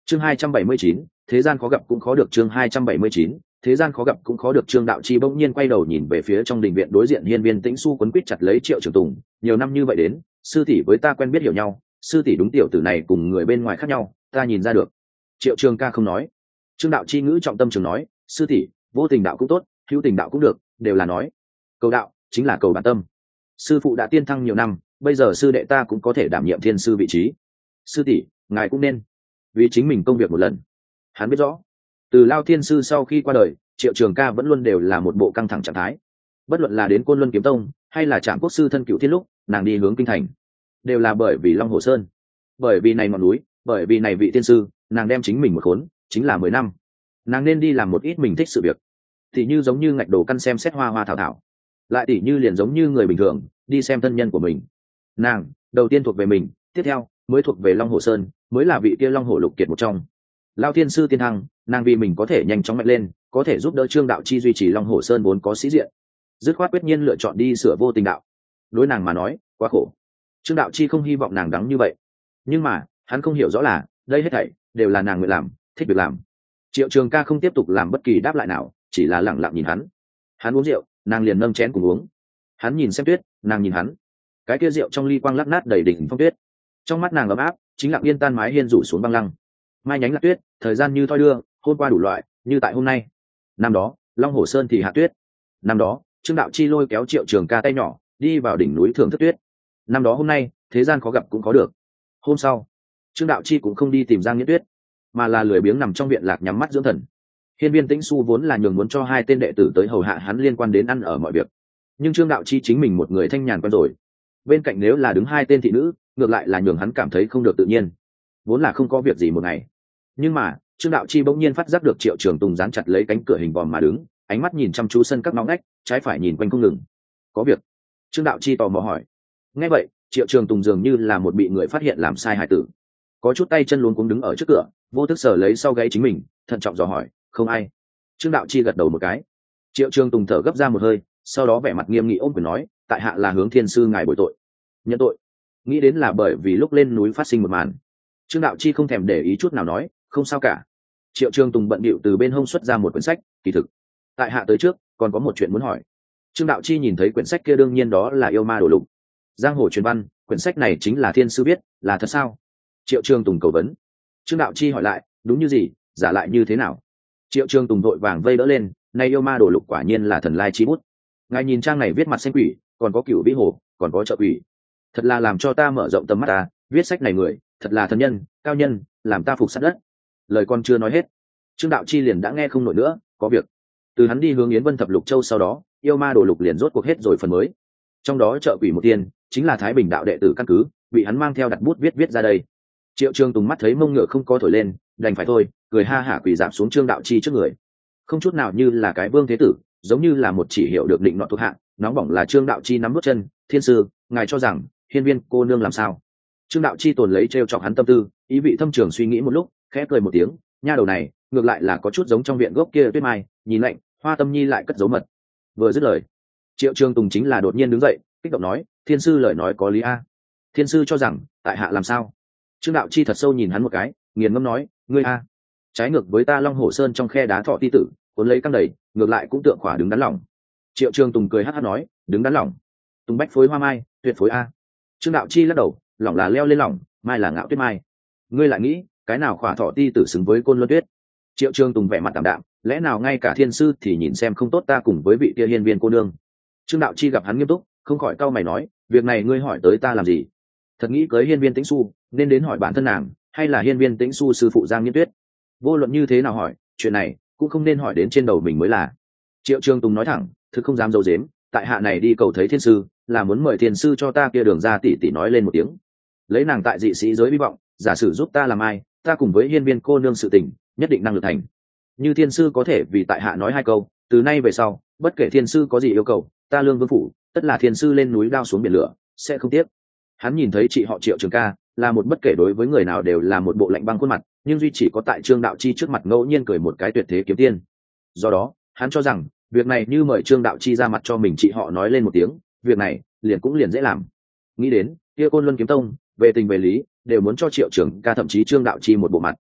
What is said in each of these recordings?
chương 279, thế gian khó gặp cũng khó được. Chương 279, thế gian khó gặp cũng khó được. Trương Đạo Chi bỗng nhiên quay đầu nhìn về phía trong đình viện đối diện hiên viên tĩnh su quấn quýt chặt lấy Triệu Trường Tùng. Nhiều năm như vậy đến, sư tỷ với ta quen biết hiểu nhau, sư tỷ đúng tiểu tử này cùng người bên ngoài khác nhau, ta nhìn ra được. Triệu Trường ca không nói. Trương Đạo Chi ngữ trọng tâm trường nói, sư tỷ, vô tình đạo cũng tốt, hữu tình đạo cũng được, đều là nói. Cầu đạo chính là cầu bản tâm. Sư phụ đã tiên thăng nhiều năm, bây giờ sư đệ ta cũng có thể đảm nhiệm thiên sư vị trí. Sư tỷ, ngài cũng nên vì chính mình công việc một lần. Hắn biết rõ, từ Lao Thiên sư sau khi qua đời, Triệu Trường ca vẫn luôn đều là một bộ căng thẳng trạng thái. Bất luận là đến Côn Luân Kiếm Tông hay là Trạm Quốc sư thân Cửu Thiên lúc nàng đi hướng kinh thành, đều là bởi vì Long Hồ Sơn, bởi vì này ngọn núi, bởi vì này vị thiên sư, nàng đem chính mình một khốn chính là 10 năm. Nàng nên đi làm một ít mình thích sự việc, thì như giống như ngạch đồ căn xem xét hoa hoa thảo thảo, lại tỉ như liền giống như người bình thường đi xem thân nhân của mình. Nàng đầu tiên thuộc về mình, tiếp theo mới thuộc về Long Hồ Sơn, mới là vị kia Long Hồ Lục Kiệt một trong. Lao Thiên sư tiên thăng, nàng vì mình có thể nhanh chóng mạnh lên, có thể giúp đỡ Trương Đạo Chi duy trì Long Hồ Sơn vốn có sĩ diện, dứt khoát quyết nhiên lựa chọn đi sửa vô tình đạo. Đối nàng mà nói quá khổ, Trương Đạo Chi không hy vọng nàng đắng như vậy, nhưng mà hắn không hiểu rõ là đây hết thảy đều là nàng nguyện làm, thích việc làm. Triệu Trường ca không tiếp tục làm bất kỳ đáp lại nào, chỉ là lặng lặng nhìn hắn. Hắn uống rượu, nàng liền nâng chén cùng uống. Hắn nhìn xem tuyết, nàng nhìn hắn. Cái kia rượu trong ly quang lắc nát đầy đỉnh phong tuyết, trong mắt nàng ấm áp, chính lặng yên tan mái hiên rủ xuống băng lăng. Mai nhánh lạc tuyết, thời gian như thoi đưa, hôm qua đủ loại, như tại hôm nay. Năm đó Long Hồ Sơn thì hạ tuyết. Năm đó Trương Đạo Chi lôi kéo Triệu Trường ca tay nhỏ đi vào đỉnh núi thưởng thức tuyết. Năm đó hôm nay thế gian khó gặp cũng có được. Hôm sau Trương Đạo Chi cũng không đi tìm Giang Nghiễn Tuyết, mà là lười biếng nằm trong viện lạc nhắm mắt dưỡng thần. Hiên viên Tĩnh Xu vốn là nhường muốn cho hai tên đệ tử tới hầu hạ hắn liên quan đến ăn ở mọi việc, nhưng Trương Đạo Chi chính mình một người thanh nhàn quen rồi, bên cạnh nếu là đứng hai tên thị nữ, ngược lại là nhường hắn cảm thấy không được tự nhiên. Vốn là không có việc gì một ngày, nhưng mà Trương Đạo Chi bỗng nhiên phát giác được Triệu Trường Tùng dán chặt lấy cánh cửa hình vòm mà đứng, ánh mắt nhìn chăm chú sân các ngõ ngách, trái phải nhìn quanh không ngừng. Có việc? Trương Đạo Chi tò mò hỏi. Nghe vậy Triệu Trường Tùng dường như là một bị người phát hiện làm sai hài tử, có chút tay chân luống cuống đứng ở trước cửa, vô thức sờ lấy sau gáy chính mình, thận trọng dò hỏi, không ai. Trương Đạo Chi gật đầu một cái. Triệu Trường Tùng thở gấp ra một hơi, sau đó vẻ mặt nghiêm nghị ôm quyền nói, tại hạ là hướng thiên sư ngài bồi tội. Nhận tội? Nghĩ đến là bởi vì lúc lên núi phát sinh một màn. Trương Đạo Chi không thèm để ý chút nào nói, không sao cả. Triệu Trường Tùng bận bịu từ bên hông xuất ra một quyển sách, kỳ thực tại hạ tới trước còn có một chuyện muốn hỏi. Trương Đạo Chi nhìn thấy quyển sách kia đương nhiên đó là Yêu Ma Đồ Lục, giang hồ truyền văn, quyển sách này chính là thiên sư viết, là thật sao? Triệu Trường Tùng cầu vấn. Trương Đạo Chi hỏi lại, đúng như gì, giả lại như thế nào? Triệu Trường Tùng vội vàng vây đỡ lên, nay Yêu Ma Đồ Lục quả nhiên là thần lai chi bút. Ngài nhìn trang này viết mặt xanh quỷ, còn có cửu vĩ hồ, còn có trợ quỷ, thật là làm cho ta mở rộng tầm mắt ta. Viết sách này người thật là thần nhân cao nhân, làm ta phục sát đất. Lời con chưa nói hết, Trương Đạo Chi liền đã nghe không nổi nữa. Có việc? Từ hắn đi hướng Yến Vân Thập Lục Châu sau đó, Yêu Ma Đồ Lục liền rốt cuộc hết rồi phần mới. Trong đó trợ quỷ một tiên chính là Thái Bình đạo đệ tử căn cứ, bị hắn mang theo đặt bút viết ra đây. Triệu Trường Tùng mắt thấy mông ngựa không có thổi lên, đành phải thôi, cười ha hả quỳ giảm xuống Trương Đạo Chi trước người, không chút nào như là cái vương thế tử, giống như là một chỉ hiệu được định nọ thuộc hạ. Nóng bỏng là Trương Đạo Chi nắm bước chân, thiên sư, ngài cho rằng hiên viên cô nương làm sao? Trương Đạo Chi tồn lấy trêu chọc hắn tâm tư, ý vị thâm trường suy nghĩ một lúc, khẽ cười một tiếng, nha đầu này ngược lại là có chút giống trong viện gốc kia tuyết mai, nhìn lạnh, Hoa Tâm Nhi lại cất giấu mật. Vừa dứt lời, Triệu Trường Tùng chính là đột nhiên đứng dậy, kích động nói, thiên sư lời nói có lý a. Thiên sư cho rằng tại hạ làm sao? Trương Đạo Chi thật sâu nhìn hắn một cái, nghiền ngẫm nói, ngươi a, trái ngược với ta Long Hổ Sơn trong khe đá thọ ti tử, cuốn lấy căng đầy, ngược lại cũng tượng khỏa đứng đắn lòng. Triệu Trường Tùng cười hắt hắt nói, đứng đắn lòng? Tùng bách phối hoa mai, tuyệt phối a. Trương Đạo Chi lắc đầu, lòng là leo lên lòng, mai là ngạo tuyết mai. Ngươi lại nghĩ cái nào khỏa thọ ti tử xứng với Côn Luân Tuyết? Triệu Trường Tùng vẻ mặt tạm đạm, lẽ nào ngay cả thiên sư thì nhìn xem không tốt ta cùng với vị kia hiên viên cô nương? Trương Đạo Chi gặp hắn nghiêm túc, không khỏi cau mày nói, việc này ngươi hỏi tới ta làm gì? Thật nghĩ cưới hiên viên Tĩnh Xu, nên đến hỏi bản thân nàng, hay là hiên viên Tĩnh Xu sư phụ Giang Nghiễn Tuyết? Vô luận như thế nào hỏi, chuyện này cũng không nên hỏi đến trên đầu mình mới là. Triệu Trường Tùng nói thẳng, thực không dám giấu giếm, tại hạ này đi cầu thấy thiên sư, là muốn mời thiên sư cho ta kia đường ra tỉ tỉ nói lên một tiếng, lấy nàng tại dị sĩ giới hy vọng, giả sử giúp ta làm ai, ta cùng với hiên viên cô nương sự tình nhất định năng lực thành. Như thiên sư có thể vì tại hạ nói hai câu, từ nay về sau bất kể thiên sư có gì yêu cầu, ta Lương Vương phủ tất là thiên sư lên núi đao xuống biển lửa, sẽ không tiếc. Hắn nhìn thấy chị họ Triệu Trường ca là một bất kể đối với người nào đều là một bộ lạnh băng khuôn mặt, nhưng duy chỉ có tại Trương Đạo Chi trước mặt ngẫu nhiên cười một cái tuyệt thế kiếm tiên. Do đó hắn cho rằng việc này như mời Trương Đạo Chi ra mặt cho mình chị họ nói lên một tiếng, việc này liền cũng liền dễ làm. Nghĩ đến kia Côn Luân Kiếm Tông về tình về lý đều muốn cho Triệu Trường ca thậm chí Trương Đạo Chi một bộ mặt.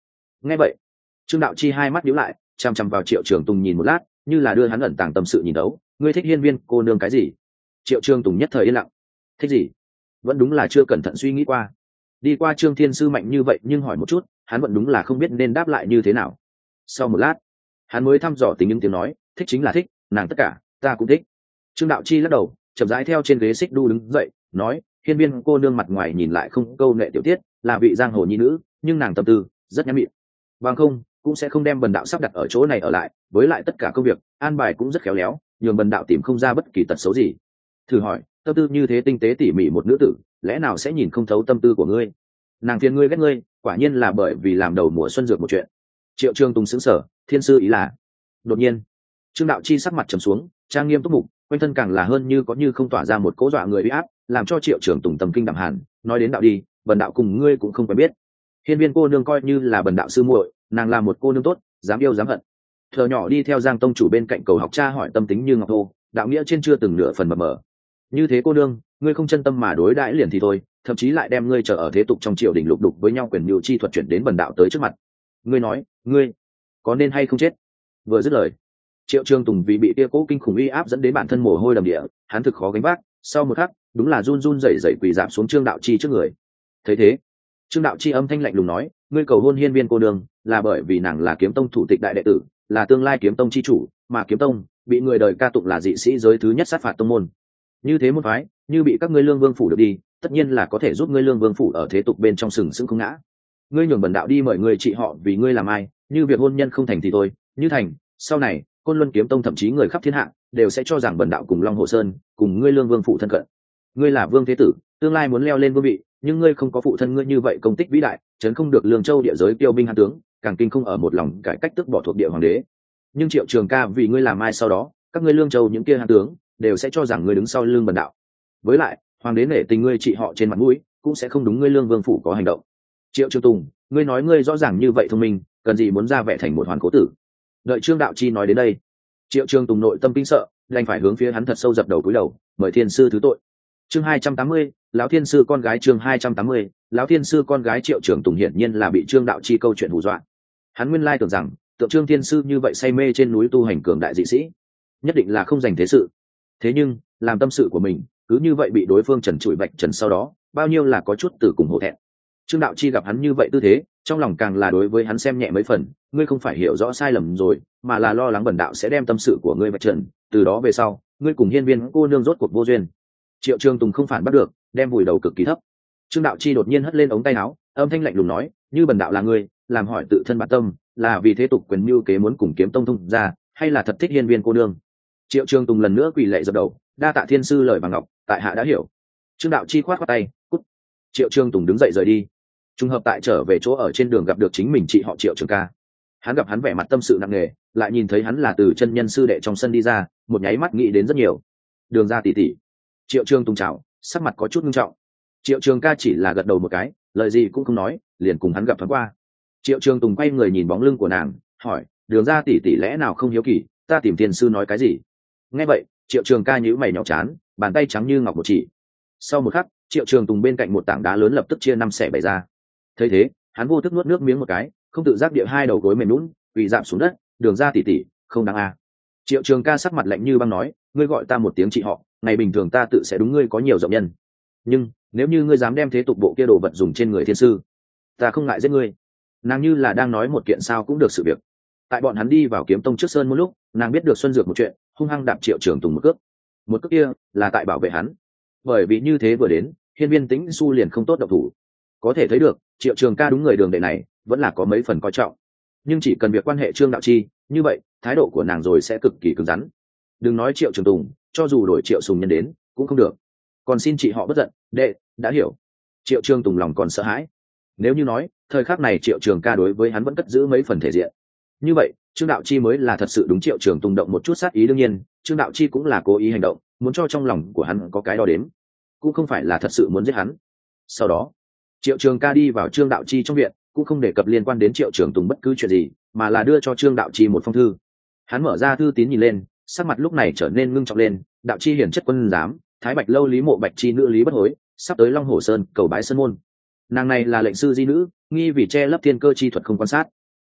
Nghe vậy, Trương Đạo Chi hai mắt nhíu lại, chằm chằm vào Triệu Trường Tùng nhìn một lát, như là đưa hắn ẩn tàng tâm sự nhìn đấu. Ngươi thích hiên viên cô nương cái gì? Triệu Trường Tùng nhất thời yên lặng. Thích gì? Vẫn đúng là chưa cẩn thận suy nghĩ qua. Đi qua Trương Thiên Sư mạnh như vậy nhưng hỏi một chút, hắn vẫn đúng là không biết nên đáp lại như thế nào. Sau một lát, hắn mới thăm dò tính những tiếng nói, thích chính là thích, nàng tất cả, ta cũng thích. Trương Đạo Chi lắc đầu, chậm rãi theo trên ghế xích đu đứng dậy, nói, hiên viên cô nương mặt ngoài nhìn lại không câu nệ tiểu tiết, là vị giang hồ nhi nữ, nhưng nàng tâm tư rất nhã mịn. Bằng không, cũng sẽ không đem bần đạo sắp đặt ở chỗ này ở lại, với lại tất cả công việc, an bài cũng rất khéo léo, nhường bần đạo tìm không ra bất kỳ tật xấu gì. Thử hỏi, tâm tư như thế tinh tế tỉ mỉ một nữ tử, lẽ nào sẽ nhìn không thấu tâm tư của ngươi? Nàng phiền ngươi ghét ngươi, quả nhiên là bởi vì làm đầu mùa xuân dược một chuyện. Triệu Trường Tùng sững sờ, thiên sư ý là? Đột nhiên, Trương Đạo Chi sắc mặt trầm xuống, trang nghiêm túc mục, quanh thân càng là hơn như có như không tỏa ra một cỗ dọa người uy áp, làm cho Triệu Trường Tùng tâm kinh đạm hàn. Nói đến đạo đi, bần đạo cùng ngươi cũng không quen biết. Hiên viên cô nương coi như là bần đạo sư muội, nàng là một cô nương tốt, dám yêu dám hận. Thở nhỏ đi theo Giang tông chủ bên cạnh cầu học cha hỏi tâm tính như ngọc thô, đạo nghĩa trên chưa từng nửa phần mờ mờ. Như thế cô nương, ngươi không chân tâm mà đối đãi liền thì thôi, thậm chí lại đem ngươi trở ở thế tục trong triều đình lục đục với nhau quyền mưu chi thuật chuyển đến bần đạo tới trước mặt. Ngươi nói, ngươi có nên hay không chết? Vừa dứt lời, Triệu Trường Tùng vì bị tia cố kinh khủng uy áp dẫn đến bản thân mồ hôi đầm địa, hắn thực khó gánh vác. Sau một khắc, đúng là run run rẩy rẩy quỳ rạp xuống Trương Đạo Chi trước người. Thấy thế, Trương Đạo Chi âm thanh lạnh lùng nói, ngươi cầu hôn hiên viên cô nương là bởi vì nàng là kiếm tông thủ tịch đại đệ tử, là tương lai kiếm tông chi chủ, mà kiếm tông bị người đời ca tụng là dị sĩ giới thứ nhất sát phạt tông môn. Như thế môn phái, như bị các ngươi lương vương phủ được đi, tất nhiên là có thể giúp ngươi lương vương phủ ở thế tục bên trong sừng sững không ngã. Ngươi nhường bần đạo đi mời người chị họ vì ngươi làm ai, như việc hôn nhân không thành thì thôi, như thành, sau này Côn Luân kiếm tông thậm chí người khắp thiên hạ đều sẽ cho rằng bần đạo cùng Long Hồ Sơn cùng ngươi lương vương phủ thân cận. Ngươi là vương thế tử, tương lai muốn leo lên vương vị, nhưng ngươi không có phụ thân ngươi như vậy công tích vĩ đại, chấn không được lương châu địa giới tiêu binh hãn tướng, càng kinh không ở một lòng cải cách tức bỏ thuộc địa hoàng đế. Nhưng Triệu Trường ca vì ngươi làm ai sau đó, các ngươi lương châu những kia hãn tướng đều sẽ cho rằng ngươi đứng sau lưng bần đạo. Với lại, hoàng đế nể tình ngươi chị họ trên mặt mũi, cũng sẽ không đúng ngươi lương vương phủ có hành động. Triệu Trường Tùng, ngươi nói ngươi rõ ràng như vậy thông minh, cần gì muốn ra vẻ thành một hoàn cố tử? Đợi Trương Đạo Chi nói đến đây, Triệu Trường Tùng nội tâm kinh sợ, đành phải hướng phía hắn thật sâu dập đầu cúi đầu, mời thiên sư thứ tội. Chương 280, lão thiên sư con gái. Chương 280, lão thiên sư con gái. Triệu Trường Tùng hiển nhiên là bị Trương Đạo Chi câu chuyện hù dọa. Hắn nguyên lai tưởng rằng, tượng Trương Thiên sư như vậy say mê trên núi tu hành cường đại dị sĩ, nhất định là không dành thế sự. Thế nhưng, làm tâm sự của mình, cứ như vậy bị đối phương trần trụi vạch trần sau đó, bao nhiêu là có chút từ cùng hổ thẹn. Trương Đạo Chi gặp hắn như vậy tư thế, trong lòng càng là đối với hắn xem nhẹ mấy phần. Ngươi không phải hiểu rõ sai lầm rồi, mà là lo lắng bần đạo sẽ đem tâm sự của ngươi vạch trần, từ đó về sau, ngươi cùng hiên viên cô nương rốt cuộc vô duyên. Triệu Trường Tùng không phản bắt được, đem vùi đầu cực kỳ thấp. Trương Đạo Chi đột nhiên hất lên ống tay áo, âm thanh lạnh lùng nói, như bần đạo là ngươi, làm hỏi tự thân bản tâm, là vì thế tục quyền mưu kế muốn cùng kiếm tông thông ra, hay là thật thích hiên viên cô nương? Triệu Trường Tùng lần nữa quỳ lạy dập đầu, đa tạ thiên sư lời bằng ngọc, tại hạ đã hiểu. Trương Đạo Chi khoát khoát tay, cút. Triệu Trường Tùng đứng dậy rời đi. Trùng hợp tại trở về chỗ ở trên đường gặp được chính mình chị họ Triệu Trường ca. Hắn gặp hắn vẻ mặt tâm sự nặng nề, lại nhìn thấy hắn là từ chân nhân sư đệ trong sân đi ra, một nháy mắt nghĩ đến rất nhiều. Đường ra tỉ tỉ. Triệu Trường Tùng chào, sắc mặt có chút nghiêm trọng. Triệu Trường ca chỉ là gật đầu một cái, lời gì cũng không nói, liền cùng hắn gặp thoáng qua. Triệu Trường Tùng quay người nhìn bóng lưng của nàng, hỏi, đường ra tỉ tỉ lẽ nào không hiếu kỳ, ta tìm tiền sư nói cái gì? Nghe vậy, Triệu Trường ca nhíu mày nhõng chán, bàn tay trắng như ngọc một chỉ. Sau một khắc, Triệu Trường Tùng bên cạnh một tảng đá lớn lập tức chia năm xẻ bảy ra. Thấy thế, hắn vô thức nuốt nước miếng một cái, không tự giác địa hai đầu gối mềm nhũn, quỳ rạp xuống đất, đường ra tỉ tỉ, không đáng a. Triệu Trường ca sắc mặt lạnh như băng nói, ngươi gọi ta một tiếng chị họ, ngày bình thường ta tự sẽ đúng ngươi có nhiều rộng nhân, nhưng nếu như ngươi dám đem thế tục bộ kia đồ vật dùng trên người thiên sư, ta không ngại giết ngươi. Nàng như là đang nói một kiện sao cũng được sự việc. Tại bọn hắn đi vào kiếm tông trước sơn một lúc, nàng biết được xuân dược một chuyện, hung hăng đạp Triệu Trường Tùng một cước kia là tại bảo vệ hắn, bởi vì như thế vừa đến, hiên viên tĩnh su liền không tốt động thủ. Có thể thấy được Triệu Trường ca đúng người đường đệ này vẫn là có mấy phần coi trọng, nhưng chỉ cần việc quan hệ Trương Đạo Chi, như vậy thái độ của nàng rồi sẽ cực kỳ cứng rắn. Đừng nói Triệu Trường Tùng, cho dù đổi Triệu Sùng Nhân đến cũng không được. Còn xin chị họ bất giận, đệ đã hiểu. Triệu Trường Tùng lòng còn sợ hãi. Nếu như nói thời khắc này Triệu Trường ca đối với hắn vẫn cất giữ mấy phần thể diện, như vậy Trương Đạo Chi mới là thật sự đúng Triệu Trường Tùng động một chút sát ý. Đương nhiên Trương Đạo Chi cũng là cố ý hành động, muốn cho trong lòng của hắn có cái đo đếm, cũng không phải là thật sự muốn giết hắn. Sau đó Triệu Trường ca đi vào Trương Đạo Chi trong viện, cũng không đề cập liên quan đến Triệu Trường Tùng bất cứ chuyện gì, mà là đưa cho Trương Đạo Chi một phong thư. Hắn mở ra thư tín nhìn lên, sắc mặt lúc này trở nên ngưng trọng lên. Đạo Chi hiển chất quân giám, Thái Bạch lâu Lý Mộ Bạch chi nữ Lý Bất Hối sắp tới Long Hồ Sơn cầu bái sơn môn. Nàng này là lệnh sư di nữ, nghi vì che lấp thiên cơ chi thuật không quan sát,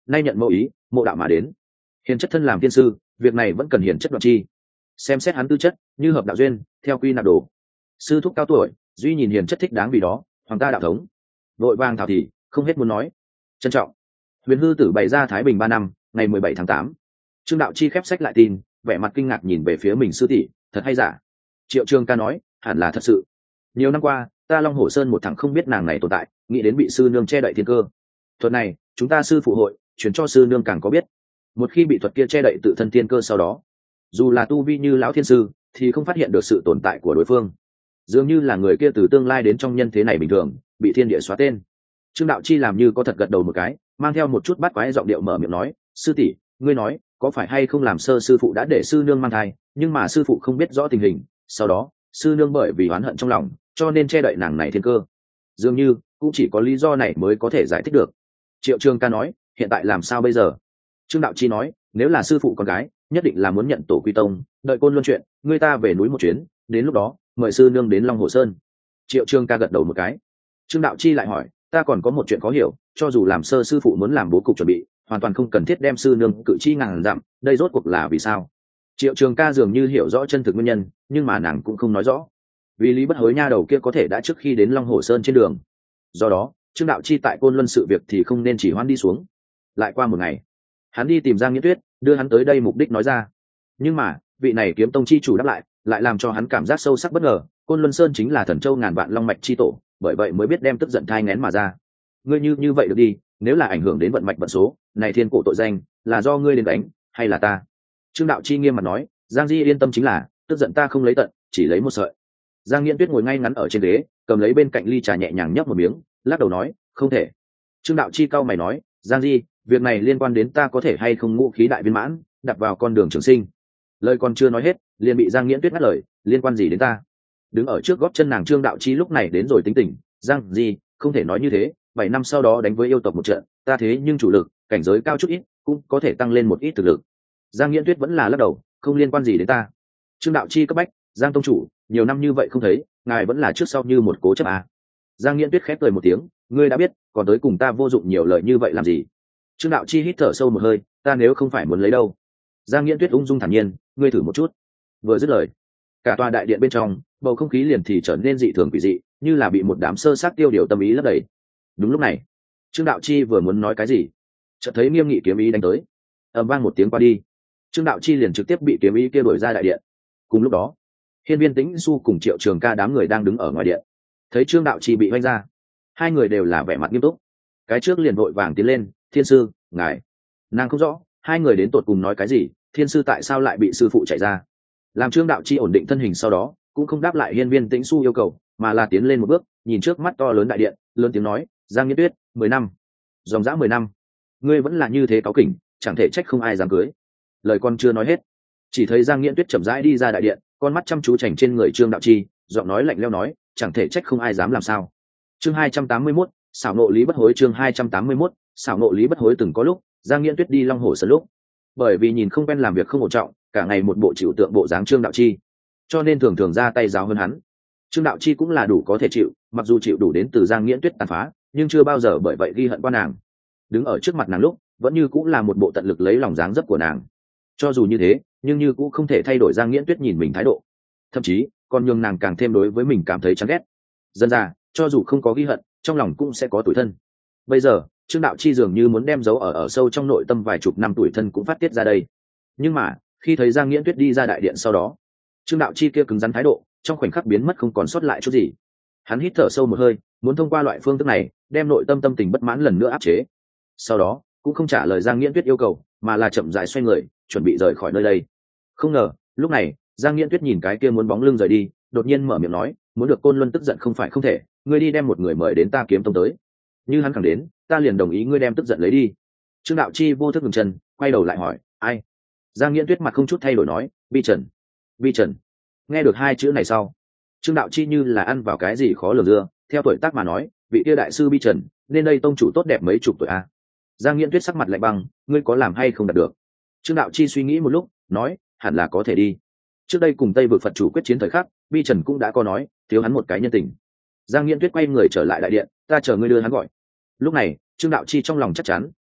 nay nhận mẫu ý, mộ đạo mà đến. Hiền chất thân làm tiên sư, việc này vẫn cần hiền chất đoạn chi. Xem xét hắn tư chất, như hợp đạo duyên, theo quy nạp đồ. Sư thúc cao tuổi, duy nhìn hiền chất thích đáng vì đó, hoàng ta đạo thống. Vội vàng thảo thì, không hết muốn nói. Trân trọng. Huyền hư tử bày ra Thái Bình 3 năm, ngày 17 tháng 8. Trương Đạo Chi khép sách lại tin, vẻ mặt kinh ngạc nhìn về phía mình sư tỷ, thật hay giả? Triệu Trường Ca nói, hẳn là thật sự. Nhiều năm qua, ta Long Hổ Sơn một thằng không biết nàng này tồn tại, nghĩ đến bị sư nương che đậy thiên cơ. Thuật này, chúng ta sư phụ hội, truyền cho sư nương càng có biết. Một khi bị thuật kia che đậy tự thân thiên cơ sau đó, dù là tu vi như lão thiên sư, thì không phát hiện được sự tồn tại của đối phương. Dường như là người kia từ tương lai đến trong nhân thế này bình thường, bị thiên địa xóa tên. Trương Đạo Chi làm như có thật gật đầu một cái, mang theo một chút bắt quái giọng điệu mở miệng nói, sư tỷ, ngươi nói, có phải hay không làm sơ sư phụ đã để sư nương mang thai, nhưng mà sư phụ không biết rõ tình hình, sau đó sư nương bởi vì oán hận trong lòng, cho nên che đậy nàng này thiên cơ. Dường như cũng chỉ có lý do này mới có thể giải thích được. Triệu Trường Ca nói, hiện tại làm sao bây giờ? Trương Đạo Chi nói, nếu là sư phụ con gái, nhất định là muốn nhận tổ quy tông, đợi Côn Luân chuyện, người ta về núi một chuyến, đến lúc đó mời sư nương đến Long Hồ Sơn. Triệu Trường Ca gật đầu một cái. Trương Đạo Chi lại hỏi, ta còn có một chuyện khó hiểu, cho dù làm sơ sư phụ muốn làm bố cục chuẩn bị, hoàn toàn không cần thiết đem sư nương cự chi ngàn dặm, đây rốt cuộc là vì sao? Triệu Trường Ca dường như hiểu rõ chân thực nguyên nhân, nhưng mà nàng cũng không nói rõ. Vì Lý Bất Hối nha đầu kia có thể đã trước khi đến Long Hồ Sơn trên đường, do đó Trương Đạo Chi tại Côn Luân sự việc thì không nên chỉ hoãn đi xuống. Lại qua một ngày, hắn đi tìm Giang Nghĩa Tuyết, đưa hắn tới đây mục đích nói ra. Nhưng mà vị này kiếm tông chi chủ đáp lại làm cho hắn cảm giác sâu sắc bất ngờ. Côn Luân Sơn chính là thần châu ngàn vạn long mạch chi tổ, bởi vậy mới biết đem tức giận thai nghén mà ra. Ngươi như vậy được đi, nếu là ảnh hưởng đến vận mạch vận số, này thiên cổ tội danh là do ngươi đến đánh hay là ta? Trương Đạo Chi nghiêm mặt nói, Giang Di yên tâm, chính là tức giận ta không lấy tận, chỉ lấy một sợi. Giang Nghiễn Tuyết ngồi ngay ngắn ở trên ghế, cầm lấy bên cạnh ly trà nhẹ nhàng nhấp một miếng, lắc đầu nói, không thể. Trương Đạo Chi cau mày nói, Giang Di, việc này liên quan đến ta có thể hay không ngũ khí đại viên mãn, đặt vào con đường trường sinh. Lời còn chưa nói hết, liền bị Giang Nghiễn Tuyết ngắt lời, liên quan gì đến ta? Đứng ở trước gót chân nàng Trương Đạo Chi lúc này đến rồi tính tình, Giang Di, không thể nói như thế, 7 năm sau đó đánh với yêu tộc một trận, ta thế nhưng chủ lực, cảnh giới cao chút ít, cũng có thể tăng lên một ít thực lực. Giang Nghiễn Tuyết vẫn là lắc đầu, không liên quan gì đến ta. Trương Đạo Chi cấp bách, Giang tông chủ, nhiều năm như vậy không thấy, ngài vẫn là trước sau như một cố chấp à. Giang Nghiễn Tuyết khép cười một tiếng, ngươi đã biết, còn tới cùng ta vô dụng nhiều lời như vậy làm gì? Trương Đạo Chi hít thở sâu một hơi, ta nếu không phải muốn lấy đâu. Giang Nghiễn Tuyết ung dung thản nhiên, ngươi thử một chút. Vừa dứt lời, cả tòa đại điện bên trong, bầu không khí liền thì trở nên dị thường quỷ dị, như là bị một đám sơ sát tiêu điều tâm ý lấp đầy. Đúng lúc này, Trương Đạo Chi vừa muốn nói cái gì, chợt thấy Nghiêm Nghị kiếm ý đánh tới, ầm vang một tiếng qua đi, Trương Đạo Chi liền trực tiếp bị kiếm ý kia đuổi ra đại điện. Cùng lúc đó, Hiên Viên Tĩnh Xu cùng Triệu Trường Ca đám người đang đứng ở ngoài điện, thấy Trương Đạo Chi bị vanh ra, hai người đều là vẻ mặt nghiêm túc. Cái trước liền vội vàng tiến lên, thiên sư, ngài. Nàng không rõ hai người đến tột cùng nói cái gì, thiên sư tại sao lại bị sư phụ chạy ra. Làm Trương Đạo Chi ổn định thân hình sau đó, cũng không đáp lại Hiên Viên Tĩnh Xu yêu cầu, mà là tiến lên một bước, nhìn trước mắt to lớn đại điện, lớn tiếng nói, Giang Nghiễn Tuyết, 10 năm, dòng dã 10 năm, ngươi vẫn là như thế cáu kỉnh, chẳng thể trách không ai dám cưới. Lời con chưa nói hết, chỉ thấy Giang Nghiễn Tuyết chậm rãi đi ra đại điện, con mắt chăm chú chảnh trên người Trương Đạo Chi, giọng nói lạnh lẽo nói, chẳng thể trách không ai dám làm sao. Chương 281, xảo nộ Lý Bất Hối. Chương 281, xảo nộ Lý Bất Hối. Từng có lúc Giang Nghiễn Tuyết đi Long Hồ Sơn lúc, bởi vì nhìn không quen làm việc không ổn trọng, cả ngày một bộ chịu tượng bộ dáng Trương Đạo Chi, cho nên thường thường ra tay giáo hơn hắn. Trương Đạo Chi cũng là đủ có thể chịu, mặc dù chịu đủ đến từ Giang Nghiễn Tuyết tàn phá, nhưng chưa bao giờ bởi vậy ghi hận qua nàng. Đứng ở trước mặt nàng lúc, vẫn như cũng là một bộ tận lực lấy lòng dáng dấp của nàng. Cho dù như thế, nhưng như cũng không thể thay đổi Giang Nghiễn Tuyết nhìn mình thái độ, thậm chí còn nhường nàng càng thêm đối với mình cảm thấy chán ghét. Dần ra, cho dù không có ghi hận, trong lòng cũng sẽ có tủi thân. Bây giờ Trương Đạo Chi dường như muốn đem giấu ở sâu trong nội tâm vài chục năm tủi thân cũng phát tiết ra đây. Nhưng mà khi thấy Giang Nghiễn Tuyết đi ra đại điện sau đó, Trương Đạo Chi kia cứng rắn thái độ trong khoảnh khắc biến mất không còn sót lại chút gì. Hắn hít thở sâu một hơi, muốn thông qua loại phương thức này đem nội tâm tâm tình bất mãn lần nữa áp chế. Sau đó cũng không trả lời Giang Nghiễn Tuyết yêu cầu, mà là chậm rãi xoay người chuẩn bị rời khỏi nơi đây. Không ngờ lúc này Giang Nghiễn Tuyết nhìn cái kia muốn bóng lưng rời đi, đột nhiên mở miệng nói, muốn được Côn Luân tức giận không phải không thể, ngươi đi đem một người mời đến ta Kiếm Tông tới. Như hắn khẳng đến, ta liền đồng ý ngươi đem tức giận lấy đi. Trương Đạo Chi vô thức ngừng chân, quay đầu lại hỏi, ai? Giang Nghiễn Tuyết mặt không chút thay đổi nói, Vi Trần. Vi Trần. Nghe được hai chữ này sau, Trương Đạo Chi như là ăn vào cái gì khó lường dưa, theo tuổi tác mà nói, vị kia đại sư Vi Trần, nên đây tông chủ tốt đẹp mấy chục tuổi a. Giang Nghiễn Tuyết sắc mặt lạnh băng, ngươi có làm hay không đạt được? Trương Đạo Chi suy nghĩ một lúc, nói, hẳn là có thể đi. Trước đây cùng Tây vực Phật chủ quyết chiến thời khắc, Vi Trần cũng đã có nói, thiếu hắn một cái nhân tình. Giang Nghiễn Tuyết quay người trở lại đại điện, ta chờ ngươi đưa hắn gọi. Lúc này Trương Đạo Chi trong lòng chắc chắn,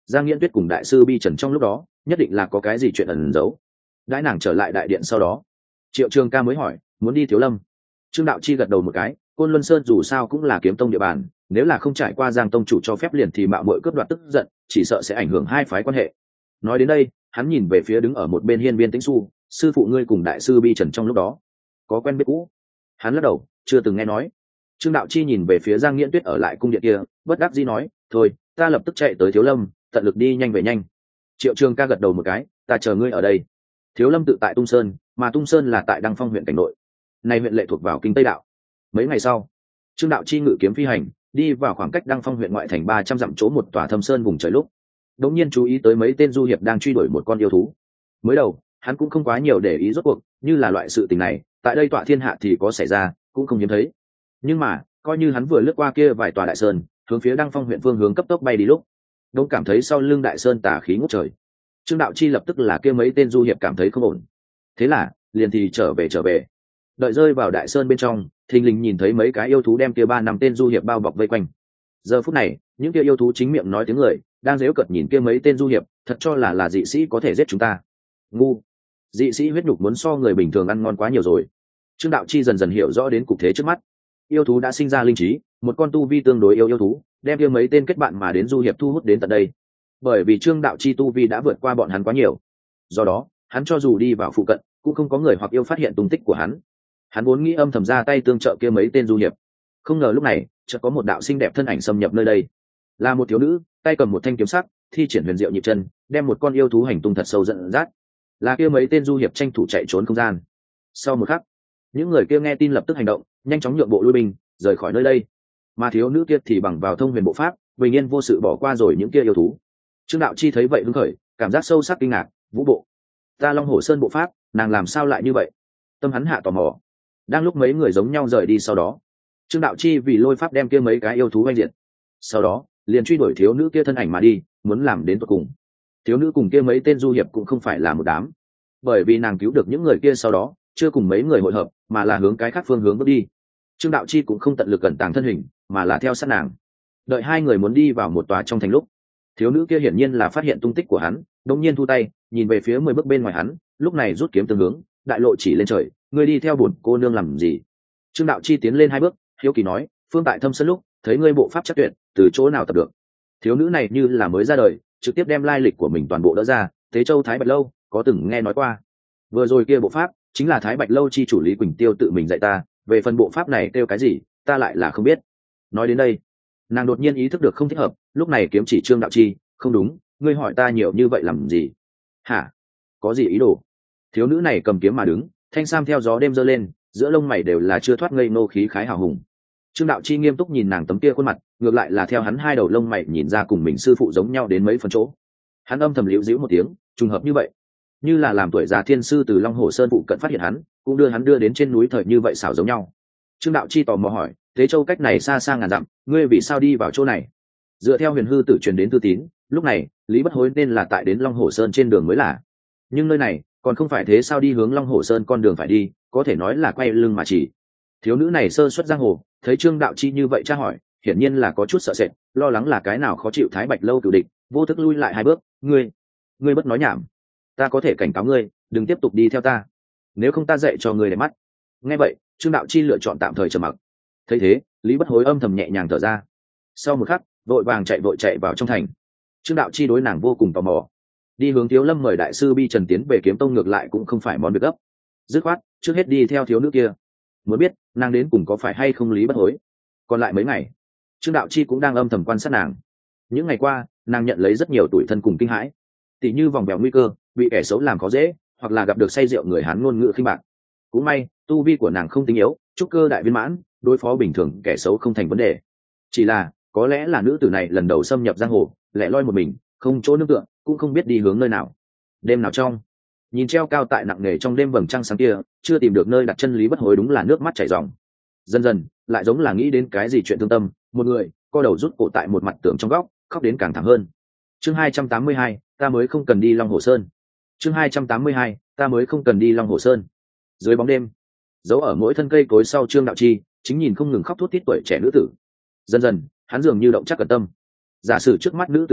Giang Nghiễn Tuyết cùng đại sư Bi Trần trong lúc đó nhất định là có cái gì chuyện ẩn giấu. Đãi nàng trở lại đại điện sau đó, Triệu Trường Ca mới hỏi muốn đi Thiếu Lâm. Trương Đạo Chi gật đầu một cái, Côn Luân Sơn dù sao cũng là kiếm tông địa bàn, nếu là không trải qua Giang tông chủ cho phép liền thì mạo muội cướp đoạt tức giận, chỉ sợ sẽ ảnh hưởng hai phái quan hệ. Nói đến đây, hắn nhìn về phía đứng ở một bên Hiên Viên Tĩnh Xu, sư phụ ngươi cùng đại sư Bi Trần trong lúc đó có quen biết cũ? Hắn lắc đầu, chưa từng nghe nói. Trương Đạo Chi nhìn về phía Giang Nghiễn Tuyết ở lại cung điện kia, bất đắc dĩ nói, thôi, ta lập tức chạy tới Thiếu Lâm, tận lực đi nhanh về nhanh. Triệu Trường Ca gật đầu một cái, ta chờ ngươi ở đây. Thiếu Lâm tự tại Tung Sơn, mà Tung Sơn là tại Đăng Phong huyện cảnh nội. Này huyện lệ thuộc vào kinh Tây đạo. Mấy ngày sau, Trương Đạo Chi ngự kiếm phi hành, đi vào khoảng cách Đăng Phong huyện ngoại thành 300 dặm chỗ một tòa thâm sơn vùng trời lúc, đột nhiên chú ý tới mấy tên du hiệp đang truy đuổi một con yêu thú. Mới đầu, hắn cũng không quá nhiều để ý rốt cuộc, như là loại sự tình này, tại đây tọa thiên hạ thì có xảy ra, cũng không hiếm thấy. Nhưng mà, coi như hắn vừa lướt qua kia vài tòa đại sơn, hướng phía Đăng Phong huyện phương hướng cấp tốc bay đi lúc, đông cảm thấy sau lưng đại sơn tà khí ngút trời. Trương Đạo Chi lập tức là kia mấy tên du hiệp cảm thấy không ổn. Thế là, liền thì trở về. Đợi rơi vào đại sơn bên trong, thình lình nhìn thấy mấy cái yêu thú đem kia 3-5 tên du hiệp bao bọc vây quanh. Giờ phút này, những kia yêu thú chính miệng nói tiếng người, đang giễu cợt nhìn kia mấy tên du hiệp, thật cho là dị sĩ có thể giết chúng ta. Ngu. Dị sĩ huyết nhục muốn so người bình thường ăn ngon quá nhiều rồi. Trương Đạo Chi dần dần hiểu rõ đến cục thế trước mắt. Yêu thú đã sinh ra linh trí, một con tu vi tương đối yêu thú, đem kia mấy tên kết bạn mà đến du hiệp thu hút đến tận đây. Bởi vì Trương Đạo Chi tu vi đã vượt qua bọn hắn quá nhiều, do đó hắn cho dù đi vào phụ cận cũng không có người hoặc yêu phát hiện tung tích của hắn. Hắn vốn nghĩ âm thầm ra tay tương trợ kia mấy tên du hiệp, không ngờ lúc này chợt có một đạo xinh đẹp thân ảnh xâm nhập nơi đây, là một thiếu nữ, tay cầm một thanh kiếm sắc, thi triển huyền diệu nhịp chân, đem một con yêu thú hành tung thật sâu dẫn dắt. Là kia mấy tên du hiệp tranh thủ chạy trốn không gian. Sau một khắc, những người kia nghe tin lập tức hành động, nhanh chóng nhượng bộ lui binh, rời khỏi nơi đây. Mà thiếu nữ kia thì bằng vào thông huyền bộ pháp, bình yên vô sự bỏ qua rồi những kia yêu thú. Trương Đạo Chi thấy vậy hứng khởi, cảm giác sâu sắc kinh ngạc, vũ bộ, ta Long Hổ Sơn bộ pháp, nàng làm sao lại như vậy? Tâm hắn hạ tò mò. Đang lúc mấy người giống nhau rời đi sau đó, Trương Đạo Chi vì lôi pháp đem kia mấy cái yêu thú oanh diệt. Sau đó, liền truy đuổi thiếu nữ kia thân ảnh mà đi, muốn làm đến tận cùng. Thiếu nữ cùng kia mấy tên du hiệp cũng không phải là một đám, bởi vì nàng cứu được những người kia sau đó, chưa cùng mấy người hội hợp, mà là hướng cái khác phương hướng bước đi. Trương Đạo Chi cũng không tận lực cẩn tàng thân hình, mà là theo sát nàng. Đợi hai người muốn đi vào một tòa trong thành lúc, thiếu nữ kia hiển nhiên là phát hiện tung tích của hắn, đột nhiên thu tay, nhìn về phía 10 bước bên ngoài hắn, lúc này rút kiếm tương hướng, đại lộ chỉ lên trời, ngươi đi theo bổn cô nương làm gì? Trương Đạo Chi tiến lên 2 bước, hiếu kỳ nói, phương tại thâm sơn lúc, thấy ngươi bộ pháp chắc tuyệt, từ chỗ nào tập được? Thiếu nữ này như là mới ra đời, trực tiếp đem lai lịch của mình toàn bộ đỡ ra, Thế Châu Thái Bạch lâu, có từng nghe nói qua. Vừa rồi kia bộ pháp, chính là Thái Bạch lâu chi chủ Lý Quỳnh Tiêu tự mình dạy ta, về phần bộ pháp này kêu cái gì, ta lại là không biết. Nói đến đây, nàng đột nhiên ý thức được không thích hợp, lúc này kiếm chỉ Trương Đạo Chi, không đúng, ngươi hỏi ta nhiều như vậy làm gì? Hả? Có gì ý đồ? Thiếu nữ này cầm kiếm mà đứng, thanh sam theo gió đêm giơ lên, giữa lông mày đều là chưa thoát ngây nô khí khái hào hùng. Trương Đạo Chi nghiêm túc nhìn nàng tấm kia khuôn mặt, ngược lại là theo hắn hai đầu lông mày nhìn ra cùng mình sư phụ giống nhau đến mấy phần chỗ. Hắn âm thầm liễu dĩu một tiếng, trùng hợp như vậy, như là làm tuổi già thiên sư từ Long Hồ Sơn phụ cận phát hiện hắn, cũng đưa hắn đưa đến trên núi thời như vậy xảo giống nhau. Trương Đạo Chi tò mò hỏi, Thế Châu cách này xa xa ngàn dặm, ngươi vì sao đi vào chỗ này? Dựa theo huyền hư tử truyền đến thư tín, lúc này Lý Bất Hối nên là tại đến Long Hồ Sơn trên đường mới là, nhưng nơi này còn không phải thế sao đi hướng Long Hồ Sơn con đường phải đi, có thể nói là quay lưng mà chỉ. Thiếu nữ này sơ xuất giang hồ, thấy Trương Đạo Chi như vậy tra hỏi, hiển nhiên là có chút sợ sệt, lo lắng là cái nào khó chịu Thái Bạch lâu cửu địch, vô thức lui lại 2 bước, ngươi bất nói nhảm, ta có thể cảnh cáo ngươi, đừng tiếp tục đi theo ta, nếu không ta dạy cho ngươi để mắt. Nghe vậy, Trương Đạo Chi lựa chọn tạm thời trầm mặc. Thấy thế, Lý Bất Hối âm thầm nhẹ nhàng thở ra. Sau một khắc, vội vàng chạy vào trong thành. Trương Đạo Chi đối nàng vô cùng tò mò, đi hướng Thiếu Lâm mời đại sư Bi Trần tiến về kiếm tông ngược lại cũng không phải món việc gấp, dứt khoát trước hết đi theo thiếu nữ kia, muốn biết nàng đến cùng có phải hay không Lý Bất Hối. Còn lại mấy ngày, Trương Đạo Chi cũng đang âm thầm quan sát nàng. Những ngày qua, nàng nhận lấy rất nhiều tủi thân cùng kinh hãi, tỉ như vòng vèo nguy cơ, bị kẻ xấu làm khó dễ, hoặc là gặp được say rượu người Hán ngôn ngữ khinh bạc. Cũng may, tu vi của nàng không tính yếu, trúc cơ đại viên mãn, đối phó bình thường kẻ xấu không thành vấn đề. Chỉ là, có lẽ là nữ tử này lần đầu xâm nhập giang hồ, lẻ loi một mình, không chỗ nương tựa, cũng không biết đi hướng nơi nào. Đêm nào trong, nhìn treo cao tại nặng nề trong đêm vầng trăng sáng kia, chưa tìm được nơi đặt chân Lý Bất Hối đúng là nước mắt chảy ròng. Dần dần, lại giống là nghĩ đến cái gì chuyện thương tâm, một người co đầu rút cổ tại một mặt tường trong góc, khóc đến càng thảm hơn. Chương 282, ta mới không cần đi Long Hồ Sơn. Chương 282, ta mới không cần đi Long Hồ Sơn. Dưới bóng đêm, giấu ở mỗi thân cây cối sau Trương Đạo Chi, chính nhìn không ngừng khóc thút thít tuổi trẻ nữ tử. Dần dần, hắn dường như động chắc cẩn tâm. Giả sử trước mắt nữ tử này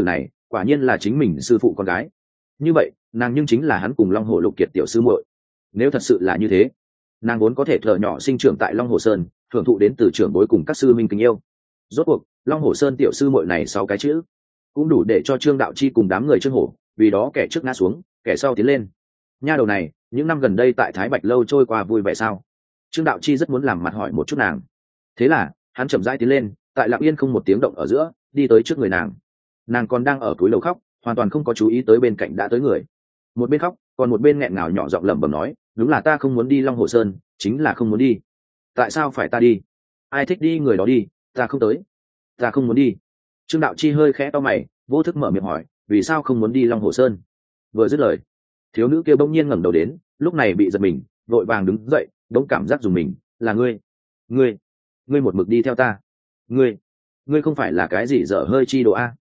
quả nhiên là chính mình sư phụ con gái. Như vậy nàng nhưng chính là hắn cùng Long Hồ Lục Kiệt tiểu sư muội. Nếu thật sự là như thế, nàng vốn có thể thở nhỏ sinh trưởng tại Long Hồ Sơn, hưởng thụ đến từ trưởng bối cùng các sư minh kính yêu. Rốt cuộc Long Hồ Sơn tiểu sư muội này 6 cái chữ cũng đủ để cho Trương Đạo Chi cùng đám người Trương Hổ vì đó kẻ trước ngã xuống, kẻ sau tiến lên. Nha đầu này những năm gần đây tại Thái Bạch lâu trôi qua vui vẻ sao? Trương Đạo Chi rất muốn làm mặt hỏi một chút nàng. Thế là hắn chậm rãi tiến lên, tại lặng yên không một tiếng động ở giữa đi tới trước người nàng. Nàng còn đang ở túi lầu khóc, hoàn toàn không có chú ý tới bên cạnh đã tới người. Một bên khóc còn một bên nghẹn ngào nhỏ giọng lẩm bẩm nói, đúng là ta không muốn đi Long Hồ Sơn, chính là không muốn đi. Tại sao phải ta đi? Ai thích đi người đó đi, ta không tới. Ta không muốn đi. Trương Đạo Chi hơi khẽ to mày, vô thức mở miệng hỏi, vì sao không muốn đi Long Hồ Sơn? Vừa dứt lời, thiếu nữ kia bỗng nhiên ngẩng đầu đến, lúc này bị giật mình, vội vàng đứng dậy, đống cảm giác dùng mình, là ngươi một mực đi theo ta. Ngươi không phải là cái gì dở hơi chi đồ a?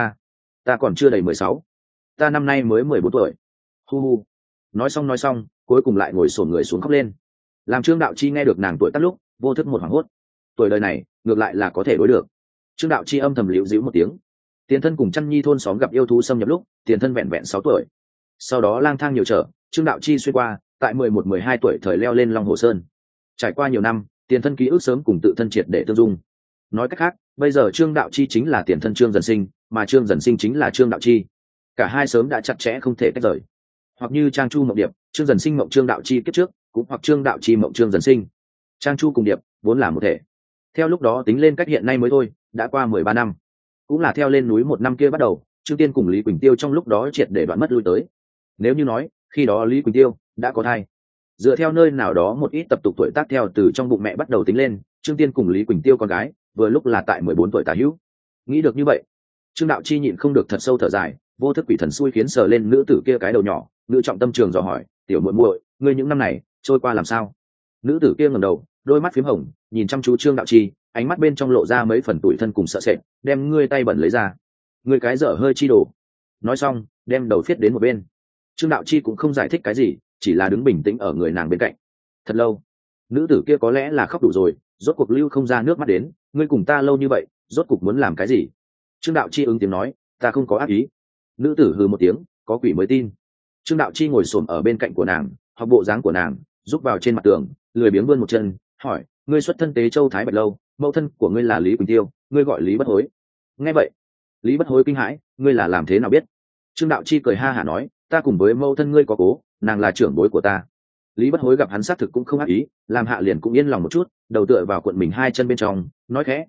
Ta còn chưa đầy 16, ta năm nay mới 14 tuổi. Hu hu. Nói xong, cuối cùng lại ngồi xổm người xuống khóc lên. Làm Trương Đạo Chi nghe được nàng tuổi tác lúc, vô thức một hoảng hốt. Tuổi đời này, ngược lại là có thể đối được. Trương Đạo Chi âm thầm liễu dĩu một tiếng. Tiền thân cùng Chăn Nhi thôn xóm gặp yêu thú xâm nhập lúc, tiền thân vẹn vẹn 6 tuổi. Sau đó lang thang nhiều trở, Trương Đạo Chi xuyên qua, tại 11-12 tuổi thời leo lên Long Hồ Sơn. Trải qua nhiều năm, tiền thân ký ức sớm cùng tự thân triệt để tương dung. Nói cách khác, bây giờ Trương Đạo Chi chính là tiền thân Trương Dần Sinh, mà Trương Dần Sinh chính là Trương Đạo Chi. Cả hai sớm đã chặt chẽ không thể tách rời. Hoặc như Trang Chu mộng điệp, Trương Dần Sinh mộng Trương Đạo Chi kiếp trước, cũng hoặc Trương Đạo Chi mộng Trương Dần Sinh. Trang Chu cùng điệp vốn là một thể. Theo lúc đó tính lên cách hiện nay mới thôi, đã qua 13 năm. Cũng là theo lên núi một năm kia bắt đầu, Trương Tiên cùng Lý Quỳnh Tiêu trong lúc đó triệt để đoạn mất lui tới. Nếu như nói, khi đó Lý Quỳnh Tiêu đã có thai. Dựa theo nơi nào đó một ít tập tục tuổi tác theo từ trong bụng mẹ bắt đầu tính lên, Trương Tiên cùng Lý Quỳnh Tiêu con gái, vừa lúc là tại 14 tuổi tả hữu. Nghĩ được như vậy, Trương Đạo Chi nhịn không được thật sâu thở dài, vô thức quỷ thần xui khiến sờ lên nữ tử kia cái đầu nhỏ, nữ trọng tâm trường dò hỏi, tiểu muội muội, ngươi những năm này trôi qua làm sao? Nữ tử kia ngẩng đầu, đôi mắt phím hồng, nhìn chăm chú Trương Đạo Chi, ánh mắt bên trong lộ ra mấy phần tủi thân cùng sợ sệt, đem ngươi tay bẩn lấy ra. Ngươi cái dở hơi chi đồ. Nói xong, đem đầu phiết đến một bên. Trương Đạo Chi cũng không giải thích cái gì, chỉ là đứng bình tĩnh ở người nàng bên cạnh. Thật lâu, nữ tử kia có lẽ là khóc đủ rồi, rốt cuộc lưu không ra nước mắt đến, ngươi cùng ta lâu như vậy, rốt cuộc muốn làm cái gì? Trương Đạo Chi ứng tiếng nói, ta không có ác ý. Nữ tử hừ một tiếng, có quỷ mới tin. Trương Đạo Chi ngồi xổm ở bên cạnh của nàng, học bộ dáng của nàng, giúp vào trên mặt tường, lười biếng vươn một chân, hỏi, ngươi xuất thân Tế Châu Thái Bạch lâu, mẫu thân của ngươi là Lý Quỳnh Tiêu, ngươi gọi Lý Bất Hối. Nghe vậy, Lý Bất Hối kinh hãi, ngươi là làm thế nào biết? Trương Đạo Chi cười ha hả nói, ta cùng với mẫu thân ngươi có cố, nàng là trưởng bối của ta. Lý Bất Hối gặp hắn xác thực cũng không ác ý, làm hạ liền cũng yên lòng một chút, đầu tựa vào cuộn mình hai chân bên trong, nói khẽ,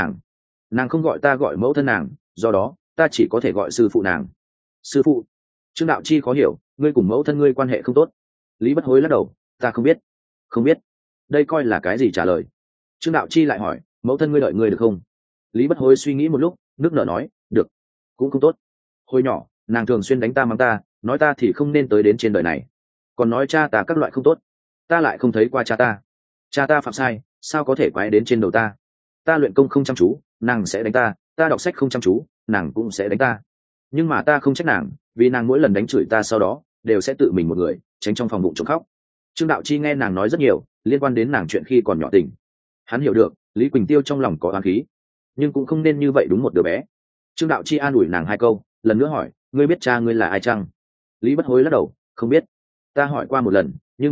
nàng không gọi ta gọi mẫu thân nàng, do đó ta chỉ có thể gọi sư phụ nàng. Sư phụ? Trương Đạo Chi khó hiểu, ngươi cùng mẫu thân ngươi quan hệ không tốt. Lý Bất Hối lắc đầu, ta không biết. Đây coi là cái gì trả lời? Trương Đạo Chi lại hỏi, mẫu thân ngươi đợi ngươi được không? Lý Bất Hối suy nghĩ một lúc, nước nở nói, được, cũng không tốt. Hồi nhỏ nàng thường xuyên đánh ta mắng ta, nói ta thì không nên tới đến trên đời này, còn nói cha ta các loại không tốt. Ta lại không thấy qua cha ta phạm sai, sao có thể quái đến trên đầu ta? Ta luyện công không chăm chú, nàng sẽ đánh ta, ta đọc sách không chăm chú, nàng cũng sẽ đánh ta. Nhưng mà ta không trách nàng, vì nàng mỗi lần đánh chửi ta sau đó đều sẽ tự mình một người tránh trong phòng bụng trống khóc. Trương Đạo Chi nghe nàng nói rất nhiều liên quan đến nàng chuyện khi còn nhỏ tình. Hắn hiểu được Lý Quỳnh Tiêu trong lòng có oán khí, nhưng cũng không nên như vậy đúng một đứa bé. Trương Đạo Chi an ủi nàng hai câu, lần nữa hỏi, ngươi biết cha ngươi là ai chăng? Lý Bất Hối lắc đầu, không biết. Ta hỏi qua một lần, nhưng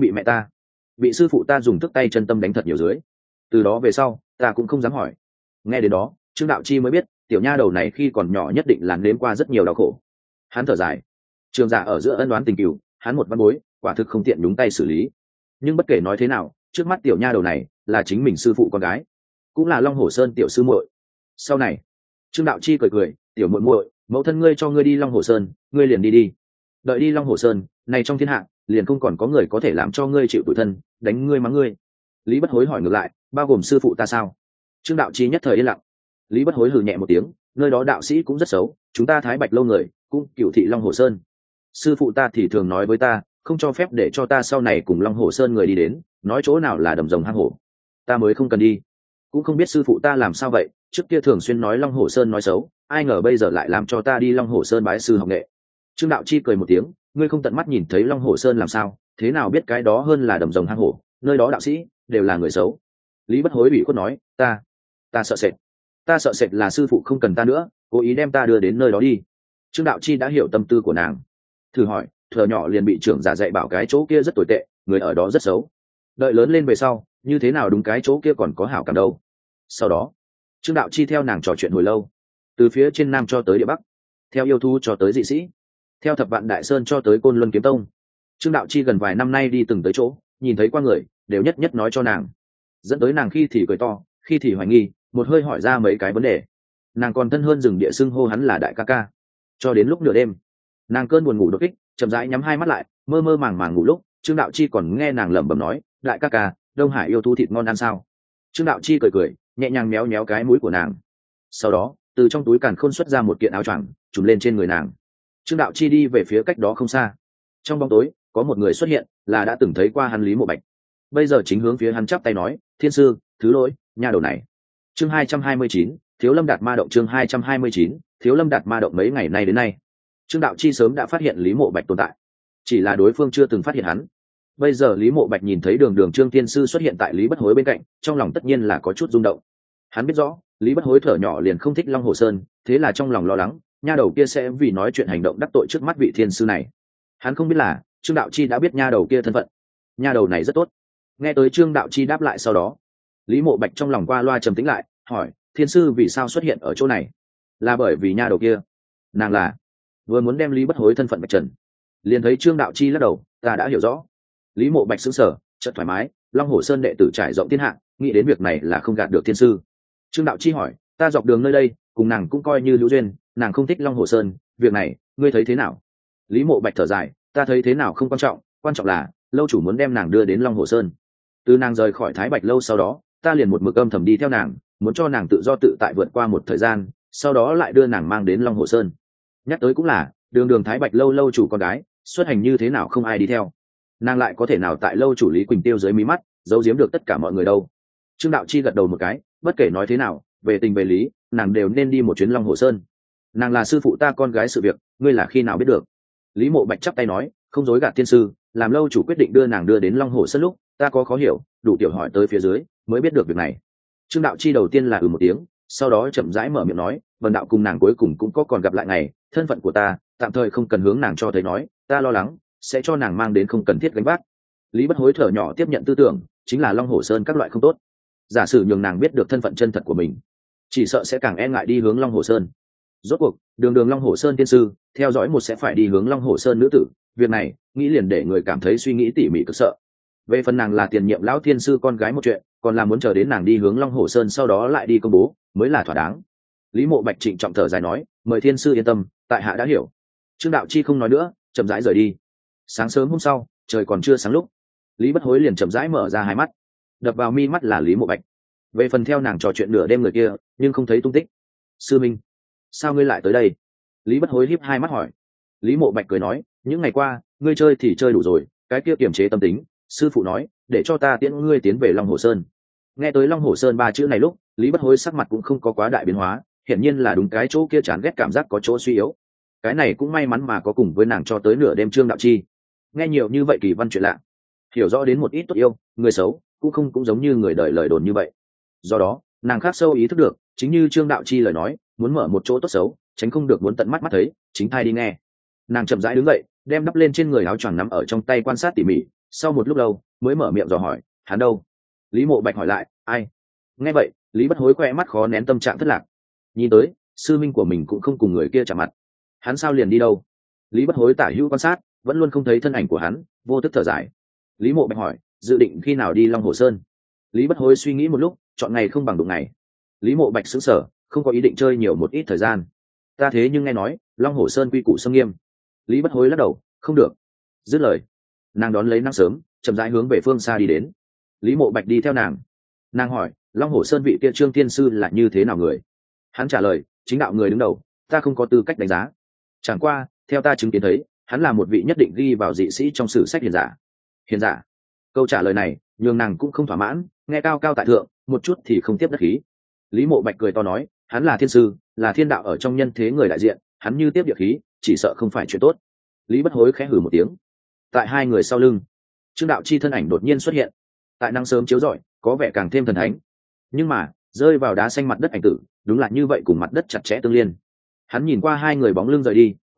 bị sư phụ ta dùng thức tay chân tâm đánh thật nhiều dưới. Từ đó về sau ta cũng không dám hỏi. Nghe đến đó, Trương Đạo Chi mới biết tiểu nha đầu này khi còn nhỏ nhất định là nếm qua rất nhiều đau khổ. Hắn thở dài, trường giả ở giữa ân đoán tình cừu, hắn một văn bối quả thực không tiện nhúng tay xử lý. Nhưng bất kể nói thế nào, trước mắt tiểu nha đầu này là chính mình sư phụ con gái, cũng là Long Hồ Sơn tiểu sư muội. Sau này, Trương Đạo Chi cười cười, tiểu muội muội, mẫu thân ngươi cho ngươi đi Long Hồ Sơn, ngươi liền đi đi. Đợi đi Long Hồ Sơn, này trong thiên hạ liền không còn có người có thể làm cho ngươi chịu tủi thân, đánh ngươi mắng ngươi. Lý Bất Hối hỏi ngược lại, bao gồm sư phụ ta sao? Trương Đạo Chi nhất thời yên lặng. Lý Bất Hối hừ nhẹ một tiếng, nơi đó đạo sĩ cũng rất xấu, chúng ta Thái Bạch lâu người cũng cửu thị Long Hồ Sơn. Sư phụ ta thì thường nói với ta, không cho phép để cho ta sau này cùng Long Hồ Sơn người đi đến, nói chỗ nào là đầm rồng hang hổ, ta mới không cần đi. Cũng không biết sư phụ ta làm sao vậy, trước kia thường xuyên nói Long Hồ Sơn nói xấu, ai ngờ bây giờ lại làm cho ta đi Long Hồ Sơn bái sư học nghệ. Trương Đạo Chi cười một tiếng, ngươi không tận mắt nhìn thấy Long Hồ Sơn làm sao, thế nào biết cái đó hơn là đầm rồng hang hổ, nơi đó đạo sĩ đều là người xấu. Lý Bất Hối ủy khuất nói, ta sợ sệt là sư phụ không cần ta nữa, cố ý đem ta đưa đến nơi đó đi. Trương Đạo Chi đã hiểu tâm tư của nàng, thử hỏi thuở nhỏ liền bị trưởng giả dạy bảo cái chỗ kia rất tồi tệ, người ở đó rất xấu, đợi lớn lên về sau như thế nào đúng cái chỗ kia còn có hảo cảm đâu. Sau đó Trương Đạo Chi theo nàng trò chuyện hồi lâu, từ phía trên nam cho tới địa bắc, theo yêu thú cho tới dị sĩ, theo thập vạn đại sơn cho tới côn luân kiếm tông. Trương Đạo Chi gần vài năm nay đi từng tới chỗ, nhìn thấy qua người đều nhất nhất nói cho nàng, dẫn tới nàng khi thì cười to, khi thì hoài nghi, một hơi hỏi ra mấy cái vấn đề. Nàng còn thân hơn rừng địa xưng hô hắn là đại ca ca. Cho đến lúc nửa đêm, nàng cơn buồn ngủ đột kích, chậm rãi nhắm hai mắt lại, mơ mơ màng màng ngủ lúc Trương Đạo Chi còn nghe nàng lẩm bẩm nói, đại ca ca, Đông Hải yêu thú thịt ngon ăn sao? Trương Đạo Chi cười cười, nhẹ nhàng méo méo cái mũi của nàng, sau đó từ trong túi càn khôn xuất ra một kiện áo choàng trùm lên trên người nàng. Trương Đạo Chi đi về phía cách đó không xa. Trong bóng tối có một người xuất hiện, là đã từng thấy qua hắn Lý Mộ Bạch, bây giờ chính hướng phía hắn chắp tay nói, thiên sư thứ lỗi, nha đầu này. Chương 229, Thiếu Lâm Đạt Ma Động. Chương 229, Thiếu Lâm Đạt Ma Động. Mấy ngày nay đến nay, Trương Đạo Chi sớm đã phát hiện Lý Mộ Bạch tồn tại, chỉ là đối phương chưa từng phát hiện hắn. Bây giờ Lý Mộ Bạch nhìn thấy đường đường Trương Thiên sư xuất hiện tại Lý Bất Hối bên cạnh, trong lòng tất nhiên là có chút rung động. Hắn biết rõ Lý Bất Hối thở nhỏ liền không thích Long Hồ Sơn, thế là trong lòng lo lắng nha đầu kia sẽ vì nói chuyện hành động đắc tội trước mắt vị thiên sư này. Hắn không biết là Trương Đạo Chi đã biết nha đầu kia thân phận. Nha đầu này rất tốt. Nghe tới Trương Đạo Chi đáp lại sau đó, Lý Mộ Bạch trong lòng qua loa trầm tĩnh lại, hỏi, thiên sư vì sao xuất hiện ở chỗ này? Là bởi vì nha đầu kia. Nàng là vừa muốn đem Lý Bất Hối thân phận bạch trần, liền thấy Trương Đạo Chi lắc đầu, ta đã hiểu rõ. Lý Mộ Bạch sững sờ, chợt thoải mái, Long Hồ Sơn đệ tử trải rộng thiên hạ, nghĩ đến việc này là không gạt được thiên sư. Trương Đạo Chi hỏi, ta dọc đường nơi đây cùng nàng cũng coi như hữu duyên, nàng không thích Long Hồ Sơn, việc này ngươi thấy thế nào? Lý Mộ Bạch thở dài, ta thấy thế nào không quan trọng, quan trọng là lâu chủ muốn đem nàng đưa đến Long Hồ Sơn. Từ nàng rời khỏi Thái Bạch lâu sau đó, ta liền một mực âm thầm đi theo nàng, muốn cho nàng tự do tự tại vượt qua một thời gian, sau đó lại đưa nàng mang đến Long Hồ Sơn. Nhắc tới cũng là, đường đường Thái Bạch lâu lâu chủ con gái, xuất hành như thế nào không ai đi theo, nàng lại có thể nào tại lâu chủ Lý Quỳnh Tiêu dưới mí mắt giấu giếm được tất cả mọi người đâu. Trương Đạo Chi gật đầu một cái, bất kể nói thế nào, về tình về lý, nàng đều nên đi một chuyến Long Hồ Sơn. Nàng là sư phụ ta con gái sự việc, ngươi là khi nào biết được? Lý Mộ Bạch chắp tay nói, không dối gạt thiên sư, làm lâu chủ quyết định đưa nàng đưa đến Long Hồ Sơn lúc, ta có khó hiểu, đủ tiểu hỏi tới phía dưới mới biết được việc này. Trương Đạo Chi đầu tiên là một tiếng, sau đó chậm rãi mở miệng nói, vần đạo cùng nàng cuối cùng cũng có còn gặp lại ngày, thân phận của ta tạm thời không cần hướng nàng cho thấy nói, ta lo lắng sẽ cho nàng mang đến không cần thiết gánh vác. Lý Bất Hối thở nhỏ tiếp nhận tư tưởng chính là Long Hồ Sơn các loại không tốt, giả sử nhường nàng biết được thân phận chân thật của mình, chỉ sợ sẽ càng e ngại đi hướng Long Hồ Sơn. Rốt cuộc đường đường Long Hồ Sơn tiên sư theo dõi một sẽ phải đi hướng Long Hồ Sơn nữ tử, việc này nghĩ liền để người cảm thấy suy nghĩ tỉ mỉ cực sợ. Về phần nàng là tiền nhiệm lão thiên sư con gái một chuyện, còn là muốn chờ đến nàng đi hướng Long Hồ Sơn sau đó lại đi công bố mới là thỏa đáng. Lý Mộ Bạch trịnh trọng thở dài nói, mời thiên sư yên tâm, tại hạ đã hiểu. Trương Đạo Chi không nói nữa, chậm rãi rời đi. Sáng sớm hôm sau, trời còn chưa sáng lúc, Lý Bất Hối liền chậm rãi mở ra hai mắt, đập vào mi mắt là Lý Mộ Bạch. Về phần theo nàng trò chuyện nửa đêm người kia, nhưng không thấy tung tích. Sư minh, sao ngươi lại tới đây? Lý Bất Hối híp hai mắt hỏi. Lý Mộ Bạch cười nói, những ngày qua ngươi chơi thì chơi đủ rồi, cái kia kiềm chế tâm tính, sư phụ nói để cho ta tiễn ngươi tiến về Long Hồ Sơn. Nghe tới Long Hồ Sơn ba chữ này lúc, Lý Bất Hối sắc mặt cũng không có quá đại biến hóa, hiển nhiên là đúng cái chỗ kia chán ghét cảm giác có chỗ suy yếu. Cái này cũng may mắn mà có cùng với nàng cho tới nửa đêm Trương Đạo Chi. Nghe nhiều như vậy kỳ văn chuyện lạ, hiểu rõ đến một ít tốt yêu người xấu cũng giống như người đời lời đồn như vậy. Do đó nàng khắc sâu ý thức được, chính như Trương Đạo Chi lời nói, muốn mở một chỗ tốt xấu tránh không được muốn tận mắt mắt thấy, chính thai đi nghe. Nàng chậm rãi đứng dậy, đem đắp lên trên người áo choàng nắm ở trong tay quan sát tỉ mỉ, sau một lúc lâu mới mở miệng dò hỏi, hắn đâu? Lý Mộ Bạch hỏi lại, ai? Nghe vậy Lý Bất Hối quẹ mắt khó nén tâm trạng thất lạc, nhìn tới sư minh của mình cũng không cùng người kia chạm mặt, hắn sao liền đi đâu? Lý Bất Hối tả hữu quan sát, vẫn luôn không thấy thân ảnh của hắn, vô thức thở dài. Lý Mộ Bạch hỏi, dự định khi nào đi Long Hồ Sơn? Lý Bất Hối suy nghĩ một lúc, chọn ngày không bằng đụng ngày. Lý Mộ Bạch sững sờ, không có ý định chơi nhiều một ít thời gian. Ta thế nhưng nghe nói Long Hồ Sơn quy củ xâm nghiêm. Lý Bất Hối lắc đầu, không được. Dứt lời, nàng đón lấy nắng sớm, chậm rãi hướng về phương xa đi đến. Lý Mộ Bạch đi theo nàng. Nàng hỏi, Long Hồ Sơn vị kia Trương Tiên sư là như thế nào người? Hắn trả lời, chính đạo người đứng đầu, ta không có tư cách đánh giá. Chẳng qua theo ta chứng kiến thấy, hắn là một vị nhất định ghi vào dị sĩ trong sử sách hiền giả. Hiền giả? Câu trả lời này nhường nàng cũng không thỏa mãn, nghe cao cao tại thượng một chút thì không tiếp đất khí. Lý Mộ Bạch cười to nói, hắn là thiên sư, là thiên đạo ở trong nhân thế người đại diện, hắn như tiếp địa khí chỉ sợ không phải chuyện tốt. Lý Bất Hối khẽ hừ một tiếng. Tại hai người sau lưng, Trương Đạo Chi thân ảnh đột nhiên xuất hiện, tại nắng sớm chiếu rọi có vẻ càng thêm thần thánh, nhưng mà rơi vào đá xanh mặt đất ảnh tử đúng là như vậy, cùng mặt đất chặt chẽ tương liên. Hắn nhìn qua hai người bóng lưng rời đi,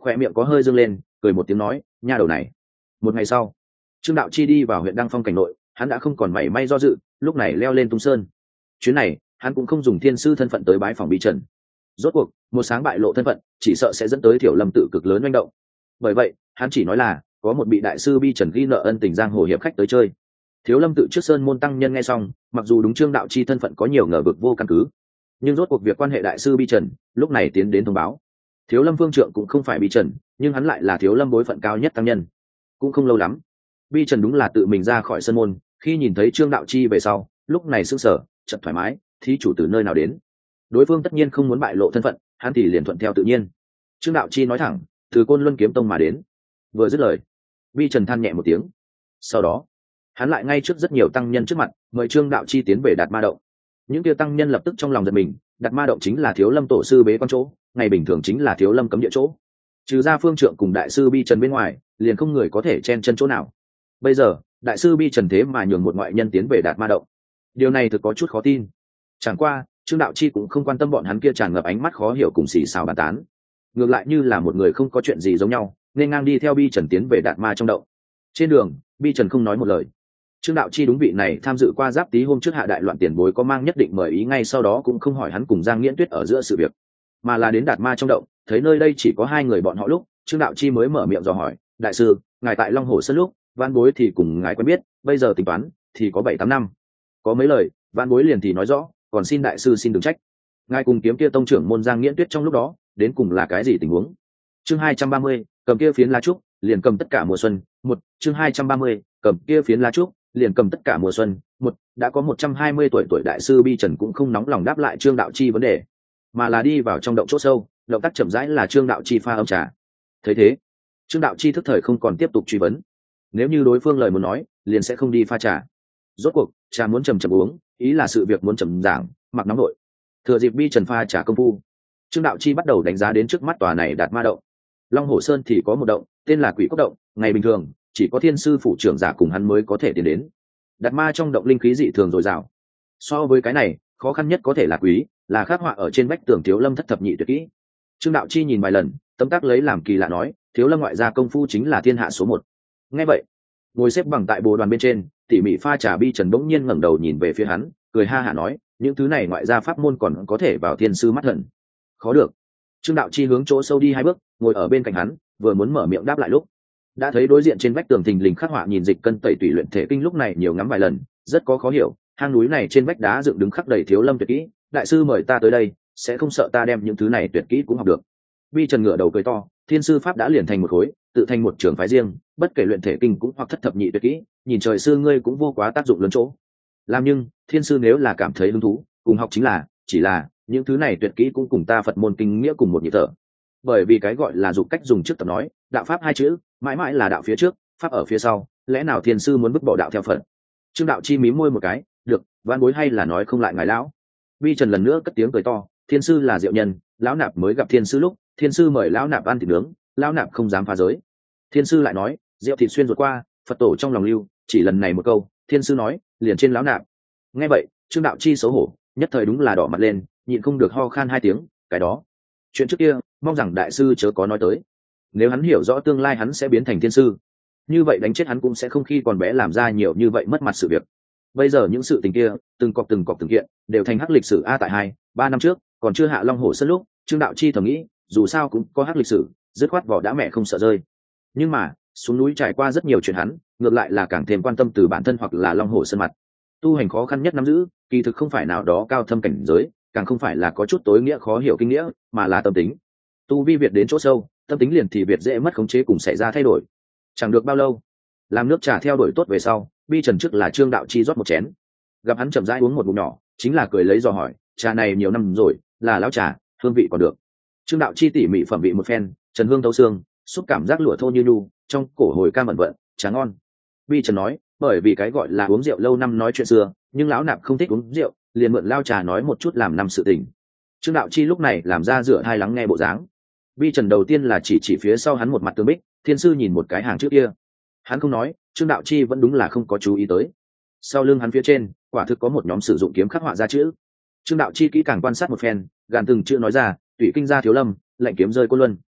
khoe miệng có hơi dâng lên, cười một tiếng nói, nha đầu này. Một ngày sau, Trương Đạo Chi đi vào huyện Đăng Phong cảnh nội, hắn đã không còn mảy may do dự, lúc này leo lên tung sơn. Chuyến này hắn cũng không dùng thiên sư thân phận tới bái phòng Bi Trần. Rốt cuộc một sáng bại lộ thân phận chỉ sợ sẽ dẫn tới Thiểu Lâm tự cực lớn manh động. Bởi vậy hắn chỉ nói là có một bị đại sư Bi Trần ghi nợ ân tình giang hồ hiệp khách tới chơi. Thiếu Lâm tự trước sơn môn tăng nhân nghe xong, mặc dù đúng Trương Đạo Chi thân phận có nhiều ngờ vực vô căn cứ, nhưng rốt cuộc việc quan hệ đại sư Bi Trần lúc này tiến đến thông báo. Thiếu Lâm Vương Trượng cũng không phải Bi Trần, nhưng hắn lại là Thiếu Lâm bối phận cao nhất tăng nhân. Cũng không lâu lắm, Bi Trần đúng là tự mình ra khỏi sơn môn, khi nhìn thấy Trương Đạo Chi về sau, lúc này sững sờ, chợt thoải mái, thí chủ từ nơi nào đến? Đối phương tất nhiên không muốn bại lộ thân phận, hắn thì liền thuận theo tự nhiên. Trương Đạo Chi nói thẳng, từ Côn Luân Kiếm Tông mà đến. Vừa dứt lời, Bi Trần than nhẹ một tiếng. Sau đó, hắn lại ngay trước rất nhiều tăng nhân trước mặt, mời Trương Đạo Chi tiến về Đạt Ma Động. Những kia tăng nhân lập tức trong lòng giật mình, Đạt Ma Động chính là Thiếu Lâm tổ sư bế quan chỗ, ngày bình thường chính là Thiếu Lâm cấm địa chỗ. Trừ ra Phương Trượng cùng đại sư Bi Trần bên ngoài, liền không người có thể chen chân chỗ nào. Bây giờ, đại sư Bi Trần thế mà nhường một ngoại nhân tiến về Đạt Ma Động. Điều này thực có chút khó tin. Chẳng qua, Trương Đạo Chi cũng không quan tâm bọn hắn kia tràn ngập ánh mắt khó hiểu cùng xì xào bàn tán. Ngược lại như là một người không có chuyện gì giống nhau, nên ngang đi theo Bi Trần tiến về Đạt Ma trong động. Trên đường, Bi Trần không nói một lời. Trương Đạo Chi đúng vị này tham dự qua Giáp Tý hôm trước hạ đại loạn tiền bối có mang nhất định mời ý, ngay sau đó cũng không hỏi hắn cùng Giang Nghiễn Tuyết ở giữa sự việc, mà là đến Đạt Ma trong động, thấy nơi đây chỉ có hai người bọn họ lúc, Trương Đạo Chi mới mở miệng dò hỏi, đại sư, ngài tại Long Hồ Sơn lúc, Vãn Bối thì cùng ngài quen biết, bây giờ tính toán thì có 7-8 năm. Có mấy lời, Vãn Bối liền thì nói rõ, còn xin đại sư xin đừng trách. Ngài cùng kiếm kia tông trưởng môn Giang Nghiễn Tuyết trong lúc đó, đến cùng là cái gì tình huống? Chương 230, cầm kia phiến lá trúc, liền cầm tất cả mùa xuân. Chương 230, cầm kia phiến lá trúc, liền cầm tất cả mùa xuân. Đã có 120 tuổi đại sư Bi Trần cũng không nóng lòng đáp lại Trương Đạo Chi vấn đề, mà là đi vào trong động chỗ sâu, động tác chậm rãi là Trương Đạo Chi pha ấm trà. Thấy thế, Trương Đạo Chi thức thời không còn tiếp tục truy vấn. Nếu như đối phương lời muốn nói, liền sẽ không đi pha trà. Rốt cuộc, trà muốn chậm chậm uống, ý là sự việc muốn chậm giảng, mặc nóng nội. Thừa dịp Bi Trần pha trà công phu, Trương Đạo Chi bắt đầu đánh giá đến trước mắt tòa này Đạt Ma động. Long Hồ Sơn thì có một động, tên là Quỷ Cốc động, ngày bình thường chỉ có thiên sư phủ trưởng giả cùng hắn mới có thể tiến đến. Đạt Ma trong động linh khí dị thường dồi dào. So với cái này, khó khăn nhất có thể là quý, là khắc họa ở trên vách tường Thiếu Lâm thất thập nhị tuyệt kỹ. Trương Đạo Chi nhìn vài lần, tấm tắc lấy làm kỳ lạ nói, Thiếu Lâm ngoại gia công phu chính là thiên hạ số 1. Nghe vậy, ngồi xếp bằng tại bồ đoàn bên trên, tỉ mỉ pha trà Bi Trần bỗng nhiên ngẩng đầu nhìn về phía hắn, cười ha hả nói, những thứ này ngoại gia pháp môn còn có thể vào thiên sư mắt thần. Khó được. Trương Đạo Chi hướng chỗ sâu đi 2 bước, ngồi ở bên cạnh hắn, vừa muốn mở miệng đáp lại lúc, đã thấy đối diện trên vách tường thình lình khắc họa nhìn dịch cân tẩy tủy luyện thể kinh, lúc này nhiều ngắm vài lần, rất có khó hiểu. Hang núi này trên vách đá dựng đứng khắc đầy Thiếu Lâm tuyệt kỹ, đại sư mời ta tới đây, sẽ không sợ ta đem những thứ này tuyệt kỹ cũng học được. Bi Trần ngửa đầu cười to, thiên sư pháp đã liền thành một khối, tự thành một trường phái riêng, bất kể luyện thể kinh cũng hoặc thất thập nhị tuyệt kỹ, nhìn trời sư ngươi cũng vô quá tác dụng lớn chỗ. Làm nhưng thiên sư nếu là cảm thấy hứng thú, cùng học chính là, chỉ là những thứ này tuyệt kỹ cũng cùng ta Phật môn kinh nghĩa cùng một nhịp thở. Bởi vì cái gọi là dục cách dùng trước tập nói, đạo pháp 2 chữ, mãi mãi là đạo phía trước, pháp ở phía sau, lẽ nào thiên sư muốn vứt bỏ đạo theo Phật? Trương Đạo Chi mím môi một cái, được, Vãn Bối hay là nói không lại ngài lão. Vi Trần lần nữa cất tiếng cười to, thiên sư là diệu nhân, lão nạp mới gặp thiên sư lúc, thiên sư mời lão nạp ăn thịt nướng, lão nạp không dám phá giới. Thiên sư lại nói, rượu thịt xuyên ruột qua, Phật tổ trong lòng lưu, chỉ lần này một câu, thiên sư nói, liền trên lão nạp. Nghe vậy, Trương Đạo Chi xấu hổ, nhất thời đúng là đỏ mặt lên, nhịn không được ho khan 2 tiếng, cái đó, chuyện trước kia, mong rằng đại sư chớ có nói tới. Nếu hắn hiểu rõ tương lai hắn sẽ biến thành thiên sư, như vậy đánh chết hắn cũng sẽ không khi còn bé làm ra nhiều như vậy mất mặt sự việc. Bây giờ những sự tình kia, từng cọc từng kiện, đều thành hắc lịch sử. Tại 2-3 năm trước, còn chưa hạ Long Hồ Sơn lúc, Trương Đạo Chi thầm nghĩ, dù sao cũng có hắc lịch sử, dứt khoát vỏ đã mẹ không sợ rơi. Nhưng mà, xuống núi trải qua rất nhiều chuyện hắn, ngược lại là càng thêm quan tâm từ bản thân hoặc là Long Hồ Sơn mặt. Tu hành khó khăn nhất nắm giữ, kỳ thực không phải nào đó cao thâm cảnh giới, càng không phải là có chút tối nghĩa khó hiểu kinh nghĩa, mà là tâm tính. Tu vi việt đến chỗ sâu, tâm tính liền thì việt dễ mất khống chế cùng xảy ra thay đổi. Chẳng được bao lâu, làm nước trà theo đổi tốt về sau, Bi Trần trước là Trương Đạo Chi rót một chén, gặp hắn chậm rãi uống một ngụm nhỏ, chính là cười lấy dò hỏi, trà này nhiều năm rồi, là lão trà, hương vị còn được. Trương Đạo Chi tỉ mỉ phẩm vị một phen, trần hương thấu xương, xúc cảm giác lụa thô như nhu, trong cổ hồi ca mẩn vận, trà ngon. Bi Trần nói, bởi vì cái gọi là uống rượu lâu năm nói chuyện xưa, nhưng lão nạp không thích uống rượu, liền mượn lao trà nói một chút làm năm sự tình. Trương Đạo Chi lúc này làm ra rửa hai lắng nghe bộ dáng. Bi Trần đầu tiên là chỉ phía sau hắn một mặt tường bích, thiên sư nhìn một cái hàng trước kia, hắn không nói, Trương Đạo Chi vẫn đúng là không có chú ý tới. Sau lưng hắn phía trên, quả thực có một nhóm sử dụng kiếm khắc họa ra chữ. Trương Đạo Chi kỹ càng quan sát một phen, gàn từng chữ nói ra, tủy kinh gia Thiếu Lâm, lệnh kiếm rơi Côn Luân.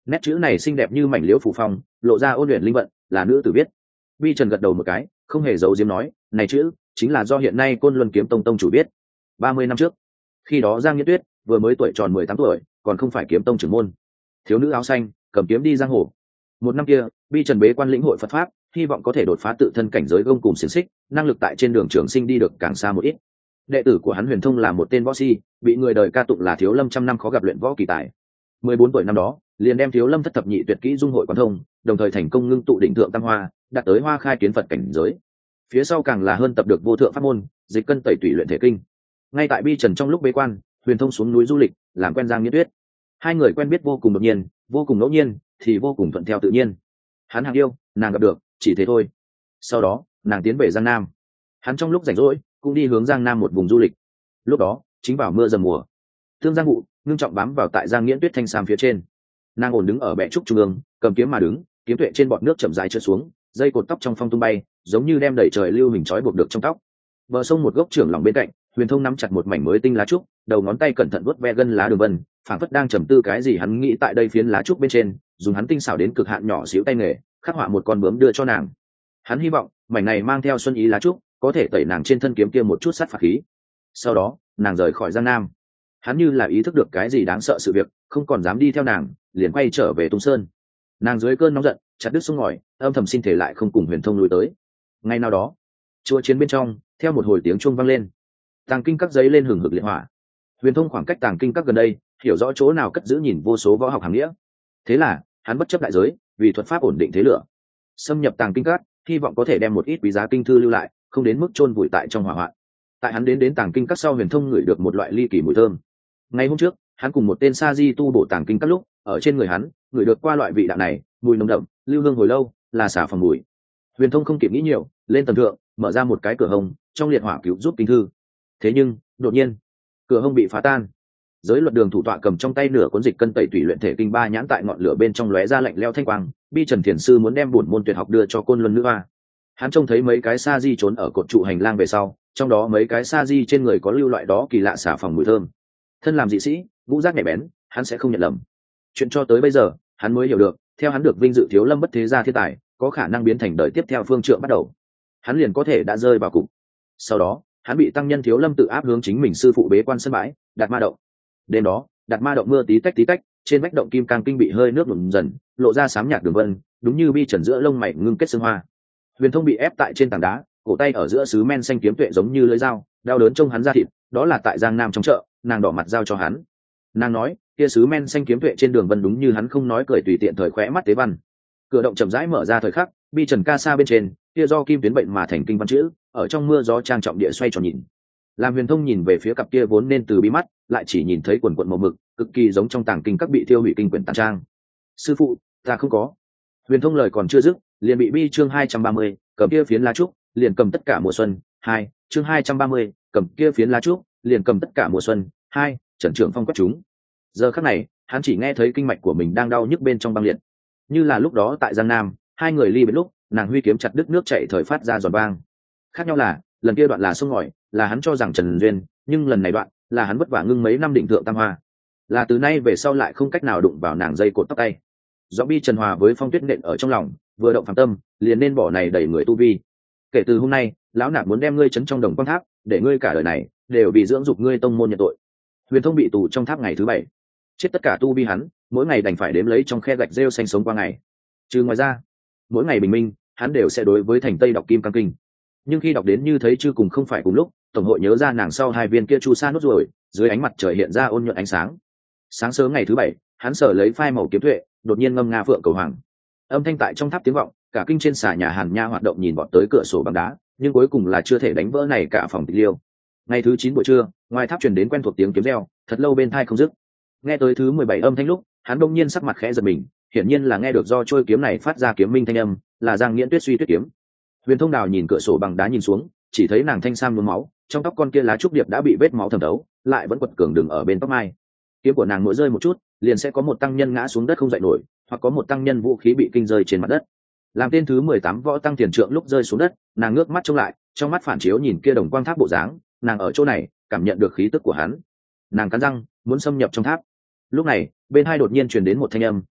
Nét chữ này xinh đẹp như mảnh liễu phủ phong, lộ ra ôn luyện linh vận, là nữ tử viết. Vi Trần gật đầu một cái, không hề giấu giếm nói, này chữ chính là do hiện nay Côn Luân Kiếm Tông tông chủ viết. 30 năm trước, khi đó Giang Nghiễn Tuyết vừa mới tuổi tròn 18 tuổi, còn không phải kiếm tông trưởng môn. Thiếu nữ áo xanh, cầm kiếm đi giang hồ. Một năm kia, Vi Trần bế quan lĩnh hội Phật pháp, hy vọng có thể đột phá tự thân cảnh giới gông cùng xiềng xích, năng lực tại trên đường trường sinh đi được càng xa một ít. Đệ tử của hắn Huyền Thông là một tên võ si, bị người đời ca tụng là Thiếu Lâm trăm năm khó gặp luyện võ kỳ tài. 14 tuổi năm đó, liền đem Thiếu Lâm thất thập nhị tuyệt kỹ dung hội quán thông, đồng thời thành công ngưng tụ định thượng tam hoa, đạt tới hoa khai kiến Phật cảnh giới. Phía sau càng là hơn tập được vô thượng pháp môn, dịch cân tẩy tủy luyện thể kinh. Ngay tại Vi Trần trong lúc bế quan, Huyền Thông xuống núi du lịch, làm quen Giang Nghiễn Tuyết. Hai người quen biết vô cùng đột nhiên, vô cùng ngẫu nhiên, thì vô cùng thuận theo tự nhiên. Hắn hàng yêu, nàng gặp được, chỉ thế thôi. Sau đó, nàng tiến về Giang Nam. Hắn trong lúc rảnh rỗi, cũng đi hướng Giang Nam một vùng du lịch. Lúc đó, chính vào mưa dầm mùa. Thương Giang Ngụ ngưng trọng bám vào tại Giang Nghiễn Tuyết thanh sam phía trên. Nàng ổn đứng ở bệ trúc trung ương, cầm kiếm mà đứng, kiếm tuệ trên bọt nước chậm rãi trượt xuống, dây cột tóc trong phong tung bay, giống như đem đẩy trời lưu hình trói buộc được trong tóc. Bờ sông một gốc trưởng lỏng bên cạnh, Huyền Thông nắm chặt một mảnh mới tinh lá trúc, đầu ngón tay cẩn thận vuốt ve gân lá đường vân, phảng phất đang trầm tư cái gì. Hắn nghĩ tại đây phiến lá trúc bên trên, dùng hắn tinh xảo đến cực hạn nhỏ xíu tay nghề, khắc họa một con bướm đưa cho nàng. Hắn hy vọng mảnh này mang theo xuân ý lá trúc, có thể tẩy nàng trên thân kiếm kia một chút sát phạt khí. Sau đó, nàng rời khỏi Giang Nam. Hắn như là ý thức được cái gì đáng sợ sự việc, không còn dám đi theo nàng, liền quay trở về Tung Sơn. Nàng dưới cơn nóng giận, chặt đứt sông ngòi, âm thầm xin thể lại không cùng Huyền Thông lui tới. Ngay nào đó, chùa chiến bên trong, theo một hồi tiếng chuông vang lên, tàng kinh các giấy lên hừng hực liệt hỏa. Huyền Thông khoảng cách tàng kinh các gần đây, hiểu rõ chỗ nào cất giữ nhìn vô số võ học hàng nghĩa. Thế là hắn bất chấp đại giới, vì thuật pháp ổn định thế lửa, xâm nhập tàng kinh các, hy vọng có thể đem một ít quý giá kinh thư lưu lại, không đến mức chôn vùi tại trong hỏa hoạn. Tại hắn đến tàng kinh các sau, Huyền Thông ngửi được một loại ly kỳ mùi thơm. Ngày hôm trước, hắn cùng một tên sa di tu bổ tàng kinh các lúc, ở trên người hắn ngửi được qua loại vị đạo này, mùi nồng đậm, lưu hương hồi lâu, là xả phòng mùi. Huyền Thông không kịp nghĩ nhiều, lên tầng thượng, mở ra một cái cửa hông, trong liệt hỏa cứu giúp kinh thư. Thế nhưng đột nhiên, cửa hông bị phá tan. Giới luật đường thủ tọa cầm trong tay nửa cuốn dịch cân tẩy tủy luyện thể kinh ba nhãn tại ngọn lửa bên trong lóe ra lạnh lẽo thanh quang. Bi Trần Thiền sư muốn đem bổn môn tuyệt học đưa cho Côn Luân nữ hoa. Hắn trông thấy mấy cái sa di trốn ở cột trụ hành lang về sau, trong đó mấy cái sa di trên người có lưu loại đó kỳ lạ xả phòng mùi thơm. Thân làm dị sĩ, ngũ giác nhạy bén, hắn sẽ không nhận lầm. Chuyện cho tới bây giờ, hắn mới hiểu được, theo hắn được vinh dự Thiếu Lâm bất thế gia thiên tài, có khả năng biến thành đời tiếp theo phương trượng bắt đầu, hắn liền có thể đã rơi vào cục. Sau đó, hắn bị tăng nhân Thiếu Lâm tự áp hướng chính mình sư phụ bế quan sân bãi, Đạt Ma động. Đêm đó, Đạt Ma động mưa tí tách, trên vách động kim cang kinh bị hơi nước nhuộm dần, lộ ra xám nhạt đường vân, đúng như Bi Trần giữa lông mày ngưng kết sương hoa. Huyền Thông bị ép tại trên tảng đá, cổ tay ở giữa sứ men xanh kiếm tuệ giống như lưỡi dao, đau đớn trông hắn ra thịt. Đó là tại Giang Nam trong chợ, nàng đỏ mặt giao cho hắn. Nàng nói, kia sứ men xanh kiếm tuệ trên đường vân đúng như hắn không nói cười tùy tiện thời khóe mắt tế văn. Cửa động chậm rãi mở ra thời khắc, Bi Trần ca sa bên trên, kia do kim tuyến bệnh mà thành kinh văn chữ, ở trong mưa gió trang trọng địa xoay tròn nhìn. Làm Huyền Thông nhìn về phía cặp kia vốn nên từ bí mắt, lại chỉ nhìn thấy quần quần màu mực, cực kỳ giống trong tàng kinh các bị tiêu hủy kinh quyển tàn trang. Sư phụ, ta không có. Huyền Thông lời còn chưa dứt, liền bị Bi chương 230, cầm kia phiến lá trúc, liền cầm tất cả mùa xuân. Chương 230, cầm kia phiến lá trúc, liền cầm tất cả mùa xuân. Trần Trưởng Phong quét chúng. Giờ khắc này, hắn chỉ nghe thấy kinh mạch của mình đang đau nhức bên trong băng liệt. Như là lúc đó tại Giang Nam, hai người ly biệt lúc, nàng huy kiếm chặt đứt nước chảy thời phát ra giòn vang. Khác nhau là, lần kia đoạn là sông ngòi, là hắn cho rằng Trần duyên, nhưng lần này đoạn là hắn vất vả ngưng mấy năm định thượng tam hoa, là từ nay về sau lại không cách nào đụng vào nàng dây cột tóc tay. Do Bi Trần hòa với phong tuyết nện ở trong lòng, vừa động phàm tâm, liền nên bỏ này đẩy người tu vi. Kể từ hôm nay, lão nạp muốn đem ngươi trấn trong đồng quang tháp, để ngươi cả đời này đều bị dưỡng dục ngươi tông môn nhận tội. Huyền Thông bị tù trong tháp ngày thứ 7, chết tất cả tu vi hắn, mỗi ngày đành phải đếm lấy trong khe gạch rêu xanh sống qua ngày. Trừ ngoài ra, mỗi ngày bình minh, hắn đều sẽ đối với thành Tây đọc Kim Cang Kinh. Nhưng khi đọc đến như thấy chưa cùng không phải cùng lúc, tổng hội nhớ ra nàng sau hai viên kia chu sa nốt rồi, dưới ánh mặt trời hiện ra ôn nhuận ánh sáng. Sáng sớm ngày thứ 7, hắn sở lấy phai màu kiếm tuệ, đột nhiên ngâm nga phượng cầu hoàng. Âm thanh tại trong tháp tiếng vọng, cả kinh trên xà nhà Hàn Nha hoạt động nhìn bọn tới cửa sổ bằng đá, nhưng cuối cùng là chưa thể đánh vỡ này cả phòng tịch liêu. Ngày thứ 9 buổi trưa, ngoài tháp truyền đến quen thuộc tiếng kiếm reo, thật lâu bên tai không dứt. Nghe tới thứ 17 âm thanh lúc, hắn đông nhiên sắc mặt khẽ giật mình, hiển nhiên là nghe được do trôi kiếm này phát ra kiếm minh thanh âm, là Giang Nghiễn Tuyết suy tuyết kiếm. Huyền Thông Đào nhìn cửa sổ bằng đá nhìn xuống, chỉ thấy nàng thanh sam nhuốm máu, trong tóc con kia lá trúc điệp đã bị vết máu thẩm thấu, lại vẫn quật cường đứng ở bên tóc mai. Kiếm của nàng mỗi rơi một chút, liền sẽ có một tăng nhân ngã xuống đất không dậy nổi, hoặc có một tăng nhân vũ khí bị kinh rơi trên mặt đất. Làm tên thứ 18 võ tăng tiền trượng lúc rơi xuống đất, nàng ngước mắt trông lại, trong mắt phản chiếu nhìn kia đồng quang tháp bộ dáng, nàng ở chỗ này cảm nhận được khí tức của hắn. Nàng cắn răng, muốn xâm nhập trong tháp. Lúc này, bên hai đột nhiên truyền đến một thanh âm,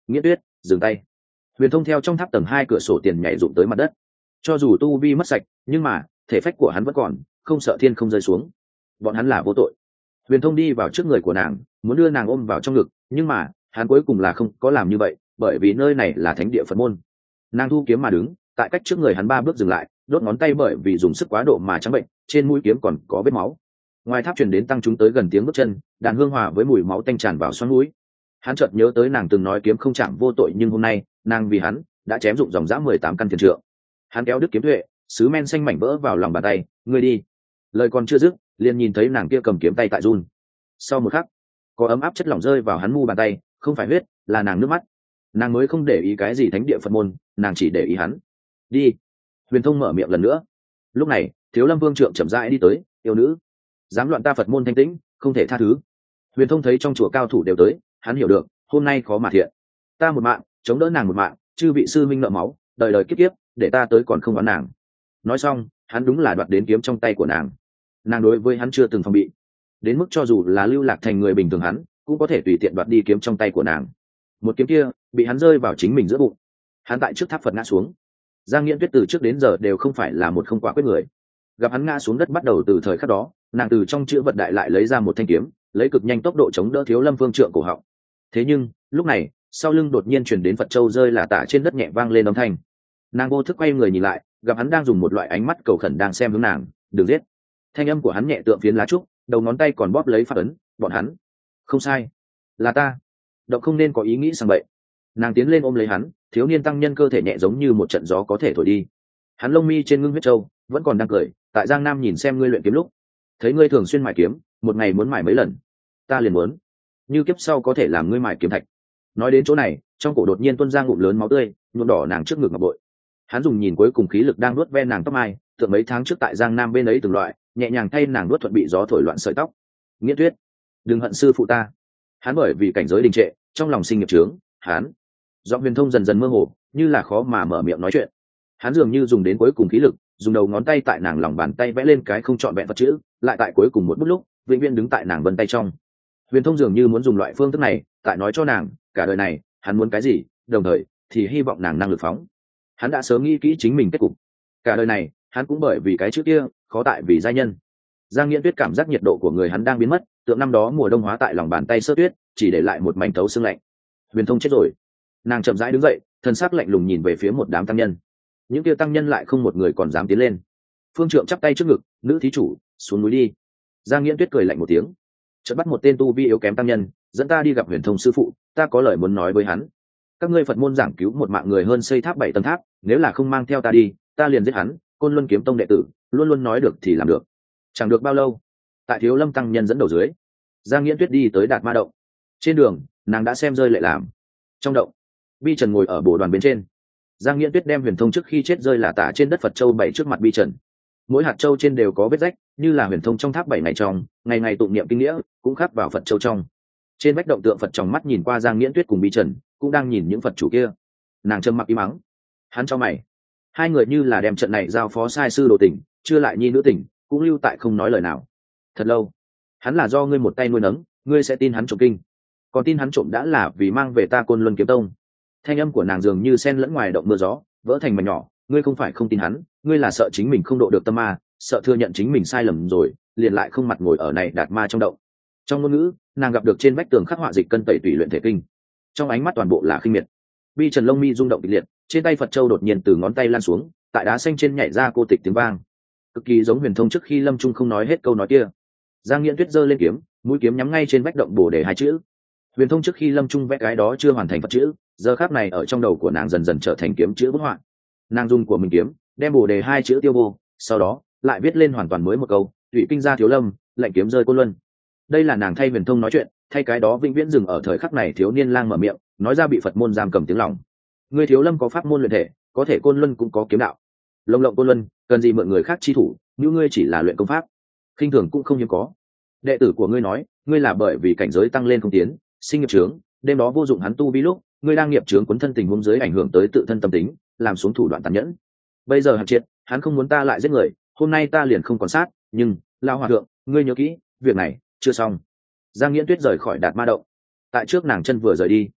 Nghĩa Tuyết, dừng tay. Huyền Thông theo trong tháp tầng 2 cửa sổ tiền nhảy rụng tới mặt đất. Cho dù tu vi mất sạch, nhưng mà thể phách của hắn vẫn còn, không sợ thiên không rơi xuống. Bọn hắn là vô tội. Huyền Thông đi vào trước người của nàng, muốn đưa nàng ôm vào trong ngực, nhưng mà hắn cuối cùng là không có làm như vậy, bởi vì nơi này là thánh địa Phật môn. Nàng thu kiếm mà đứng, tại cách trước người hắn 3 bước dừng lại, đốt ngón tay bởi vì dùng sức quá độ mà trắng bệnh, trên mũi kiếm còn có vết máu. Ngoài tháp truyền đến tăng chúng tới gần tiếng bước chân, đàn hương hòa với mùi máu tanh tràn vào xoắn mũi. Hắn chợt nhớ tới nàng từng nói kiếm không chạm vô tội, nhưng hôm nay nàng vì hắn đã chém dụng dòng dã 18 căn thiền trượng. Hắn kéo đứt kiếm tuệ, sứ men xanh mảnh vỡ vào lòng bàn tay. Ngươi đi. Lời còn chưa dứt, liền nhìn thấy nàng kia cầm kiếm tay tại run. Sau một khắc, có ấm áp chất lỏng rơi vào hắn mu bàn tay, không phải huyết, là nàng nước mắt. Nàng mới không để ý cái gì thánh địa Phật môn, nàng chỉ để ý hắn. Đi. Huyền Thông mở miệng lần nữa. Lúc này Thiếu Lâm Vương trượng chậm rãi đi tới. Yêu nữ, dám loạn ta Phật môn thanh tĩnh, không thể tha thứ. Huyền Thông thấy trong chùa cao thủ đều tới, hắn hiểu được hôm nay khó mà thiện. Ta một mạng chống đỡ nàng một mạng, chư vị sư minh nợ máu, đời đời kiếp kiếp, để ta tới còn không đoán nàng. Nói xong, hắn đúng là đoạt đến kiếm trong tay của nàng. Nàng đối với hắn chưa từng phòng bị, đến mức cho dù là lưu lạc thành người bình thường hắn cũng có thể tùy tiện đoạt đi kiếm trong tay của nàng. Một kiếm kia bị hắn rơi vào chính mình giữa bụng. Hắn tại trước tháp Phật ngã xuống. Giang Nghiễn Tuyết từ trước đến giờ đều không phải là một không quả quyết người. Gặp hắn ngã xuống đất, bắt đầu từ thời khắc đó nàng từ trong chữ vật đại lại lấy ra một thanh kiếm, lấy cực nhanh tốc độ chống đỡ Thiếu Lâm Vương trượng cổ họng. Thế nhưng lúc này sau lưng đột nhiên truyền đến Phật châu rơi là tả trên đất nhẹ vang lên âm thanh. Nàng vô thức quay người nhìn lại, gặp hắn đang dùng một loại ánh mắt cầu khẩn đang xem hướng nàng. Đừng giết. Thanh âm của hắn nhẹ tượng phiến lá trúc, đầu ngón tay còn bóp lấy phát ấn. Bọn hắn không sai, là ta. Động không nên có ý nghĩ sang bậy. Nàng tiến lên ôm lấy hắn, thiếu niên tăng nhân cơ thể nhẹ giống như một trận gió có thể thổi đi. Hắn lông mi trên ngưng huyết châu vẫn còn đang cười. Tại Giang Nam nhìn xem ngươi luyện kiếm lúc, thấy ngươi thường xuyên mài kiếm, một ngày muốn mài mấy lần, ta liền muốn như kiếp sau có thể làm ngươi mài kiếm thạch. Nói đến chỗ này, trong cổ đột nhiên tuôn ra ngụm lớn máu tươi, nhuộm đỏ nàng trước ngực ngọc bội. Hắn dùng nhìn cuối cùng khí lực đang nuốt ve nàng tóc mai, tượng mấy tháng trước tại Giang Nam bên ấy từng loại, nhẹ nhàng thay nàng nuốt thuận bị gió thổi loạn sợi tóc. Nghĩa Tuyết, đừng hận sư phụ ta. Hắn bởi vì cảnh giới đình trệ, trong lòng sinh nghiệp trướng. Hắn giọng Huyền Thông dần dần mơ hồ, như là khó mà mở miệng nói chuyện. Hắn dường như dùng đến cuối cùng khí lực, dùng đầu ngón tay tại nàng lòng bàn tay vẽ lên cái không trọn vẹn Phật chữ, lại tại cuối cùng một bút lúc vĩnh viễn đứng tại nàng vân tay trong. Huyền Thông dường như muốn dùng loại phương thức này tại nói cho nàng cả đời này hắn muốn cái gì, đồng thời thì hy vọng nàng năng lực phóng. Hắn đã sớm nghĩ kỹ chính mình kết cục. Cả đời này hắn cũng bởi vì cái chữ kia khó tại vì giai nhân. Giang Nghiễn Tuyết cảm giác nhiệt độ của người hắn đang biến mất, tượng năm đó mùa đông hóa tại lòng bàn tay sơ tuyết, chỉ để lại một mảnh thấu xương lạnh. Huyền Thông chết rồi. Nàng chậm rãi đứng dậy, thân xác lạnh lùng nhìn về phía một đám tăng nhân. Những kia tăng nhân lại không một người còn dám tiến lên. Phương trượng chắp tay trước ngực, nữ thí chủ xuống núi đi. Giang Nghiễn Tuyết cười lạnh một tiếng, chợt bắt một tên tu vi yếu kém tăng nhân, dẫn ta đi gặp Huyền Thông sư phụ, ta có lời muốn nói với hắn. Các ngươi Phật môn giảng cứu một mạng người hơn xây tháp 7 tầng tháp, nếu là không mang theo ta đi, ta liền giết hắn. Côn Luân Kiếm Tông đệ tử luôn luôn nói được thì làm được. Chẳng được bao lâu, tại Thiếu Lâm tăng nhân dẫn đầu dưới, Giang Nghiễn Tuyết đi tới Đạt Ma động. Trên đường nàng đã xem rơi lệ làm. Trong động, Bi Trần ngồi ở bồ đoàn bên trên. Giang Nghiễn Tuyết đem Huyền Thông trước khi chết rơi là tả trên đất Phật châu bày trước mặt Bi Trần. Mỗi hạt châu trên đều có vết rách, như là Huyền Thông trong tháp 7 ngày trong ngày ngày tụng niệm kinh nghĩa cũng khắc vào Phật châu trong. Trên vách động tượng Phật trong mắt nhìn qua Giang Nghiễn Tuyết cùng Bi Trần, cũng đang nhìn những Phật chủ kia. Nàng trầm mặc im mắng. Hắn cho mày. Hai người như là đem trận này giao phó sai sư đồ tình, chưa lại nhi nữ tình, cũng lưu tại không nói lời nào. Thật lâu, hắn là do ngươi một tay nuôi nấng, ngươi sẽ tin hắn trộm kinh, còn tin hắn trộm đã là vì mang về ta Côn Luân Kiếm Tông. Thanh âm của nàng dường như sen lẫn ngoài động mưa gió, vỡ thành mảnh nhỏ. Ngươi không phải không tin hắn, ngươi là sợ chính mình không độ được tâm ma, sợ thừa nhận chính mình sai lầm rồi, liền lại không mặt ngồi ở này Đạt Ma trong động. Trong ngôn ngữ, nàng gặp được trên vách tường khắc họa dịch cân tẩy tùy luyện thể kinh, trong ánh mắt toàn bộ là khinh miệt. Bi Trần lông mi rung động kịch liệt, trên tay Phật châu đột nhiên từ ngón tay lan xuống, tại đá xanh trên nhảy ra cô tịch tiếng vang, cực kỳ giống Huyền Thông trước khi lâm trung không nói hết câu nói kia. Giang Nghiễn Tuyết giơ lên kiếm, mũi kiếm nhắm ngay trên vách động bồ đề hai chữ. Huyền Thông trước khi lâm trung vẽ cái đó chưa hoàn thành Phật chữ, giờ khắc này ở trong đầu của nàng dần dần trở thành kiếm chữ bút họa. Nàng dùng của mình kiếm đem bồ đề hai chữ tiêu vô, sau đó lại viết lên hoàn toàn mới một câu: Thủy kinh ra Thiếu Lâm, lệnh kiếm rơi Côn Luân. Đây là nàng thay Huyền Thông nói chuyện, thay cái đó vĩnh viễn dừng ở thời khắc này thiếu niên lang mở miệng, nói ra bị Phật môn giam cầm tiếng lòng. Ngươi Thiếu Lâm có pháp môn luyện thể, có thể Côn Luân cũng có kiếm đạo. Lồng lộng Côn Luân, cần gì mượn người khác chi thủ, nếu ngươi chỉ là luyện công pháp, khinh thường cũng không hiếm có. Đệ tử của ngươi nói, ngươi là bởi vì cảnh giới tăng lên không tiến, sinh nghiệp chướng, đêm đó vô dụng hắn tu vi lúc, ngươi đang nghiệp chướng cuốn thân tình huống dưới ảnh hưởng tới tự thân tâm tính, làm xuống thủ đoạn tàn nhẫn. Bây giờ Hàn Triệt, hắn không muốn ta lại giết người, hôm nay ta liền không còn sát, nhưng lão hòa thượng, ngươi nhớ kỹ, việc này chưa xong. Giang Nghiễn Tuyết rời khỏi Đạt Ma động. Tại trước nàng chân vừa rời đi,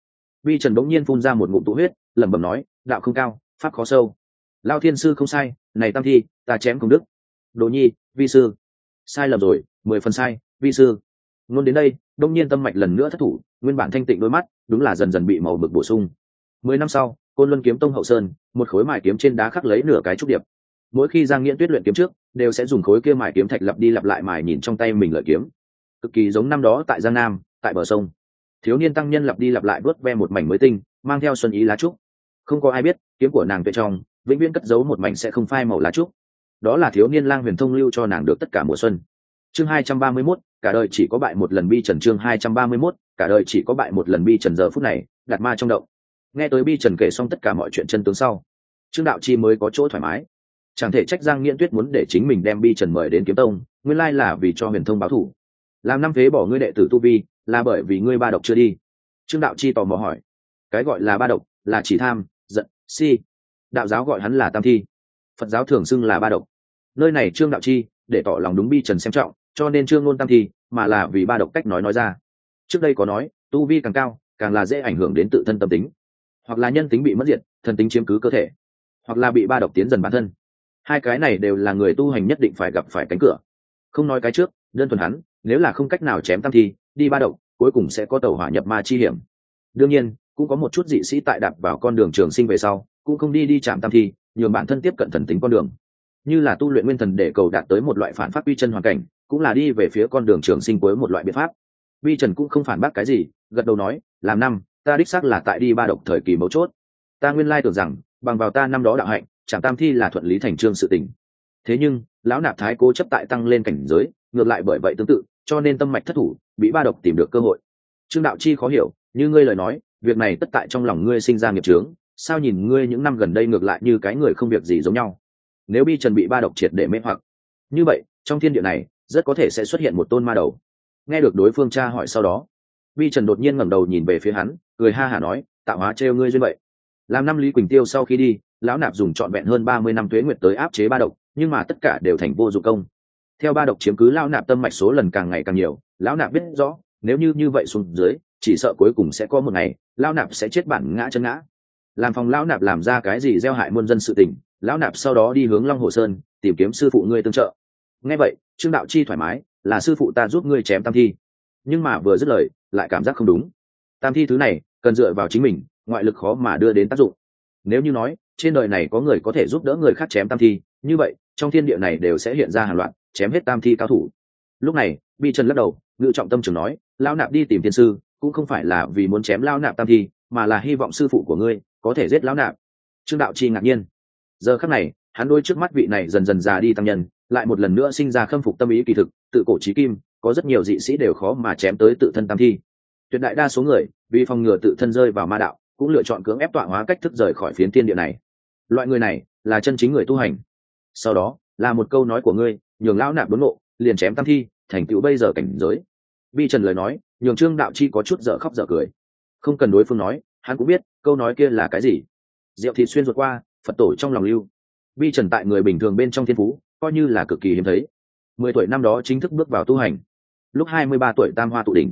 Vi trần bỗng nhiên phun ra một ngụm tụ huyết, lẩm bẩm nói, đạo không cao, pháp khó sâu. Lao thiên sư không sai, này tam thi ta chém không đức. Đồ nhi, vi sư sai lầm rồi, 10 phần sai, vi sư. Luôn đến đây, đông nhiên tâm mạch lần nữa thất thủ, nguyên bản thanh tịnh đôi mắt đúng là dần dần bị màu bực bổ sung. 10 năm sau, Côn Luân kiếm tông hậu sơn, một khối mài kiếm trên đá khắc lấy nửa cái trúc điệp. Mỗi khi Giang Nghiễn Tuyết luyện kiếm trước, đều sẽ dùng khối kia mài kiếm thạch lặp đi lặp lại mài nhìn trong tay mình lợi kiếm, cực kỳ giống năm đó tại Giang Nam, tại bờ sông. Thiếu niên tăng nhân lặp đi lặp lại vớt ve một mảnh mới tinh, mang theo xuân ý lá trúc. Không có ai biết, kiếm của nàng tuyệt trong, vĩnh viễn cất giấu một mảnh sẽ không phai màu lá trúc. Đó là thiếu niên lang huyền thông lưu cho nàng được tất cả mùa xuân. Chương 231, cả đời chỉ có bại một lần bi trần. Chương 231, cả đời chỉ có bại một lần bi trần. Giờ phút này, Đạt Ma trong động. Nghe tới bi trần kể xong tất cả mọi chuyện chân tướng sau, Trương Đạo Chi mới có chỗ thoải mái. Chẳng thể trách Giang Nghiễn Tuyết muốn để chính mình đem bi trần mời đến kiếm tông, nguyên lai là vì cho huyền thông báo thù. Làm năm phế bỏ ngươi đệ tử tu vi, là bởi vì ngươi ba độc chưa đi. Trương Đạo Chi tò mò hỏi. Cái gọi là ba độc, là chỉ tham, giận, si. Đạo giáo gọi hắn là tam thi, Phật giáo thường xưng là ba độc. Nơi này Trương Đạo Chi để tỏ lòng đúng bi trần xem trọng, cho nên Trương ngôn tam thi, mà là vì ba độc cách nói ra. Trước đây có nói, tu vi càng cao, càng là dễ ảnh hưởng đến tự thân tâm tính, hoặc là nhân tính bị mất diệt, thần tính chiếm cứ cơ thể, hoặc là bị ba độc tiến dần bản thân. Hai cái này đều là người tu hành nhất định phải gặp phải cánh cửa. Không nói cái trước, đơn thuần hắn, nếu là không cách nào chém tam thi, đi ba độc, cuối cùng sẽ có tẩu hỏa nhập ma chi hiểm. Đương nhiên, cũng có một chút dị sĩ tại đạp vào con đường trường sinh về sau, cũng không đi chạm tam thi, nhường bản thân tiếp cận thần tính con đường, như là tu luyện nguyên thần để cầu đạt tới một loại phản pháp uy chân hoàn cảnh, cũng là đi về phía con đường trường sinh cuối một loại biện pháp. Vi Trần cũng không phản bác cái gì, gật đầu nói, làm năm, ta đích xác là tại đi ba độc thời kỳ mấu chốt. Ta nguyên lai tưởng rằng, bằng vào ta năm đó đạo hạnh, chạm tam thi là thuận lý thành trương sự tình. Thế nhưng, lão nạp thái cố chấp tại tăng lên cảnh giới, ngược lại bởi vậy tương tự, cho nên tâm mạch thất thủ, bị ba độc tìm được cơ hội. Trương Đạo Chi khó hiểu, như ngươi lời nói, việc này tất tại trong lòng ngươi sinh ra nghiệp chướng, sao nhìn ngươi những năm gần đây ngược lại như cái người không việc gì giống nhau. Nếu bi trần bị ba độc triệt để mê hoặc, như vậy trong thiên địa này rất có thể sẽ xuất hiện một tôn ma đầu. Nghe được đối phương tra hỏi sau đó, bi trần đột nhiên ngẩng đầu nhìn về phía hắn, cười ha hả nói, tạo hóa trêu ngươi duyên vậy. Làm năm Lý Quỳnh Tiêu sau khi đi, lão nạp dùng trọn vẹn hơn 30 năm tuế nguyệt tới áp chế ba độc, nhưng mà tất cả đều thành vô dụng công. Theo ba độc chiếm cứ lão nạp tâm mạch số lần càng ngày càng nhiều, lão nạp biết rõ, nếu như vậy xuống dưới, chỉ sợ cuối cùng sẽ có một ngày, lão nạp sẽ chết bản ngã chân ngã. Làm phòng lão nạp làm ra cái gì gieo hại muôn dân sự tình, lão nạp sau đó đi hướng Long Hồ Sơn tìm kiếm sư phụ ngươi tương trợ. Nghe vậy, Trương Đạo Chi thoải mái, là sư phụ ta giúp ngươi chém tam thi. Nhưng mà vừa dứt lời, lại cảm giác không đúng. Tam thi thứ này cần dựa vào chính mình, ngoại lực khó mà đưa đến tác dụng. Nếu như nói trên đời này có người có thể giúp đỡ người khác chém tam thi, như vậy trong thiên địa này đều sẽ hiện ra hàng loạt chém hết tam thi cao thủ. Lúc này, Bi Trần lắc đầu, ngự trọng tâm trường nói, lão nạp đi tìm tiên sư, cũng không phải là vì muốn chém lão nạp tam thi, mà là hy vọng sư phụ của ngươi có thể giết lão nạp. Trương Đạo Chi ngạc nhiên. Giờ khắc này, hắn đôi trước mắt vị này dần dần già đi tăng nhân, lại một lần nữa sinh ra khâm phục tâm ý kỳ thực, tự cổ chí kim, có rất nhiều dị sĩ đều khó mà chém tới tự thân tam thi. Tuyệt đại đa số người, vì phòng ngừa tự thân rơi vào ma đạo, cũng lựa chọn cưỡng ép tọa hóa cách thức rời khỏi phiến thiên địa này. Loại người này là chân chính người tu hành. Sau đó, là một câu nói của ngươi, nhường lão nạp đốn ngộ, liền chém tam thi, thành tựu bây giờ cảnh giới. Vi Trần lời nói, nhường Trương Đạo Chi có chút dở khóc dở cười. Không cần đối phương nói, hắn cũng biết câu nói kia là cái gì. Diệu thịt xuyên ruột qua, Phật tổ trong lòng lưu. Vi Trần tại người bình thường bên trong thiên phú, coi như là cực kỳ hiếm thấy. 10 tuổi năm đó chính thức bước vào tu hành. Lúc 23 tuổi tam hoa tụ đỉnh,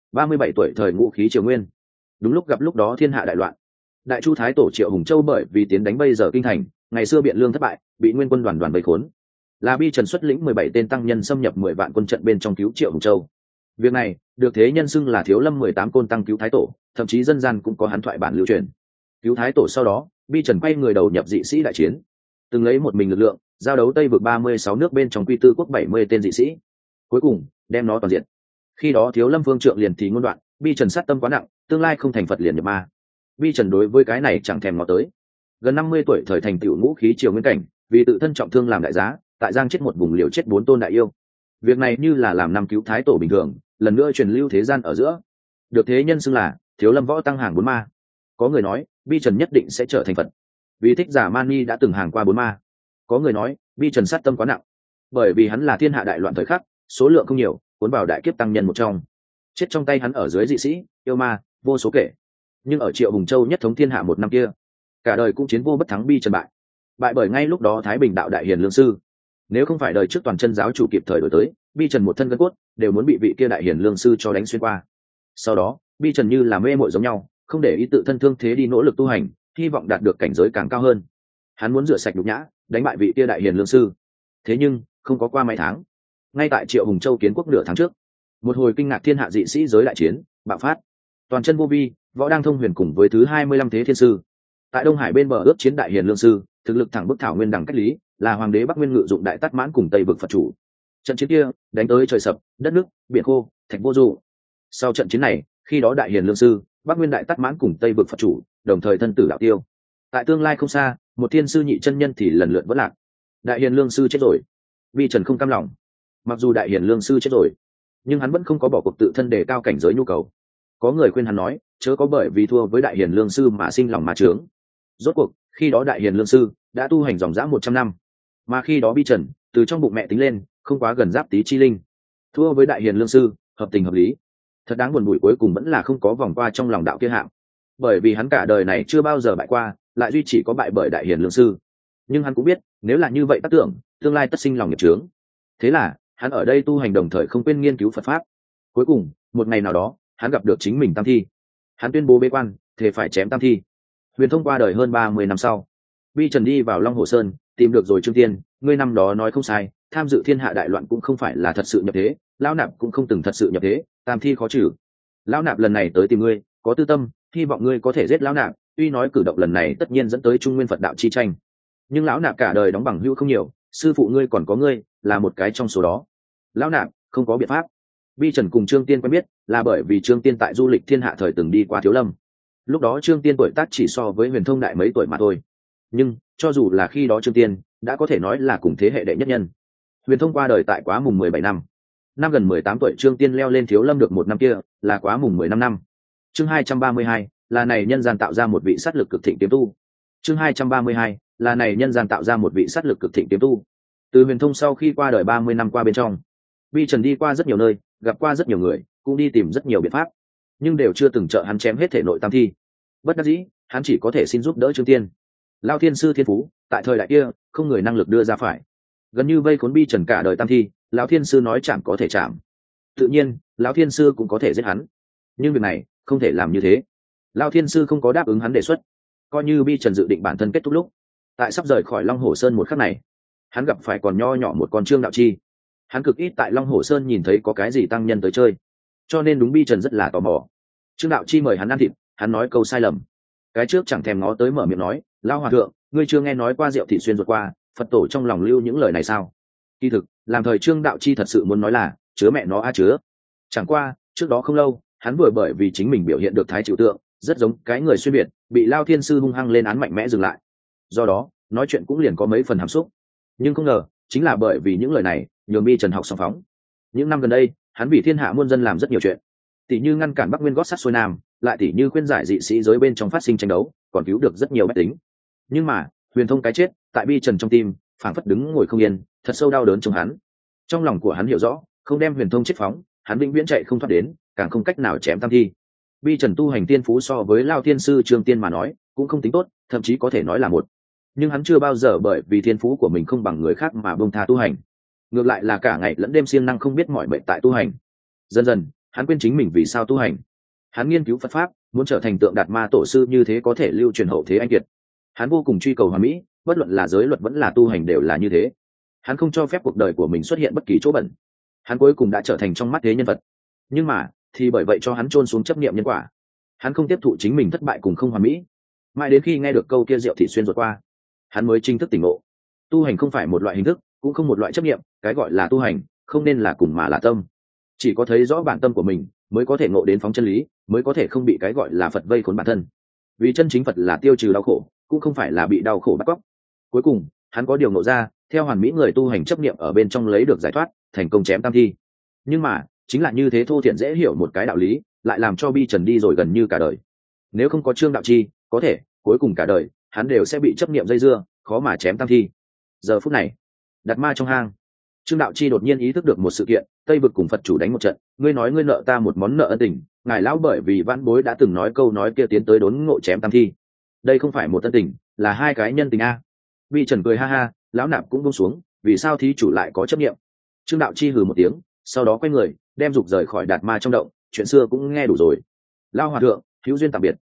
37 tuổi thời ngũ khí triều nguyên. Đúng lúc gặp lúc đó thiên hạ đại loạn. Đại Chu Thái tổ Triệu Hùng Châu bởi vì tiến đánh bây giờ kinh thành, ngày xưa Biện Lương thất bại, bị Nguyên quân đoàn vây khốn. Là Bi Trần xuất lĩnh 17 tên tăng nhân xâm nhập 10 vạn quân trận bên trong cứu Triệu Hùng Châu. Việc này được thế nhân xưng là Thiếu Lâm 18 côn tăng cứu Thái tổ, thậm chí dân gian cũng có hắn thoại bản lưu truyền. Cứu Thái tổ sau đó, Bi Trần quay người đầu nhập dị sĩ đại chiến, từng lấy một mình lực lượng giao đấu Tây vực 36 nước bên trong Quy Tư quốc 70 tên dị sĩ, cuối cùng đem nó toàn diện. Khi đó Thiếu Lâm Vương Trượng liền thì ngôn đoạn, Bi Trần sát tâm quá nặng, tương lai không thành Phật liền nhập ma. Bi Trần đối với cái này chẳng thèm ngó tới. Gần 50 tuổi thời thành tựu ngũ khí triều nguyên cảnh, vì tự thân trọng thương làm đại giá, tại Giang chết một vùng liều chết 4 tôn đại yêu. Việc này như là làm năm cứu Thái tổ bình thường, lần nữa truyền lưu thế gian ở giữa, được thế nhân xưng là Thiếu Lâm võ tăng hàng 4 ma. Có người nói Bi Trần nhất định sẽ trở thành Phật, vì Thích Giả Mani đã từng hàng qua 4 ma. Có người nói Bi Trần sát tâm quá nặng, bởi vì hắn là thiên hạ đại loạn thời khắc, số lượng không nhiều, cuốn vào đại kiếp tăng nhân một trong, chết trong tay hắn ở dưới dị sĩ yêu ma vô số kể. Nhưng ở Triệu Hùng Châu nhất thống thiên hạ một năm kia, cả đời cũng chiến vô bất thắng, Bi Trần bại bởi ngay lúc đó Thái Bình đạo đại hiền lương sư. Nếu không phải đời trước toàn chân giáo chủ kịp thời đổi tới, Bi Trần một thân gân cốt đều muốn bị vị kia đại hiền lương sư cho đánh xuyên qua. Sau đó Bi Trần như là mê muội giống nhau, không để ý tự thân thương thế đi nỗ lực tu hành, hy vọng đạt được cảnh giới càng cao hơn. Hắn muốn rửa sạch nhục nhã, đánh bại vị kia đại hiền lương sư. Thế nhưng không có qua mấy tháng, ngay tại Triệu Hùng Châu kiến quốc nửa tháng trước, một hồi kinh ngạc thiên hạ dị sĩ giới đại chiến bạo phát. Toàn chân vô vi, võ đang thông huyền cùng với thứ 25 thế thiên sư tại Đông Hải bên bờ ước chiến đại hiền lương sư, thực lực thẳng bức thảo nguyên đẳng cách lý, là hoàng đế Bắc Nguyên ngự dụng đại tát mãn cùng Tây vực Phật chủ. Trận chiến kia đánh tới trời sập, đất nước biển khô, thạch vô dụ. Sau trận chiến này, khi đó đại hiền lương sư, Bắc Nguyên đại tát mãn cùng Tây vực Phật chủ đồng thời thân tử đạo tiêu. Tại tương lai không xa, một thiên sư nhị chân nhân thì lần lượt vỡ lạc. Đại hiền lương sư chết rồi, Vi Trần không cam lòng. Mặc dù đại hiền lương sư chết rồi, nhưng hắn vẫn không có bỏ cuộc tự thân đề cao cảnh giới nhu cầu. Có người khuyên hắn nói, chớ có bởi vì thua với đại hiền lương sư mà sinh lòng mà trướng. Rốt cuộc khi đó đại hiền lương sư đã tu hành dòng dã 100 năm, mà khi đó Bi Trần từ trong bụng mẹ tính lên không quá gần giáp tí chi linh, thua với đại hiền lương sư hợp tình hợp lý. Thật đáng buồn bụi, cuối cùng vẫn là không có vòng qua trong lòng đạo kia hạng, bởi vì hắn cả đời này chưa bao giờ bại qua, lại duy chỉ có bại bởi đại hiền lương sư. Nhưng hắn cũng biết nếu là như vậy tác tưởng, tương lai tất sinh lòng nghiệp chướng. Thế là hắn ở đây tu hành đồng thời không quên nghiên cứu Phật pháp. Cuối cùng một ngày nào đó, hắn gặp được chính mình tam thi. Hắn tuyên bố bế quan, thề phải chém tam thi. Huyền Thông qua đời hơn 30 năm sau, Vi Trần đi vào Long Hồ Sơn, tìm được rồi Trương Tiên. Ngươi năm đó nói không sai, tham dự thiên hạ đại loạn cũng không phải là thật sự nhập thế, lão nạp cũng không từng thật sự nhập thế, tam thi khó trừ. Lão nạp lần này tới tìm ngươi, có tư tâm, hy vọng ngươi có thể giết lão nạp. Tuy nói cử động lần này tất nhiên dẫn tới Trung Nguyên Phật đạo chi tranh, nhưng lão nạp cả đời đóng bằng hữu không nhiều, sư phụ ngươi còn có ngươi, là một cái trong số đó. Lão nạp không có biện pháp. Vi Trần cùng Trương Tiên quen biết là bởi vì Trương Tiên tại du lịch thiên hạ thời từng đi qua Thiếu Lâm. Lúc đó Trương Tiên tuổi tác chỉ so với Huyền Thông đại mấy tuổi mà thôi, nhưng cho dù là khi đó Trương Tiên đã có thể nói là cùng thế hệ đệ nhất nhân. Huyền Thông qua đời tại quá mùng 17 năm, năm gần 18 tuổi Trương Tiên leo lên Thiếu Lâm được một năm kia là quá mùng 15 năm. Chương 232 là này nhân gian tạo ra một vị sát lực cực thịnh kiếm tu. Chương 232 là này nhân gian tạo ra một vị sát lực cực thịnh kiếm tu. Từ Huyền Thông sau khi qua đời 30 năm qua bên trong, Vi Trần đi qua rất nhiều nơi, gặp qua rất nhiều người, cũng đi tìm rất nhiều biện pháp, nhưng đều chưa từng trợ hắn chém hết thể nội tam thi. Bất đắc dĩ, hắn chỉ có thể xin giúp đỡ Trương Tiên. Lao thiên sư thiên phú, tại thời đại kia, không người năng lực đưa ra phải. Gần như vây khốn Vi Trần cả đời tam thi, lão thiên sư nói chạm có thể chạm. Tự nhiên, lão thiên sư cũng có thể giết hắn. Nhưng việc này, không thể làm như thế. Lao thiên sư không có đáp ứng hắn đề xuất. Coi như Vi Trần dự định bản thân kết thúc lúc, tại sắp rời khỏi Long Hồ Sơn một khắc này, hắn gặp phải còn nho nhỏ một con Trương Đạo Chi. Hắn cực ít tại Long Hồ Sơn nhìn thấy có cái gì tăng nhân tới chơi, cho nên đúng Vi Trần rất là tò mò. Trương Đạo Chi mời hắn ăn thịt, hắn nói câu sai lầm. Cái trước chẳng thèm ngó tới mở miệng nói, lao hòa thượng, ngươi chưa nghe nói qua rượu thị xuyên ruột qua, Phật tổ trong lòng lưu những lời này sao? Kỳ thực, làm thời Trương Đạo Chi thật sự muốn nói là, chứa mẹ nó a chứa. Chẳng qua, trước đó không lâu, hắn vừa bởi vì chính mình biểu hiện được thái chịu tượng, rất giống cái người xuyên biệt, bị Lao Thiên sư hung hăng lên án mạnh mẽ dừng lại. Do đó, nói chuyện cũng liền có mấy phần hàm xúc. Nhưng không ngờ, chính là bởi vì những lời này, nhường Vi Trần học song phóng. Những năm gần đây, hắn vì thiên hạ muôn dân làm rất nhiều chuyện, tỷ như ngăn cản Bắc Nguyên gót sắt xuôi nam, lại tỷ như khuyên giải dị sĩ giới bên trong phát sinh tranh đấu, còn cứu được rất nhiều bách tính. Nhưng mà Huyền Thông cái chết tại Vi Trần trong tim phảng phất đứng ngồi không yên, thật sâu đau đớn trong hắn. Trong lòng của hắn hiểu rõ, không đem Huyền Thông chết phóng, hắn vĩnh viễn chạy không thoát đến, càng không cách nào chém tam thi. Vi Trần tu hành tiên phú so với Lao Thiên sư Trương Tiên mà nói cũng không tính tốt, thậm chí có thể nói là một. Nhưng hắn chưa bao giờ bởi vì thiên phú của mình không bằng người khác mà buông tha tu hành, ngược lại là cả ngày lẫn đêm siêng năng không biết mỏi mệt tại tu hành. Dần dần hắn quên chính mình vì sao tu hành. Hắn nghiên cứu Phật pháp, muốn trở thành Tượng Đạt Ma tổ sư như thế có thể lưu truyền hậu thế anh kiệt. Hắn vô cùng truy cầu hoàn mỹ, bất luận là giới luật vẫn là tu hành đều là như thế. Hắn không cho phép cuộc đời của mình xuất hiện bất kỳ chỗ bẩn. Hắn cuối cùng đã trở thành trong mắt thế nhân vật. Nhưng mà thì bởi vậy cho hắn chôn xuống chấp niệm nhân quả. Hắn không tiếp thụ chính mình thất bại cùng không hoàn mỹ. Mãi đến khi nghe được câu kia rượu thị xuyên ruột qua, hắn mới chính thức tỉnh ngộ. Tu hành không phải một loại hình thức, cũng không một loại chấp niệm, cái gọi là tu hành không nên là cùng mà là tâm. Chỉ có thấy rõ bản tâm của mình mới có thể ngộ đến phóng chân lý, mới có thể không bị cái gọi là Phật vây khốn bản thân. Vì chân chính Phật là tiêu trừ đau khổ, cũng không phải là bị đau khổ bắt cóc. Cuối cùng hắn có điều ngộ ra, theo hoàn mỹ người tu hành chấp niệm ở bên trong lấy được giải thoát, thành công chém tam thi. Nhưng mà chính là như thế thô thiện dễ hiểu một cái đạo lý, lại làm cho Vi Trần đi rồi gần như cả đời. Nếu không có Trương Đạo Chi, có thể cuối cùng cả đời hắn đều sẽ bị chấp niệm dây dưa, khó mà chém tam thi. Giờ phút này, Đạt Ma trong hang, Trương Đạo Chi đột nhiên ý thức được một sự kiện, Tây vực cùng Phật chủ đánh một trận, ngươi nói ngươi nợ ta một món nợ ân tình, ngài lão bởi vì vãn bối đã từng nói câu nói kia tiến tới đốn ngộ chém tam thi. Đây không phải một ân tình, là hai cái nhân tình a. Vi Trần cười ha ha, lão nạp cũng buông xuống, vì sao thí chủ lại có chấp niệm? Trương Đạo Chi hừ một tiếng, sau đó quay người, đem dục rời khỏi Đạt Ma trong động, chuyện xưa cũng nghe đủ rồi. Lao hòa thượng, hữu duyên tạm biệt.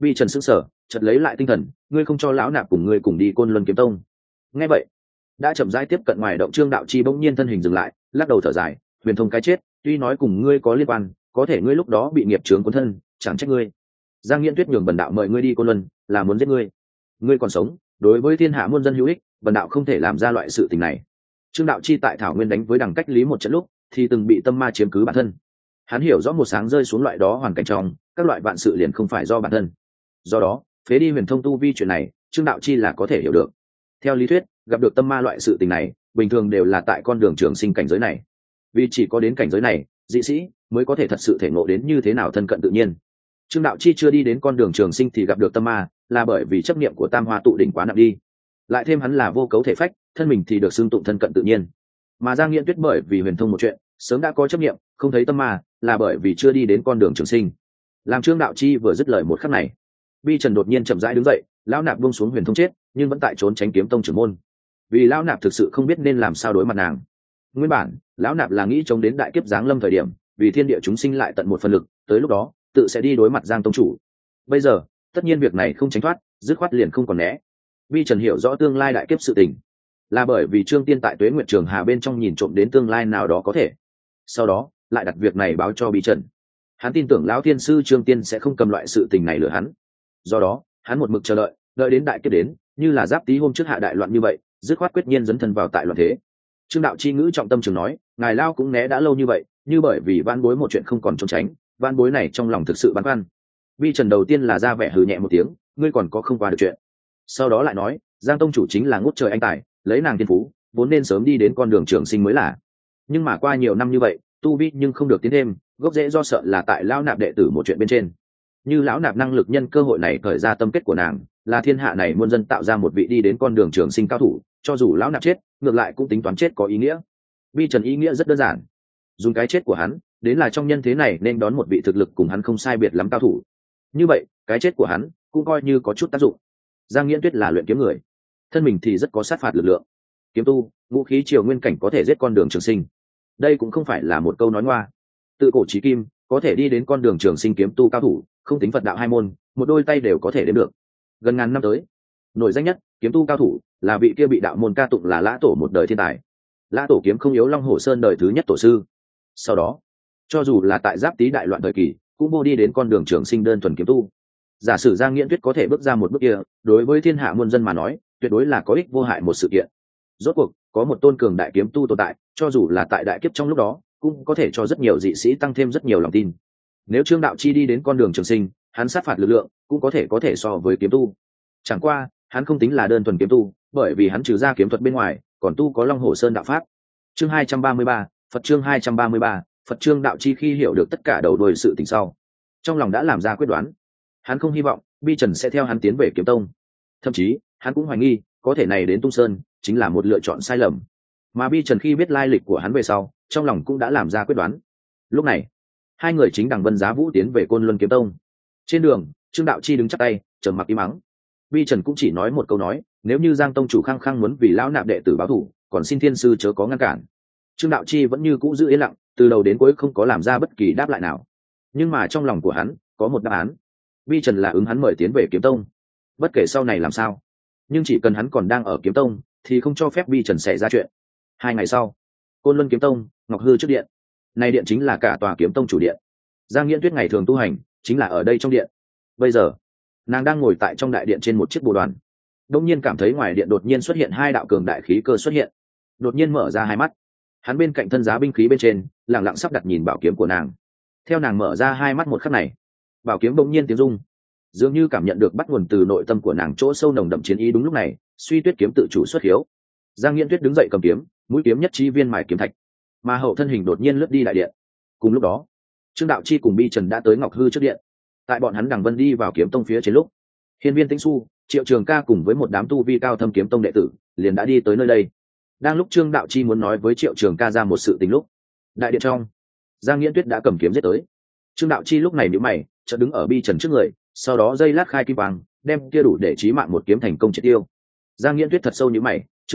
Vi Trần sững sờ, chợt lấy lại tinh thần, ngươi không cho lão nạp cùng ngươi cùng đi Côn Luân Kiếm Tông. Nghe vậy, đã chậm rãi tiếp cận ngoài động, Trương Đạo Chi bỗng nhiên thân hình dừng lại, lắc đầu thở dài, huyền thông cái chết tuy nói cùng ngươi có liên quan, có thể ngươi lúc đó bị nghiệp chướng cuốn thân, chẳng trách ngươi. Giang Nghiễn Tuyết nhường bần đạo mời ngươi đi Côn Luân, là muốn giết ngươi. Ngươi còn sống, đối với thiên hạ muôn dân hữu ích, bần đạo không thể làm ra loại sự tình này. Trương Đạo Chi tại Thảo Nguyên đánh với Đằng Cách Lý một trận lúc, thì từng bị tâm ma chiếm cứ bản thân. Hắn hiểu rõ một sáng rơi xuống loại đó hoàn cảnh trong, các loại vạn sự liền không phải do bản thân. Do đó, phế đi huyền thông tu vi chuyện này, Trương Đạo Chi là có thể hiểu được. Theo lý thuyết, gặp được tâm ma loại sự tình này, bình thường đều là tại con đường trường sinh cảnh giới này. Vì chỉ có đến cảnh giới này, dị sĩ mới có thể thật sự thể ngộ đến như thế nào thân cận tự nhiên. Trương Đạo Chi chưa đi đến con đường trường sinh thì gặp được tâm ma, là bởi vì chấp niệm của tam hoa tụ đỉnh quá nặng đi. Lại thêm hắn là vô cấu thể phách, thân mình thì được xưng tụng thân cận tự nhiên. Mà Giang Nghiễn Tuyết bởi vì huyền thông một chuyện, sớm đã có chấp niệm, không thấy tâm ma, là bởi vì chưa đi đến con đường trường sinh. Làm Trương Đạo Chi vừa dứt lời một khắc này, Bi Trần đột nhiên chậm rãi đứng dậy, lão nạp buông xuống huyền thông chết, nhưng vẫn tại trốn tránh kiếm tông trưởng môn. Vì lão nạp thực sự không biết nên làm sao đối mặt nàng. Nguyên bản, lão nạp là nghĩ chống đến đại kiếp giáng lâm thời điểm, vì thiên địa chúng sinh lại tận một phần lực, tới lúc đó, tự sẽ đi đối mặt Giang tông chủ. Bây giờ, tất nhiên việc này không tránh thoát, dứt khoát liền không còn né. Vi Trần hiểu rõ tương lai đại kiếp sự tình, là bởi vì Trương Tiên tại Tuế Nguyệt Trường Hà bên trong nhìn trộm đến tương lai nào đó có thể. Sau đó, lại đặt việc này báo cho Vi Trần. Hắn tin tưởng lão thiên sư Trương Tiên sẽ không cầm loại sự tình này lừa hắn. Do đó, hắn một mực chờ đợi, đợi đến đại kiếp đến, như là Giáp Tý hôm trước hạ đại loạn như vậy, dứt khoát quyết nhiên dấn thân vào tại loạn thế. Trương Đạo Chi ngữ trọng tâm trường nói, ngài lao cũng né đã lâu như vậy, như bởi vì van bối một chuyện không còn trốn tránh, van bối này trong lòng thực sự băn khoăn. Vi Trần đầu tiên là ra vẻ hừ nhẹ một tiếng, ngươi còn có không qua được chuyện. Sau đó lại nói, Giang tông chủ chính là ngút trời anh tài, lấy nàng thiên phú, vốn nên sớm đi đến con đường trường sinh mới là. Nhưng mà qua nhiều năm như vậy, tu vi nhưng không được tiến thêm, gốc rễ do sợ là tại lão nạp đệ tử một chuyện bên trên. Như lão nạp năng lực nhân cơ hội này khởi ra tâm kết của nàng, là thiên hạ này muôn dân tạo ra một vị đi đến con đường trường sinh cao thủ, cho dù lão nạp chết, ngược lại cũng tính toán chết có ý nghĩa. Vi Trần ý nghĩa rất đơn giản, dùng cái chết của hắn, đến là trong nhân thế này nên đón một vị thực lực cùng hắn không sai biệt lắm cao thủ. Như vậy, cái chết của hắn cũng coi như có chút tác dụng. Giang Nghiễn Tuyết là luyện kiếm người, thân mình thì rất có sát phạt lực lượng, kiếm tu, vũ khí triều nguyên cảnh có thể giết con đường trường sinh. Đây cũng không phải là một câu nói ngoa. Tự cổ chí kim, có thể đi đến con đường trường sinh kiếm tu cao thủ, không tính Phật đạo hai môn, một đôi tay đều có thể đến được. Gần ngàn năm tới, nổi danh nhất kiếm tu cao thủ là vị kia bị đạo môn ca tụng là Lã Tổ một đời thiên tài. Lã Tổ kiếm không yếu Long Hổ Sơn đời thứ nhất tổ sư. Sau đó, cho dù là tại Giáp Tý đại loạn thời kỳ, cũng vô đi đến con đường trường sinh đơn thuần kiếm tu. Giả sử Giang Nghiễn Tuyết có thể bước ra một bước kia, đối với thiên hạ muôn dân mà nói, tuyệt đối là có ích vô hại một sự kiện. Rốt cuộc, có một tôn cường đại kiếm tu tồn tại, cho dù là tại đại kiếp trong lúc đó, cũng có thể cho rất nhiều dị sĩ tăng thêm rất nhiều lòng tin. Nếu Trương Đạo Chi đi đến con đường trường sinh, hắn sát phạt lực lượng cũng có thể so với kiếm tu. Chẳng qua, hắn không tính là đơn thuần kiếm tu, bởi vì hắn trừ ra kiếm thuật bên ngoài, còn tu có Long Hổ Sơn đạo pháp. Chương 233, Phật chương 233, Phật Trương Đạo Chi khi hiểu được tất cả đầu đuôi sự tình sau, trong lòng đã làm ra quyết đoán. Hắn không hy vọng Bi Trần sẽ theo hắn tiến về kiếm tông, thậm chí hắn cũng hoài nghi có thể này đến Tung Sơn chính là một lựa chọn sai lầm. Mà Bi Trần khi biết lai lịch của hắn về sau, trong lòng cũng đã làm ra quyết đoán. Lúc này, hai người chính đằng vân giá vũ tiến về Côn Luân kiếm tông. Trên đường, Trương Đạo Chi đứng chắp tay, trầm mặc im mắng. Bi Trần cũng chỉ nói một câu nói, nếu như Giang tông chủ khăng khăng muốn vì lão nạp đệ tử báo thù, còn xin thiên sư chớ có ngăn cản. Trương Đạo Chi vẫn như cũ giữ yên lặng, từ đầu đến cuối không có làm ra bất kỳ đáp lại nào. Nhưng mà trong lòng của hắn có một đáp án. Bi Trần là ứng hắn mời tiến về kiếm tông, bất kể sau này làm sao, nhưng chỉ cần hắn còn đang ở kiếm tông thì không cho phép Bi Trần xảy ra chuyện. 2 ngày sau, Côn Luân kiếm tông, Ngọc Hư trước điện. Này điện chính là cả tòa kiếm tông chủ điện. Giang Nghiễn Tuyết ngày thường tu hành chính là ở đây trong điện. Bây giờ, nàng đang ngồi tại trong đại điện trên một chiếc bồ đoàn, đông nhiên cảm thấy ngoài điện đột nhiên xuất hiện 2 đạo cường đại khí cơ xuất hiện. Đột nhiên mở ra hai mắt, hắn bên cạnh thân giá binh khí bên trên lẳng lặng sắp đặt nhìn bảo kiếm của nàng. Theo nàng mở ra hai mắt một khắc này, bảo kiếm bỗng nhiên tiếng rung, dường như cảm nhận được bắt nguồn từ nội tâm của nàng chỗ sâu nồng đậm chiến ý. Đúng lúc này, Suy Tuyết kiếm tự chủ xuất hiếu. Giang Nghiễn Tuyết đứng dậy cầm kiếm, mũi kiếm nhất chi viên mài kiếm thạch, mà hậu thân hình đột nhiên lướt đi đại điện. Cùng lúc đó, Trương Đạo Chi cùng Bi Trần đã tới Ngọc Hư trước điện. Tại bọn hắn đằng vân đi vào kiếm tông phía trên lúc, Hiên Viên Tĩnh Xu, Triệu Trường Ca cùng với một đám tu vi cao thâm kiếm tông đệ tử liền đã đi tới nơi đây. Đang lúc Trương Đạo Chi muốn nói với Triệu Trường Ca ra một sự tình lúc, đại điện trong, Giang Nghiễn Tuyết đã cầm kiếm giết tới. Trương Đạo Chi lúc này nhíu mày, chợt đứng ở Bi Trần trước người, sau đó dây lát khai kim vàng, đem kia đủ để chí mạng một kiếm thành công triệt tiêu. Giang Nghiễn Tuyết thật sâu nhíu mày, Trương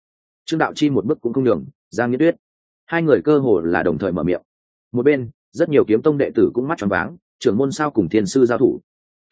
Đạo Chi một bước cũng không nhường. Giang Nghiễn Tuyết, hai người cơ hồ là đồng thời mở miệng. Một bên, rất nhiều kiếm tông đệ tử cũng mắt tròn váng, trưởng môn sao cùng thiên sư giao thủ.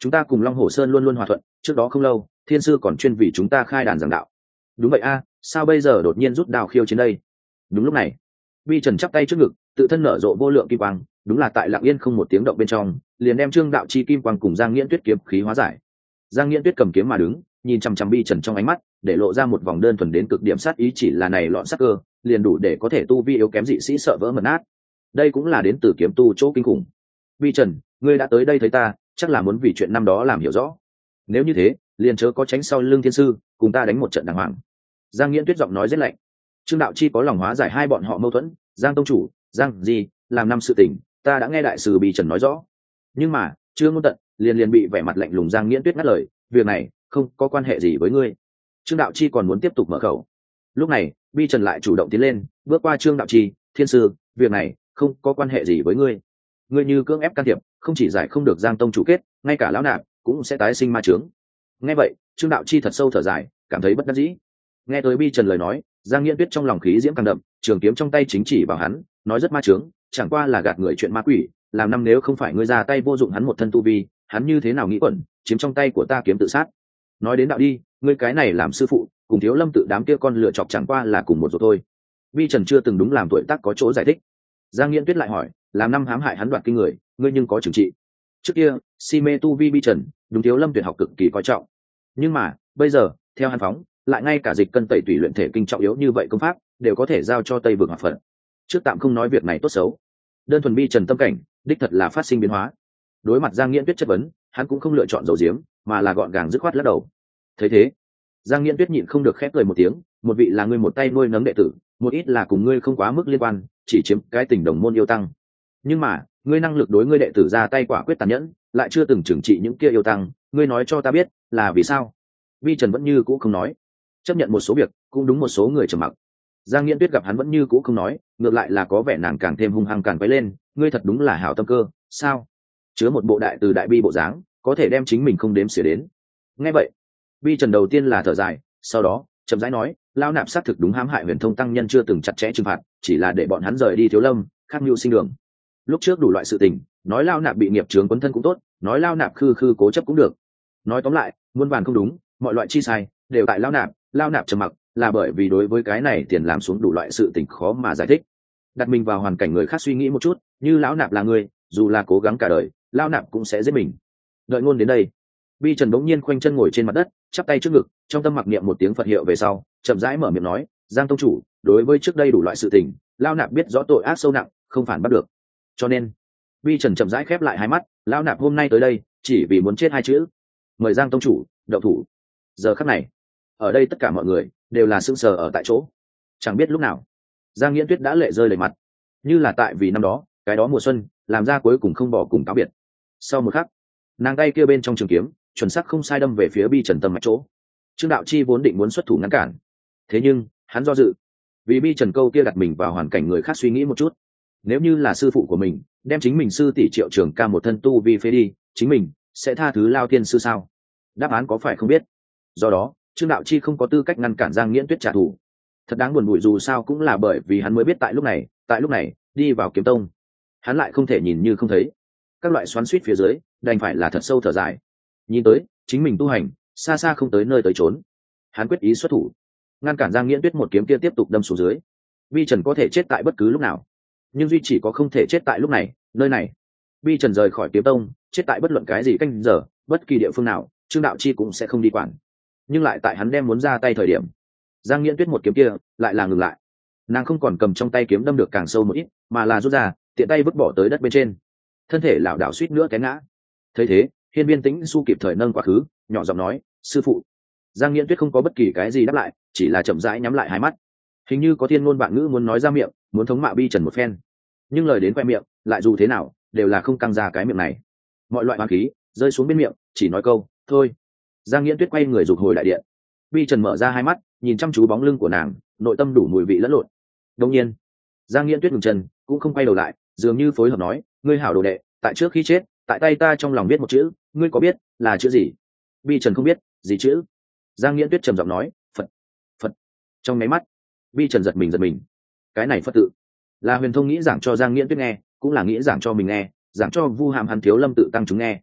chúng ta cùng Long Hồ Sơn luôn luôn hòa thuận, trước đó không lâu thiên sư còn chuyên vì chúng ta khai đàn giảng đạo. Đúng vậy a, sao bây giờ đột nhiên rút đao khiêu chiến đây? Đúng lúc này, Vi Trần chắp tay trước ngực, tự thân nở rộ vô lượng kim quang, đúng là tại lặng yên không một tiếng động bên trong, liền đem Trương Đạo Chi kim quang cùng Giang Nghiễn Tuyết kiếm khí hóa giải. Giang Nghiễn Tuyết cầm kiếm mà đứng, nhìn chằm chằm Vi Trần trong ánh mắt, để lộ ra một vòng đơn thuần đến cực điểm sát ý, chỉ là này lọn sắc cơ, liền đủ để có thể tu vi yếu kém dị sĩ sợ vỡ mật nát. Đây cũng là đến từ kiếm tu chỗ kinh khủng. Vi Trần, ngươi đã tới đây thấy ta, chắc là muốn vì chuyện năm đó làm hiểu rõ. Nếu như thế, liền chớ có tránh sau lưng thiên sư, cùng ta đánh một trận đàng hoàng. Giang Nghiễn Tuyết giọng nói rất lạnh. Trương Đạo Chi có lòng hóa giải hai bọn họ mâu thuẫn. Giang tông chủ, Giang gì làm năm sự tình, ta đã nghe đại sư Bi Trần nói rõ, nhưng mà chưa ngôn tận, liền bị vẻ mặt lạnh lùng Giang Nghiễn Tuyết ngắt lời, việc này không có quan hệ gì với ngươi. Trương Đạo Chi còn muốn tiếp tục mở khẩu, lúc này Bi Trần lại chủ động tiến lên, bước qua Trương Đạo Chi, thiên sư, việc này không có quan hệ gì với ngươi. Ngươi như cưỡng ép can thiệp, không chỉ giải không được Giang tông chủ kết, ngay cả lão nạp cũng sẽ tái sinh ma chướng. Nghe vậy, Trương Đạo Chi thật sâu thở dài, cảm thấy bất đắc dĩ. Nghe tới Bi Trần lời nói, Giang Nghiễn Tuyết trong lòng khí diễm càng đậm, trường kiếm trong tay chính chỉ vào hắn, nói rất ma chướng, chẳng qua là gạt người chuyện ma quỷ, làm năm nếu không phải ngươi ra tay vô dụng hắn một thân tu vi, hắn như thế nào nghĩ quẩn, chiếm trong tay của ta kiếm tự sát. Nói đến đạo đi, ngươi cái này làm sư phụ, cùng Thiếu Lâm tự đám kia con lựa chọc chẳng qua là cùng một ruột thôi. Vi Trần chưa từng đúng làm tuổi tác có chỗ giải thích. Giang Nghiễn Tuyết lại hỏi, làm năm hãm hại hắn đoạt kinh người, ngươi nhưng có trừng trị. Trước kia, si mê tu vi Bi Trần, đúng Thiếu Lâm tuyệt học cực kỳ coi trọng. Nhưng mà, bây giờ, theo hắn phóng, lại ngay cả dịch cân tẩy tùy luyện thể kinh trọng yếu như vậy công pháp, đều có thể giao cho Tây Vực Học Phật. Trước tạm không nói việc này tốt xấu, đơn thuần Bi Trần tâm cảnh, đích thật là phát sinh biến hóa. Đối mặt Giang Nghiễn Tuyết chất vấn, hắn cũng không lựa chọn giấu giếm, mà là gọn gàng dứt khoát lắc đầu. Thấy thế, Giang Nghiễn Tuyết nhịn không được khép cười một tiếng, một vị là ngươi một tay nuôi nấng đệ tử, một ít là cùng ngươi không quá mức liên quan, chỉ chiếm cái tình đồng môn yêu tăng. Nhưng mà, ngươi năng lực đối ngươi đệ tử ra tay quả quyết tàn nhẫn, lại chưa từng trừng trị những kia yêu tăng, ngươi nói cho ta biết, là vì sao? Vi Trần vẫn như cũ không nói, chấp nhận một số việc, cũng đúng một số người trầm mặc. Giang Nghiễn Tuyết gặp hắn vẫn như cũ không nói, ngược lại là có vẻ nàng càng thêm hung hăng càng quấy lên, ngươi thật đúng là hảo tâm cơ, sao? Chứa một bộ đại từ đại bi bộ dáng, có thể đem chính mình không đếm xỉa đến. Nghe vậy, Vi Trần đầu tiên là thở dài, sau đó chậm rãi nói, lao nạp xác thực đúng hãm hại Huyền Thông tăng nhân chưa từng chặt chẽ trừng phạt, chỉ là để bọn hắn rời đi Thiếu Lâm, khắc mưu sinh đường. Lúc trước đủ loại sự tình, nói lao nạp bị nghiệp chướng quấn thân cũng tốt, nói lao nạp khư khư cố chấp cũng được. Nói tóm lại, muôn vàn không đúng, mọi loại chi sai đều tại lao nạp trầm mặc, là bởi vì đối với cái này tiền làm xuống đủ loại sự tình khó mà giải thích. Đặt mình vào hoàn cảnh người khác suy nghĩ một chút, như lão nạp là người, dù là cố gắng cả đời, lao nạp cũng sẽ giết mình. Đợi ngôn đến đây, Vi Trần bỗng nhiên khoanh chân ngồi trên mặt đất, chắp tay trước ngực, trong tâm mặc niệm một tiếng Phật hiệu về sau, chậm rãi mở miệng nói, Giang tông chủ, đối với trước đây đủ loại sự tình, lao nạp biết rõ tội ác sâu nặng, không phản bắt được. Cho nên, Vi Trần chậm rãi khép lại hai mắt, lao nạp hôm nay tới đây, chỉ vì muốn chết hai chữ. Mời Giang tông chủ động thủ. Giờ khắc này, ở đây tất cả mọi người đều là sững sờ ở tại chỗ, chẳng biết lúc nào Giang Nghiễn Tuyết đã lệ rơi đầy mặt, như là tại vì năm đó cái đó mùa xuân làm ra cuối cùng không bỏ cùng cáo biệt. Sau một khắc, nàng tay kia bên trong trường kiếm chuẩn xác không sai đâm về phía Bi Trần tâm mạch chỗ. Trương Đạo Chi vốn định muốn xuất thủ ngăn cản, thế nhưng hắn do dự, vì Bi Trần câu kia đặt mình vào hoàn cảnh người khác suy nghĩ một chút, nếu như là sư phụ của mình đem chính mình sư tỷ Triệu Trường Ca một thân tu vi phế đi, chính mình sẽ tha thứ Lao Tiên sư sao? Đáp án có phải không biết. Do đó, Trương Đạo Chi không có tư cách ngăn cản Giang Nghiễn Tuyết trả thù. Thật đáng buồn bụi, dù sao cũng là bởi vì hắn mới biết tại lúc này đi vào kiếm tông, hắn lại không thể nhìn như không thấy. Các loại xoắn xuýt phía dưới, đành phải là thật sâu thở dài. Nhìn tới, chính mình tu hành, xa xa không tới nơi tới chốn. Hắn quyết ý xuất thủ, ngăn cản Giang Nghiễn Tuyết một kiếm kia tiếp tục đâm xuống dưới. Vi Trần có thể chết tại bất cứ lúc nào, nhưng duy chỉ có không thể chết tại lúc này, nơi này. Vi Trần rời khỏi kiếm tông, chết tại bất luận cái gì canh giờ, bất kỳ địa phương nào, Trương Đạo Chi cũng sẽ không đi quản. Nhưng lại tại hắn đem muốn ra tay thời điểm, Giang Nghiễn Tuyết một kiếm kia lại là ngừng lại. Nàng không còn cầm trong tay kiếm đâm được càng sâu một ít, mà là rút ra, tiện tay vứt bỏ tới đất bên trên, thân thể lảo đảo suýt nữa té ngã. Thấy thế, Hiên Viên Tĩnh Xu kịp thời nâng quá khứ, nhỏ giọng nói, sư phụ. Giang Nghiễn Tuyết không có bất kỳ cái gì đáp lại, chỉ là chậm rãi nhắm lại hai mắt, hình như có thiên ngôn vạn ngữ muốn nói ra miệng, muốn thống mạ Bi Trần một phen, nhưng lời đến khoe miệng lại dù thế nào đều là không căng ra cái miệng này. Mọi loại oán khí rơi xuống bên miệng, chỉ nói câu thôi. Giang Nghiễn Tuyết quay người rụt hồi đại điện. Bi Trần mở ra hai mắt, nhìn chăm chú bóng lưng của nàng, nội tâm đủ mùi vị lẫn lộn. Đương nhiên, Giang Nghiễn Tuyết ngừng chân, cũng không quay đầu lại, dường như phối hợp nói, ngươi hảo đồ đệ, tại trước khi chết, tại tay ta trong lòng viết một chữ, ngươi có biết là chữ gì? Bi Trần không biết, gì chữ? Giang Nghiễn Tuyết trầm giọng nói, Phật. Phật. Trong máy mắt, Bi Trần giật mình. Cái này Phật tự, là Huyền Thông nghĩ giảng cho Giang Nghiễn Tuyết nghe, cũng là nghĩ giảng cho mình nghe, giảng cho Vu Hàm hắn Thiếu Lâm tự tăng chúng nghe.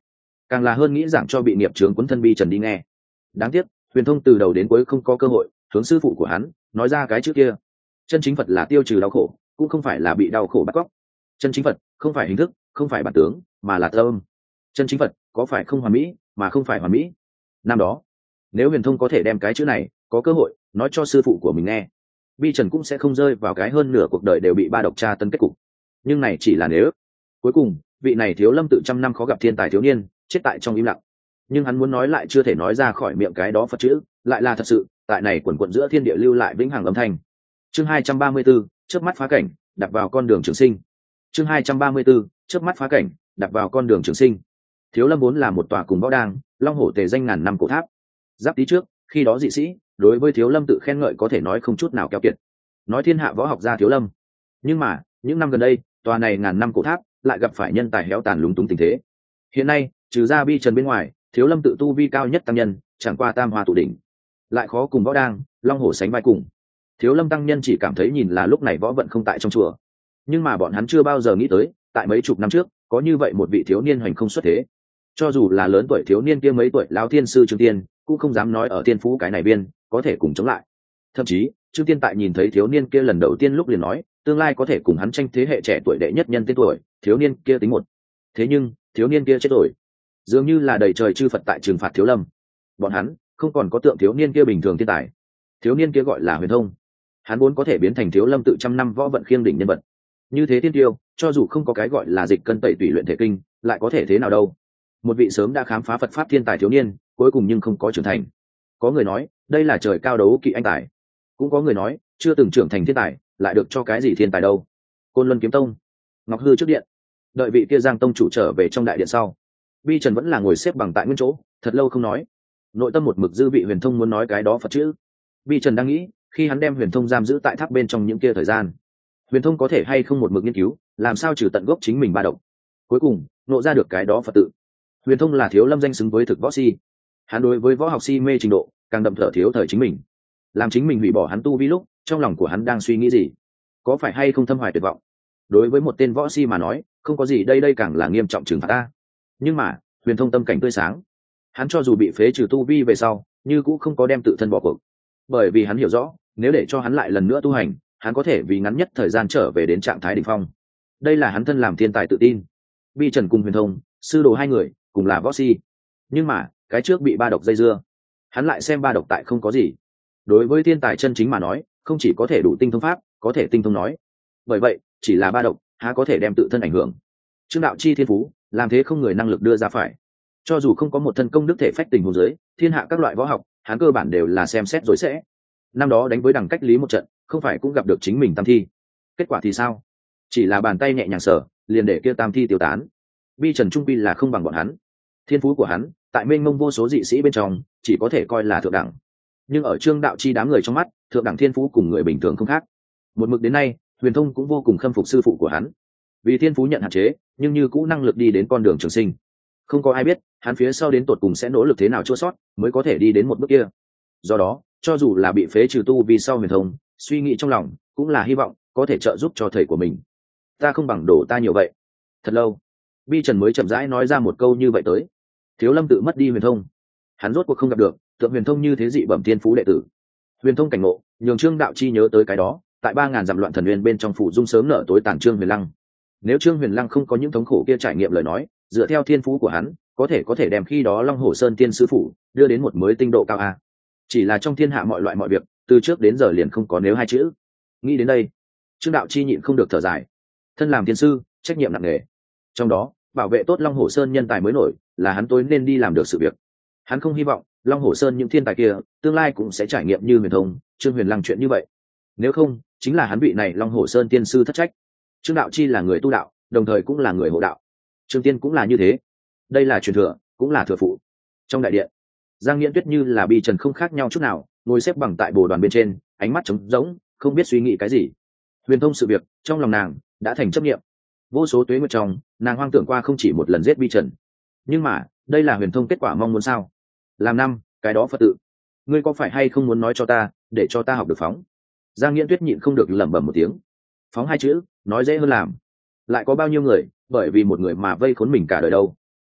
càng là hơn nghĩ giảng cho bị nghiệp chướng quấn thân Bi Trần đi nghe. Đáng tiếc Huyền Thông từ đầu đến cuối không có cơ hội hướng sư phụ của hắn nói ra cái chữ kia. Chân chính Phật là tiêu trừ đau khổ, cũng không phải là bị đau khổ bắt cóc. Chân chính Phật không phải hình thức, không phải bản tướng, mà là tâm. Chân chính Phật có phải không hoàn mỹ, mà không phải hoàn mỹ. Năm đó nếu Huyền Thông có thể đem cái chữ này có cơ hội nói cho sư phụ của mình nghe, Bi Trần cũng sẽ không rơi vào cái hơn nửa cuộc đời đều bị ba độc tra tấn kết cục. Nhưng này chỉ là nếu. Cuối cùng vị này Thiếu Lâm tự trăm năm khó gặp thiên tài thiếu niên chết tại trong im lặng, nhưng hắn muốn nói lại chưa thể nói ra khỏi miệng cái đó Phật chữ, lại là thật sự tại này quần quận giữa thiên địa lưu lại vĩnh hằng âm thanh. Chương 234, chớp mắt phá cảnh, đặt vào con đường trường sinh. Chương 234, chớp mắt phá cảnh, đặt vào con đường trường sinh. Thiếu Lâm vốn là một tòa cùng võ đang, long hổ tề danh ngàn năm cổ tháp. Giáp Tý trước, khi đó dị sĩ đối với Thiếu Lâm tự khen ngợi có thể nói không chút nào keo kiệt, nói thiên hạ võ học gia Thiếu Lâm. Nhưng mà những năm gần đây, tòa này ngàn năm cổ tháp lại gặp phải nhân tài héo tàn lúng túng tình thế. Hiện nay trừ ra Bi Trần bên ngoài, Thiếu Lâm tự tu vi cao nhất tăng nhân chẳng qua tam hoa tụ đỉnh, lại khó cùng võ đang long hổ sánh vai cùng. Thiếu Lâm tăng nhân chỉ cảm thấy nhìn là lúc này võ vận không tại trong chùa, nhưng mà bọn hắn chưa bao giờ nghĩ tới tại mấy chục năm trước có như vậy một vị thiếu niên hoành không xuất thế. Cho dù là lớn tuổi thiếu niên kia mấy tuổi lão thiên sư Trương Tiên cũng không dám nói ở tiên phú cái này biên có thể cùng chống lại. Thậm chí Trương Tiên tại nhìn thấy thiếu niên kia lần đầu tiên lúc liền nói tương lai có thể cùng hắn tranh thế hệ trẻ tuổi đệ nhất nhân tên tuổi, thiếu niên kia tính một. Thế nhưng thiếu niên kia chết rồi, dường như là đầy trời chư Phật tại trừng phạt Thiếu Lâm. Bọn hắn không còn có tượng thiếu niên kia bình thường thiên tài. Thiếu niên kia gọi là Huyền Thông, hắn vốn có thể biến thành Thiếu Lâm tự trăm năm võ vận khiêng đỉnh nhân vật. Như thế tiên tiêu, cho dù không có cái gọi là dịch cân tẩy tùy luyện thể kinh, lại có thể thế nào đâu. Một vị sớm đã khám phá Phật pháp thiên tài thiếu niên, cuối cùng nhưng không có trưởng thành. Có người nói đây là trời cao đấu kỵ anh tài, cũng có người nói chưa từng trưởng thành thiên tài lại được cho cái gì thiên tài đâu. Côn Luân Kiếm Tông, Ngọc Hư trước điện, đợi vị kia Giang tông chủ trở về trong đại điện sau, Bi Trần vẫn là ngồi xếp bằng tại nguyên chỗ, thật lâu không nói. Nội tâm một mực dư vị Huyền Thông muốn nói cái đó Phật chữ. Bi Trần đang nghĩ, khi hắn đem Huyền Thông giam giữ tại tháp bên trong những kia thời gian, Huyền Thông có thể hay không một mực nghiên cứu làm sao trừ tận gốc chính mình ba độc. Cuối cùng nộ ra được cái đó Phật tự. Huyền Thông là Thiếu Lâm danh xứng với thực võ si, hắn đối với võ học si mê trình độ càng đậm thở thiếu thời chính mình. Làm chính mình hủy bỏ hắn tu vi lúc, trong lòng của hắn đang suy nghĩ gì? Có phải hay không thâm hoài tuyệt vọng? Đối với một tên võ si mà nói, không có gì đây càng là nghiêm trọng trừng phạt ta. Nhưng mà Huyền Thông tâm cảnh tươi sáng, hắn cho dù bị phế trừ tu vi về sau, như cũng không có đem tự thân bỏ cuộc, bởi vì hắn hiểu rõ, nếu để cho hắn lại lần nữa tu hành, hắn có thể vì ngắn nhất thời gian trở về đến trạng thái đỉnh phong. Đây là hắn thân làm thiên tài tự tin. Bi Trần cùng Huyền Thông, sư đồ hai người cùng là võ si, nhưng mà cái trước bị ba độc dây dưa, hắn lại xem ba độc tại không có gì. Đối với thiên tài chân chính mà nói, không chỉ có thể đủ tinh thông pháp, có thể tinh thông nói. Bởi vậy chỉ là ba độc há có thể đem tự thân ảnh hưởng. Trương đạo chi thiên phú làm thế không người năng lực đưa ra phải. Cho dù không có một thân công đức thể phách tình huống dưới, thiên hạ các loại võ học hắn cơ bản đều là xem xét rồi sẽ. Năm đó đánh với Đằng Cách Lý một trận, không phải cũng gặp được chính mình tam thi. Kết quả thì sao? Chỉ là bàn tay nhẹ nhàng sở, liền để kia tam thi tiêu tán. Bi Trần trung quy là không bằng bọn hắn. Thiên phú của hắn tại mênh mông vô số dị sĩ bên trong chỉ có thể coi là thượng đẳng, nhưng ở Trương đạo chi đám người trong mắt, thượng đẳng thiên phú cùng người bình thường không khác. Một mực đến nay, Huyền Thông cũng vô cùng khâm phục sư phụ của hắn, vì thiên phú nhận hạn chế nhưng như cũ năng lực đi đến con đường trường sinh. Không có ai biết hắn phía sau đến tột cùng sẽ nỗ lực thế nào chua sót mới có thể đi đến một bước kia. Do đó cho dù là bị phế trừ tu vì sau Huyền Thông, suy nghĩ trong lòng cũng là hy vọng có thể trợ giúp cho thầy của mình. Ta không bằng đổ ta nhiều vậy. Thật lâu Bi Trần mới chậm rãi nói ra một câu như vậy tới. Thiếu Lâm tự mất đi Huyền Thông, hắn rốt cuộc không gặp được tượng Huyền Thông như thế dị bẩm thiên phú đệ tử. Huyền Thông cảnh ngộ nhường Trương đạo chi nhớ tới cái đó tại 3000 dặm loạn thần nguyên bên trong phủ dung sớm nở tối tàn Trương Huyền Lăng. Nếu Trương Huyền Lăng không có những thống khổ kia trải nghiệm lời nói, dựa theo thiên phú của hắn, có thể đem khi đó Long Hổ Sơn tiên sư phụ đưa đến một mới tinh độ cao a. Chỉ là trong thiên hạ mọi loại mọi việc, từ trước đến giờ liền không có nếu hai chữ. Nghĩ đến đây, Trương đạo chi nhịn không được thở dài. Thân làm tiên sư, trách nhiệm nặng nề. Trong đó, bảo vệ tốt Long Hổ Sơn nhân tài mới nổi, là hắn tối nên đi làm được sự việc. Hắn không hy vọng Long Hổ Sơn những thiên tài kia tương lai cũng sẽ trải nghiệm như Huyền Thông, Trương Huyền Lăng chuyện như vậy. Nếu không, chính là hắn vị này Long Hổ Sơn tiên sư thất trách. Trương đạo chi là người tu đạo, đồng thời cũng là người hộ đạo. Trương Tiên cũng là như thế. Đây là truyền thừa, cũng là thừa phụ. Trong đại điện, Giang Nghiễn Tuyết như là Bi Trần không khác nhau chút nào, ngồi xếp bằng tại bồ đoàn bên trên, ánh mắt trống rỗng, không biết suy nghĩ cái gì. Huyền Thông sự việc, trong lòng nàng đã thành chấp niệm. Vô số tuế nguyệt trong, nàng hoang tưởng qua không chỉ một lần giết Bi Trần. Nhưng mà, đây là Huyền Thông kết quả mong muốn sao? Làm năm, cái đó Phật tự. Ngươi có phải hay không muốn nói cho ta, để cho ta học được phóng? Giang Nghiễn Tuyết nhịn không được lẩm bẩm một tiếng. Phóng hai chữ, nói dễ hơn làm. Lại có bao nhiêu người bởi vì một người mà vây khốn mình cả đời đâu?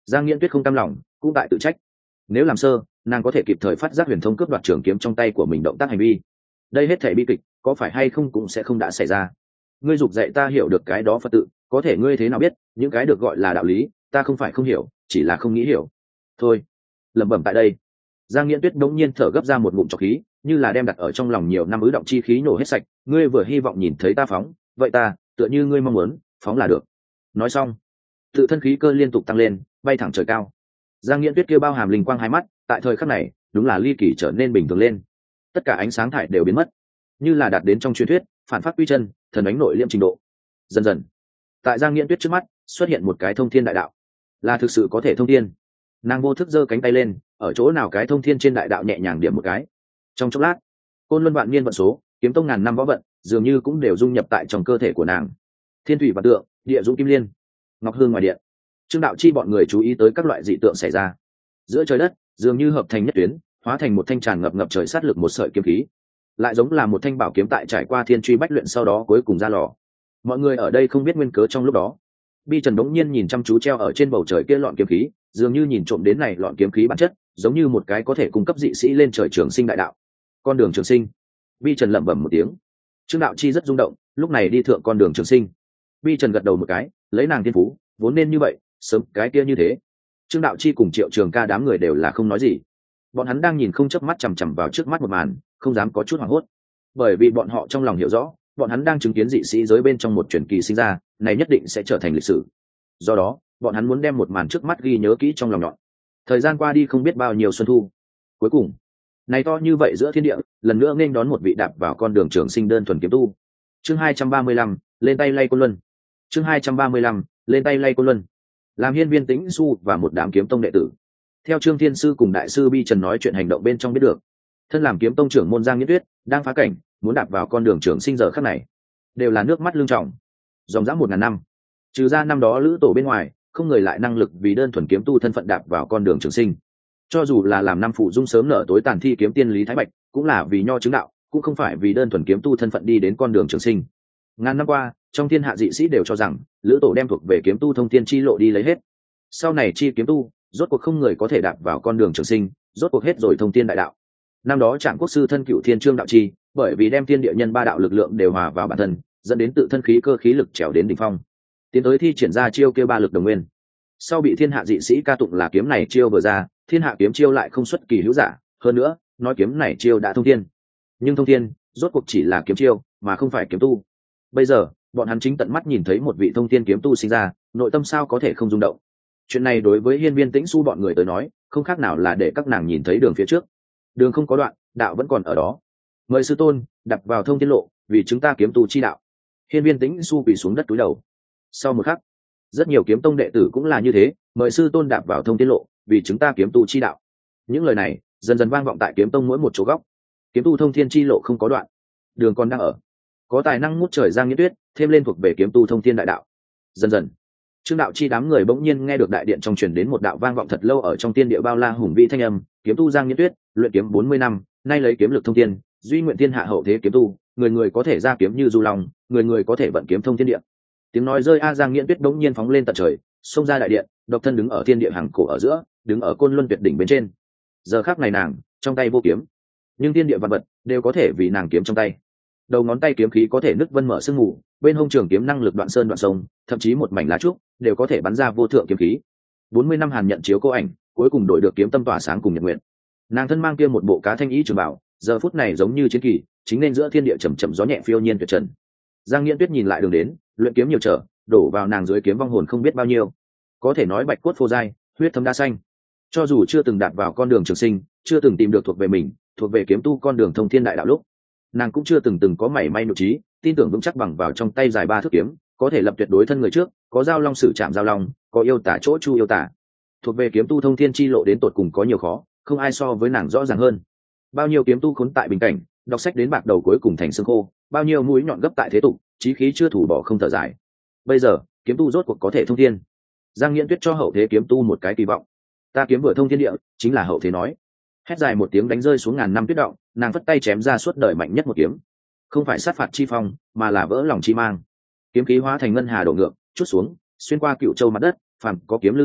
Giang Nghiễn Tuyết không cam lòng, cũng tại tự trách. Nếu làm sơ, nàng có thể kịp thời phát giác Huyền Thông cướp đoạt trường kiếm trong tay của mình động tác hành vi. Đây hết thảy bi kịch, có phải hay không cũng sẽ không đã xảy ra. Ngươi dục dạy ta hiểu được cái đó Phật tự, có thể ngươi thế nào biết, những cái được gọi là đạo lý, ta không phải không hiểu, chỉ là không nghĩ hiểu. Thôi, lẩm bẩm tại đây. Giang Nghiễn Tuyết đống nhiên thở gấp ra một ngụm trọc khí, như là đem đặt ở trong lòng nhiều năm ứ động chi khí nổ hết sạch. Ngươi vừa hy vọng nhìn thấy ta phóng, vậy ta, tựa như ngươi mong muốn, phóng là được. Nói xong, tự thân khí cơ liên tục tăng lên, bay thẳng trời cao. Giang Nghiễn Tuyết kia bao hàm linh quang hai mắt, tại thời khắc này, đúng là ly kỳ trở nên bình thường lên. Tất cả ánh sáng thải đều biến mất, như là đạt đến trong truyền thuyết, phản phát quy chân, thần ánh nội liêm trình độ. Dần dần, tại Giang Nghiễn Tuyết trước mắt, xuất hiện một cái thông thiên đại đạo, là thực sự có thể thông thiên. Nàng vô thức giơ cánh tay lên, ở chỗ nào cái thông thiên trên đại đạo nhẹ nhàng điểm một cái. Trong chốc lát, côn luân vạn niên vận số, kiếm tông ngàn năm võ vận, dường như cũng đều dung nhập tại trong cơ thể của nàng. Thiên thủy và tượng, địa dũng kim liên, ngọc hương ngoài điện. Trương Đạo Chi bọn người chú ý tới các loại dị tượng xảy ra. Giữa trời đất, dường như hợp thành nhất tuyến, hóa thành một thanh tràn ngập ngập trời sát lực một sợi kiếm khí, lại giống là một thanh bảo kiếm tại trải qua thiên truy bách luyện sau đó cuối cùng ra lò. Mọi người ở đây không biết nguyên cớ trong lúc đó. Bi Trần đống nhiên nhìn chăm chú treo ở trên bầu trời kia lọn kiếm khí, dường như nhìn trộm đến này lọn kiếm khí bản chất, giống như một cái có thể cung cấp dị sĩ lên trời trường sinh đại đạo. Con đường trường sinh. Bi Trần lẩm bẩm một tiếng. Trương Đạo Chi rất rung động, lúc này đi thượng con đường trường sinh. Bi Trần gật đầu một cái, lấy nàng thiên phú, vốn nên như vậy, sớm cái kia như thế. Trương Đạo Chi cùng Triệu Trường Ca đám người đều là không nói gì. Bọn hắn đang nhìn không chớp mắt chằm chằm vào trước mắt một màn, không dám có chút hoảng hốt, bởi vì bọn họ trong lòng hiểu rõ, bọn hắn đang chứng kiến dị sĩ giới bên trong một truyền kỳ sinh ra, này nhất định sẽ trở thành lịch sử. Do đó, bọn hắn muốn đem một màn trước mắt ghi nhớ kỹ trong lòng nhọn. Thời gian qua đi không biết bao nhiêu xuân thu, cuối cùng, này to như vậy giữa thiên địa, lần nữa nghênh đón một vị đạp vào con đường trường sinh đơn thuần kiếm tu. Chương 235, lên tay lay côn luân. Chương 235, lên tay lay côn luân. Làm hiên viên tĩnh su và một đám kiếm tông đệ tử. Theo Trương Thiên Sư cùng đại sư Bi Trần nói chuyện hành động bên trong biết được, thân làm kiếm tông trưởng môn Giang Nghiễn Tuyết đang phá cảnh, muốn đạp vào con đường trường sinh giờ khắc này, đều là nước mắt lưng tròng. Dòng dã 1000 năm, trừ ra năm đó lữ tổ bên ngoài, không người lại năng lực vì đơn thuần kiếm tu thân phận đạp vào con đường trường sinh. Cho dù là làm năm phụ dung sớm nở tối tàn thi kiếm tiên Lý Thái Bạch, cũng là vì nho chứng đạo, cũng không phải vì đơn thuần kiếm tu thân phận đi đến con đường trường sinh. Ngàn năm qua, trong thiên hạ dị sĩ đều cho rằng lữ tổ đem thuộc về kiếm tu thông thiên chi lộ đi lấy hết. Sau này chi kiếm tu, rốt cuộc không người có thể đạp vào con đường trường sinh, rốt cuộc hết rồi thông thiên đại đạo. Năm đó Trạm Quốc sư thân cựu Thiên Trương Đạo Chi, bởi vì đem thiên địa nhân ba đạo lực lượng đều hòa vào bản thân, dẫn đến tự thân khí cơ khí lực trèo đến đỉnh phong, tiến tới thi triển ra chiêu kêu ba lực đồng nguyên. Sau bị thiên hạ dị sĩ ca tụng là kiếm này chiêu vừa ra, thiên hạ kiếm chiêu lại không xuất kỳ hữu giả, hơn nữa nói kiếm này chiêu đã thông thiên, nhưng thông thiên rốt cuộc chỉ là kiếm chiêu mà không phải kiếm tu. Bây giờ bọn hắn chính tận mắt nhìn thấy một vị thông thiên kiếm tu sinh ra, nội tâm sao có thể không rung động. Chuyện này đối với hiên viên tĩnh su bọn người tới nói, không khác nào là để các nàng nhìn thấy đường phía trước, đường không có đoạn, đạo vẫn còn ở đó. Mời sư tôn đặt vào thông thiên lộ, vì chúng ta kiếm tu chi đạo. Hiên viên tĩnh su quỳ xuống đất cúi đầu. Sau một khắc, rất nhiều kiếm tông đệ tử cũng là như thế, mời sư tôn đạp vào thông thiên lộ, vì chúng ta kiếm tu chi đạo. Những lời này dần dần vang vọng tại kiếm tông mỗi một chỗ góc. Kiếm tu thông thiên chi lộ không có đoạn, đường còn đang ở. Có tài năng ngút trời Giang Nghiễn Tuyết thêm lên thuộc về kiếm tu thông thiên đại đạo. Dần dần, Trương Đạo Chi đám người bỗng nhiên nghe được đại điện trong truyền đến một đạo vang vọng thật lâu ở trong tiên địa bao la hùng vĩ thanh âm, kiếm tu Giang Nghiễn Tuyết, luyện kiếm 40 năm, nay lấy kiếm lực thông thiên, duy nguyện thiên hạ hậu thế kiếm tu, người người có thể ra kiếm như du long, người người có thể vận kiếm thông thiên địa. Tiếng nói rơi Giang Nghiễn Tuyết bỗng nhiên phóng lên tận trời, xông ra đại điện, độc thân đứng ở thiên địa hàng cổ ở giữa, đứng ở côn luân tuyệt đỉnh bên trên. Giờ khắc này nàng trong tay vô kiếm, nhưng thiên địa vạn vật đều có thể vì nàng kiếm trong tay. Đầu ngón tay kiếm khí có thể nứt vân mở sương mù, bên hông trường kiếm năng lực đoạn sơn đoạn sông, thậm chí một mảnh lá trúc đều có thể bắn ra vô thượng kiếm khí. 40 năm hàn nhận chiếu cô ảnh, cuối cùng đổi được kiếm tâm tỏa sáng cùng nhật nguyện. Nàng thân mang kia một bộ cá thanh ý trường bảo, giờ phút này giống như chiến kỳ, chính nên giữa thiên địa chậm chậm gió nhẹ phiêu nhiên tuyệt trần. Giang Nghiễn Tuyết nhìn lại đường đến, luyện kiếm nhiều trở, đổ vào nàng dưới kiếm vong hồn không biết bao nhiêu. Có thể nói bạch cốt phô dai, huyết thấm đa xanh. Cho dù chưa từng đạt vào con đường trường sinh, chưa từng tìm được thuộc về mình, thuộc về kiếm tu con đường thông thiên đại đạo lúc, nàng cũng chưa từng có mảy may nội trí, tin tưởng vững chắc bằng vào trong tay dài 3 thước kiếm, có thể lập tuyệt đối thân người trước, có giao long sử chạm giao long, có yêu tả chỗ chu yêu tả. Thuộc về kiếm tu thông thiên chi lộ đến tột cùng có nhiều khó, không ai so với nàng rõ ràng hơn. Bao nhiêu kiếm tu khốn tại bình cảnh, đọc sách đến bạc đầu cuối cùng thành xương khô, bao nhiêu mũi nhọn gấp tại thế tục, chí khí chưa thủ bỏ không thở dài. Bây giờ, kiếm tu rốt cuộc có thể thông thiên. Giang Nghiễn Tuyết cho hậu thế kiếm tu một cái kỳ vọng. Ta kiếm vừa thông thiên địa, chính là hậu thế nói. Hét dài một tiếng đánh rơi xuống ngàn năm tuyết động, nàng vất tay chém ra suốt đời mạnh nhất một kiếm. Không phải sát phạt chi phong, mà là vỡ lòng chi mang. Kiếm khí hóa thành ngân hà đổ ngược, chút xuống, xuyên qua cựu châu mặt đất, phàm có kiếm lưu chỗ,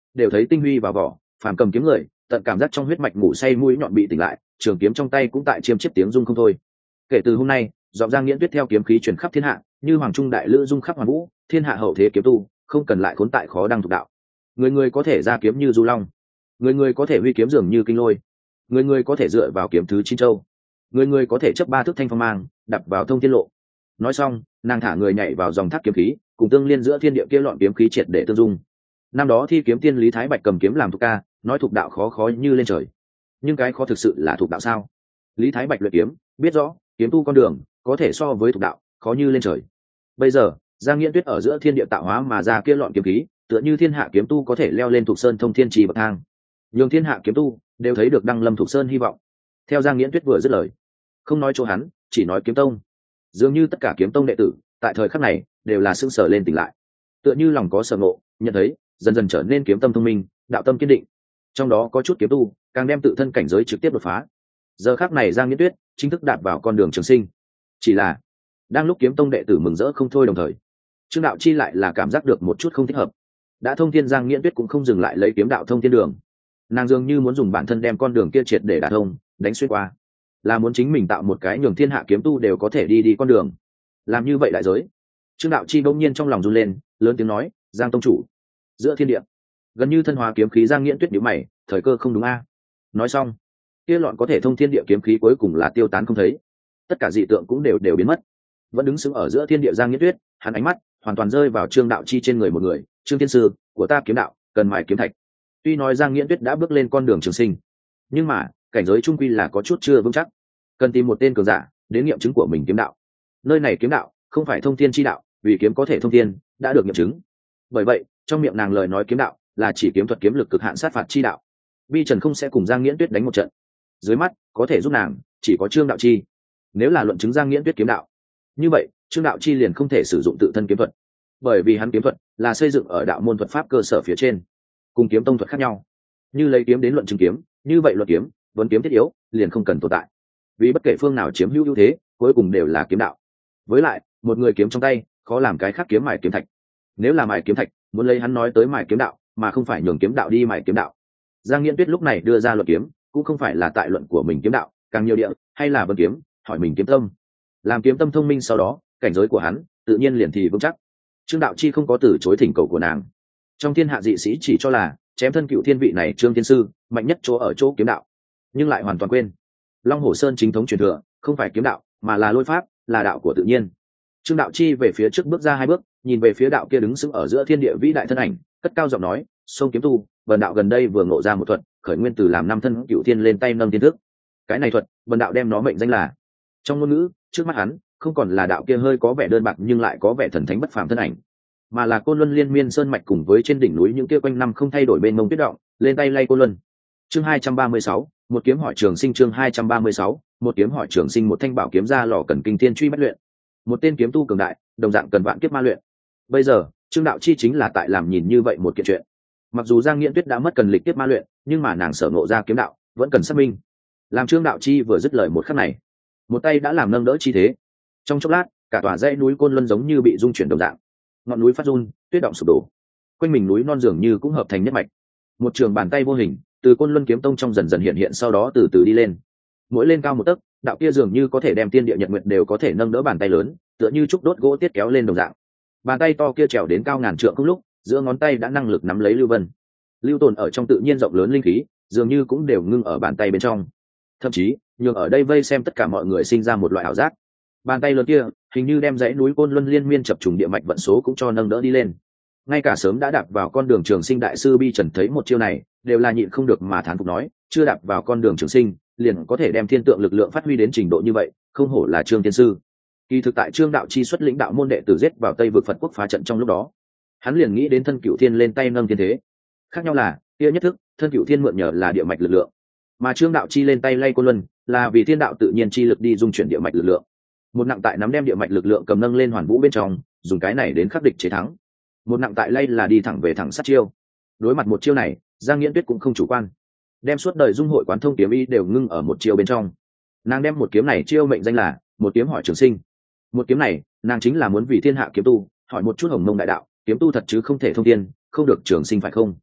đều thấy tinh huy vào vỏ, phàm cầm kiếm người tận cảm giác trong huyết mạch ngủ say mũi nhọn bị tỉnh lại, trường kiếm trong tay cũng tại chiêm chiếp tiếng rung không thôi. Kể từ hôm nay, giọng Giang Nghiễn Tuyết theo kiếm khí truyền khắp thiên hạ, như hoàng trung đại lữ dung khắp hoàn vũ, thiên hạ hậu thế kiếm tu không cần lại khốn tại khó đăng thuộc đạo. Người người có thể ra kiếm như du long, người người có thể huy kiếm dường như kinh lôi, người người có thể dựa vào kiếm thứ chín châu, người người có thể chấp ba thước thanh phong mang đập vào thông thiên lộ. Nói xong, nàng thả người nhảy vào dòng thác kiếm khí, cùng tương liên giữa thiên địa kia lọn kiếm khí triệt để tương dung. Năm đó thi kiếm tiên Lý Thái Bạch cầm kiếm làm thuộc ca, nói thuộc đạo khó khó như lên trời, nhưng cái khó thực sự là thuộc đạo sao? Lý Thái Bạch luyện kiếm biết rõ kiếm tu con đường có thể so với thuộc đạo khó như lên trời. Bây giờ Giang Nghiễn Tuyết ở giữa thiên địa tạo hóa mà ra kia lọn kiếm khí, tựa như thiên hạ kiếm tu có thể leo lên thuộc sơn thông thiên trì bậc thang, nhường thiên hạ kiếm tu đều thấy được đăng lâm thuộc sơn hy vọng. Theo Giang Nghiễn Tuyết vừa dứt lời, không nói chỗ hắn, chỉ nói kiếm tông, dường như tất cả kiếm tông đệ tử tại thời khắc này đều là sững sờ lên tỉnh lại, tựa như lòng có sở ngộ, nhận thấy dần dần trở nên kiếm tâm thông minh, đạo tâm kiên định. Trong đó có chút kiếm tu càng đem tự thân cảnh giới trực tiếp đột phá. Giờ khắc này Giang Nghiễn Tuyết chính thức đạp vào con đường trường sinh. Chỉ là đang lúc kiếm tông đệ tử mừng rỡ không thôi, đồng thời Trương Đạo Chi lại là cảm giác được một chút không thích hợp. Đã thông thiên Giang Nghiễn Tuyết cũng không dừng lại lấy kiếm đạo thông thiên đường, nàng dường như muốn dùng bản thân đem con đường kia triệt để đả thông, đánh xuyên qua, là muốn chính mình tạo một cái nhường thiên hạ kiếm tu đều có thể đi con đường. Làm như vậy đại giới. Trương Đạo Chi bỗng nhiên trong lòng run lên, lớn tiếng nói: Giang tông chủ. Giữa thiên địa gần như thân hóa kiếm khí, Giang Nghiễn Tuyết nhíu mày, thời cơ không đúng a. Nói xong, kia lọn có thể thông thiên địa kiếm khí cuối cùng là tiêu tán không thấy, tất cả dị tượng cũng đều biến mất. Vẫn đứng sững ở giữa thiên địa Giang Nghiễn Tuyết, hắn ánh mắt hoàn toàn rơi vào Trương Đạo Chi trên người, một người: Trương Thiên Sư của ta kiếm đạo cần mài kiếm thạch. Tuy nói Giang Nghiễn Tuyết đã bước lên con đường trường sinh, nhưng mà cảnh giới trung quy là có chút chưa vững chắc, cần tìm một tên cường giả đến nghiệm chứng của mình kiếm đạo. Nơi này kiếm đạo không phải thông thiên chi đạo, vì kiếm có thể thông thiên đã được nghiệm chứng. Bởi vậy trong miệng nàng lời nói kiếm đạo là chỉ kiếm thuật kiếm lực cực hạn sát phạt chi đạo. Vi Trần không sẽ cùng Giang Nghiễn Tuyết đánh một trận, dưới mắt có thể giúp nàng chỉ có Trương Đạo Chi. Nếu là luận chứng Giang Nghiễn Tuyết kiếm đạo, như vậy Trương Đạo Chi liền không thể sử dụng tự thân kiếm thuật, bởi vì hắn kiếm thuật là xây dựng ở đạo môn thuật pháp cơ sở phía trên, cùng kiếm tông thuật khác nhau. Như lấy kiếm đến luận chứng kiếm, như vậy luận kiếm vấn kiếm thiết yếu liền không cần tồn tại, vì bất kể phương nào chiếm hữu ưu thế cuối cùng đều là kiếm đạo. Với lại một người kiếm trong tay khó làm cái khác kiếm mài kiếm thạch. Nếu là mài kiếm thạch, muốn lấy hắn nói tới mài kiếm đạo, mà không phải nhường kiếm đạo đi mài kiếm đạo. Giang Nghiễn Tuyết lúc này đưa ra luận kiếm cũng không phải là tại luận của mình kiếm đạo càng nhiều địa, hay là vấn kiếm hỏi mình kiếm tâm. Làm kiếm tâm thông minh sau đó, cảnh giới của hắn tự nhiên liền thì vững chắc. Trương Đạo Chi không có từ chối thỉnh cầu của nàng. Trong thiên hạ dị sĩ chỉ cho là chém thân cựu thiên vị này Trương Thiên Sư mạnh nhất chỗ ở chỗ kiếm đạo, nhưng lại hoàn toàn quên Long Hổ Sơn chính thống truyền thừa không phải kiếm đạo, mà là lôi pháp, là đạo của tự nhiên. Trương Đạo Chi về phía trước bước ra hai bước, nhìn về phía đạo kia đứng sững ở giữa thiên địa vĩ đại thân ảnh, cất cao giọng nói: Sông kiếm tu, Bần đạo gần đây vừa ngộ ra một thuật, khởi nguyên từ làm năm thân cựu thiên lên tay nâng thiên thức. Cái này thuật, Bần đạo đem nó mệnh danh là. Trong ngôn ngữ, trước mắt hắn không còn là đạo kia hơi có vẻ đơn bạc nhưng lại có vẻ thần thánh bất phàm thân ảnh, mà là Côn Luân Liên Miên Sơn mạch cùng với trên đỉnh núi những kia quanh năm không thay đổi bên mông tuyết động, lên tay lay Côn Luân. Chương 236, một kiếm hỏi trường sinh. Chương 236, một kiếm hỏi trường sinh. Một thanh bảo kiếm ra lò cần kinh thiên truy bách luyện, một tên kiếm tu cường đại đồng dạng cần vạn kiếp ma luyện. Bây giờ Trương Đạo Chi chính là tại làm nhìn như vậy một kiện chuyện. Mặc dù Giang Nghiễn Tuyết đã mất cần lịch kiếp ma luyện, nhưng mà nàng sở ngộ ra kiếm đạo vẫn cần xác minh. Làm Trương Đạo Chi vừa dứt lời một khắc này, một tay đã làm nâng đỡ chi thế. Trong chốc lát, cả tòa dãy núi Côn Luân giống như bị rung chuyển đồng dạng, ngọn núi phát run, tuyết động sụp đổ, quanh mình núi non dường như cũng hợp thành nhất mạch. Một trường bàn tay vô hình từ Côn Luân kiếm tông trong dần dần hiện hiện, sau đó từ từ đi lên, mỗi lên cao một tấc, đạo kia dường như có thể đem tiên địa nhật nguyệt đều có thể nâng đỡ bàn tay lớn, tựa như trúc đốt gỗ tiết kéo lên đồng dạng. Bàn tay to kia trèo đến cao ngàn trượng không lúc, giữa ngón tay đã năng lực nắm lấy lưu vân, lưu tồn ở trong tự nhiên rộng lớn linh khí, dường như cũng đều ngưng ở bàn tay bên trong. Thậm chí nhường ở đây vây xem tất cả mọi người sinh ra một loại ảo giác, bàn tay lớn kia hình như đem dãy núi Côn Luân liên miên chập trùng địa mạch vận số cũng cho nâng đỡ đi lên. Ngay cả sớm đã đạp vào con đường trường sinh đại sư Bi Trần thấy một chiêu này đều là nhịn không được mà thán phục, nói: chưa đạp vào con đường trường sinh liền có thể đem thiên tượng lực lượng phát huy đến trình độ như vậy, không hổ là Trương Tiên Sư. Kỳ thực tại Trương Đạo Chi xuất lĩnh đạo môn đệ tử giết vào Tây vực Phật quốc phá trận trong lúc đó, hắn liền nghĩ đến thân cửu thiên lên tay nâng thiên thế. Khác nhau là kia nhất thức thân cửu thiên mượn nhờ là địa mạch lực lượng, mà Trương Đạo Chi lên tay lay Côn Luân là vì thiên đạo tự nhiên chi lực đi dung chuyển địa mạch lực lượng. Một nặng tại nắm đem địa mạch lực lượng cầm nâng lên hoàn vũ bên trong, dùng cái này đến khắc địch chế thắng. Một nặng tại lay là đi thẳng về thẳng sát chiêu. Đối mặt một chiêu này, Giang Nghiễn Tuyết cũng không chủ quan, đem suốt đời dung hội quán thông kiếm ý đều ngưng ở một chiêu bên trong. Nàng đem một kiếm này chiêu mệnh danh là một kiếm hỏi trường sinh. Một kiếm này nàng chính là muốn vì thiên hạ kiếm tu hỏi một chút hồng mông đại đạo, kiếm tu thật chứ không thể thông thiên, không được trường sinh phải không?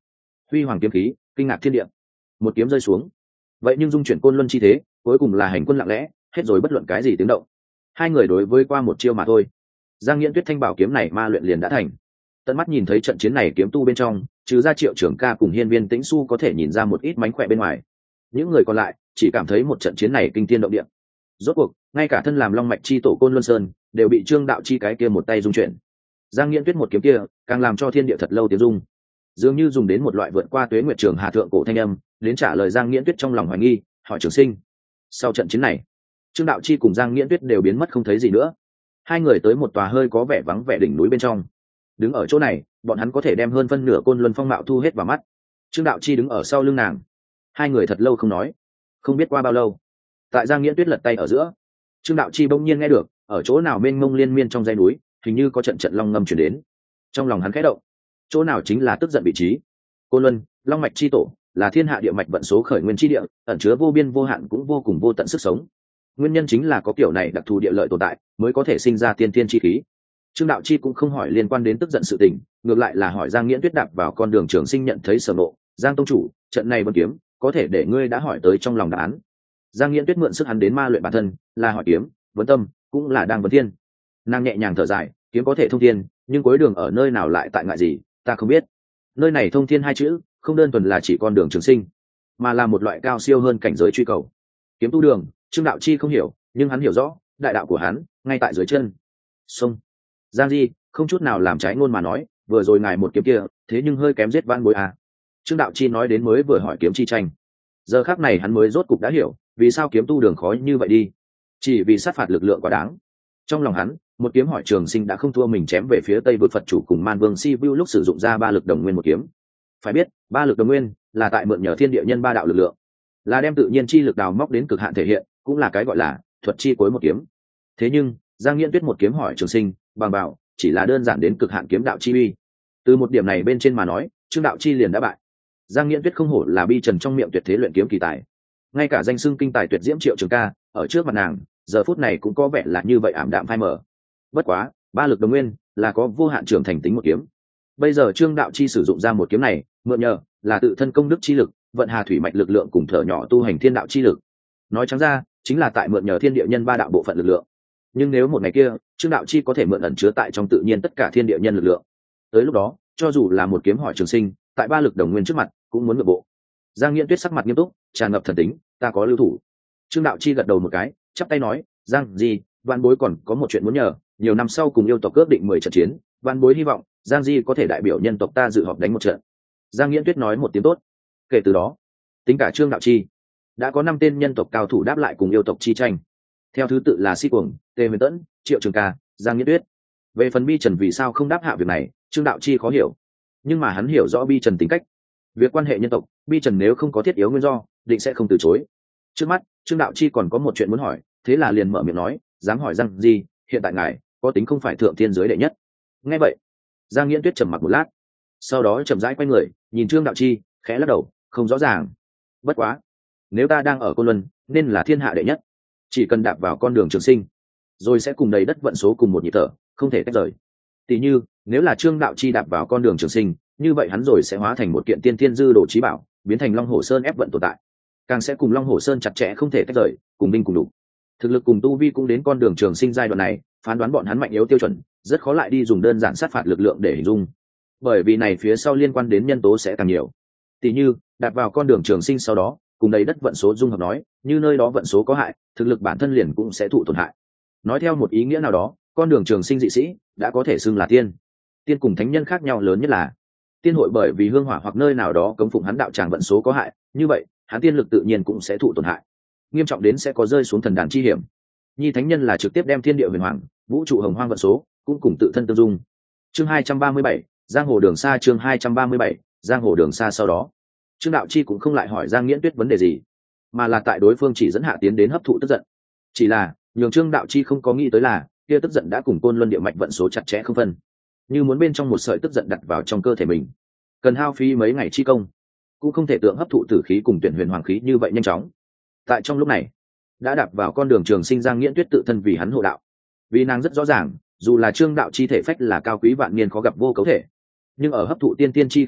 huy hoàng kiếm khí kinh ngạc thiên địa, một kiếm rơi xuống, vậy nhưng dung chuyển côn luân chi thế, cuối cùng là hành quân lặng lẽ, hết rồi bất luận cái gì tiếng động. Hai người đối với qua một chiêu mà thôi, Giang Nghiễn Tuyết thanh bảo kiếm này ma luyện liền đã thành. Tận mắt nhìn thấy trận chiến này kiếm tu bên trong, trừ ra Triệu Trưởng Ca cùng Hiên Viên Tĩnh Xu có thể nhìn ra một ít mánh khỏe bên ngoài, những người còn lại chỉ cảm thấy một trận chiến này kinh thiên động địa. Rốt cuộc ngay cả thân làm long mạch chi tổ Côn Luân Sơn đều bị Trương Đạo Chi cái kia một tay dung chuyển. Giang Nghiễn Tuyết một kiếm kia càng làm cho thiên địa thật lâu tiếng rung, dường như dùng đến một loại vượt qua tuế nguyệt trường hà thượng cổ thanh âm đến trả lời Giang Nghiễn Tuyết trong lòng hoài nghi, hỏi Trường Sinh. Sau trận chiến này, Trương Đạo Chi cùng Giang Nghiễn Tuyết đều biến mất không thấy gì nữa. Hai người tới một tòa hơi có vẻ vắng vẻ đỉnh núi bên trong. Đứng ở chỗ này, bọn hắn có thể đem hơn phân nửa Côn Luân phong mạo thu hết vào mắt. Trương Đạo Chi đứng ở sau lưng nàng. Hai người thật lâu không nói. Không biết qua bao lâu, tại Giang Nghiễn Tuyết lật tay ở giữa, Trương Đạo Chi bỗng nhiên nghe được, ở chỗ nào mênh mông liên miên trong dãy núi, hình như có trận trận long ngâm truyền đến. Trong lòng hắn khẽ động, chỗ nào chính là tức giận vị trí. Côn Luân, long mạch chi tổ, là thiên hạ địa mạch vận số khởi nguyên chi địa, ẩn chứa vô biên vô hạn cũng vô cùng vô tận sức sống. Nguyên nhân chính là có kiểu này đặc thù địa lợi tồn tại, mới có thể sinh ra tiên tiên chi khí. Trương Đạo Chi cũng không hỏi liên quan đến tức giận sự tình, ngược lại là hỏi Giang Nghiễn Tuyết đạp vào con đường trường sinh nhận thấy sở nộ, Giang tông chủ, trận này vân kiếm, có thể để ngươi đã hỏi tới trong lòng đáp án. Giang Nghiễn Tuyết mượn sức hắn đến ma luyện bản thân, là hỏi kiếm, vấn tâm, cũng là đang vấn thiên. Nàng nhẹ nhàng thở dài, kiếm có thể thông thiên, nhưng cuối đường ở nơi nào lại tại ngại gì, ta không biết. Nơi này thông thiên hai chữ, không đơn thuần là chỉ con đường trường sinh, mà là một loại cao siêu hơn cảnh giới truy cầu. Kiếm tu đường, Trương Đạo Chi không hiểu, nhưng hắn hiểu rõ, đại đạo của hắn ngay tại dưới chân. Sông Giang Di không chút nào làm trái ngôn mà nói, vừa rồi ngài một kiếm kia, thế nhưng hơi kém giết Van Bối à. Trương Đạo Chi nói đến mới vừa hỏi kiếm chi tranh, giờ khắc này hắn mới rốt cục đã hiểu, vì sao kiếm tu đường khó như vậy đi, chỉ vì sát phạt lực lượng quá đáng. Trong lòng hắn, một kiếm hỏi trường sinh đã không thua mình chém về phía Tây vực Phật chủ cùng Man Vương Si Vu lúc sử dụng ra ba lực đồng nguyên một kiếm. Phải biết, ba lực đồng nguyên là tại mượn nhờ thiên địa nhân ba đạo lực lượng, là đem tự nhiên chi lực đào móc đến cực hạn thể hiện, cũng là cái gọi là thuật chi cuối một kiếm. Thế nhưng Giang Nghiễn Tuyết một kiếm hỏi trường sinh bằng bảo chỉ là đơn giản đến cực hạn kiếm đạo chi uy. Từ một điểm này bên trên mà nói, Trương Đạo Chi liền đã bại. Giang Nghiễn Tuyết không hổ là bi trần trong miệng tuyệt thế luyện kiếm kỳ tài, ngay cả danh xưng kinh tài tuyệt diễm Triệu Trường Ca ở trước mặt nàng giờ phút này cũng có vẻ là như vậy ảm đạm phai mờ. Bất quá ba lực đồng nguyên là có vô hạn trưởng thành tính một kiếm. Bây giờ Trương Đạo Chi sử dụng ra một kiếm này, mượn nhờ là tự thân công đức chi lực, vận hà thủy mạch lực lượng cùng thở nhỏ tu hành thiên đạo chi lực. Nói trắng ra chính là tại mượn nhờ thiên địa nhân ba đạo bộ phận lực lượng. Nhưng nếu một ngày kia Trương Đạo Chi có thể mượn ẩn chứa tại trong tự nhiên tất cả thiên địa nhân lực lượng, tới lúc đó cho dù là một kiếm hỏi trường sinh tại ba lực đồng nguyên trước mặt cũng muốn ngược bộ. Giang Nghiễn Tuyết sắc mặt nghiêm túc, tràn ngập thần tính, ta có lưu thủ. Trương Đạo Chi gật đầu một cái, chắp tay nói, Giang Di, Vạn Bối còn có một chuyện muốn nhờ, nhiều năm sau cùng yêu tộc ước định 10 trận chiến, Vạn Bối hy vọng Giang Di có thể đại biểu nhân tộc ta dự họp đánh một trận. Giang Nghiễn Tuyết nói một tiếng tốt. Kể từ đó, tính cả Trương Đạo Chi, đã có 5 tên nhân tộc cao thủ đáp lại cùng yêu tộc chi tranh. Theo thứ tự là Si Cuồng, Tề Huyền Tẫn, Triệu Trường Ca, Giang Nghiễn Tuyết. Về phần Bi Trần vì sao không đáp hạ việc này, Trương Đạo Chi khó hiểu, nhưng mà hắn hiểu rõ Bi Trần tính cách. Việc quan hệ nhân tộc, Bi Trần nếu không có thiết yếu nguyên do, định sẽ không từ chối. Trước mắt Trương Đạo Chi còn có một chuyện muốn hỏi, thế là liền mở miệng nói, dám hỏi Giang Di, hiện tại ngài có tính không phải thượng thiên giới đệ nhất? Nghe vậy, Giang Nghiễn Tuyết trầm mặc một lát, sau đó chậm rãi quay người nhìn Trương Đạo Chi, khẽ lắc đầu, không rõ ràng. Bất quá, nếu ta đang ở Côn Luân nên là thiên hạ đệ nhất, chỉ cần đạp vào con đường trường sinh rồi sẽ cùng đầy đất vận số cùng một nhịp thở, không thể tách rời. Tỷ như nếu là Trương Đạo Chi đạp vào con đường trường sinh, như vậy hắn rồi sẽ hóa thành một kiện tiên thiên dư đồ chí bảo, biến thành Long Hổ Sơn ép vận tồn tại, càng sẽ cùng Long Hổ Sơn chặt chẽ không thể tách rời, cùng binh cùng đủ. Thực lực cùng tu vi cũng đến con đường trường sinh giai đoạn này, phán đoán bọn hắn mạnh yếu tiêu chuẩn rất khó lại đi dùng đơn giản sát phạt lực lượng để hình dung, bởi vì này phía sau liên quan đến nhân tố sẽ càng nhiều. Tỷ như đạp vào con đường trường sinh sau đó cùng đầy đất vận số dung hợp, nói như nơi đó vận số có hại, thực lực bản thân liền cũng sẽ thụ tổn hại. Nói theo một ý nghĩa nào đó, con đường trường sinh dị sĩ đã có thể xưng là tiên. Tiên cùng thánh nhân khác nhau lớn nhất là tiên hội bởi vì hương hỏa hoặc nơi nào đó cống phụng hắn đạo tràng vận số có hại, như vậy hắn tiên lực tự nhiên cũng sẽ thụ tổn hại, nghiêm trọng đến sẽ có rơi xuống thần đàn chi hiểm. Nhi thánh nhân là trực tiếp đem thiên địa huyền hoàng, vũ trụ hồng hoang vận số cũng cùng tự thân tương dung. Chương 237, giang hồ đường xa. Chương 237, giang hồ đường xa. Sau đó Trương Đạo Chi cũng không lại hỏi Giang Nghiễn Tuyết vấn đề gì, mà là tại đối phương chỉ dẫn hạ tiến đến hấp thụ tức giận. Chỉ là nhường Trương Đạo Chi không có nghĩ tới là kia tức giận đã cùng Côn Luân địa mạch vận số chặt chẽ không phân, như muốn bên trong một sợi tức giận đặt vào trong cơ thể mình, cần hao phí mấy ngày chi công, cũng không thể tượng hấp thụ tử khí cùng tuyển huyền hoàng khí như vậy nhanh chóng. Tại trong lúc này, đã đạp vào con đường trường sinh Giang Nghiễn Tuyết tự thân vì hắn hộ đạo, vì nàng rất rõ ràng, dù là Trương Đạo Chi thể phách là cao quý vạn niên khó gặp vô cấu thể, nhưng ở hấp thụ tiên tiên chi khí lúc